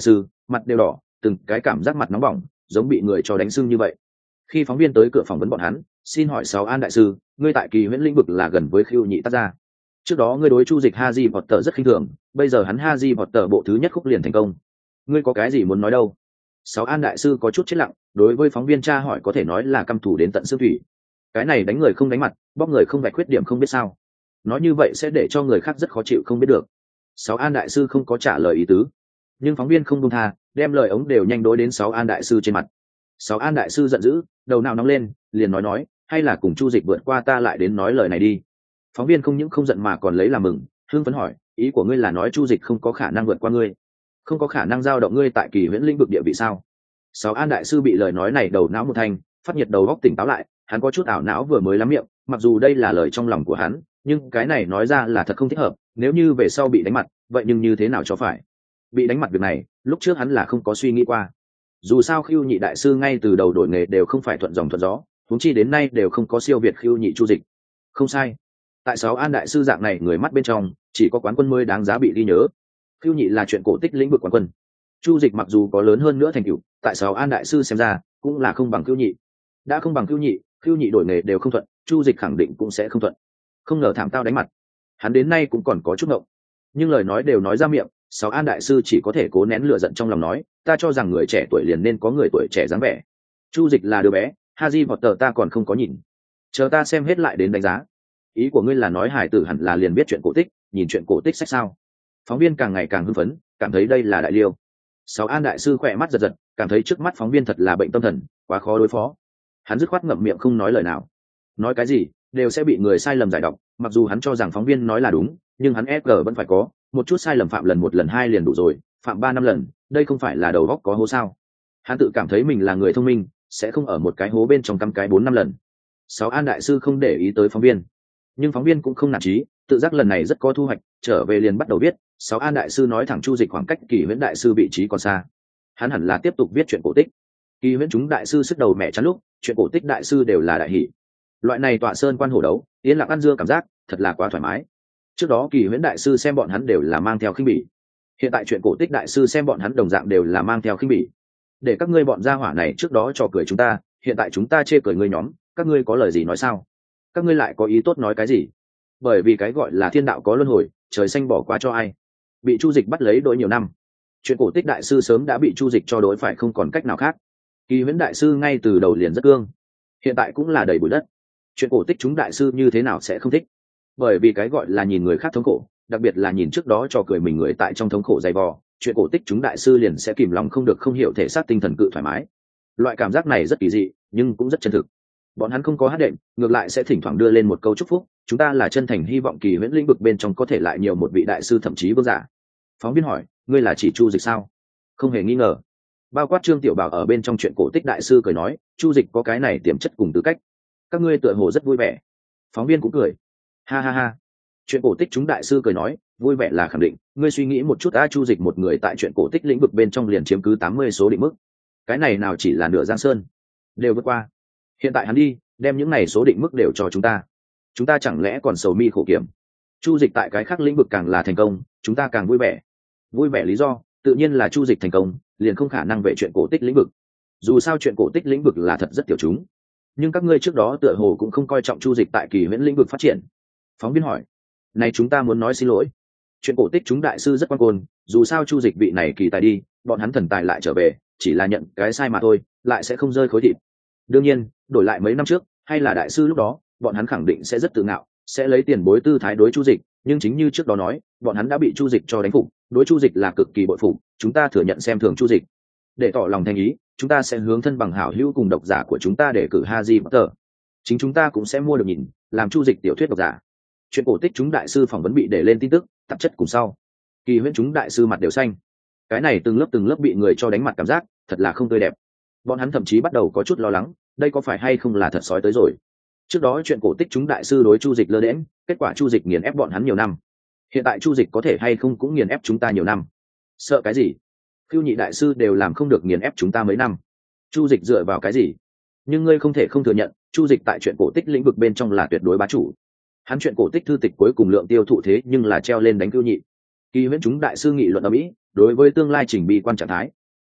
mặt đều đỏ, từng cái cảm giác mặt nóng bỏng, giống bị người cho đánh sưng như vậy. Khi phóng viên tới cửa phỏng vấn bọn hắn, xin hỏi Sáu An đại sư, ngươi tại kỳ huyễn lĩnh vực là gần với Khưu Nhị tác gia. Trước đó ngươi đối Chu Dịch Harry Potter rất khinh thường, bây giờ hắn Harry Potter bộ thứ nhất khúc liền thành công. Ngươi có cái gì muốn nói đâu? Sáu An đại sư có chút chết lặng, đối với phóng viên tra hỏi có thể nói là căm thù đến tận xương thủy. Cái này đánh người không đánh mặt, bóp người không vạch khuyết điểm không biết sao. Nói như vậy sẽ để cho người khác rất khó chịu không biết được. Sáu An đại sư không có trả lời ý tứ, nhưng phóng viên không buông tha, đem lời ống đều nhanh đối đến Sáu An đại sư trên mặt. Sáu An đại sư giận dữ, đầu não nóng lên, liền nói, hay là cùng Chu Dịch vượt qua ta lại đến nói lời này đi. Phóng viên không những không giận mà còn lấy làm mừng, hưng phấn hỏi, ý của ngươi là nói Chu Dịch không có khả năng vượt qua ngươi, không có khả năng giao động ngươi tại kỳ huyễn lĩnh vực địa vị sao? Sáu An đại sư bị lời nói này đầu não một thanh, phát nhiệt đầu óc tỉnh táo lại, hắn có chút ảo não vừa mới lắm miệng, mặc dù đây là lời trong lòng của hắn, nhưng cái này nói ra là thật không thích hợp, nếu như về sau bị đánh mặt, vậy nhưng như thế nào cho phải? Bị đánh mặt việc này, lúc trước hắn là không có suy nghĩ qua. Dù sao Khưu Nhị đại sư ngay từ đầu đổi nghề đều không phải thuận dòng thuận gió, huống chi đến nay đều không có siêu việt Khưu Nhị Chu Dịch. Không sai. Tại Sáu An đại sư dạng này người mắt bên trong, chỉ có quán quân mới đáng giá bị ghi nhớ. Khưu Nhị là chuyện cổ tích lĩnh vực quán quân. Chu Dịch mặc dù có lớn hơn nữa thành tựu, tại Sáu An đại sư xem ra, cũng là không bằng Khưu Nhị. Đã không bằng Khưu Nhị đổi nghề đều không thuận, Chu Dịch khẳng định cũng sẽ không thuận. Không ngờ thảm tao đánh mặt. Hắn đến nay cũng còn có chút ngộng. Nhưng lời nói đều nói ra miệng, Sáu An đại sư chỉ có thể cố nén lửa giận trong lòng nói, ta cho rằng người trẻ tuổi liền nên có người tuổi trẻ dáng vẻ. Chu Dịch là đứa bé, Harry Potter ta còn không có nhìn. Chờ ta xem hết lại đến đánh giá. Ý của ngươi là nói hải tử hẳn là liền biết chuyện cổ tích, nhìn chuyện cổ tích sách sao? Phóng viên càng ngày càng hưng phấn, cảm thấy đây là đại liêu. Sáu An đại sư khỏe mắt giật giật, cảm thấy trước mắt phóng viên thật là bệnh tâm thần, quá khó đối phó. Hắn dứt khoát ngậm miệng không nói lời nào. Nói cái gì đều sẽ bị người sai lầm giải đọc, mặc dù hắn cho rằng phóng viên nói là đúng, nhưng hắn SG vẫn phải có một chút sai lầm, phạm lần một lần hai liền đủ rồi, phạm 3-5 lần, đây không phải là đầu óc có hố sao? Hắn tự cảm thấy mình là người thông minh, sẽ không ở một cái hố bên trong cắm cái 4-5 lần. Sáu An đại sư không để ý tới phóng viên, nhưng phóng viên cũng không nản chí, tự giác lần này rất có thu hoạch, trở về liền bắt đầu viết. Sáu An đại sư nói thẳng Chu Dịch khoảng cách kỳ huyễn đại sư vị trí còn xa, hắn hẳn là tiếp tục viết chuyện cổ tích. Kỳ huyễn chúng đại sư sức đầu mẹ chắn lúc, chuyện cổ tích đại sư đều là đại hỷ. Loại này tọa sơn quan hổ đấu, yên lặng ăn dưa cảm giác thật là quá thoải mái. Trước đó kỳ huyễn đại sư xem bọn hắn đều là mang theo khinh bỉ, hiện tại chuyện cổ tích đại sư xem bọn hắn đồng dạng đều là mang theo khinh bỉ. Để các ngươi bọn gia hỏa này trước đó trò cười chúng ta, hiện tại chúng ta chê cười ngươi nhóm, các ngươi có lời gì nói sao? Các ngươi lại có ý tốt nói cái gì? Bởi vì cái gọi là thiên đạo có luân hồi, trời xanh bỏ qua cho ai. Bị Chu Dịch bắt lấy đỗi nhiều năm, chuyện cổ tích đại sư sớm đã bị Chu Dịch cho đối phải không còn cách nào khác. Kỳ huyễn đại sư ngay từ đầu liền rất cương, hiện tại cũng là đầy bụi đất. Chuyện cổ tích chúng đại sư như thế nào sẽ không thích? Bởi vì cái gọi là nhìn người khác thống khổ, đặc biệt là nhìn trước đó trò cười mình người tại trong thống khổ dày vò, chuyện cổ tích chúng đại sư liền sẽ kìm lòng không được không hiểu thể xác tinh thần cự thoải mái. Loại cảm giác này rất kỳ dị, nhưng cũng rất chân thực. Bọn hắn không có hát đệm, ngược lại sẽ thỉnh thoảng đưa lên một câu chúc phúc, chúng ta là chân thành hy vọng kỳ huyễn lĩnh vực bên trong có thể lại nhiều một vị đại sư, thậm chí vương giả. Phóng viên hỏi, ngươi là chỉ Chu Dịch sao? Không hề nghi ngờ. Bao quát Trương Tiểu Bảo ở bên trong chuyện cổ tích đại sư cười nói, Chu Dịch có cái này tiềm chất cùng tư cách. Các ngươi tựa hồ rất vui vẻ. Phóng viên cũng cười, ha ha ha. Chuyện cổ tích chúng đại sư cười nói, vui vẻ là khẳng định, ngươi suy nghĩ một chút, Chu Dịch một người tại chuyện cổ tích lĩnh vực bên trong liền chiếm cứ 80 số định mức, cái này nào chỉ là nửa giang sơn, đều vượt qua. Hiện tại hắn đi, đem những này số định mức đều cho chúng ta chẳng lẽ còn sầu mi khổ kiểm? Chu Dịch tại cái khác lĩnh vực càng là thành công, chúng ta càng vui vẻ. Vui vẻ lý do tự nhiên là Chu Dịch thành công, liền không khả năng về chuyện cổ tích lĩnh vực. Dù sao chuyện cổ tích lĩnh vực là thật rất tiểu chúng, nhưng các ngươi trước đó tựa hồ cũng không coi trọng Chu Dịch tại kỳ huyễn lĩnh vực phát triển. Phóng viên hỏi, này chúng ta muốn nói xin lỗi. Chuyện cổ tích chúng đại sư rất quan côn, dù sao Chu Dịch vị này kỳ tài đi, bọn hắn thần tài lại trở về, chỉ là nhận cái sai mà thôi, lại sẽ không rơi khối thịt. Đương nhiên, đổi lại mấy năm trước, hay là đại sư lúc đó, bọn hắn khẳng định sẽ rất tự ngạo, sẽ lấy tiền bối tư thái đối Chu Dịch, nhưng chính như trước đó nói, bọn hắn đã bị Chu Dịch cho đánh phục, đối Chu Dịch là cực kỳ bội phục, chúng ta thừa nhận xem thường Chu Dịch. Để tỏ lòng thành ý, chúng ta sẽ hướng thân bằng hảo hữu cùng độc giả của chúng ta để cử Harry Potter. Chính chúng ta cũng sẽ mua được nhìn, làm Chu Dịch tiểu thuyết độc giả. Chuyện cổ tích chúng đại sư phỏng vấn bị để lên tin tức, tạp chất cùng sau. Kỳ huyễn chúng đại sư mặt đều xanh. Cái này từng lớp bị người cho đánh mặt cảm giác, thật là không tươi đẹp. Bọn hắn thậm chí bắt đầu có chút lo lắng, đây có phải hay không là thật sói tới rồi. Trước đó chuyện cổ tích chúng đại sư đối Chu Dịch lơ đễnh, kết quả Chu Dịch nghiền ép bọn hắn nhiều năm. Hiện tại Chu Dịch có thể hay không cũng nghiền ép chúng ta nhiều năm. Sợ cái gì? Khưu Nhị đại sư đều làm không được nghiền ép chúng ta mấy năm. Chu Dịch dựa vào cái gì? Nhưng ngươi không thể không thừa nhận, Chu Dịch tại chuyện cổ tích lĩnh vực bên trong là tuyệt đối bá chủ. Hắn chuyện cổ tích thư tịch cuối cùng lượng tiêu thụ thế nhưng là treo lên đánh Khưu Nhị. Kỳ huyễn chúng đại sư nghị luận ở mỹ, đối với tương lai chỉnh bi quan trạng thái.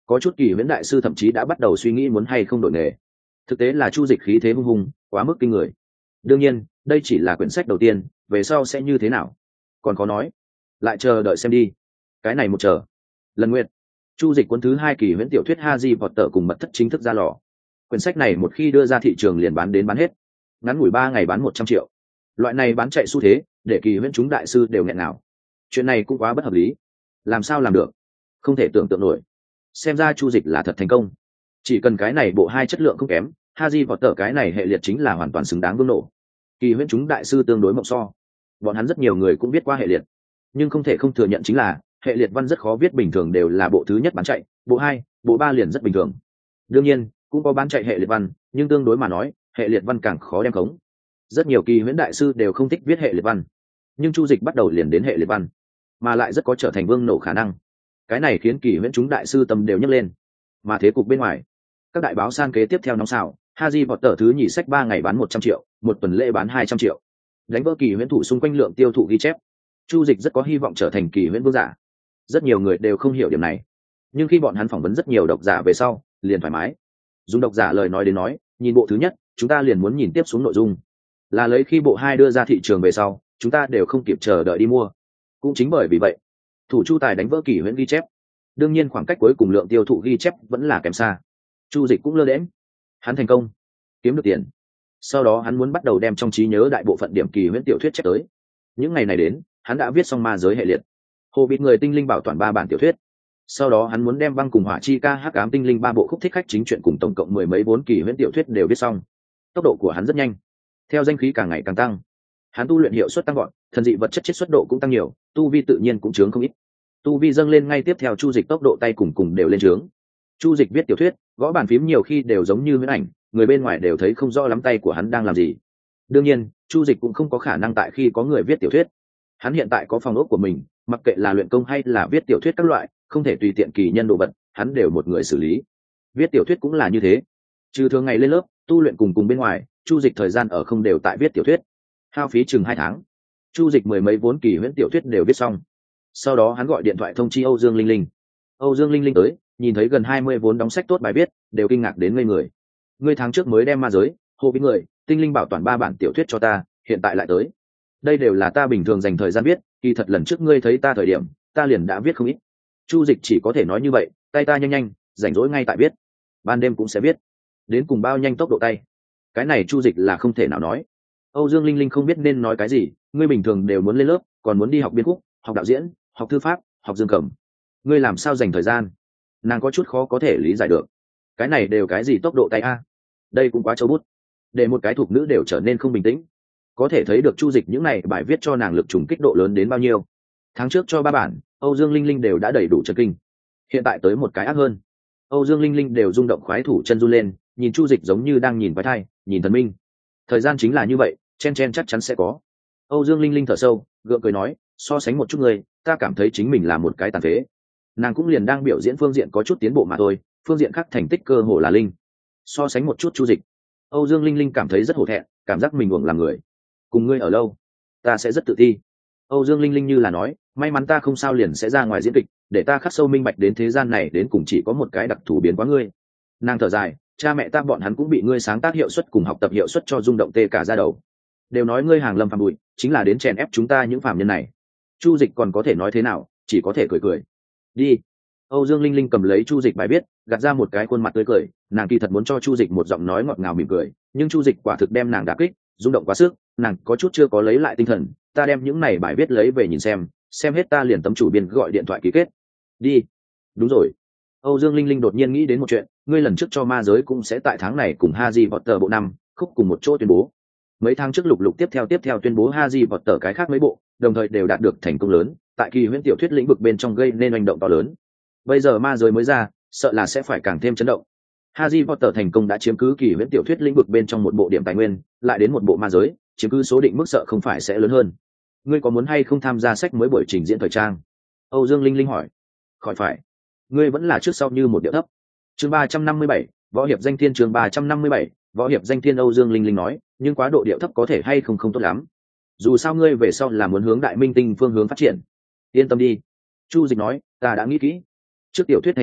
Có chút kỳ huyễn đại sư thậm chí đã bắt đầu suy nghĩ muốn hay không đổi nghề. Thực tế là Chu Dịch khí thế hung hùng quá mức kinh người. Đương nhiên đây chỉ là quyển sách đầu tiên, về sau sẽ như thế nào còn khó nói, lại chờ đợi xem đi. Cái này một chờ lần nguyện, Chu Dịch cuốn thứ 2 kỳ huyễn tiểu thuyết Harry Potter cùng mật thất chính thức ra lò. Quyển sách này một khi đưa ra thị trường liền bán đến bán hết, ngắn ngủi 3 ngày bán 100 triệu. Loại này bán chạy xu thế để kỳ huyễn chúng đại sư đều nghẹn nào. Chuyện này cũng quá bất hợp lý, làm sao làm được, không thể tưởng tượng nổi. Xem ra Chu Dịch là thật thành công. Chỉ cần cái này bộ 2 chất lượng không kém, Harry Potter cái này hệ liệt chính là hoàn toàn xứng đáng vương nổ. Kỳ huyễn chúng đại sư tương đối mộng so, bọn hắn rất nhiều người cũng biết qua hệ liệt, nhưng không thể không thừa nhận chính là hệ liệt văn rất khó viết, bình thường đều là bộ thứ nhất bán chạy, bộ 2, bộ 3 liền rất bình thường. Đương nhiên cũng có bán chạy hệ liệt văn, nhưng tương đối mà nói hệ liệt văn càng khó đem khống. Rất nhiều kỳ huyễn đại sư đều không thích viết hệ liệt văn, nhưng Chu Dịch bắt đầu liền đến hệ liệt văn, mà lại rất có trở thành vương nổ khả năng. Cái này khiến kỳ huyễn chúng đại sư tâm đều nhấc lên. Mà thế cục bên ngoài, các đại báo san kế tiếp theo nóng xào. Harry Potter thứ nhì sách 3 ngày bán 100 triệu, một tuần lễ bán 200 triệu, đánh vỡ kỳ huyễn thủ xung quanh lượng tiêu thụ ghi chép. Chu Dịch rất có hy vọng trở thành kỳ huyễn vương giả. Rất nhiều người đều không hiểu điểm này, nhưng khi bọn hắn phỏng vấn rất nhiều độc giả về sau, liền thoải mái. Dùng độc giả lời nói đến nói, nhìn bộ thứ nhất, chúng ta liền muốn nhìn tiếp xuống nội dung. Là lấy khi bộ 2 đưa ra thị trường về sau, chúng ta đều không kịp chờ đợi đi mua. Cũng chính bởi vì vậy, thủ Chu tài đánh vỡ kỳ huyễn ghi chép. Đương nhiên khoảng cách cuối cùng lượng tiêu thụ ghi chép vẫn là kém xa. Chu Dịch cũng lơ đễnh, hắn thành công, kiếm được tiền. Sau đó hắn muốn bắt đầu đem trong trí nhớ đại bộ phận điểm kỳ huyễn tiểu thuyết chép tới. Những ngày này đến, hắn đã viết xong ma giới hệ liệt, Hồ Bịt người tinh linh bảo toàn 3 bản tiểu thuyết. Sau đó hắn muốn đem băng cùng hỏa chi ca hắc ám tinh linh 3 bộ khúc thích khách chính truyện cùng tổng cộng 10 mấy 4 kỳ huyễn tiểu thuyết đều viết xong. Tốc độ của hắn rất nhanh, theo danh khí càng ngày càng tăng, hắn tu luyện hiệu suất tăng gọn, thần dị vật chất chiết xuất độ cũng tăng nhiều, tu vi tự nhiên cũng chướng không ít. Tu vi dâng lên ngay tiếp theo Chu Dịch tốc độ tay cùng đều lên chướng. Chu Dịch viết tiểu thuyết, gõ bàn phím nhiều khi đều giống như huyễn ảnh, người bên ngoài đều thấy không rõ lắm tay của hắn đang làm gì. Đương nhiên Chu Dịch cũng không có khả năng tại khi có người viết tiểu thuyết. Hắn hiện tại có phòng ốc của mình, mặc kệ là luyện công hay là viết tiểu thuyết các loại, không thể tùy tiện kỳ nhân đồ vật, hắn đều một người xử lý. Viết tiểu thuyết cũng là như thế, trừ thường ngày lên lớp tu luyện cùng bên ngoài, Chu Dịch thời gian ở không đều tại viết tiểu thuyết. Hao phí chừng 2 tháng, Chu Dịch 10 mấy 4 kỳ huyễn tiểu thuyết đều viết xong. Sau đó hắn gọi điện thoại thông chi Âu Dương Linh Linh. Âu Dương Linh Linh tới, nhìn thấy gần 20 vốn đóng sách tốt bài viết, đều kinh ngạc đến ngây người. Ngươi tháng trước mới đem ma giới, Hồ Bịt người, tinh linh bảo toàn 3 bản tiểu thuyết cho ta, hiện tại lại tới. Đây đều là ta bình thường dành thời gian viết, kỳ thật lần trước ngươi thấy ta thời điểm, ta liền đã viết không ít. Chu Dịch chỉ có thể nói như vậy, tay ta nhanh, rảnh rỗi ngay tại viết, ban đêm cũng sẽ viết. Đến cùng bao nhanh tốc độ tay, cái này Chu Dịch là không thể nào nói. Âu Dương Linh Linh không biết nên nói cái gì, ngươi bình thường đều muốn lên lớp, còn muốn đi học biên khúc, học đạo diễn, học thư pháp, học dương cầm, ngươi làm sao dành thời gian? Nàng có chút khó có thể lý giải được. Cái này đều cái gì tốc độ tay a? Đây cũng quá châu bút. Để một cái thuộc nữ đều trở nên không bình tĩnh. Có thể thấy được Chu Dịch những này bài viết cho nàng lực trùng kích độ lớn đến bao nhiêu. Tháng trước cho 3 bản, Âu Dương Linh Linh đều đã đầy đủ chấn kinh. Hiện tại tới một cái ác hơn. Âu Dương Linh Linh đều rung động khoái thủ chân run lên, nhìn Chu Dịch giống như đang nhìn quái thai, nhìn thần minh. Thời gian chính là như vậy, chen chắc chắn sẽ có. Âu Dương Linh Linh thở sâu, gượng cười nói, so sánh một chút người, ta cảm thấy chính mình là một cái tàn phế. Nàng cũng liền đang biểu diễn phương diện có chút tiến bộ mà thôi, phương diện khác thành tích cơ hồ là linh. So sánh một chút Chu Dịch, Âu Dương Linh Linh cảm thấy rất hổ thẹn, cảm giác mình uổng làm người. Cùng ngươi ở lâu, ta sẽ rất tự ti. Âu Dương Linh Linh như là nói, may mắn ta không sao liền sẽ ra ngoài diễn kịch, để ta khắc sâu minh bạch đến thế gian này đến cùng chỉ có một cái đặc thù biến quá ngươi. Nàng thở dài, cha mẹ ta bọn hắn cũng bị ngươi sáng tác hiệu suất cùng học tập hiệu suất cho rung động tê cả da đầu. Đều nói ngươi hàng lâm phàm bụi, chính là đến chèn ép chúng ta những phàm nhân này. Chu Dịch còn có thể nói thế nào, chỉ có thể cười. Đi. Âu Dương Linh Linh cầm lấy Chu Dịch bài viết, gạt ra một cái khuôn mặt tươi cười, nàng kỳ thật muốn cho Chu Dịch một giọng nói ngọt ngào mỉm cười, nhưng Chu Dịch quả thực đem nàng đả kích, rung động quá sức, nàng có chút chưa có lấy lại tinh thần, ta đem những này bài viết lấy về nhìn xem hết ta liền tấm chủ biên gọi điện thoại ký kết. Đi. Đúng rồi. Âu Dương Linh Linh đột nhiên nghĩ đến một chuyện, ngươi lần trước cho ma giới cũng sẽ tại tháng này cùng Harry Potter bộ 5, khúc cùng một chỗ tuyên bố. Mấy tháng trước lục tiếp theo tuyên bố Harry Potter cái khác mấy bộ, đồng thời đều đạt được thành công lớn, tại kỳ huyễn tiểu thuyết lĩnh vực bên trong gây nên hành động to lớn. Bây giờ ma giới mới ra, sợ là sẽ phải càng thêm chấn động. Harry Potter thành công đã chiếm cứ kỳ huyễn tiểu thuyết lĩnh vực bên trong một bộ điểm tài nguyên, lại đến một bộ ma giới, chiếm cứ số định mức sợ không phải sẽ lớn hơn. Ngươi có muốn hay không tham gia sách mới buổi trình diễn thời trang? Âu Dương Linh Linh hỏi. Khỏi phải. Ngươi vẫn là trước sau như một điệu thấp. Chương 357, võ hiệp danh thiên. Chương 357, võ hiệp danh thiên. Âu Dương Linh Linh nói, nhưng quá độ điệu thấp có thể hay không tốt lắm. Dù sao ngươi về sau là muốn hướng đại minh tinh phương hướng phát triển. Yên tâm đi. Chu Dịch nói, ta đã nghĩ kỹ. Trước tiểu thuyết thành danh,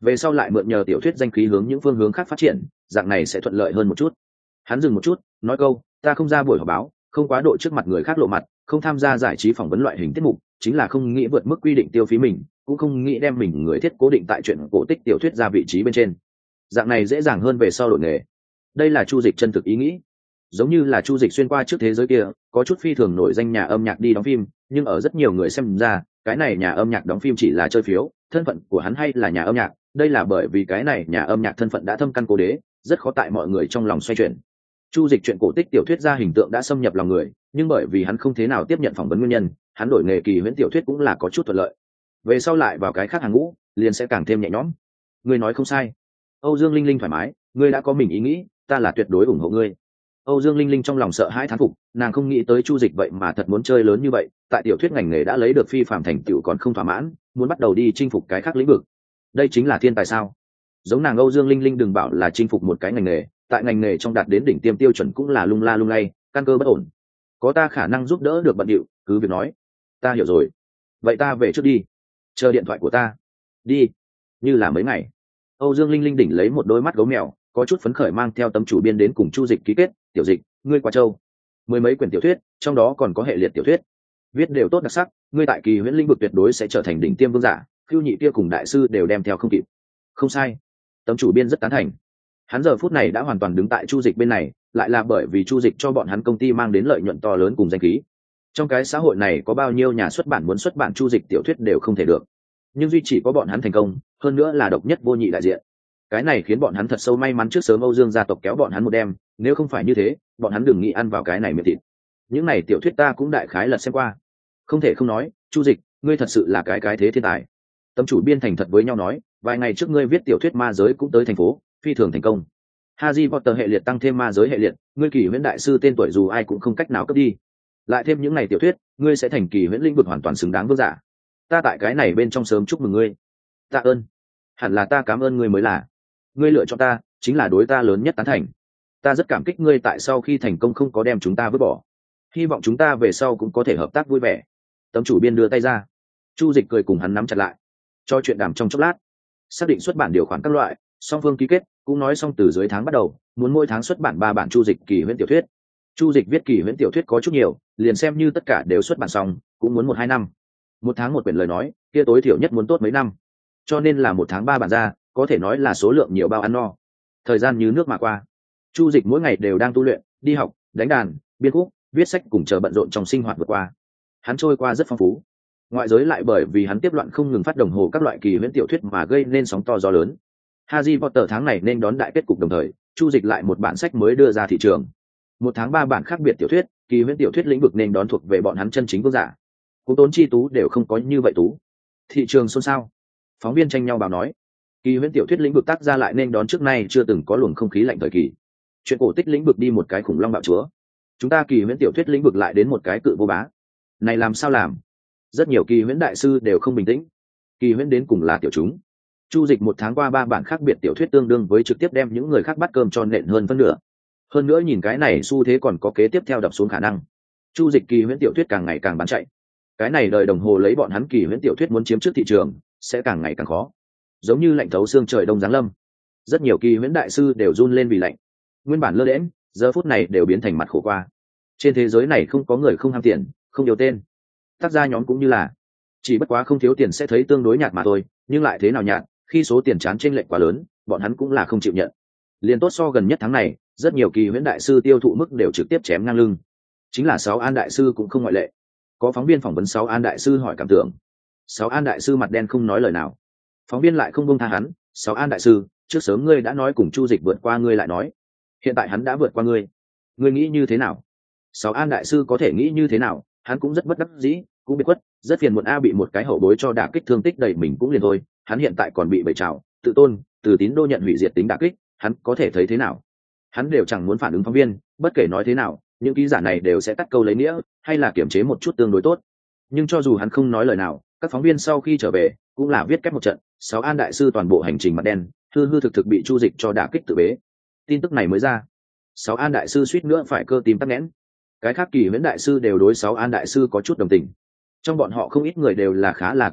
về sau lại mượn nhờ tiểu thuyết danh khí hướng những phương hướng khác phát triển, dạng này sẽ thuận lợi hơn một chút. Hắn dừng một chút, nói câu, ta không ra buổi họp báo, không quá độ trước mặt người khác lộ mặt, không tham gia giải trí phỏng vấn loại hình tiết mục, chính là không nghĩ vượt mức quy định tiêu phí mình, cũng không nghĩ đem mình người thiết cố định tại chuyện cổ tích tiểu thuyết ra vị trí bên trên. Dạng này dễ dàng hơn về sau đổi nghề. Đây là Chu Dịch chân thực ý nghĩ. Giống như là Chu Dịch xuyên qua trước thế giới kia, có chút phi thường nổi danh nhà âm nhạc đi đóng phim, nhưng ở rất nhiều người xem ra, cái này nhà âm nhạc đóng phim chỉ là chơi phiếu, thân phận của hắn hay là nhà âm nhạc, đây là bởi vì cái này nhà âm nhạc thân phận đã thâm căn cố đế, rất khó tại mọi người trong lòng xoay chuyển. Chu Dịch chuyện cổ tích tiểu thuyết ra hình tượng đã xâm nhập lòng người, nhưng bởi vì hắn không thế nào tiếp nhận phỏng vấn nguyên nhân, hắn đổi nghề kỳ huyễn tiểu thuyết cũng là có chút thuận lợi. Về sau lại vào cái khác hàng ngũ, liền sẽ càng thêm nhẹ nhõm. Ngươi nói không sai. Âu Dương Linh Linh thoải mái, ngươi đã có mình ý nghĩ, ta là tuyệt đối ủng hộ ngươi. Âu Dương Linh Linh trong lòng sợ hãi thán phục, nàng không nghĩ tới Chu Dịch vậy mà thật muốn chơi lớn như vậy, tại tiểu thuyết ngành nghề đã lấy được phi phàm thành tựu còn không thỏa mãn, muốn bắt đầu đi chinh phục cái khác lĩnh vực. Đây chính là thiên tài sao? Giống nàng Âu Dương Linh Linh đừng bảo là chinh phục một cái ngành nghề, tại ngành nghề trong đạt đến đỉnh tiêm tiêu chuẩn cũng là lung la lung lay, căn cơ bất ổn. Có ta khả năng giúp đỡ được bận điệu, cứ việc nói. Ta hiểu rồi. Vậy ta về trước đi. Chờ điện thoại của ta. Đi. Như là mấy ngày. Âu Dương Linh Linh đỉnh lấy một đôi mắt gấu mèo, có chút phấn khởi mang theo tấm chủ biên đến cùng Chu Dịch ký kết. Tiểu Dịch, ngươi qua châu. 10 mấy quyển tiểu thuyết, trong đó còn có hệ liệt tiểu thuyết. Viết đều tốt đặc sắc, ngươi tại kỳ huyễn lĩnh vực tuyệt đối sẽ trở thành đỉnh tiêm vương giả, Khưu Nhị kia cùng đại sư đều đem theo không kịp. Không sai. Tấm chủ biên rất tán thành. Hắn giờ phút này đã hoàn toàn đứng tại Chu Dịch bên này, lại là bởi vì Chu Dịch cho bọn hắn công ty mang đến lợi nhuận to lớn cùng danh khí. Trong cái xã hội này có bao nhiêu nhà xuất bản muốn xuất bản Chu Dịch tiểu thuyết đều không thể được, nhưng duy chỉ có bọn hắn thành công, hơn nữa là độc nhất vô nhị đại diện. Cái này khiến bọn hắn thật sâu may mắn trước sớm Âu Dương gia tộc kéo bọn hắn một đêm, nếu không phải như thế, bọn hắn đừng nghĩ ăn vào cái này miệng thịt. Những này tiểu thuyết ta cũng đại khái lật xem qua. Không thể không nói, Chu Dịch, ngươi thật sự là cái thế thiên tài. Tấm chủ biên thành thật với nhau nói, vài ngày trước ngươi viết tiểu thuyết ma giới cũng tới thành phố, phi thường thành công. Harry Potter hệ liệt tăng thêm ma giới hệ liệt, ngươi kỳ huyễn đại sư tên tuổi dù ai cũng không cách nào cấp đi. Lại thêm những này tiểu thuyết, ngươi sẽ thành kỳ huyễn lĩnh vực hoàn toàn xứng đáng vương giả. Ta tại cái này bên trong sớm chúc mừng ngươi. Tạ ơn. Hẳn là ta cảm ơn ngươi mới là. Ngươi lựa chọn ta, chính là đối ta lớn nhất tán thành. Ta rất cảm kích ngươi tại sau khi thành công không có đem chúng ta vứt bỏ. Hy vọng chúng ta về sau cũng có thể hợp tác vui vẻ. Tấm chủ biên đưa tay ra. Chu Dịch cười cùng hắn nắm chặt lại. Cho chuyện đàm trong chốc lát. Xác định xuất bản điều khoản các loại, song phương ký kết, cũng nói xong từ dưới tháng bắt đầu, muốn mỗi tháng xuất bản 3 bản Chu Dịch kỳ huyễn tiểu thuyết. Chu Dịch viết kỳ huyễn tiểu thuyết có chút nhiều, liền xem như tất cả đều xuất bản xong, cũng muốn 1-2 năm. Một tháng một quyển lời nói, kia tối thiểu nhất muốn tốt mấy năm. Cho nên là 1 tháng 3 bản ra, có thể nói là số lượng nhiều bao ăn no. Thời gian như nước mà qua. Chu Dịch mỗi ngày đều đang tu luyện, đi học, đánh đàn, biên khúc, viết sách cùng chờ bận rộn trong sinh hoạt vượt qua. Hắn trôi qua rất phong phú. Ngoại giới lại bởi vì hắn tiếp loạn không ngừng phát đồng hồ các loại kỳ huyễn tiểu thuyết mà gây nên sóng to gió lớn. Harry Potter tháng này nên đón đại kết cục đồng thời, Chu Dịch lại một bản sách mới đưa ra thị trường. 1 tháng 3 bản khác biệt tiểu thuyết, kỳ huyễn tiểu thuyết lĩnh vực nên đón thuộc về bọn hắn chân chính vương giả. Cũng tốn chi tú đều không có như vậy tú. Thị trường xôn xao. Phóng viên tranh nhau báo nói, kỳ huyễn tiểu thuyết lĩnh vực tác ra lại nên đón trước nay chưa từng có luồng không khí lạnh thời kỳ. Chuyện cổ tích lĩnh vực đi một cái khủng long bạo chúa. Chúng ta kỳ huyễn tiểu thuyết lĩnh vực lại đến một cái cự vô bá. Này làm sao làm? Rất nhiều kỳ huyễn đại sư đều không bình tĩnh. Kỳ huyễn đến cùng là tiểu chúng. Chu Dịch 1 tháng qua 3 bản khác biệt tiểu thuyết tương đương với trực tiếp đem những người khác bắt cơm cho nện hơn phân nửa. Hơn nữa nhìn cái này xu thế còn có kế tiếp theo đập xuống khả năng. Chu Dịch kỳ huyễn tiểu thuyết càng ngày càng bán chạy. Cái này đời đồng hồ lấy bọn hắn kỳ huyễn tiểu thuyết muốn chiếm trước thị trường, sẽ càng ngày càng khó. Giống như lạnh thấu xương trời đông giáng lâm. Rất nhiều kỳ huyễn đại sư đều run lên vì lạnh. Nguyên bản lơ đễnh, giờ phút này đều biến thành mặt khổ qua. Trên thế giới này không có người không ham tiền, không yêu tên. Tác gia nhóm cũng như là, chỉ bất quá không thiếu tiền sẽ thấy tương đối nhạt mà thôi, nhưng lại thế nào nhạt, khi số tiền chán chênh lệch quá lớn, bọn hắn cũng là không chịu nhận. Liên tốt so gần nhất tháng này, rất nhiều kỳ huyễn đại sư tiêu thụ mức đều trực tiếp chém ngang lưng. Chính là Sáu An đại sư cũng không ngoại lệ. Có phóng viên phỏng vấn Sáu An đại sư hỏi cảm tưởng. Sáu An đại sư mặt đen không nói lời nào. Phóng viên lại không buông tha hắn, Sáu An đại sư, trước sớm ngươi đã nói cùng Chu Dịch vượt qua ngươi lại nói, hiện tại hắn đã vượt qua ngươi nghĩ như thế nào? Sáu An đại sư có thể nghĩ như thế nào, hắn cũng rất bất đắc dĩ, cũng bị quất, rất phiền muộn bị một cái hậu bối cho đả kích thương tích đầy mình cũng liền thôi, hắn hiện tại còn bị bậy trào, tự tôn, từ tín đô nhận hủy diệt tính đả kích, hắn có thể thấy thế nào? Hắn đều chẳng muốn phản ứng phóng viên, bất kể nói thế nào, những ký giả này đều sẽ cắt câu lấy nghĩa, hay là kiểm chế một chút tương đối tốt. Nhưng cho dù hắn không nói lời nào, các phóng viên sau khi trở về cũng là viết cách một trận. Sáu An đại sư toàn bộ hành trình mặt đen, hư thực bị Chu Dịch cho đả kích tự bế. Tin tức này mới ra, Sáu An đại sư suýt nữa phải cơ tim tắc nghẽn. Cái khác kỳ huyễn đại sư đều đối Sáu An đại sư có chút đồng tình. Trong bọn họ không ít người đều là khá là cẩn thận,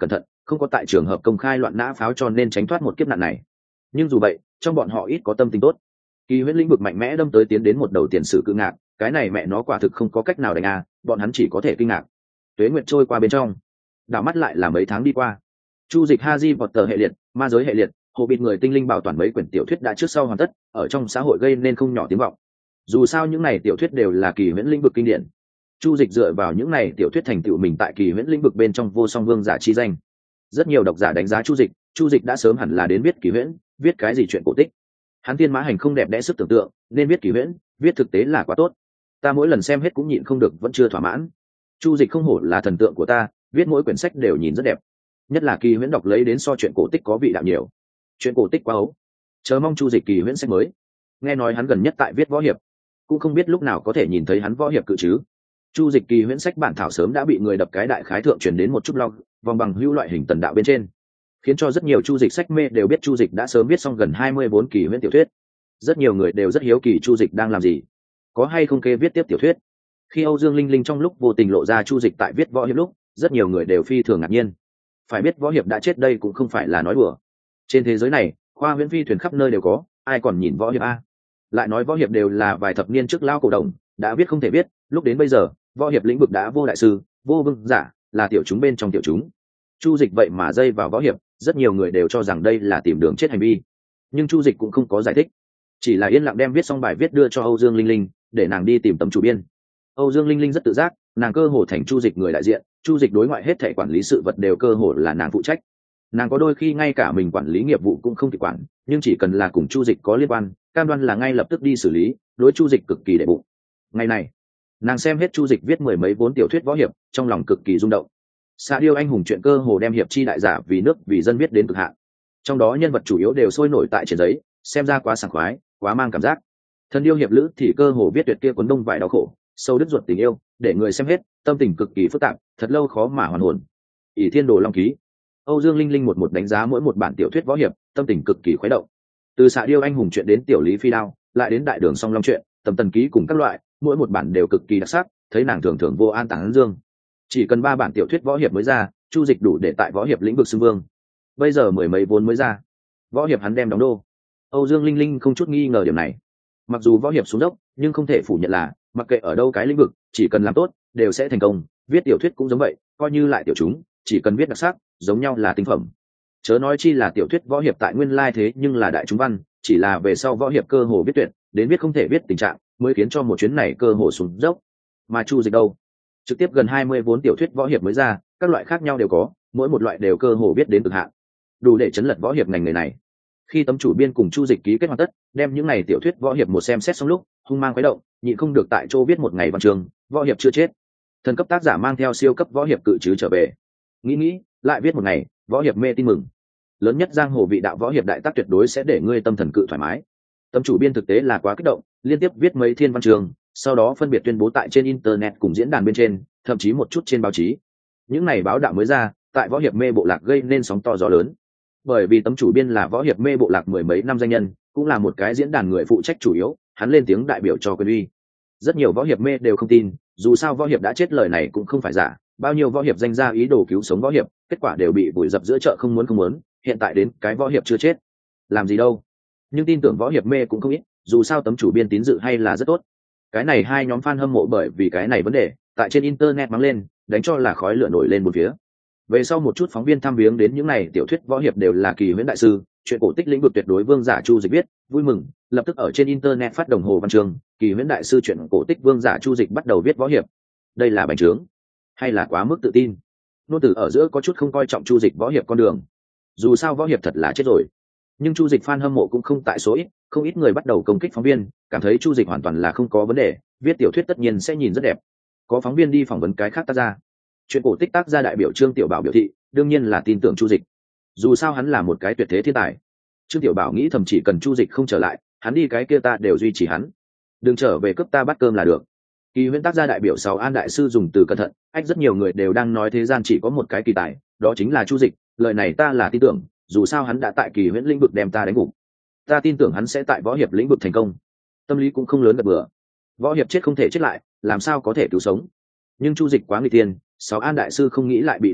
không có tại trường hợp công khai loạn nã pháo cho nên tránh thoát một kiếp nạn này. Nhưng dù vậy trong bọn họ ít có tâm tình tốt. Kỳ huyễn lĩnh vực mạnh mẽ đâm tới tiến đến một đầu tiền sử cự ngạc, cái này mẹ nó quả thực không có cách nào đánh bọn hắn chỉ có thể kinh ngạc. Tuế nguyệt trôi qua bên trong, đảo mắt lại là mấy tháng đi qua. Chu dịch Harry Potter hệ liệt, ma giới hệ liệt, hồ bịt người tinh linh bảo toàn mấy quyển tiểu thuyết đã trước sau hoàn tất, ở trong xã hội gây nên không nhỏ tiếng vọng. Dù sao những này tiểu thuyết đều là kỳ huyễn lĩnh vực kinh điển. Chu dịch dựa vào những này tiểu thuyết thành tựu mình tại kỳ huyễn lĩnh vực bên trong vô song vương giả chi danh. Rất nhiều độc giả đánh giá Chu dịch đã sớm hẳn là đến viết kỳ huyễn, viết cái gì chuyện cổ tích. Hắn thiên mã hành không đẹp đẽ sức tưởng tượng, nên viết kỳ huyễn, viết thực tế là quá tốt. Ta mỗi lần xem hết cũng nhịn không được vẫn chưa thỏa mãn. Chu dịch không hổ là thần tượng của ta, viết mỗi quyển sách đều nhìn rất đẹp. Nhất là kỳ huyễn đọc lấy đến so chuyện cổ tích có vị đạo nhiều. Chuyện cổ tích quá ấu. Chờ mong Chu dịch kỳ huyễn sách mới. Nghe nói hắn gần nhất tại viết võ hiệp, cũng không biết lúc nào có thể nhìn thấy hắn võ hiệp cự chứ. Chu dịch kỳ huyễn sách bản thảo sớm đã bị người đập cái đại khái thượng truyền đến một chút blog, vòng bằng hữu loại hình tần đạo bên trên, khiến cho rất nhiều Chu dịch sách mê đều biết Chu dịch đã sớm viết xong gần 24 kỳ huyễn tiểu thuyết. Rất nhiều người đều rất hiếu kỳ Chu dịch đang làm gì, có hay không kê viết tiếp tiểu thuyết. Khi Âu Dương Linh Linh trong lúc vô tình lộ ra Chu dịch tại viết võ hiệp lúc, rất nhiều người đều phi thường ngạc nhiên. Phải biết võ hiệp đã chết đây cũng không phải là nói đùa. Trên thế giới này, khoa huyễn phi thuyền khắp nơi đều có, ai còn nhìn võ hiệp lại nói võ hiệp đều là vài thập niên trước lao cổ đồng, đã viết không thể viết, lúc đến bây giờ, võ hiệp lĩnh vực đã vô đại sư, vô vương giả, là tiểu chúng bên trong tiểu chúng. Chu dịch vậy mà dây vào võ hiệp, rất nhiều người đều cho rằng đây là tìm đường chết hành vi. Nhưng Chu dịch cũng không có giải thích, chỉ là yên lặng đem viết xong bài viết đưa cho Âu Dương Linh Linh, để nàng đi tìm tấm chủ biên. Âu Dương Linh Linh rất tự giác, nàng cơ hồ thành Chu dịch người đại diện, Chu dịch đối ngoại hết thảy quản lý sự vật đều cơ hồ là nàng phụ trách. Nàng có đôi khi ngay cả mình quản lý nghiệp vụ cũng không kịp quản, nhưng chỉ cần là cùng Chu dịch có liên quan, cam đoan là ngay lập tức đi xử lý, đối Chu dịch cực kỳ đệ bụng. Ngày này, nàng xem hết Chu dịch viết mười mấy vốn tiểu thuyết võ hiệp, trong lòng cực kỳ rung động. Xạ điêu anh hùng chuyện cơ hồ đem hiệp chi đại giả vì nước vì dân viết đến cực hạn, trong đó nhân vật chủ yếu đều sôi nổi tại trên giấy, xem ra quá sảng khoái, quá mang cảm giác. Thần điêu hiệp lữ thì cơ hồ viết tuyệt kia cuốn đông vải đau khổ, sâu đứt ruột tình yêu, để người xem hết tâm tình cực kỳ phức tạp, thật lâu khó mà hoàn hồn. ỷ thiên đồ long ký, Âu Dương Linh Linh một đánh giá mỗi một bản tiểu thuyết võ hiệp, tâm tình cực kỳ khuấy động. Từ xạ điêu anh hùng chuyện đến tiểu lý phi đao, lại đến đại đường song long chuyện, tầm tần ký cùng các loại, mỗi một bản đều cực kỳ đặc sắc, thấy nàng thường thường vô an tán dương. Chỉ cần 3 bản tiểu thuyết võ hiệp mới ra, Chu dịch đủ để tại võ hiệp lĩnh vực xưng vương. Bây giờ mười mấy vốn mới ra, võ hiệp hắn đem đóng đô. Âu Dương Linh Linh không chút nghi ngờ điểm này. Mặc dù võ hiệp xuống dốc, nhưng không thể phủ nhận là mặc kệ ở đâu cái lĩnh vực, chỉ cần làm tốt đều sẽ thành công. Viết tiểu thuyết cũng giống vậy, coi như lại tiểu chúng, chỉ cần viết đặc sắc, giống nhau là tinh phẩm. Chớ nói chi là tiểu thuyết võ hiệp tại nguyên lai thế nhưng là đại chúng văn, chỉ là về sau võ hiệp cơ hồ viết tuyệt, đến viết không thể viết tình trạng, mới khiến cho một chuyến này cơ hồ xuống dốc. Mà Chu dịch đâu, trực tiếp gần 20 vốn tiểu thuyết võ hiệp mới ra, các loại khác nhau đều có, mỗi một loại đều cơ hồ viết đến cực hạn, đủ để chấn lật võ hiệp ngành nghề này. Khi tấm chủ biên cùng Chu dịch ký kết hoàn tất, đem những này tiểu thuyết võ hiệp một xem xét xong lúc, hung mang khuấy động, nhịn không được tại chỗ viết một ngày văn chương, võ hiệp chưa chết. Thần cấp tác giả mang theo siêu cấp võ hiệp cự chứ trở về. Nghĩ, lại viết một ngày, võ hiệp mê tin mừng. Lớn nhất giang hồ vị đạo võ hiệp đại tác tuyệt đối sẽ để ngươi tâm thần cự thoải mái. Tấm chủ biên thực tế là quá kích động, liên tiếp viết mấy thiên văn chương, sau đó phân biệt tuyên bố tại trên internet cùng diễn đàn bên trên, thậm chí một chút trên báo chí. Những này báo đạo mới ra, tại võ hiệp mê bộ lạc gây nên sóng to gió lớn. Bởi vì tấm chủ biên là võ hiệp mê bộ lạc mười mấy năm danh nhân, cũng là một cái diễn đàn người phụ trách chủ yếu, hắn lên tiếng đại biểu cho quyền uy. Rất nhiều võ hiệp mê đều không tin, dù sao võ hiệp đã chết lời này cũng không phải giả, bao nhiêu võ hiệp danh ra ý đồ cứu sống võ hiệp, kết quả đều bị vùi dập giữa chợ không muốn, hiện tại đến cái võ hiệp chưa chết, làm gì đâu. Nhưng tin tưởng võ hiệp mê cũng không ít, dù sao tấm chủ biên tín dự hay là rất tốt. Cái này hai nhóm fan hâm mộ bởi vì cái này vấn đề, tại trên internet mắng lên, đánh cho là khói lửa nổi lên một phía. Về sau một chút phóng viên thăm viếng đến những này tiểu thuyết võ hiệp đều là kỳ huyễn đại sư, chuyện cổ tích lĩnh vực tuyệt đối vương giả Chu dịch viết, vui mừng, lập tức ở trên internet phát đồng hồ văn chương, kỳ huyễn đại sư chuyện cổ tích vương giả Chu dịch bắt đầu viết võ hiệp. Đây là bành trướng, hay là quá mức tự tin? Nô tử ở giữa có chút không coi trọng Chu dịch võ hiệp con đường. Dù sao võ hiệp thật là chết rồi. Nhưng Chu dịch fan hâm mộ cũng không tại số ít, không ít người bắt đầu công kích phóng viên, cảm thấy Chu dịch hoàn toàn là không có vấn đề, viết tiểu thuyết tất nhiên sẽ nhìn rất đẹp. Có phóng viên đi phỏng vấn cái khác tác gia. Chuyện cổ tích tác gia đại biểu Trương Tiểu Bảo biểu thị, đương nhiên là tin tưởng Chu dịch. Dù sao hắn là một cái tuyệt thế thiên tài. Trương Tiểu Bảo nghĩ thầm chỉ cần Chu dịch không trở lại, hắn đi cái kia ta đều duy trì hắn. Đừng trở về cướp ta bát cơm là được. Kỳ huyễn tác gia đại biểu Sáu An đại sư dùng từ cẩn thận, rất nhiều người đều đang nói thế gian chỉ có một cái kỳ tài, đó chính là Chu dịch, lời này ta là tin tưởng, dù sao hắn đã tại kỳ huyễn lĩnh vực đem ta đánh gục. Ta tin tưởng hắn sẽ tại võ hiệp lĩnh vực thành công. Tâm lý cũng không lớn gật bừa. Võ hiệp chết không thể chết lại, làm sao có thể cứu sống. Nhưng Chu dịch quá nguy tiên, Sáu An đại sư không nghĩ lại bị đánh mặt,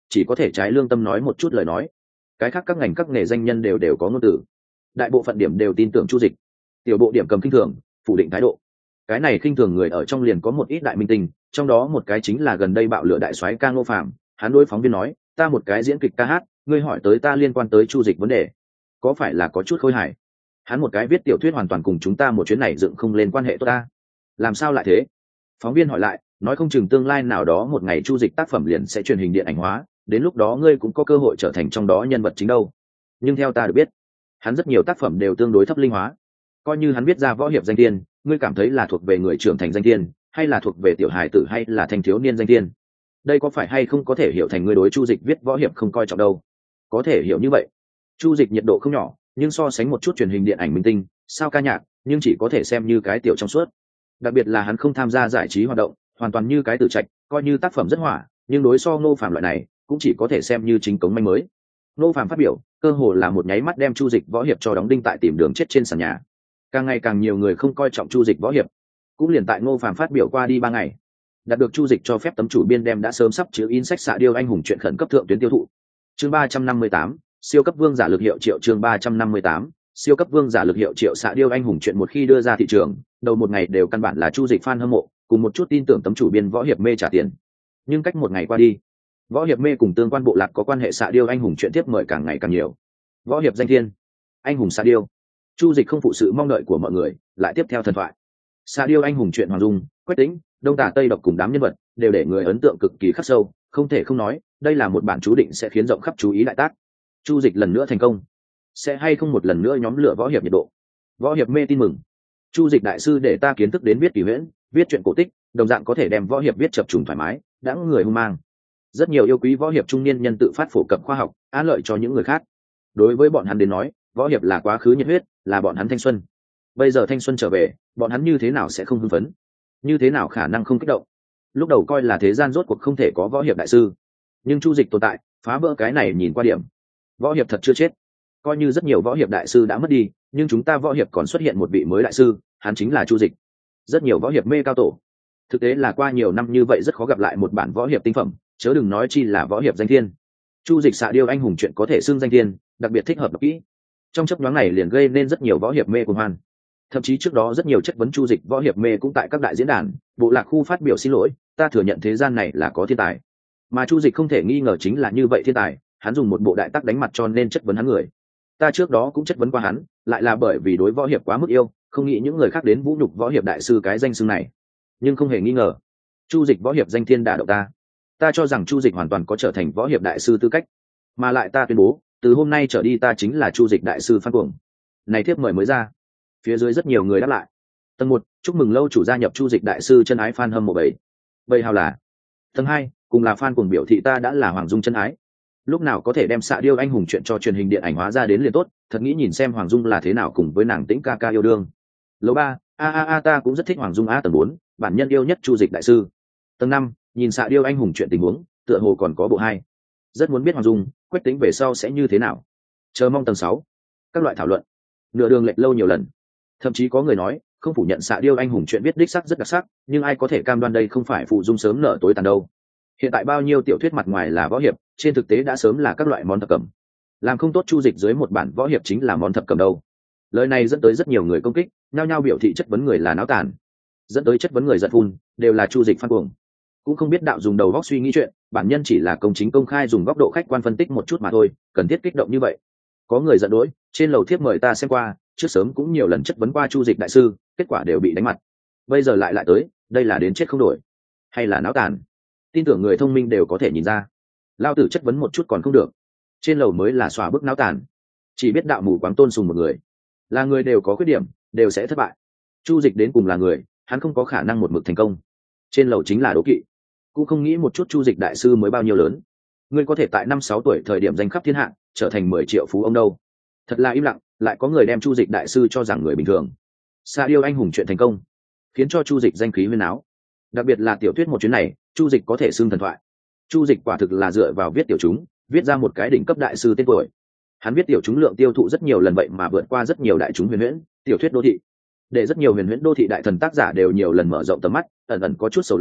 chỉ có thể trái lương tâm nói một chút lời nói. Cái khác các ngành các nghề danh nhân đều có ngôn từ, đại bộ phận điểm đều tin tưởng Chu Dịch, tiểu bộ điểm cầm khinh thường, phủ định thái độ. Cái này khinh thường người ở trong liền có một ít đại minh tinh, trong đó một cái chính là gần đây bạo lửa đại soái ca Ngô Phàm. Hắn đối phóng viên nói, ta một cái diễn kịch ca hát, ngươi hỏi tới ta liên quan tới Chu Dịch vấn đề, có phải là có chút khôi hài? Hắn một cái viết tiểu thuyết hoàn toàn cùng chúng ta một chuyến này dựng không lên quan hệ tốt ta. Làm sao lại thế? Phóng viên hỏi lại, nói không chừng tương lai nào đó một ngày Chu Dịch tác phẩm liền sẽ truyền hình điện ảnh hóa, đến lúc đó ngươi cũng có cơ hội trở thành trong đó nhân vật chính đâu. Nhưng theo ta được biết, hắn rất nhiều tác phẩm đều tương đối thấp linh hóa. Coi như hắn viết ra võ hiệp danh tiên, ngươi cảm thấy là thuộc về người trưởng thành danh tiên, hay là thuộc về tiểu hài tử, hay là thanh thiếu niên danh tiên? Đây có phải hay không có thể hiểu thành ngươi đối Chu Dịch viết võ hiệp không coi trọng đâu? Có thể hiểu như vậy. Chu Dịch nhiệt độ không nhỏ, nhưng so sánh một chút truyền hình điện ảnh minh tinh, sao ca nhạc, nhưng chỉ có thể xem như cái tiểu trong suốt. Đặc biệt là hắn không tham gia giải trí hoạt động, hoàn toàn như cái tử trạch, coi như tác phẩm rất hỏa, nhưng đối so Ngô Phàm loại này, cũng chỉ có thể xem như chính cống manh mới. Ngô Phàm phát biểu, cơ hồ là một nháy mắt đem Chu Dịch võ hiệp cho đóng đinh tại tìm đường chết trên sàn nhà. Càng ngày càng nhiều người không coi trọng Chu Dịch võ hiệp. Cũng liền tại Ngô Phàm phát biểu qua đi 3 ngày, đạt được Chu Dịch cho phép tấm chủ biên đem đã sớm sắp chữ in sách Xạ Điêu anh hùng truyện khẩn cấp thượng tuyến tiêu thụ. Chương 358, siêu cấp vương giả lực hiệu triệu. Chương 358, siêu cấp vương giả lực hiệu triệu. Xạ Điêu anh hùng truyện một khi đưa ra thị trường, đầu một ngày đều căn bản là Chu Dịch fan hâm mộ cùng một chút tin tưởng tấm chủ biên võ hiệp mê trả tiền. Nhưng cách một ngày qua đi, võ hiệp mê cùng tương quan bộ lạc có quan hệ Xạ Điêu anh hùng truyện tiếp mời càng ngày càng nhiều. Võ hiệp danh thiên, anh hùng Xạ Điêu. Chu Dịch không phụ sự mong đợi của mọi người, lại tiếp theo thần thoại. Xạ Điêu anh hùng truyện Hoàng Dung, Quách Tĩnh, Đông Tả Tây Độc cùng đám nhân vật đều để người ấn tượng cực kỳ khắc sâu, không thể không nói, đây là một bản chú định sẽ khiến rộng khắp chú ý đại tác. Chu Dịch lần nữa thành công, sẽ hay không một lần nữa nhóm lửa võ hiệp nhiệt độ. Võ hiệp mê tin mừng. Chu Dịch đại sư để ta kiến thức đến viết kỳ huyễn, viết truyện cổ tích, đồng dạng có thể đem võ hiệp viết chập trùng thoải mái, đãng người hung mang. Rất nhiều yêu quý võ hiệp trung niên nhân tự phát phổ cập khoa học, an lợi cho những người khác. Đối với bọn hắn đến nói, võ hiệp là quá khứ nhiệt huyết, là bọn hắn thanh xuân. Bây giờ thanh xuân trở về, bọn hắn như thế nào sẽ không hưng phấn? Như thế nào khả năng không kích động? Lúc đầu coi là thế gian rốt cuộc không thể có võ hiệp đại sư, nhưng Chu Dịch tồn tại, phá vỡ cái này nhìn qua điểm. Võ hiệp thật chưa chết. Coi như rất nhiều võ hiệp đại sư đã mất đi, nhưng chúng ta võ hiệp còn xuất hiện một vị mới đại sư, hắn chính là Chu Dịch. Rất nhiều võ hiệp mê cao tổ. Thực tế là qua nhiều năm như vậy rất khó gặp lại một bản võ hiệp tinh phẩm, chớ đừng nói chi là võ hiệp danh thiên. Chu Dịch Xạ Điêu anh hùng truyện có thể xưng danh thiên, đặc biệt thích hợp đọc kỹ. Trong chớp nhoáng này liền gây nên rất nhiều võ hiệp mê cuồng hoan. Thậm chí trước đó rất nhiều chất vấn Chu Dịch võ hiệp mê cũng tại các đại diễn đàn, bộ lạc khu phát biểu xin lỗi, ta thừa nhận thế gian này là có thiên tài. Mà Chu Dịch không thể nghi ngờ chính là như vậy thiên tài, hắn dùng một bộ đại tác đánh mặt cho nên chất vấn hắn người. Ta trước đó cũng chất vấn qua hắn, lại là bởi vì đối võ hiệp quá mức yêu, không nghĩ những người khác đến vũ nhục võ hiệp đại sư cái danh xưng này. Nhưng không hề nghi ngờ, Chu Dịch võ hiệp danh thiên đả động ta. Ta cho rằng Chu Dịch hoàn toàn có trở thành võ hiệp đại sư tư cách, mà lại ta tuyên bố, từ hôm nay trở đi ta chính là Chu Dịch đại sư Phan Cuồng. Này thiếp mời mới ra, phía dưới rất nhiều người đáp lại. Tầng 1, chúc mừng lâu chủ gia nhập Chu Dịch đại sư chân ái fan hâm mộ bảy. Bầy hào là. Tầng 2, cùng là fan cuồng biểu thị ta đã là Hoàng Dung chân ái. Lúc nào có thể đem Xạ Điêu anh hùng chuyện cho truyền hình điện ảnh hóa ra đến liền tốt, thật nghĩ nhìn xem Hoàng Dung là thế nào cùng với nàng Tĩnh ca ca yêu đương. Lầu 3, ta cũng rất thích Hoàng Dung a. Tầng 4, bản nhân yêu nhất Chu Dịch đại sư. Tầng 5, nhìn Xạ Điêu anh hùng chuyện tình huống, tựa hồ còn có bộ 2. Rất muốn biết Hoàng Dung, Quách Tĩnh về sau sẽ như thế nào. Chờ mong tầng 6. Các loại thảo luận. Nửa đường lệch lâu nhiều lần. Thậm chí có người nói, không phủ nhận Xạ Điêu anh hùng chuyện viết đích sắc rất đặc sắc, nhưng ai có thể cam đoan đây không phải phụ dung sớm nở tối tàn đâu. Hiện tại bao nhiêu tiểu thuyết mặt ngoài là võ hiệp, trên thực tế đã sớm là các loại món thập cẩm. Làm không tốt Chu Dịch dưới một bản võ hiệp chính là món thập cẩm đâu. Lời này dẫn tới rất nhiều người công kích, nhao nhao biểu thị chất vấn người là náo tàn, dẫn tới chất vấn người giận phun, đều là Chu Dịch Phan Cuồng. Cũng không biết đạo dùng đầu góc suy nghĩ chuyện, bản nhân chỉ là công chính công khai dùng góc độ khách quan phân tích một chút mà thôi, cần thiết kích động như vậy. Có người giận dỗi, trên lầu thiếp mời ta xem qua, trước sớm cũng nhiều lần chất vấn qua Chu Dịch đại sư, kết quả đều bị đánh mặt. Bây giờ lại tới, đây là đến chết không đổi, hay là náo tàn? Tin tưởng người thông minh đều có thể nhìn ra. Lao tử chất vấn một chút còn không được, trên lầu mới là xóa bức náo tàn. Chỉ biết đạo mù quáng tôn sùng một người, là người đều có khuyết điểm, đều sẽ thất bại. Chu Dịch đến cùng là người, hắn không có khả năng một mực thành công. Trên lầu chính là đố kỵ, cũng không nghĩ một chút Chu Dịch đại sư mới bao nhiêu lớn, ngươi có thể tại 5-6 tuổi thời điểm danh khắp thiên hạ, trở thành 10 triệu phú ông đâu. Thật là im lặng, lại có người đem Chu Dịch đại sư cho rằng người bình thường. Xạ Điêu anh hùng chuyện thành công, khiến cho Chu Dịch danh khí huyên áo. Đặc biệt là tiểu thuyết một chuyến này, Chu Dịch có thể xưng thần thoại. Chu Dịch quả thực là dựa vào viết tiểu chúng, viết ra một cái đỉnh cấp đại sư tên tuổi. Hắn viết tiểu chúng lượng tiêu thụ rất nhiều lần vậy mà vượt qua rất nhiều đại chúng huyền huyễn, tiểu thuyết đô thị. Để rất nhiều huyền huyễn đô thị đại thần tác giả đều nhiều lần mở rộng tầm mắt, ẩn ẩn có chút sầu lo,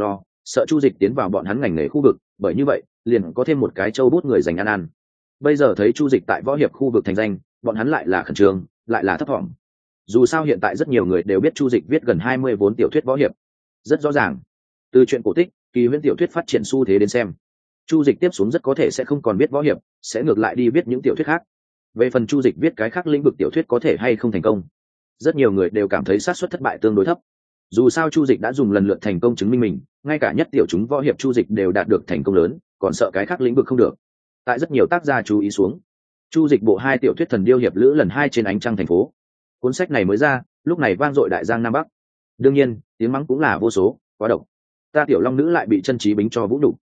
sợ Chu Dịch tiến vào bọn hắn ngành nghề khu vực, bởi như vậy liền có thêm một cái châu bút người dành ăn ăn. Bây giờ thấy Chu Dịch tại võ hiệp khu vực thành danh, bọn hắn lại là khẩn trương, lại là thấp vọng. Dù sao hiện tại rất nhiều người đều biết Chu Dịch viết gần 20 vốn tiểu thuyết võ hiệp. Rất rõ ràng, từ chuyện cổ tích, kỳ huyễn tiểu thuyết phát triển xu thế đến xem, Chu Dịch tiếp xuống rất có thể sẽ không còn viết võ hiệp, sẽ ngược lại đi viết những tiểu thuyết khác. Về phần Chu Dịch viết cái khác lĩnh vực tiểu thuyết có thể hay không thành công, rất nhiều người đều cảm thấy xác suất thất bại tương đối thấp. Dù sao Chu Dịch đã dùng lần lượt thành công chứng minh mình, ngay cả nhất tiểu chúng võ hiệp Chu Dịch đều đạt được thành công lớn, còn sợ cái khác lĩnh vực không được. Tại rất nhiều tác gia chú ý xuống, Chu Dịch bộ 2 tiểu thuyết Thần Điêu hiệp lữ lần 2 trên ánh trăng thành phố. Cuốn sách này mới ra, lúc này vang dội đại giang nam bắc. Đương nhiên, tiếng mắng cũng là vô số, quá độc. Ta tiểu long nữ lại bị chân trí bính cho vũ đủ.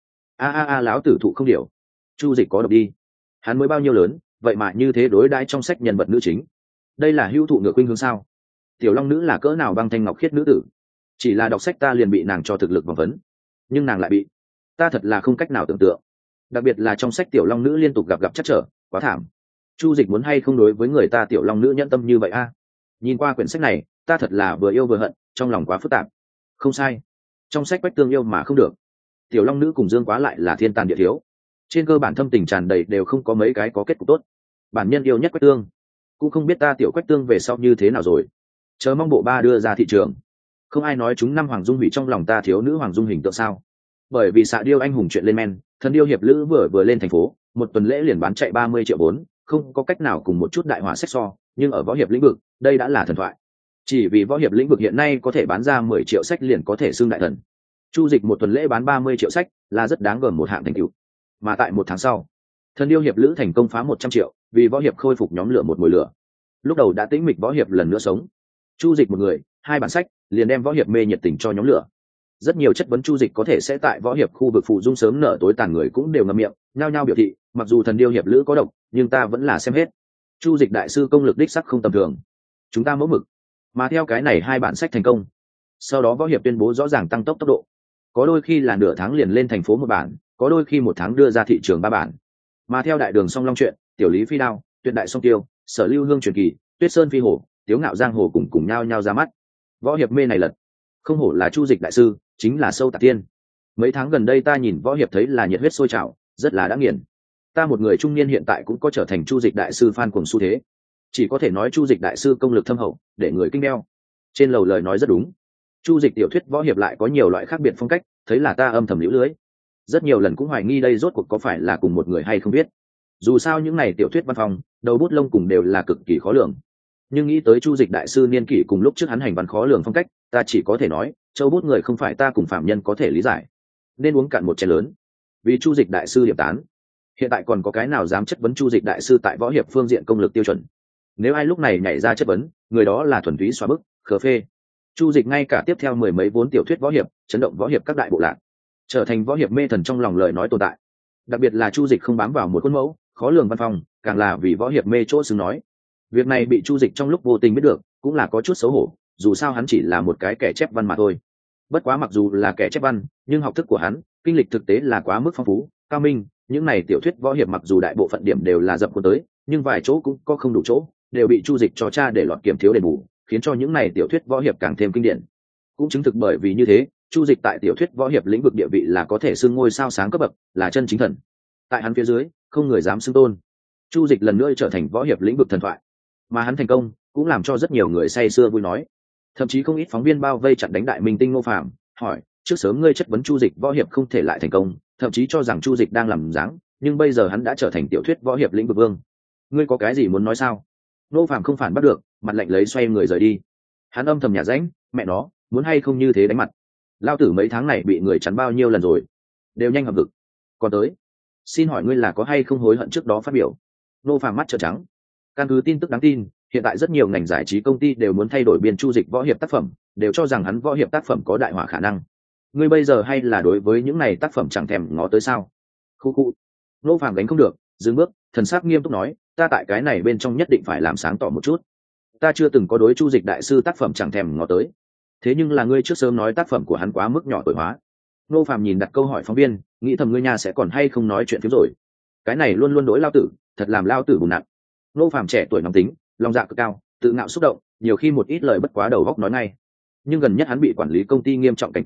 A láo tử thụ không điều. Chu Dịch có độc đi. Hắn mới bao nhiêu lớn, vậy mà như thế đối đãi trong sách nhân vật nữ chính. Đây là hữu thụ ngựa khuynh hướng sao? Tiểu long nữ là cỡ nào băng thanh ngọc khiết nữ tử, chỉ là đọc sách ta liền bị nàng cho thực lực vòng vấn, nhưng nàng lại bị ta thật là không cách nào tưởng tượng. Đặc biệt là trong sách tiểu long nữ liên tục gặp trắc trở, quá thảm. Chu Dịch muốn hay không đối với người ta tiểu long nữ nhẫn tâm như vậy a? Nhìn qua quyển sách này, ta thật là vừa yêu vừa hận, trong lòng quá phức tạp. Không sai, trong sách Quách Tương yêu mà không được, tiểu long nữ cùng Dương Quá lại là thiên tàn địa thiếu, trên cơ bản thâm tình tràn đầy đều không có mấy cái có kết cục tốt. Bản nhân yêu nhất Quách Tương, cũng không biết ta tiểu Quách Tương về sau như thế nào rồi. Chờ mong bộ 3 đưa ra thị trường. Không ai nói chúng năm Hoàng Dung hủy trong lòng ta thiếu nữ Hoàng Dung hình tượng sao? Bởi vì xạ điêu anh hùng chuyện lên men, Thần Điêu hiệp lữ vừa lên thành phố, một tuần lễ liền bán chạy 30 triệu vốn, không có cách nào cùng một chút đại hỏa sách so, nhưng ở võ hiệp lĩnh vực, đây đã là thần thoại. Chỉ vì võ hiệp lĩnh vực hiện nay có thể bán ra 10 triệu sách liền có thể xưng đại thần. Chu Dịch một tuần lễ bán 30 triệu sách, là rất đáng gờm một hạng thành tựu. Mà tại một tháng sau, Thần Điêu hiệp lữ thành công phá 100 triệu, vì võ hiệp khôi phục nhóm lửa một mùi lửa. Lúc đầu đã tĩnh mịch võ hiệp lần nữa sống. Chu Dịch một người, 2 bản sách, liền đem võ hiệp mê nhiệt tình cho nhóm lửa. Rất nhiều chất vấn Chu Dịch có thể sẽ tại võ hiệp khu vực phụ dung sớm nở tối tàn người cũng đều ngậm miệng, nhao nhao biểu thị, mặc dù Thần Điêu hiệp lữ có độc, nhưng ta vẫn là xem hết. Chu Dịch đại sư công lực đích sắc không tầm thường, chúng ta mẫu mực. Mà theo cái này 2 bản sách thành công, sau đó võ hiệp tuyên bố rõ ràng tăng tốc độ, có đôi khi là nửa tháng liền lên thành phố 1 bản, có đôi khi 1 tháng đưa ra thị trường 3 bản. Mà theo đại đường song long chuyện, tiểu lý phi đao, tuyệt đại song tiêu, sở lưu hương truyền kỳ, tuyết sơn phi hổ, tiếu ngạo giang hồ cùng nhau ra mắt. Võ hiệp mê này lật, không hổ là Chu Dịch đại sư, chính là sâu tạc tiên. Mấy tháng gần đây ta nhìn võ hiệp thấy là nhiệt huyết sôi trào, rất là đã nghiền. Ta một người trung niên hiện tại cũng có trở thành Chu Dịch đại sư fan cuồng xu thế. Chỉ có thể nói Chu Dịch đại sư công lực thâm hậu, để người kinh đeo. Trên lầu lời nói rất đúng. Chu Dịch tiểu thuyết võ hiệp lại có nhiều loại khác biệt phong cách, thấy là ta âm thầm liễu lưới. Rất nhiều lần cũng hoài nghi đây rốt cuộc có phải là cùng một người hay không biết. Dù sao những này tiểu thuyết văn phòng, đầu bút lông cùng đều là cực kỳ khó lường. Nhưng nghĩ tới Chu Dịch đại sư niên kỷ cùng lúc trước hắn hành văn khó lường phong cách, ta chỉ có thể nói, châu bút người không phải ta cùng phạm nhân có thể lý giải. Nên uống cạn một chén lớn. Vì Chu Dịch đại sư điểm tán. Hiện tại còn có cái nào dám chất vấn Chu Dịch đại sư tại võ hiệp phương diện công lực tiêu chuẩn? Nếu ai lúc này nhảy ra chất vấn, người đó là thuần túy xóa bức, khờ phê. Chu Dịch ngay cả tiếp theo 10 mấy vốn tiểu thuyết võ hiệp, chấn động võ hiệp các đại bộ lạc, trở thành võ hiệp mê thần trong lòng lời nói tồn tại. Đặc biệt là Chu Dịch không bám vào một khuôn mẫu, khó lường văn phòng, càng là vì võ hiệp mê chỗ xứng nói. Việc này bị Chu Dịch trong lúc vô tình biết được, cũng là có chút xấu hổ, dù sao hắn chỉ là một cái kẻ chép văn mà thôi. Bất quá mặc dù là kẻ chép văn, nhưng học thức của hắn, kinh lịch thực tế là quá mức phong phú, cao minh, những này tiểu thuyết võ hiệp mặc dù đại bộ phận điểm đều là dập khuôn tới, nhưng vài chỗ cũng có không đủ chỗ, đều bị Chu Dịch cho tra để lọt kiểm thiếu đền bù, khiến cho những này tiểu thuyết võ hiệp càng thêm kinh điển. Cũng chứng thực bởi vì như thế, Chu Dịch tại tiểu thuyết võ hiệp lĩnh vực địa vị là có thể xưng ngôi sao sáng cấp bậc, là chân chính thần. Tại hắn phía dưới, không người dám xưng tôn. Chu Dịch lần nữa trở thành võ hiệp lĩnh vực thần thoại. Mà hắn thành công, cũng làm cho rất nhiều người say sưa vui nói. Thậm chí không ít phóng viên bao vây chặn đánh đại minh tinh Ngô Phàm, hỏi, trước sớm ngươi chất vấn Chu Dịch võ hiệp không thể lại thành công, thậm chí cho rằng Chu Dịch đang làm dáng, nhưng bây giờ hắn đã trở thành tiểu thuyết võ hiệp lĩnh vực vương. Ngươi có cái gì muốn nói sao? Ngô Phàm không phản bắt được, mặt lạnh lấy xoay người rời đi. Hắn âm thầm nhả rãnh, mẹ nó, muốn hay không như thế đánh mặt. Lao tử mấy tháng này bị người chắn bao nhiêu lần rồi, đều nhanh hợp vực. Còn tới, xin hỏi ngươi là có hay không hối hận trước đó phát biểu? Ngô Phàm mắt trợn trắng. Căn cứ tin tức đáng tin, hiện tại rất nhiều ngành giải trí công ty đều muốn thay đổi biên Chu Dịch võ hiệp tác phẩm, đều cho rằng hắn võ hiệp tác phẩm có đại hỏa khả năng. Ngươi bây giờ hay là đối với những này tác phẩm chẳng thèm ngó tới sao? Khu. Ngô Phàm gánh không được, dừng bước, thần sắc nghiêm túc nói, ta tại cái này bên trong nhất định phải làm sáng tỏ một chút. Ta chưa từng có đối Chu Dịch đại sư tác phẩm chẳng thèm ngó tới. Thế nhưng là ngươi trước sớm nói tác phẩm của hắn quá mức nhỏ tuổi hóa. Ngô Phàm nhìn đặt câu hỏi phóng viên, nghĩ thầm ngươi nhà sẽ còn hay không nói chuyện phiếm rồi. Cái này luôn luôn đối lao tử, thật làm lao tử buồn nặng. Ngô Phàm trẻ tuổi nóng tính, lòng dạ cực cao, tự ngạo xúc động, nhiều khi một ít lời bất quá đầu góc nói ngay. Nhưng gần nhất hắn bị quản lý công ty nghiêm trọng cảnh cáo,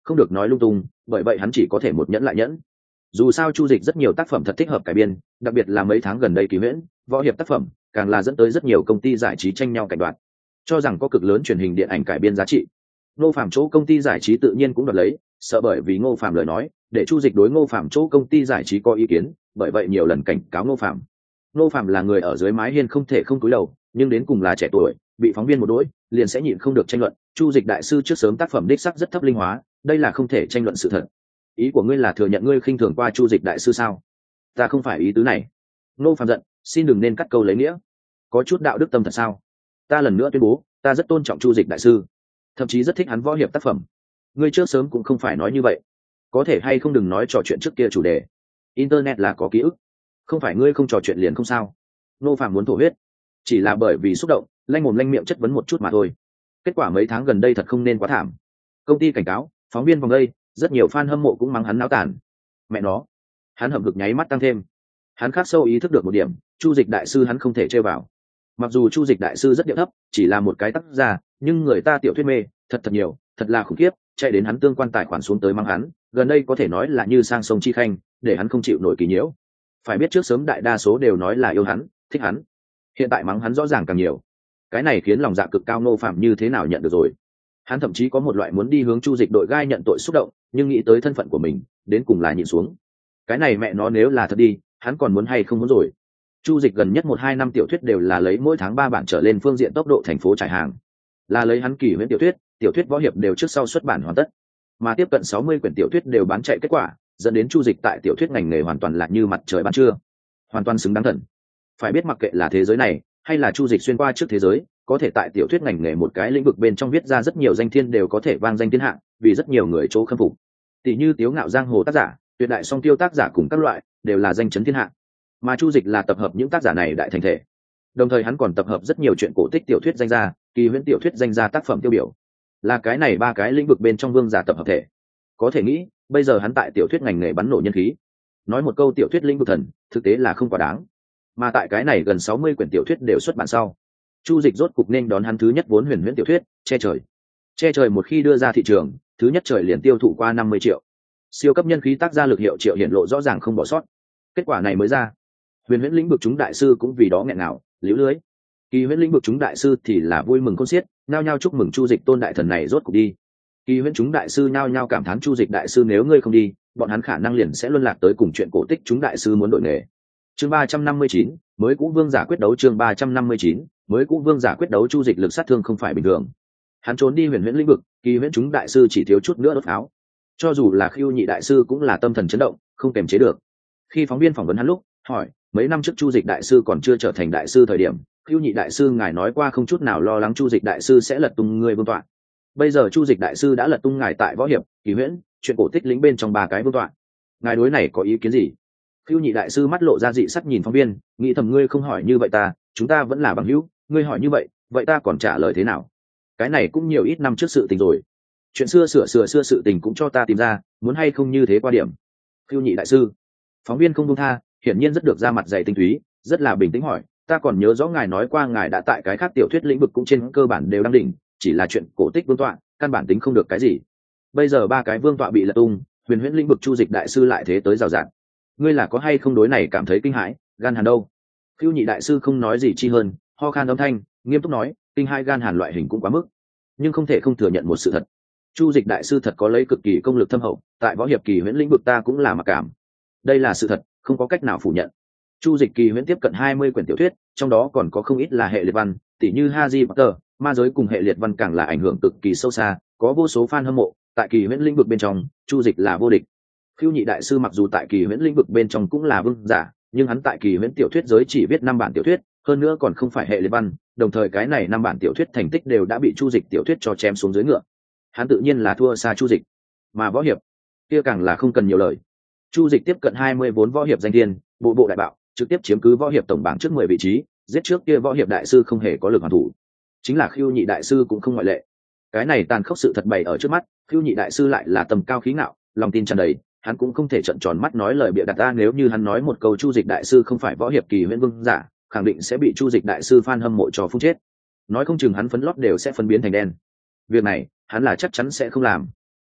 không được nói lung tung, bởi vậy hắn chỉ có thể một nhẫn lại nhẫn. Dù sao Chu Dịch rất nhiều tác phẩm thật thích hợp cải biên, đặc biệt là mấy tháng gần đây Kỳ Huyễn võ hiệp tác phẩm càng là dẫn tới rất nhiều công ty giải trí tranh nhau cạnh đoạt, cho rằng có cực lớn truyền hình điện ảnh cải biên giá trị. Ngô Phàm chỗ công ty giải trí tự nhiên cũng đoạt lấy, sợ bởi vì Ngô Phàm lời nói để Chu Dịch đối Ngô Phàm chỗ công ty giải trí có ý kiến, bởi vậy nhiều lần cảnh cáo Ngô Phàm. Ngô Phàm là người ở dưới mái hiên không thể không cúi đầu, nhưng đến cùng là trẻ tuổi, bị phóng viên một đỗi, liền sẽ nhịn không được tranh luận. Chu Dịch đại sư trước sớm tác phẩm đích sắc rất thấp linh hóa, đây là không thể tranh luận sự thật. Ý của ngươi là thừa nhận ngươi khinh thường qua Chu Dịch đại sư sao? Ta không phải ý tứ này. Ngô Phàm giận, xin đừng nên cắt câu lấy nghĩa. Có chút đạo đức tâm thật sao? Ta lần nữa tuyên bố, ta rất tôn trọng Chu Dịch đại sư, thậm chí rất thích hắn võ hiệp tác phẩm. Ngươi trước sớm cũng không phải nói như vậy. Có thể hay không đừng nói trò chuyện trước kia chủ đề. Internet là có ký ức, không phải ngươi không trò chuyện liền không sao. Ngô Phàm muốn thổ huyết, chỉ là bởi vì xúc động, lanh mồm lanh miệng chất vấn một chút mà thôi. Kết quả mấy tháng gần đây thật không nên quá thảm. Công ty cảnh cáo, phóng viên vòng đây, rất nhiều fan hâm mộ cũng mắng hắn náo tàn. Mẹ nó, hắn hậm hực nháy mắt tăng thêm. Hắn khắc sâu ý thức được một điểm, Chu Dịch đại sư hắn không thể chơi vào. Mặc dù Chu Dịch đại sư rất điệu thấp, chỉ là một cái tác giả, nhưng người ta tiểu thuyết mê thật nhiều, thật là khủng khiếp, chạy đến hắn tương quan tài khoản xuống tới mắng hắn, gần đây có thể nói là như sang sông chi khanh, để hắn không chịu nổi kỳ nhiễu. Phải biết trước sớm đại đa số đều nói là yêu hắn, thích hắn, hiện tại mắng hắn rõ ràng càng nhiều. Cái này khiến lòng dạ cực cao Ngô Phàm như thế nào nhận được rồi. Hắn thậm chí có một loại muốn đi hướng Chu Dịch đội gai nhận tội xúc động, nhưng nghĩ tới thân phận của mình, đến cùng là nhịn xuống. Cái này mẹ nó nếu là thật đi, hắn còn muốn hay không muốn rồi. Chu Dịch gần nhất 1-2 năm tiểu thuyết đều là lấy mỗi tháng 3 bản trở lên phương diện tốc độ thành phố trải hàng, là lấy hắn Kỳ Huyễn tiểu thuyết võ hiệp đều trước sau xuất bản hoàn tất, mà tiếp cận 60 quyển tiểu thuyết đều bán chạy kết quả, dẫn đến Chu Dịch tại tiểu thuyết ngành nghề hoàn toàn là như mặt trời ban trưa, hoàn toàn xứng đáng thần. Phải biết mặc kệ là thế giới này hay là Chu Dịch xuyên qua trước thế giới, có thể tại tiểu thuyết ngành nghề một cái lĩnh vực bên trong viết ra rất nhiều danh thiên đều có thể vang danh thiên hạ, vì rất nhiều người chỗ khâm phục. Tỷ như Tiếu Ngạo giang hồ tác giả, Tuyệt đại song tiêu tác giả cùng các loại, đều là danh chấn thiên hạ. Mà Chu Dịch là tập hợp những tác giả này đại thành thể. Đồng thời hắn còn tập hợp rất nhiều chuyện cổ tích tiểu thuyết danh gia, Kỳ Huyễn tiểu thuyết danh gia tác phẩm tiêu biểu. Là cái này ba cái lĩnh vực bên trong vương giả tập hợp thể. Có thể nghĩ, bây giờ hắn tại tiểu thuyết ngành nghề bắn nổ nhân khí. Nói một câu tiểu thuyết lĩnh vực thần, thực tế là không quá đáng. Mà tại cái này gần 60 quyển tiểu thuyết đều xuất bản sau, Chu Dịch rốt cục nên đón hắn thứ nhất vốn huyền huyễn tiểu thuyết, Che trời. Che trời một khi đưa ra thị trường, thứ nhất trời liền tiêu thụ qua 50 triệu. Siêu cấp nhân khí tác gia lực hiệu triệu hiển lộ rõ ràng không bỏ sót. Kết quả này mới ra, huyền huyễn lĩnh vực chúng đại sư cũng vì đó nghẹn ngào, liễu lưới. Kỳ huyễn lĩnh vực chúng đại sư thì là vui mừng khôn xiết, nhao nhao chúc mừng Chu Dịch tôn đại thần này rốt cục đi. Kỳ huyễn chúng đại sư nhao nhao cảm thán Chu Dịch đại sư nếu ngươi không đi, bọn hắn khả năng liền sẽ luân lạc tới cùng chuyện cổ tích chúng đại sư muốn đổi nghề. Chương 359, mới cũ vương giả quyết đấu. Chương 359, mới cũ vương giả quyết đấu. Chu Dịch lực sát thương không phải bình thường. Hắn trốn đi huyền huyễn lĩnh vực, Kỳ huyễn chúng đại sư chỉ thiếu chút nữa đốt pháo. Cho dù là Khưu Nhị đại sư cũng là tâm thần chấn động, không kềm chế được. Khi phóng viên phỏng vấn hắn lúc, hỏi, mấy năm trước Chu Dịch đại sư còn chưa trở thành đại sư thời điểm, Khưu Nhị đại sư ngài nói qua không chút nào lo lắng Chu Dịch đại sư sẽ lật tung người vương tọa. Bây giờ Chu Dịch đại sư đã lật tung ngài tại võ hiệp, Kỳ huyễn, chuyện cổ tích lĩnh bên trong ba cái vương tọa. Ngài đối này có ý kiến gì? Khưu Nhị đại sư mắt lộ ra dị sắc nhìn phóng viên, nghĩ thầm ngươi không hỏi như vậy chúng ta vẫn là bằng hữu, ngươi hỏi như vậy ta còn trả lời thế nào? Cái này cũng nhiều ít năm trước sự tình rồi. Chuyện xưa xưa sự tình cũng cho ta tìm ra, muốn hay không như thế qua điểm. Khưu Nhị đại sư. Phóng viên không buông tha, hiển nhiên rất được ra mặt dày tinh túy, rất là bình tĩnh hỏi, ta còn nhớ rõ ngài nói qua ngài đã tại cái khác tiểu thuyết lĩnh vực cũng trên cơ bản đều đang đỉnh, chỉ là chuyện cổ tích vương tọa, căn bản tính không được cái gì. Bây giờ ba cái vương tọa bị lật tung, huyền huyễn lĩnh vực Chu Dịch đại sư lại thế tới rào rạt. Ngươi là có hay không đối này cảm thấy kinh hãi, gan hàn đâu? Khưu Nhị đại sư không nói gì chi hơn, ho khan âm thanh, nghiêm túc nói, kinh hai gan hàn loại hình cũng quá mức, nhưng không thể không thừa nhận một sự thật. Chu Dịch đại sư thật có lấy cực kỳ công lực thâm hậu, tại võ hiệp Kỳ huyễn lĩnh vực ta cũng là mặc cảm. Đây là sự thật, không có cách nào phủ nhận. Chu Dịch Kỳ huyễn tiếp cận 20 quyển tiểu thuyết, trong đó còn có không ít là hệ liệt văn, tỉ như Harry Potter, ma giới cùng hệ liệt văn càng là ảnh hưởng cực kỳ sâu xa, có vô số fan hâm mộ, tại Kỳ huyễn lĩnh vực bên trong, Chu Dịch là vô địch. Khưu Nhị đại sư mặc dù tại Kỳ huyễn lĩnh vực bên trong cũng là vương giả, nhưng hắn tại Kỳ huyễn tiểu thuyết giới chỉ viết 5 bản tiểu thuyết, hơn nữa còn không phải hệ liệt văn, đồng thời cái này 5 bản tiểu thuyết thành tích đều đã bị Chu Dịch tiểu thuyết cho chém xuống dưới ngựa. Hắn tự nhiên là thua xa Chu Dịch. Mà võ hiệp, kia càng là không cần nhiều lời. Chu Dịch tiếp cận 20 vốn võ hiệp danh thiên, bộ đại bạo, trực tiếp chiếm cứ võ hiệp tổng bảng trước 10 vị trí, giết trước kia võ hiệp đại sư không hề có lực hoàn thủ. Chính là Khưu Nhị đại sư cũng không ngoại lệ. Cái này tàn khốc sự thật bày ở trước mắt, Khưu Nhị đại sư lại là tầm cao khí ngạo, lòng tin tràn đầy, hắn cũng không thể trợn tròn mắt nói lời bịa đặt ta, nếu như hắn nói một câu Chu Dịch đại sư không phải võ hiệp Kỳ huyễn vương giả, khẳng định sẽ bị Chu Dịch đại sư fan hâm mộ cho phun chết. Nói không chừng hắn phấn lót đều sẽ phân biến thành đen. Việc này, hắn là chắc chắn sẽ không làm.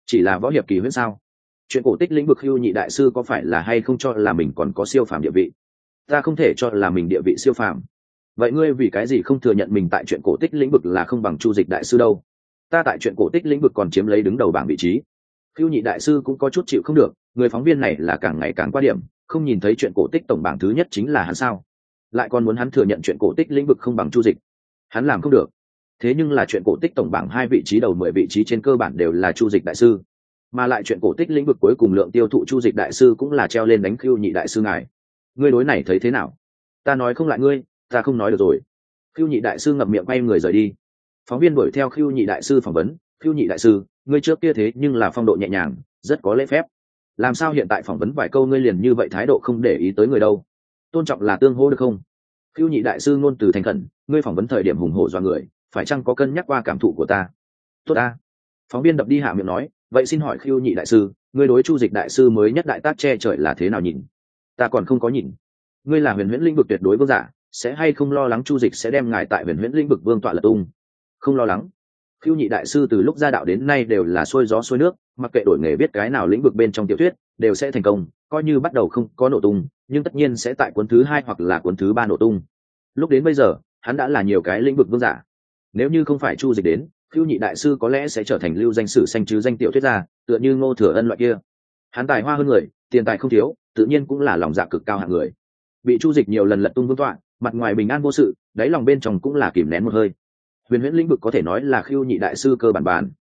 chỉ là võ hiệp kỳ huyễn sao? Chuyện cổ tích lĩnh vực Khưu Nhị đại sư có phải là hay không cho là mình còn có siêu phàm địa vị? Ta không thể cho là mình địa vị siêu phàm. Vậy ngươi vì cái gì không thừa nhận mình tại chuyện cổ tích lĩnh vực là không bằng Chu Dịch đại sư đâu? Ta tại chuyện cổ tích lĩnh vực còn chiếm lấy đứng đầu bảng vị trí. Khưu Nhị đại sư cũng có chút chịu không được, người phóng viên này là càng ngày càng qua điểm, không nhìn thấy chuyện cổ tích tổng bảng thứ nhất chính là hắn sao? Lại còn muốn hắn thừa nhận chuyện cổ tích lĩnh vực không bằng Chu Dịch. Hắn làm không được. Thế nhưng là chuyện cổ tích tổng bảng 2 vị trí đầu 10 vị trí trên cơ bản đều là Chu Dịch đại sư, mà lại chuyện cổ tích lĩnh vực cuối cùng lượng tiêu thụ Chu Dịch đại sư cũng là treo lên đánh Khưu Nhị đại sư ngài. Ngươi đối này thấy thế nào? Ta nói không lại ngươi, ta không nói được rồi. Khưu Nhị đại sư ngậm miệng quay người rời đi. Phóng viên đuổi theo Khưu Nhị đại sư phỏng vấn. Khưu Nhị đại sư, ngươi trước kia thế nhưng là phong độ nhẹ nhàng, rất có lễ phép, làm sao hiện tại phỏng vấn vài câu ngươi liền như vậy thái độ không để ý tới người đâu? Tôn trọng là tương hỗ được không? Khưu Nhị đại sư ngôn từ thành khẩn, ngươi phỏng vấn thời điểm hùng hổ dọa người, phải chăng có cân nhắc qua cảm thụ của ta? Tốt ta. Phóng viên đập đi hạ miệng nói, vậy xin hỏi Khưu Nhị đại sư, ngươi đối Chu Dịch đại sư mới nhất đại tác che trời là thế nào nhìn? Ta còn không có nhìn. Ngươi là huyền huyễn lĩnh vực tuyệt đối vương giả, sẽ hay không lo lắng Chu Dịch sẽ đem ngài tại huyền huyễn lĩnh vực vương tọa lật tung? Không lo lắng. Khưu Nhị đại sư từ lúc ra đạo đến nay đều là xuôi gió xuôi nước, mặc kệ đổi nghề biết cái nào lĩnh vực bên trong tiểu thuyết đều sẽ thành công, coi như bắt đầu không có nổ tung nhưng tất nhiên sẽ tại cuốn thứ 2 hoặc là cuốn thứ 3 nổ tung. Lúc đến bây giờ hắn đã là nhiều cái lĩnh vực vương giả, nếu như không phải Chu Dịch đến, Khưu Nhị đại sư có lẽ sẽ trở thành lưu danh sử xanh chứ danh tiểu thuyết gia, tựa như Ngô Thừa Ân loại kia. Hắn tài hoa hơn người, tiền tài không thiếu, tự nhiên cũng là lòng dạ cực cao hạng người. Bị Chu Dịch nhiều lần lật tung vương tọa, mặt ngoài bình an vô sự, đáy lòng bên trong cũng là kìm nén một hơi. Huyền huyễn lĩnh vực có thể nói là Khưu Nhị đại sư cơ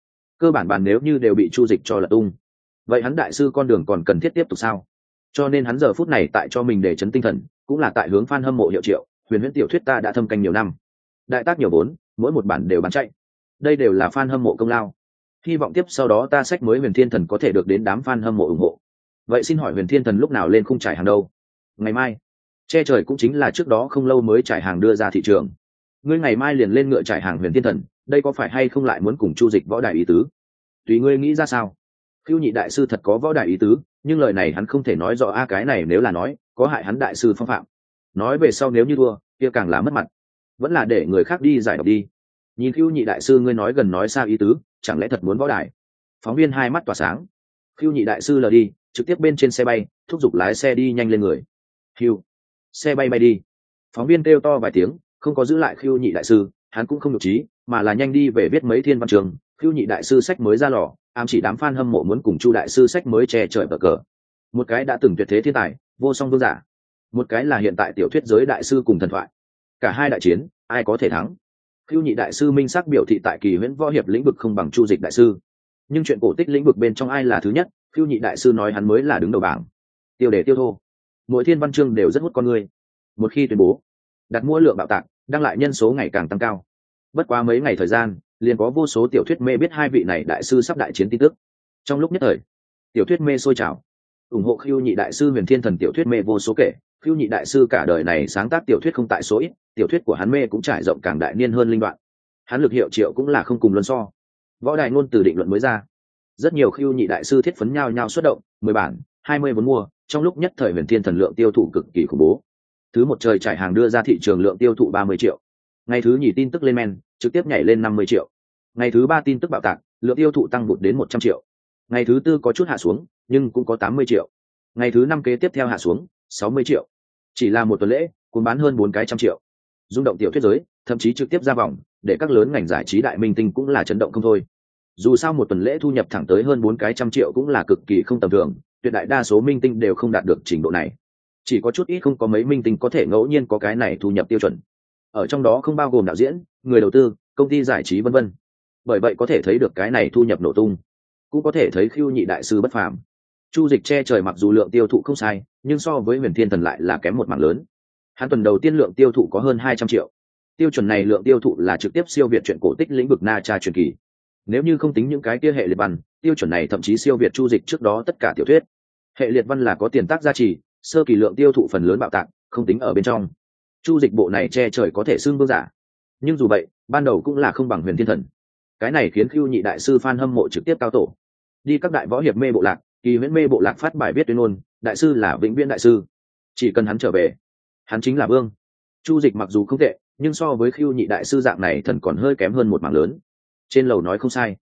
bản bàn nếu như đều bị Chu Dịch cho lật tung, vậy hắn đại sư con đường còn cần thiết tiếp tục sao? Cho nên hắn giờ phút này tại cho mình để chấn tinh thần, cũng là tại hướng fan hâm mộ hiệu triệu. Huyền huyễn tiểu thuyết ta đã thâm canh nhiều năm, đại tác nhiều vốn, mỗi một bản đều bán chạy, đây đều là fan hâm mộ công lao. Hy vọng tiếp sau đó ta sách mới Huyền Thiên Thần có thể được đến đám fan hâm mộ ủng hộ. Vậy xin hỏi Huyền Thiên Thần lúc nào lên khung trải hàng đâu? Ngày mai. Che trời cũng chính là trước đó không lâu mới trải hàng đưa ra thị trường. Ngươi ngày mai liền lên ngựa trải hàng Huyền Thiên Thần, đây có phải hay không lại muốn cùng Chu Dịch võ đại ý tứ? Tùy ngươi nghĩ ra sao. Khưu Nhị đại sư thật có võ đại ý tứ, nhưng lời này hắn không thể nói rõ cái này nếu là nói có hại hắn đại sư phong phạm. Nói về sau nếu như thua kia càng là mất mặt, vẫn là để người khác đi giải độc đi. Nhìn Khưu Nhị đại sư ngươi nói gần nói xa ý tứ, chẳng lẽ thật muốn võ đài? Phóng viên hai mắt tỏa sáng. Khưu Nhị đại sư lờ đi, trực tiếp bên trên xe bay, thúc giục lái xe đi nhanh lên người. Hưu, xe bay bay đi. Phóng viên kêu to vài tiếng, không có giữ lại Khưu Nhị đại sư, hắn cũng không nhục trí, mà là nhanh đi về viết mấy thiên văn trường. Khưu Nhị đại sư sách mới ra lò, ám chỉ đám fan hâm mộ muốn cùng Chu đại sư sách mới che trời bờ cờ. Một cái đã từng tuyệt thế thiên tài, vô song vương giả, một cái là hiện tại tiểu thuyết giới đại sư cùng thần thoại. Cả hai đại chiến, ai có thể thắng? Khưu Nhị đại sư minh xác biểu thị tại kỳ huyễn võ hiệp lĩnh vực không bằng Chu Dịch đại sư, nhưng chuyện cổ tích lĩnh vực bên trong ai là thứ nhất? Khưu Nhị đại sư nói hắn mới là đứng đầu bảng. Tiêu đề tiêu thô, mỗi thiên văn chương đều rất hút con người. Một khi tuyên bố, đặt mua lượng bạo tạc, đăng lại nhân số ngày càng tăng cao. Bất quá mấy ngày thời gian, liền có vô số tiểu thuyết mê biết hai vị này đại sư sắp đại chiến tin tức. Trong lúc nhất thời, tiểu thuyết mê sôi trào, ủng hộ Khưu Nhị đại sư Huyền Thiên Thần tiểu thuyết mê vô số kể. Khưu Nhị đại sư cả đời này sáng tác tiểu thuyết không tại số ít, tiểu thuyết của hắn mê cũng trải rộng càng đại niên hơn linh đoạn. Hắn lực hiệu triệu cũng là không cùng luân so. Võ đài ngôn từ định luận mới ra, rất nhiều Khưu Nhị đại sư thiết phấn nhao nhao xuất động, 10 bản, 20 vốn mua, trong lúc nhất thời Huyền Thiên Thần lượng tiêu thụ cực kỳ khủng bố. Thứ một trời trải hàng đưa ra thị trường lượng tiêu thụ 30 triệu. Ngày thứ nhì tin tức lên men, trực tiếp nhảy lên 50 triệu. Ngày thứ ba tin tức bạo tạc, lượng tiêu thụ tăng vụt đến 100 triệu. Ngày thứ tư có chút hạ xuống, nhưng cũng có 80 triệu. Ngày thứ năm kế tiếp theo hạ xuống, 60 triệu. Chỉ là một tuần lễ, cuốn bán hơn 4 cái trăm triệu. Rung động tiểu thuyết giới, thậm chí trực tiếp ra vòng, để các lớn ngành giải trí đại minh tinh cũng là chấn động không thôi. Dù sao một tuần lễ thu nhập thẳng tới hơn 4 cái trăm triệu cũng là cực kỳ không tầm thường, tuyệt đại đa số minh tinh đều không đạt được trình độ này. Chỉ có chút ít không có mấy minh tinh có thể ngẫu nhiên có cái này thu nhập tiêu chuẩn. Ở trong đó không bao gồm đạo diễn, người đầu tư, công ty giải trí vân vân. Bởi vậy có thể thấy được cái này thu nhập nổ tung, cũng có thể thấy Khưu Nhị đại sư bất phàm. Chu Dịch che trời mặc dù lượng tiêu thụ không sai, nhưng so với Huyền Thiên Thần lại là kém một mảng lớn. Hắn tuần đầu tiên lượng tiêu thụ có hơn 200 triệu. Tiêu chuẩn này lượng tiêu thụ là trực tiếp siêu việt truyện cổ tích lĩnh vực Na Tra truyền kỳ. Nếu như không tính những cái kia hệ liệt văn, tiêu chuẩn này thậm chí siêu việt Chu Dịch trước đó tất cả tiểu thuyết. Hệ liệt văn là có tiền tác gia trì, sơ kỳ lượng tiêu thụ phần lớn bạo tạc, không tính ở bên trong. Chu Dịch bộ này che trời có thể xưng vương giả. Nhưng dù vậy, ban đầu cũng là không bằng Huyền Thiên Thần. Cái này khiến Khưu Nhị đại sư fan hâm mộ trực tiếp cao tổ. Đi các đại võ hiệp mê bộ lạc, kỳ huyễn mê bộ lạc phát bài viết tuyên ngôn, đại sư là vĩnh viễn đại sư, chỉ cần hắn trở về, hắn chính là vương. Chu Dịch mặc dù không tệ, nhưng so với Khưu Nhị đại sư dạng này thần còn hơi kém hơn một mảng lớn. Trên lầu nói không sai,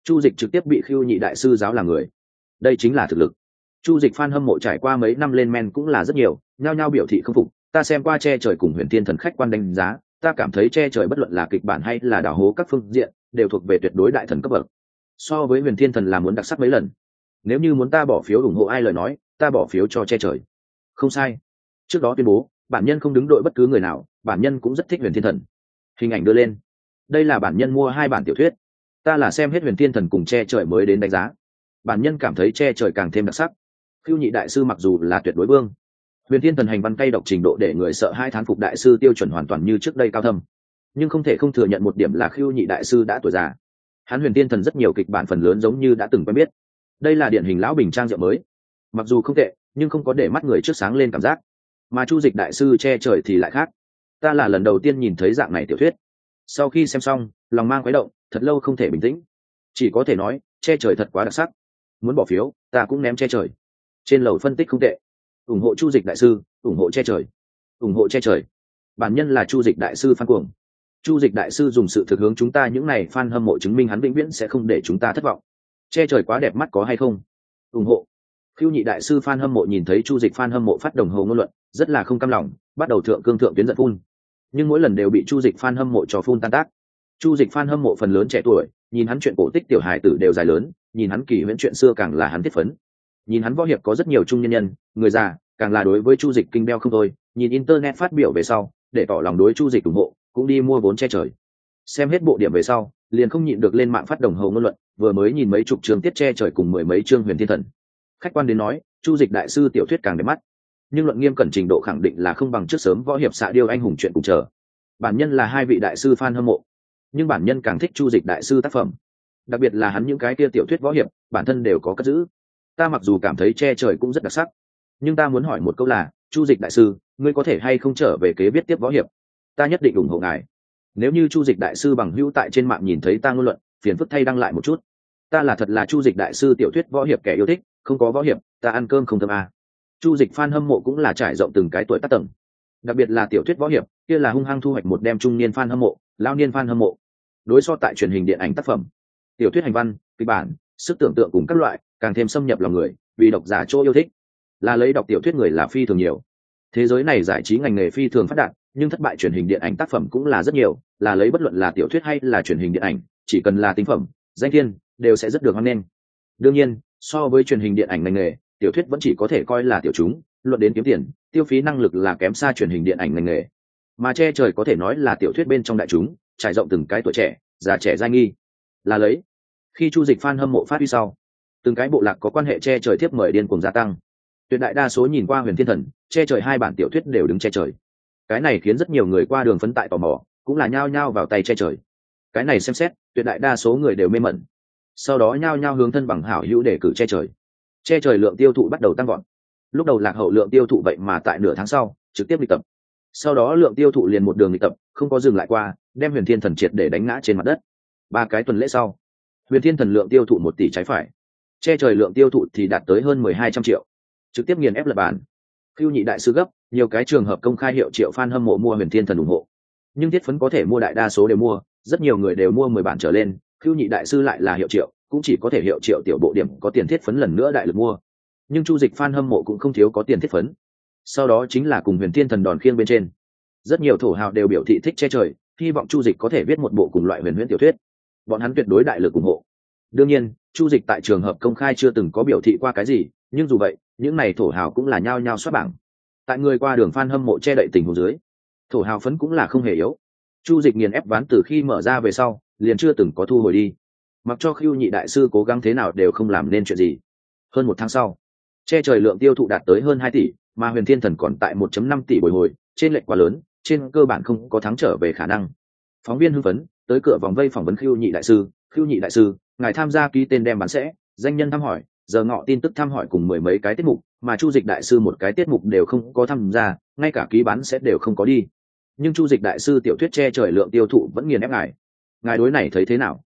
Chu Dịch trực tiếp bị Khưu Nhị đại sư giáo làm người, đây chính là thực lực. Chu Dịch fan hâm mộ trải qua mấy năm lên men cũng là rất nhiều, nhao nhao biểu thị không phục. Ta xem qua Che Trời cùng Huyền Thiên Thần khách quan đánh giá, ta cảm thấy Che Trời bất luận là kịch bản hay là đào hố các phương diện đều thuộc về tuyệt đối đại thần cấp bậc, so với Huyền Thiên Thần là muốn đặc sắc mấy lần. Nếu như muốn ta bỏ phiếu ủng hộ ai lời nói, ta bỏ phiếu cho Che Trời. Không sai. Trước đó tuyên bố bản nhân không đứng đội bất cứ người nào, bản nhân cũng rất thích Huyền Thiên Thần. Hình ảnh đưa lên, đây là bản nhân mua 2 bản tiểu thuyết, ta là xem hết Huyền Thiên Thần cùng Che Trời mới đến đánh giá. Bản nhân cảm thấy Che Trời càng thêm đặc sắc. Khưu Nhị đại sư mặc dù là tuyệt đối vương, Huyền Thiên Thần hành văn cay độc trình độ để người sợ hai thán phục đại sư tiêu chuẩn hoàn toàn như trước đây cao thâm, nhưng không thể không thừa nhận một điểm là Khưu Nhị đại sư đã tuổi già. Hắn Huyền Thiên Thần rất nhiều kịch bản phần lớn giống như đã từng quen biết, đây là điển hình lão bình trang rượu mới, mặc dù không tệ nhưng không có để mắt người trước sáng lên cảm giác. Mà Chu Dịch đại sư Che Trời thì lại khác, ta là lần đầu tiên nhìn thấy dạng này tiểu thuyết, sau khi xem xong lòng mang khuấy động, thật lâu không thể bình tĩnh, chỉ có thể nói Che Trời thật quá đặc sắc. Muốn bỏ phiếu ta cũng ném Che Trời. Trên lầu phân tích không tệ, ủng hộ Chu Dịch đại sư, ủng hộ Che Trời, ủng hộ Che Trời. Bản nhân là Chu Dịch đại sư fan cuồng. Chu Dịch đại sư dùng sự thực hướng chúng ta những này fan hâm mộ chứng minh hắn vĩnh viễn sẽ không để chúng ta thất vọng. Che Trời quá đẹp mắt có hay không? Ủng hộ. Khưu Nhị đại sư fan hâm mộ nhìn thấy Chu Dịch fan hâm mộ phát đồng hồ ngôn luận, rất là không cam lòng, bắt đầu thượng cương thượng tuyến giận phun. Nhưng mỗi lần đều bị Chu Dịch fan hâm mộ cho phun tan tác. Chu Dịch fan hâm mộ phần lớn trẻ tuổi, nhìn hắn chuyện cổ tích tiểu hài tử đều dài lớn, nhìn hắn kỳ huyễn chuyện xưa càng là hắn thiết phấn. Nhìn hắn võ hiệp có rất nhiều trung nhân nhân, người già càng là đối với Chu Dịch kinh đeo không thôi. Nhìn internet phát biểu về sau, để tỏ lòng đối Chu Dịch ủng hộ, cũng đi mua vốn Che Trời. Xem hết bộ điểm về sau, liền không nhịn được lên mạng phát đồng hồ ngôn luận, vừa mới nhìn mấy chục chương tiết Che Trời cùng mười mấy chương Huyền Thiên Thần. Khách quan đến nói, Chu Dịch đại sư tiểu thuyết càng đẹp mắt, nhưng luận nghiêm cẩn trình độ khẳng định là không bằng trước sớm võ hiệp xạ điêu anh hùng chuyện cùng chờ. Bản nhân là 2 vị đại sư fan hâm mộ, nhưng bản nhân càng thích Chu Dịch đại sư tác phẩm, đặc biệt là hắn những cái kia tiểu thuyết võ hiệp, bản thân đều có cất giữ. Ta mặc dù cảm thấy Che Trời cũng rất đặc sắc, nhưng ta muốn hỏi một câu là, Chu Dịch đại sư, ngươi có thể hay không trở về kế viết tiếp võ hiệp? Ta nhất định ủng hộ ngài. Nếu như Chu Dịch đại sư bằng hữu tại trên mạng nhìn thấy ta ngôn luận, phiền phức thay đăng lại một chút. Ta là thật là Chu Dịch đại sư tiểu thuyết võ hiệp kẻ yêu thích, không có võ hiệp, ta ăn cơm không thơm à. Chu Dịch fan hâm mộ cũng là trải rộng từng cái tuổi tác tầng, đặc biệt là tiểu thuyết võ hiệp, kia là hung hăng thu hoạch một đem trung niên fan hâm mộ, lao niên fan hâm mộ. Đối so tại truyền hình điện ảnh tác phẩm, tiểu thuyết hành văn, kịch bản, sức tưởng tượng cùng các loại, càng thêm xâm nhập lòng người, vì độc giả chỗ yêu thích. Là lấy đọc tiểu thuyết người là phi thường nhiều. Thế giới này giải trí ngành nghề phi thường phát đạt, nhưng thất bại truyền hình điện ảnh tác phẩm cũng là rất nhiều, là lấy bất luận là tiểu thuyết hay là truyền hình điện ảnh, chỉ cần là tinh phẩm, danh thiên, đều sẽ rất được hoan nghênh. Đương nhiên, so với truyền hình điện ảnh ngành nghề, tiểu thuyết vẫn chỉ có thể coi là tiểu chúng, luận đến kiếm tiền, tiêu phí năng lực là kém xa truyền hình điện ảnh ngành nghề. Mà Che Trời có thể nói là tiểu thuyết bên trong đại chúng, trải rộng từng cái tuổi trẻ, già trẻ giai nghi. Là lấy, khi Chu Dịch fan hâm mộ phát huy sau, từng cái bộ lạc có quan hệ Che Trời thiếp mời điên cuồng gia tăng. Tuyệt đại đa số nhìn qua Huyền Thiên Thần, Che Trời 2 bản tiểu thuyết đều đứng Che Trời. Cái này khiến rất nhiều người qua đường phấn tại tò mò, cũng là nhao nhao vào tay Che Trời. Cái này xem xét, tuyệt đại đa số người đều mê mẩn. Sau đó nhao nhao hướng thân bằng hảo hữu để cử Che Trời. Che Trời lượng tiêu thụ bắt đầu tăng vọt. Lúc đầu lạc hậu lượng tiêu thụ vậy mà tại nửa tháng sau trực tiếp nghịch tập. Sau đó lượng tiêu thụ liền một đường nghịch tập, không có dừng lại qua, đem Huyền Thiên Thần triệt để đánh ngã trên mặt đất. 3 cái tuần lễ sau, Huyền Thiên Thần lượng tiêu thụ 1 tỷ trái phải. Che Trời lượng tiêu thụ thì đạt tới hơn 1200 triệu, trực tiếp nghiền ép lật bàn. Khưu Nhị đại sư gấp, nhiều cái trường hợp công khai hiệu triệu fan hâm mộ mua Huyền Thiên Thần ủng hộ. Nhưng thiết phấn có thể mua đại đa số đều mua, rất nhiều người đều mua 10 bản trở lên, Khưu Nhị đại sư lại là hiệu triệu, cũng chỉ có thể hiệu triệu tiểu bộ điểm có tiền thiết phấn lần nữa đại lực mua. Nhưng Chu Dịch fan hâm mộ cũng không thiếu có tiền thiết phấn. Sau đó chính là cùng Huyền Thiên Thần đòn khiêng bên trên. Rất nhiều thổ hào đều biểu thị thích Che Trời, hy vọng Chu Dịch có thể viết một bộ cùng loại huyền huyễn tiểu thuyết. Bọn hắn tuyệt đối đại lực ủng hộ. Đương nhiên, Chu Dịch tại trường hợp công khai chưa từng có biểu thị qua cái gì, nhưng dù vậy, những này thổ hào cũng là nhao nhao soát bảng. Tại người qua đường fan hâm mộ che đậy tình huống dưới, thổ hào phấn cũng là không hề yếu. Chu Dịch nghiền ép ván từ khi mở ra về sau, liền chưa từng có thu hồi đi. Mặc cho Khưu Nhị đại sư cố gắng thế nào đều không làm nên chuyện gì. Hơn 1 tháng sau, Che Trời lượng tiêu thụ đạt tới hơn 2 tỷ, mà Huyền Thiên Thần còn tại 1.5 tỷ bồi hồi, trên lệch quá lớn, trên cơ bản không có thắng trở về khả năng. Phóng viên hưng phấn tới cửa vòng vây phỏng vấn Khưu Nhị đại sư. Khưu Nhị đại sư, ngài tham gia ký tên đem bán sẽ, danh nhân thăm hỏi, giờ ngọ tin tức thăm hỏi cùng 10 mấy cái tiết mục, mà Chu Dịch đại sư một cái tiết mục đều không có tham gia, ngay cả ký bán sẽ đều không có đi. Nhưng Chu Dịch đại sư tiểu thuyết Che Trời lượng tiêu thụ vẫn nghiền ép ngài. Ngài đối này thấy thế nào?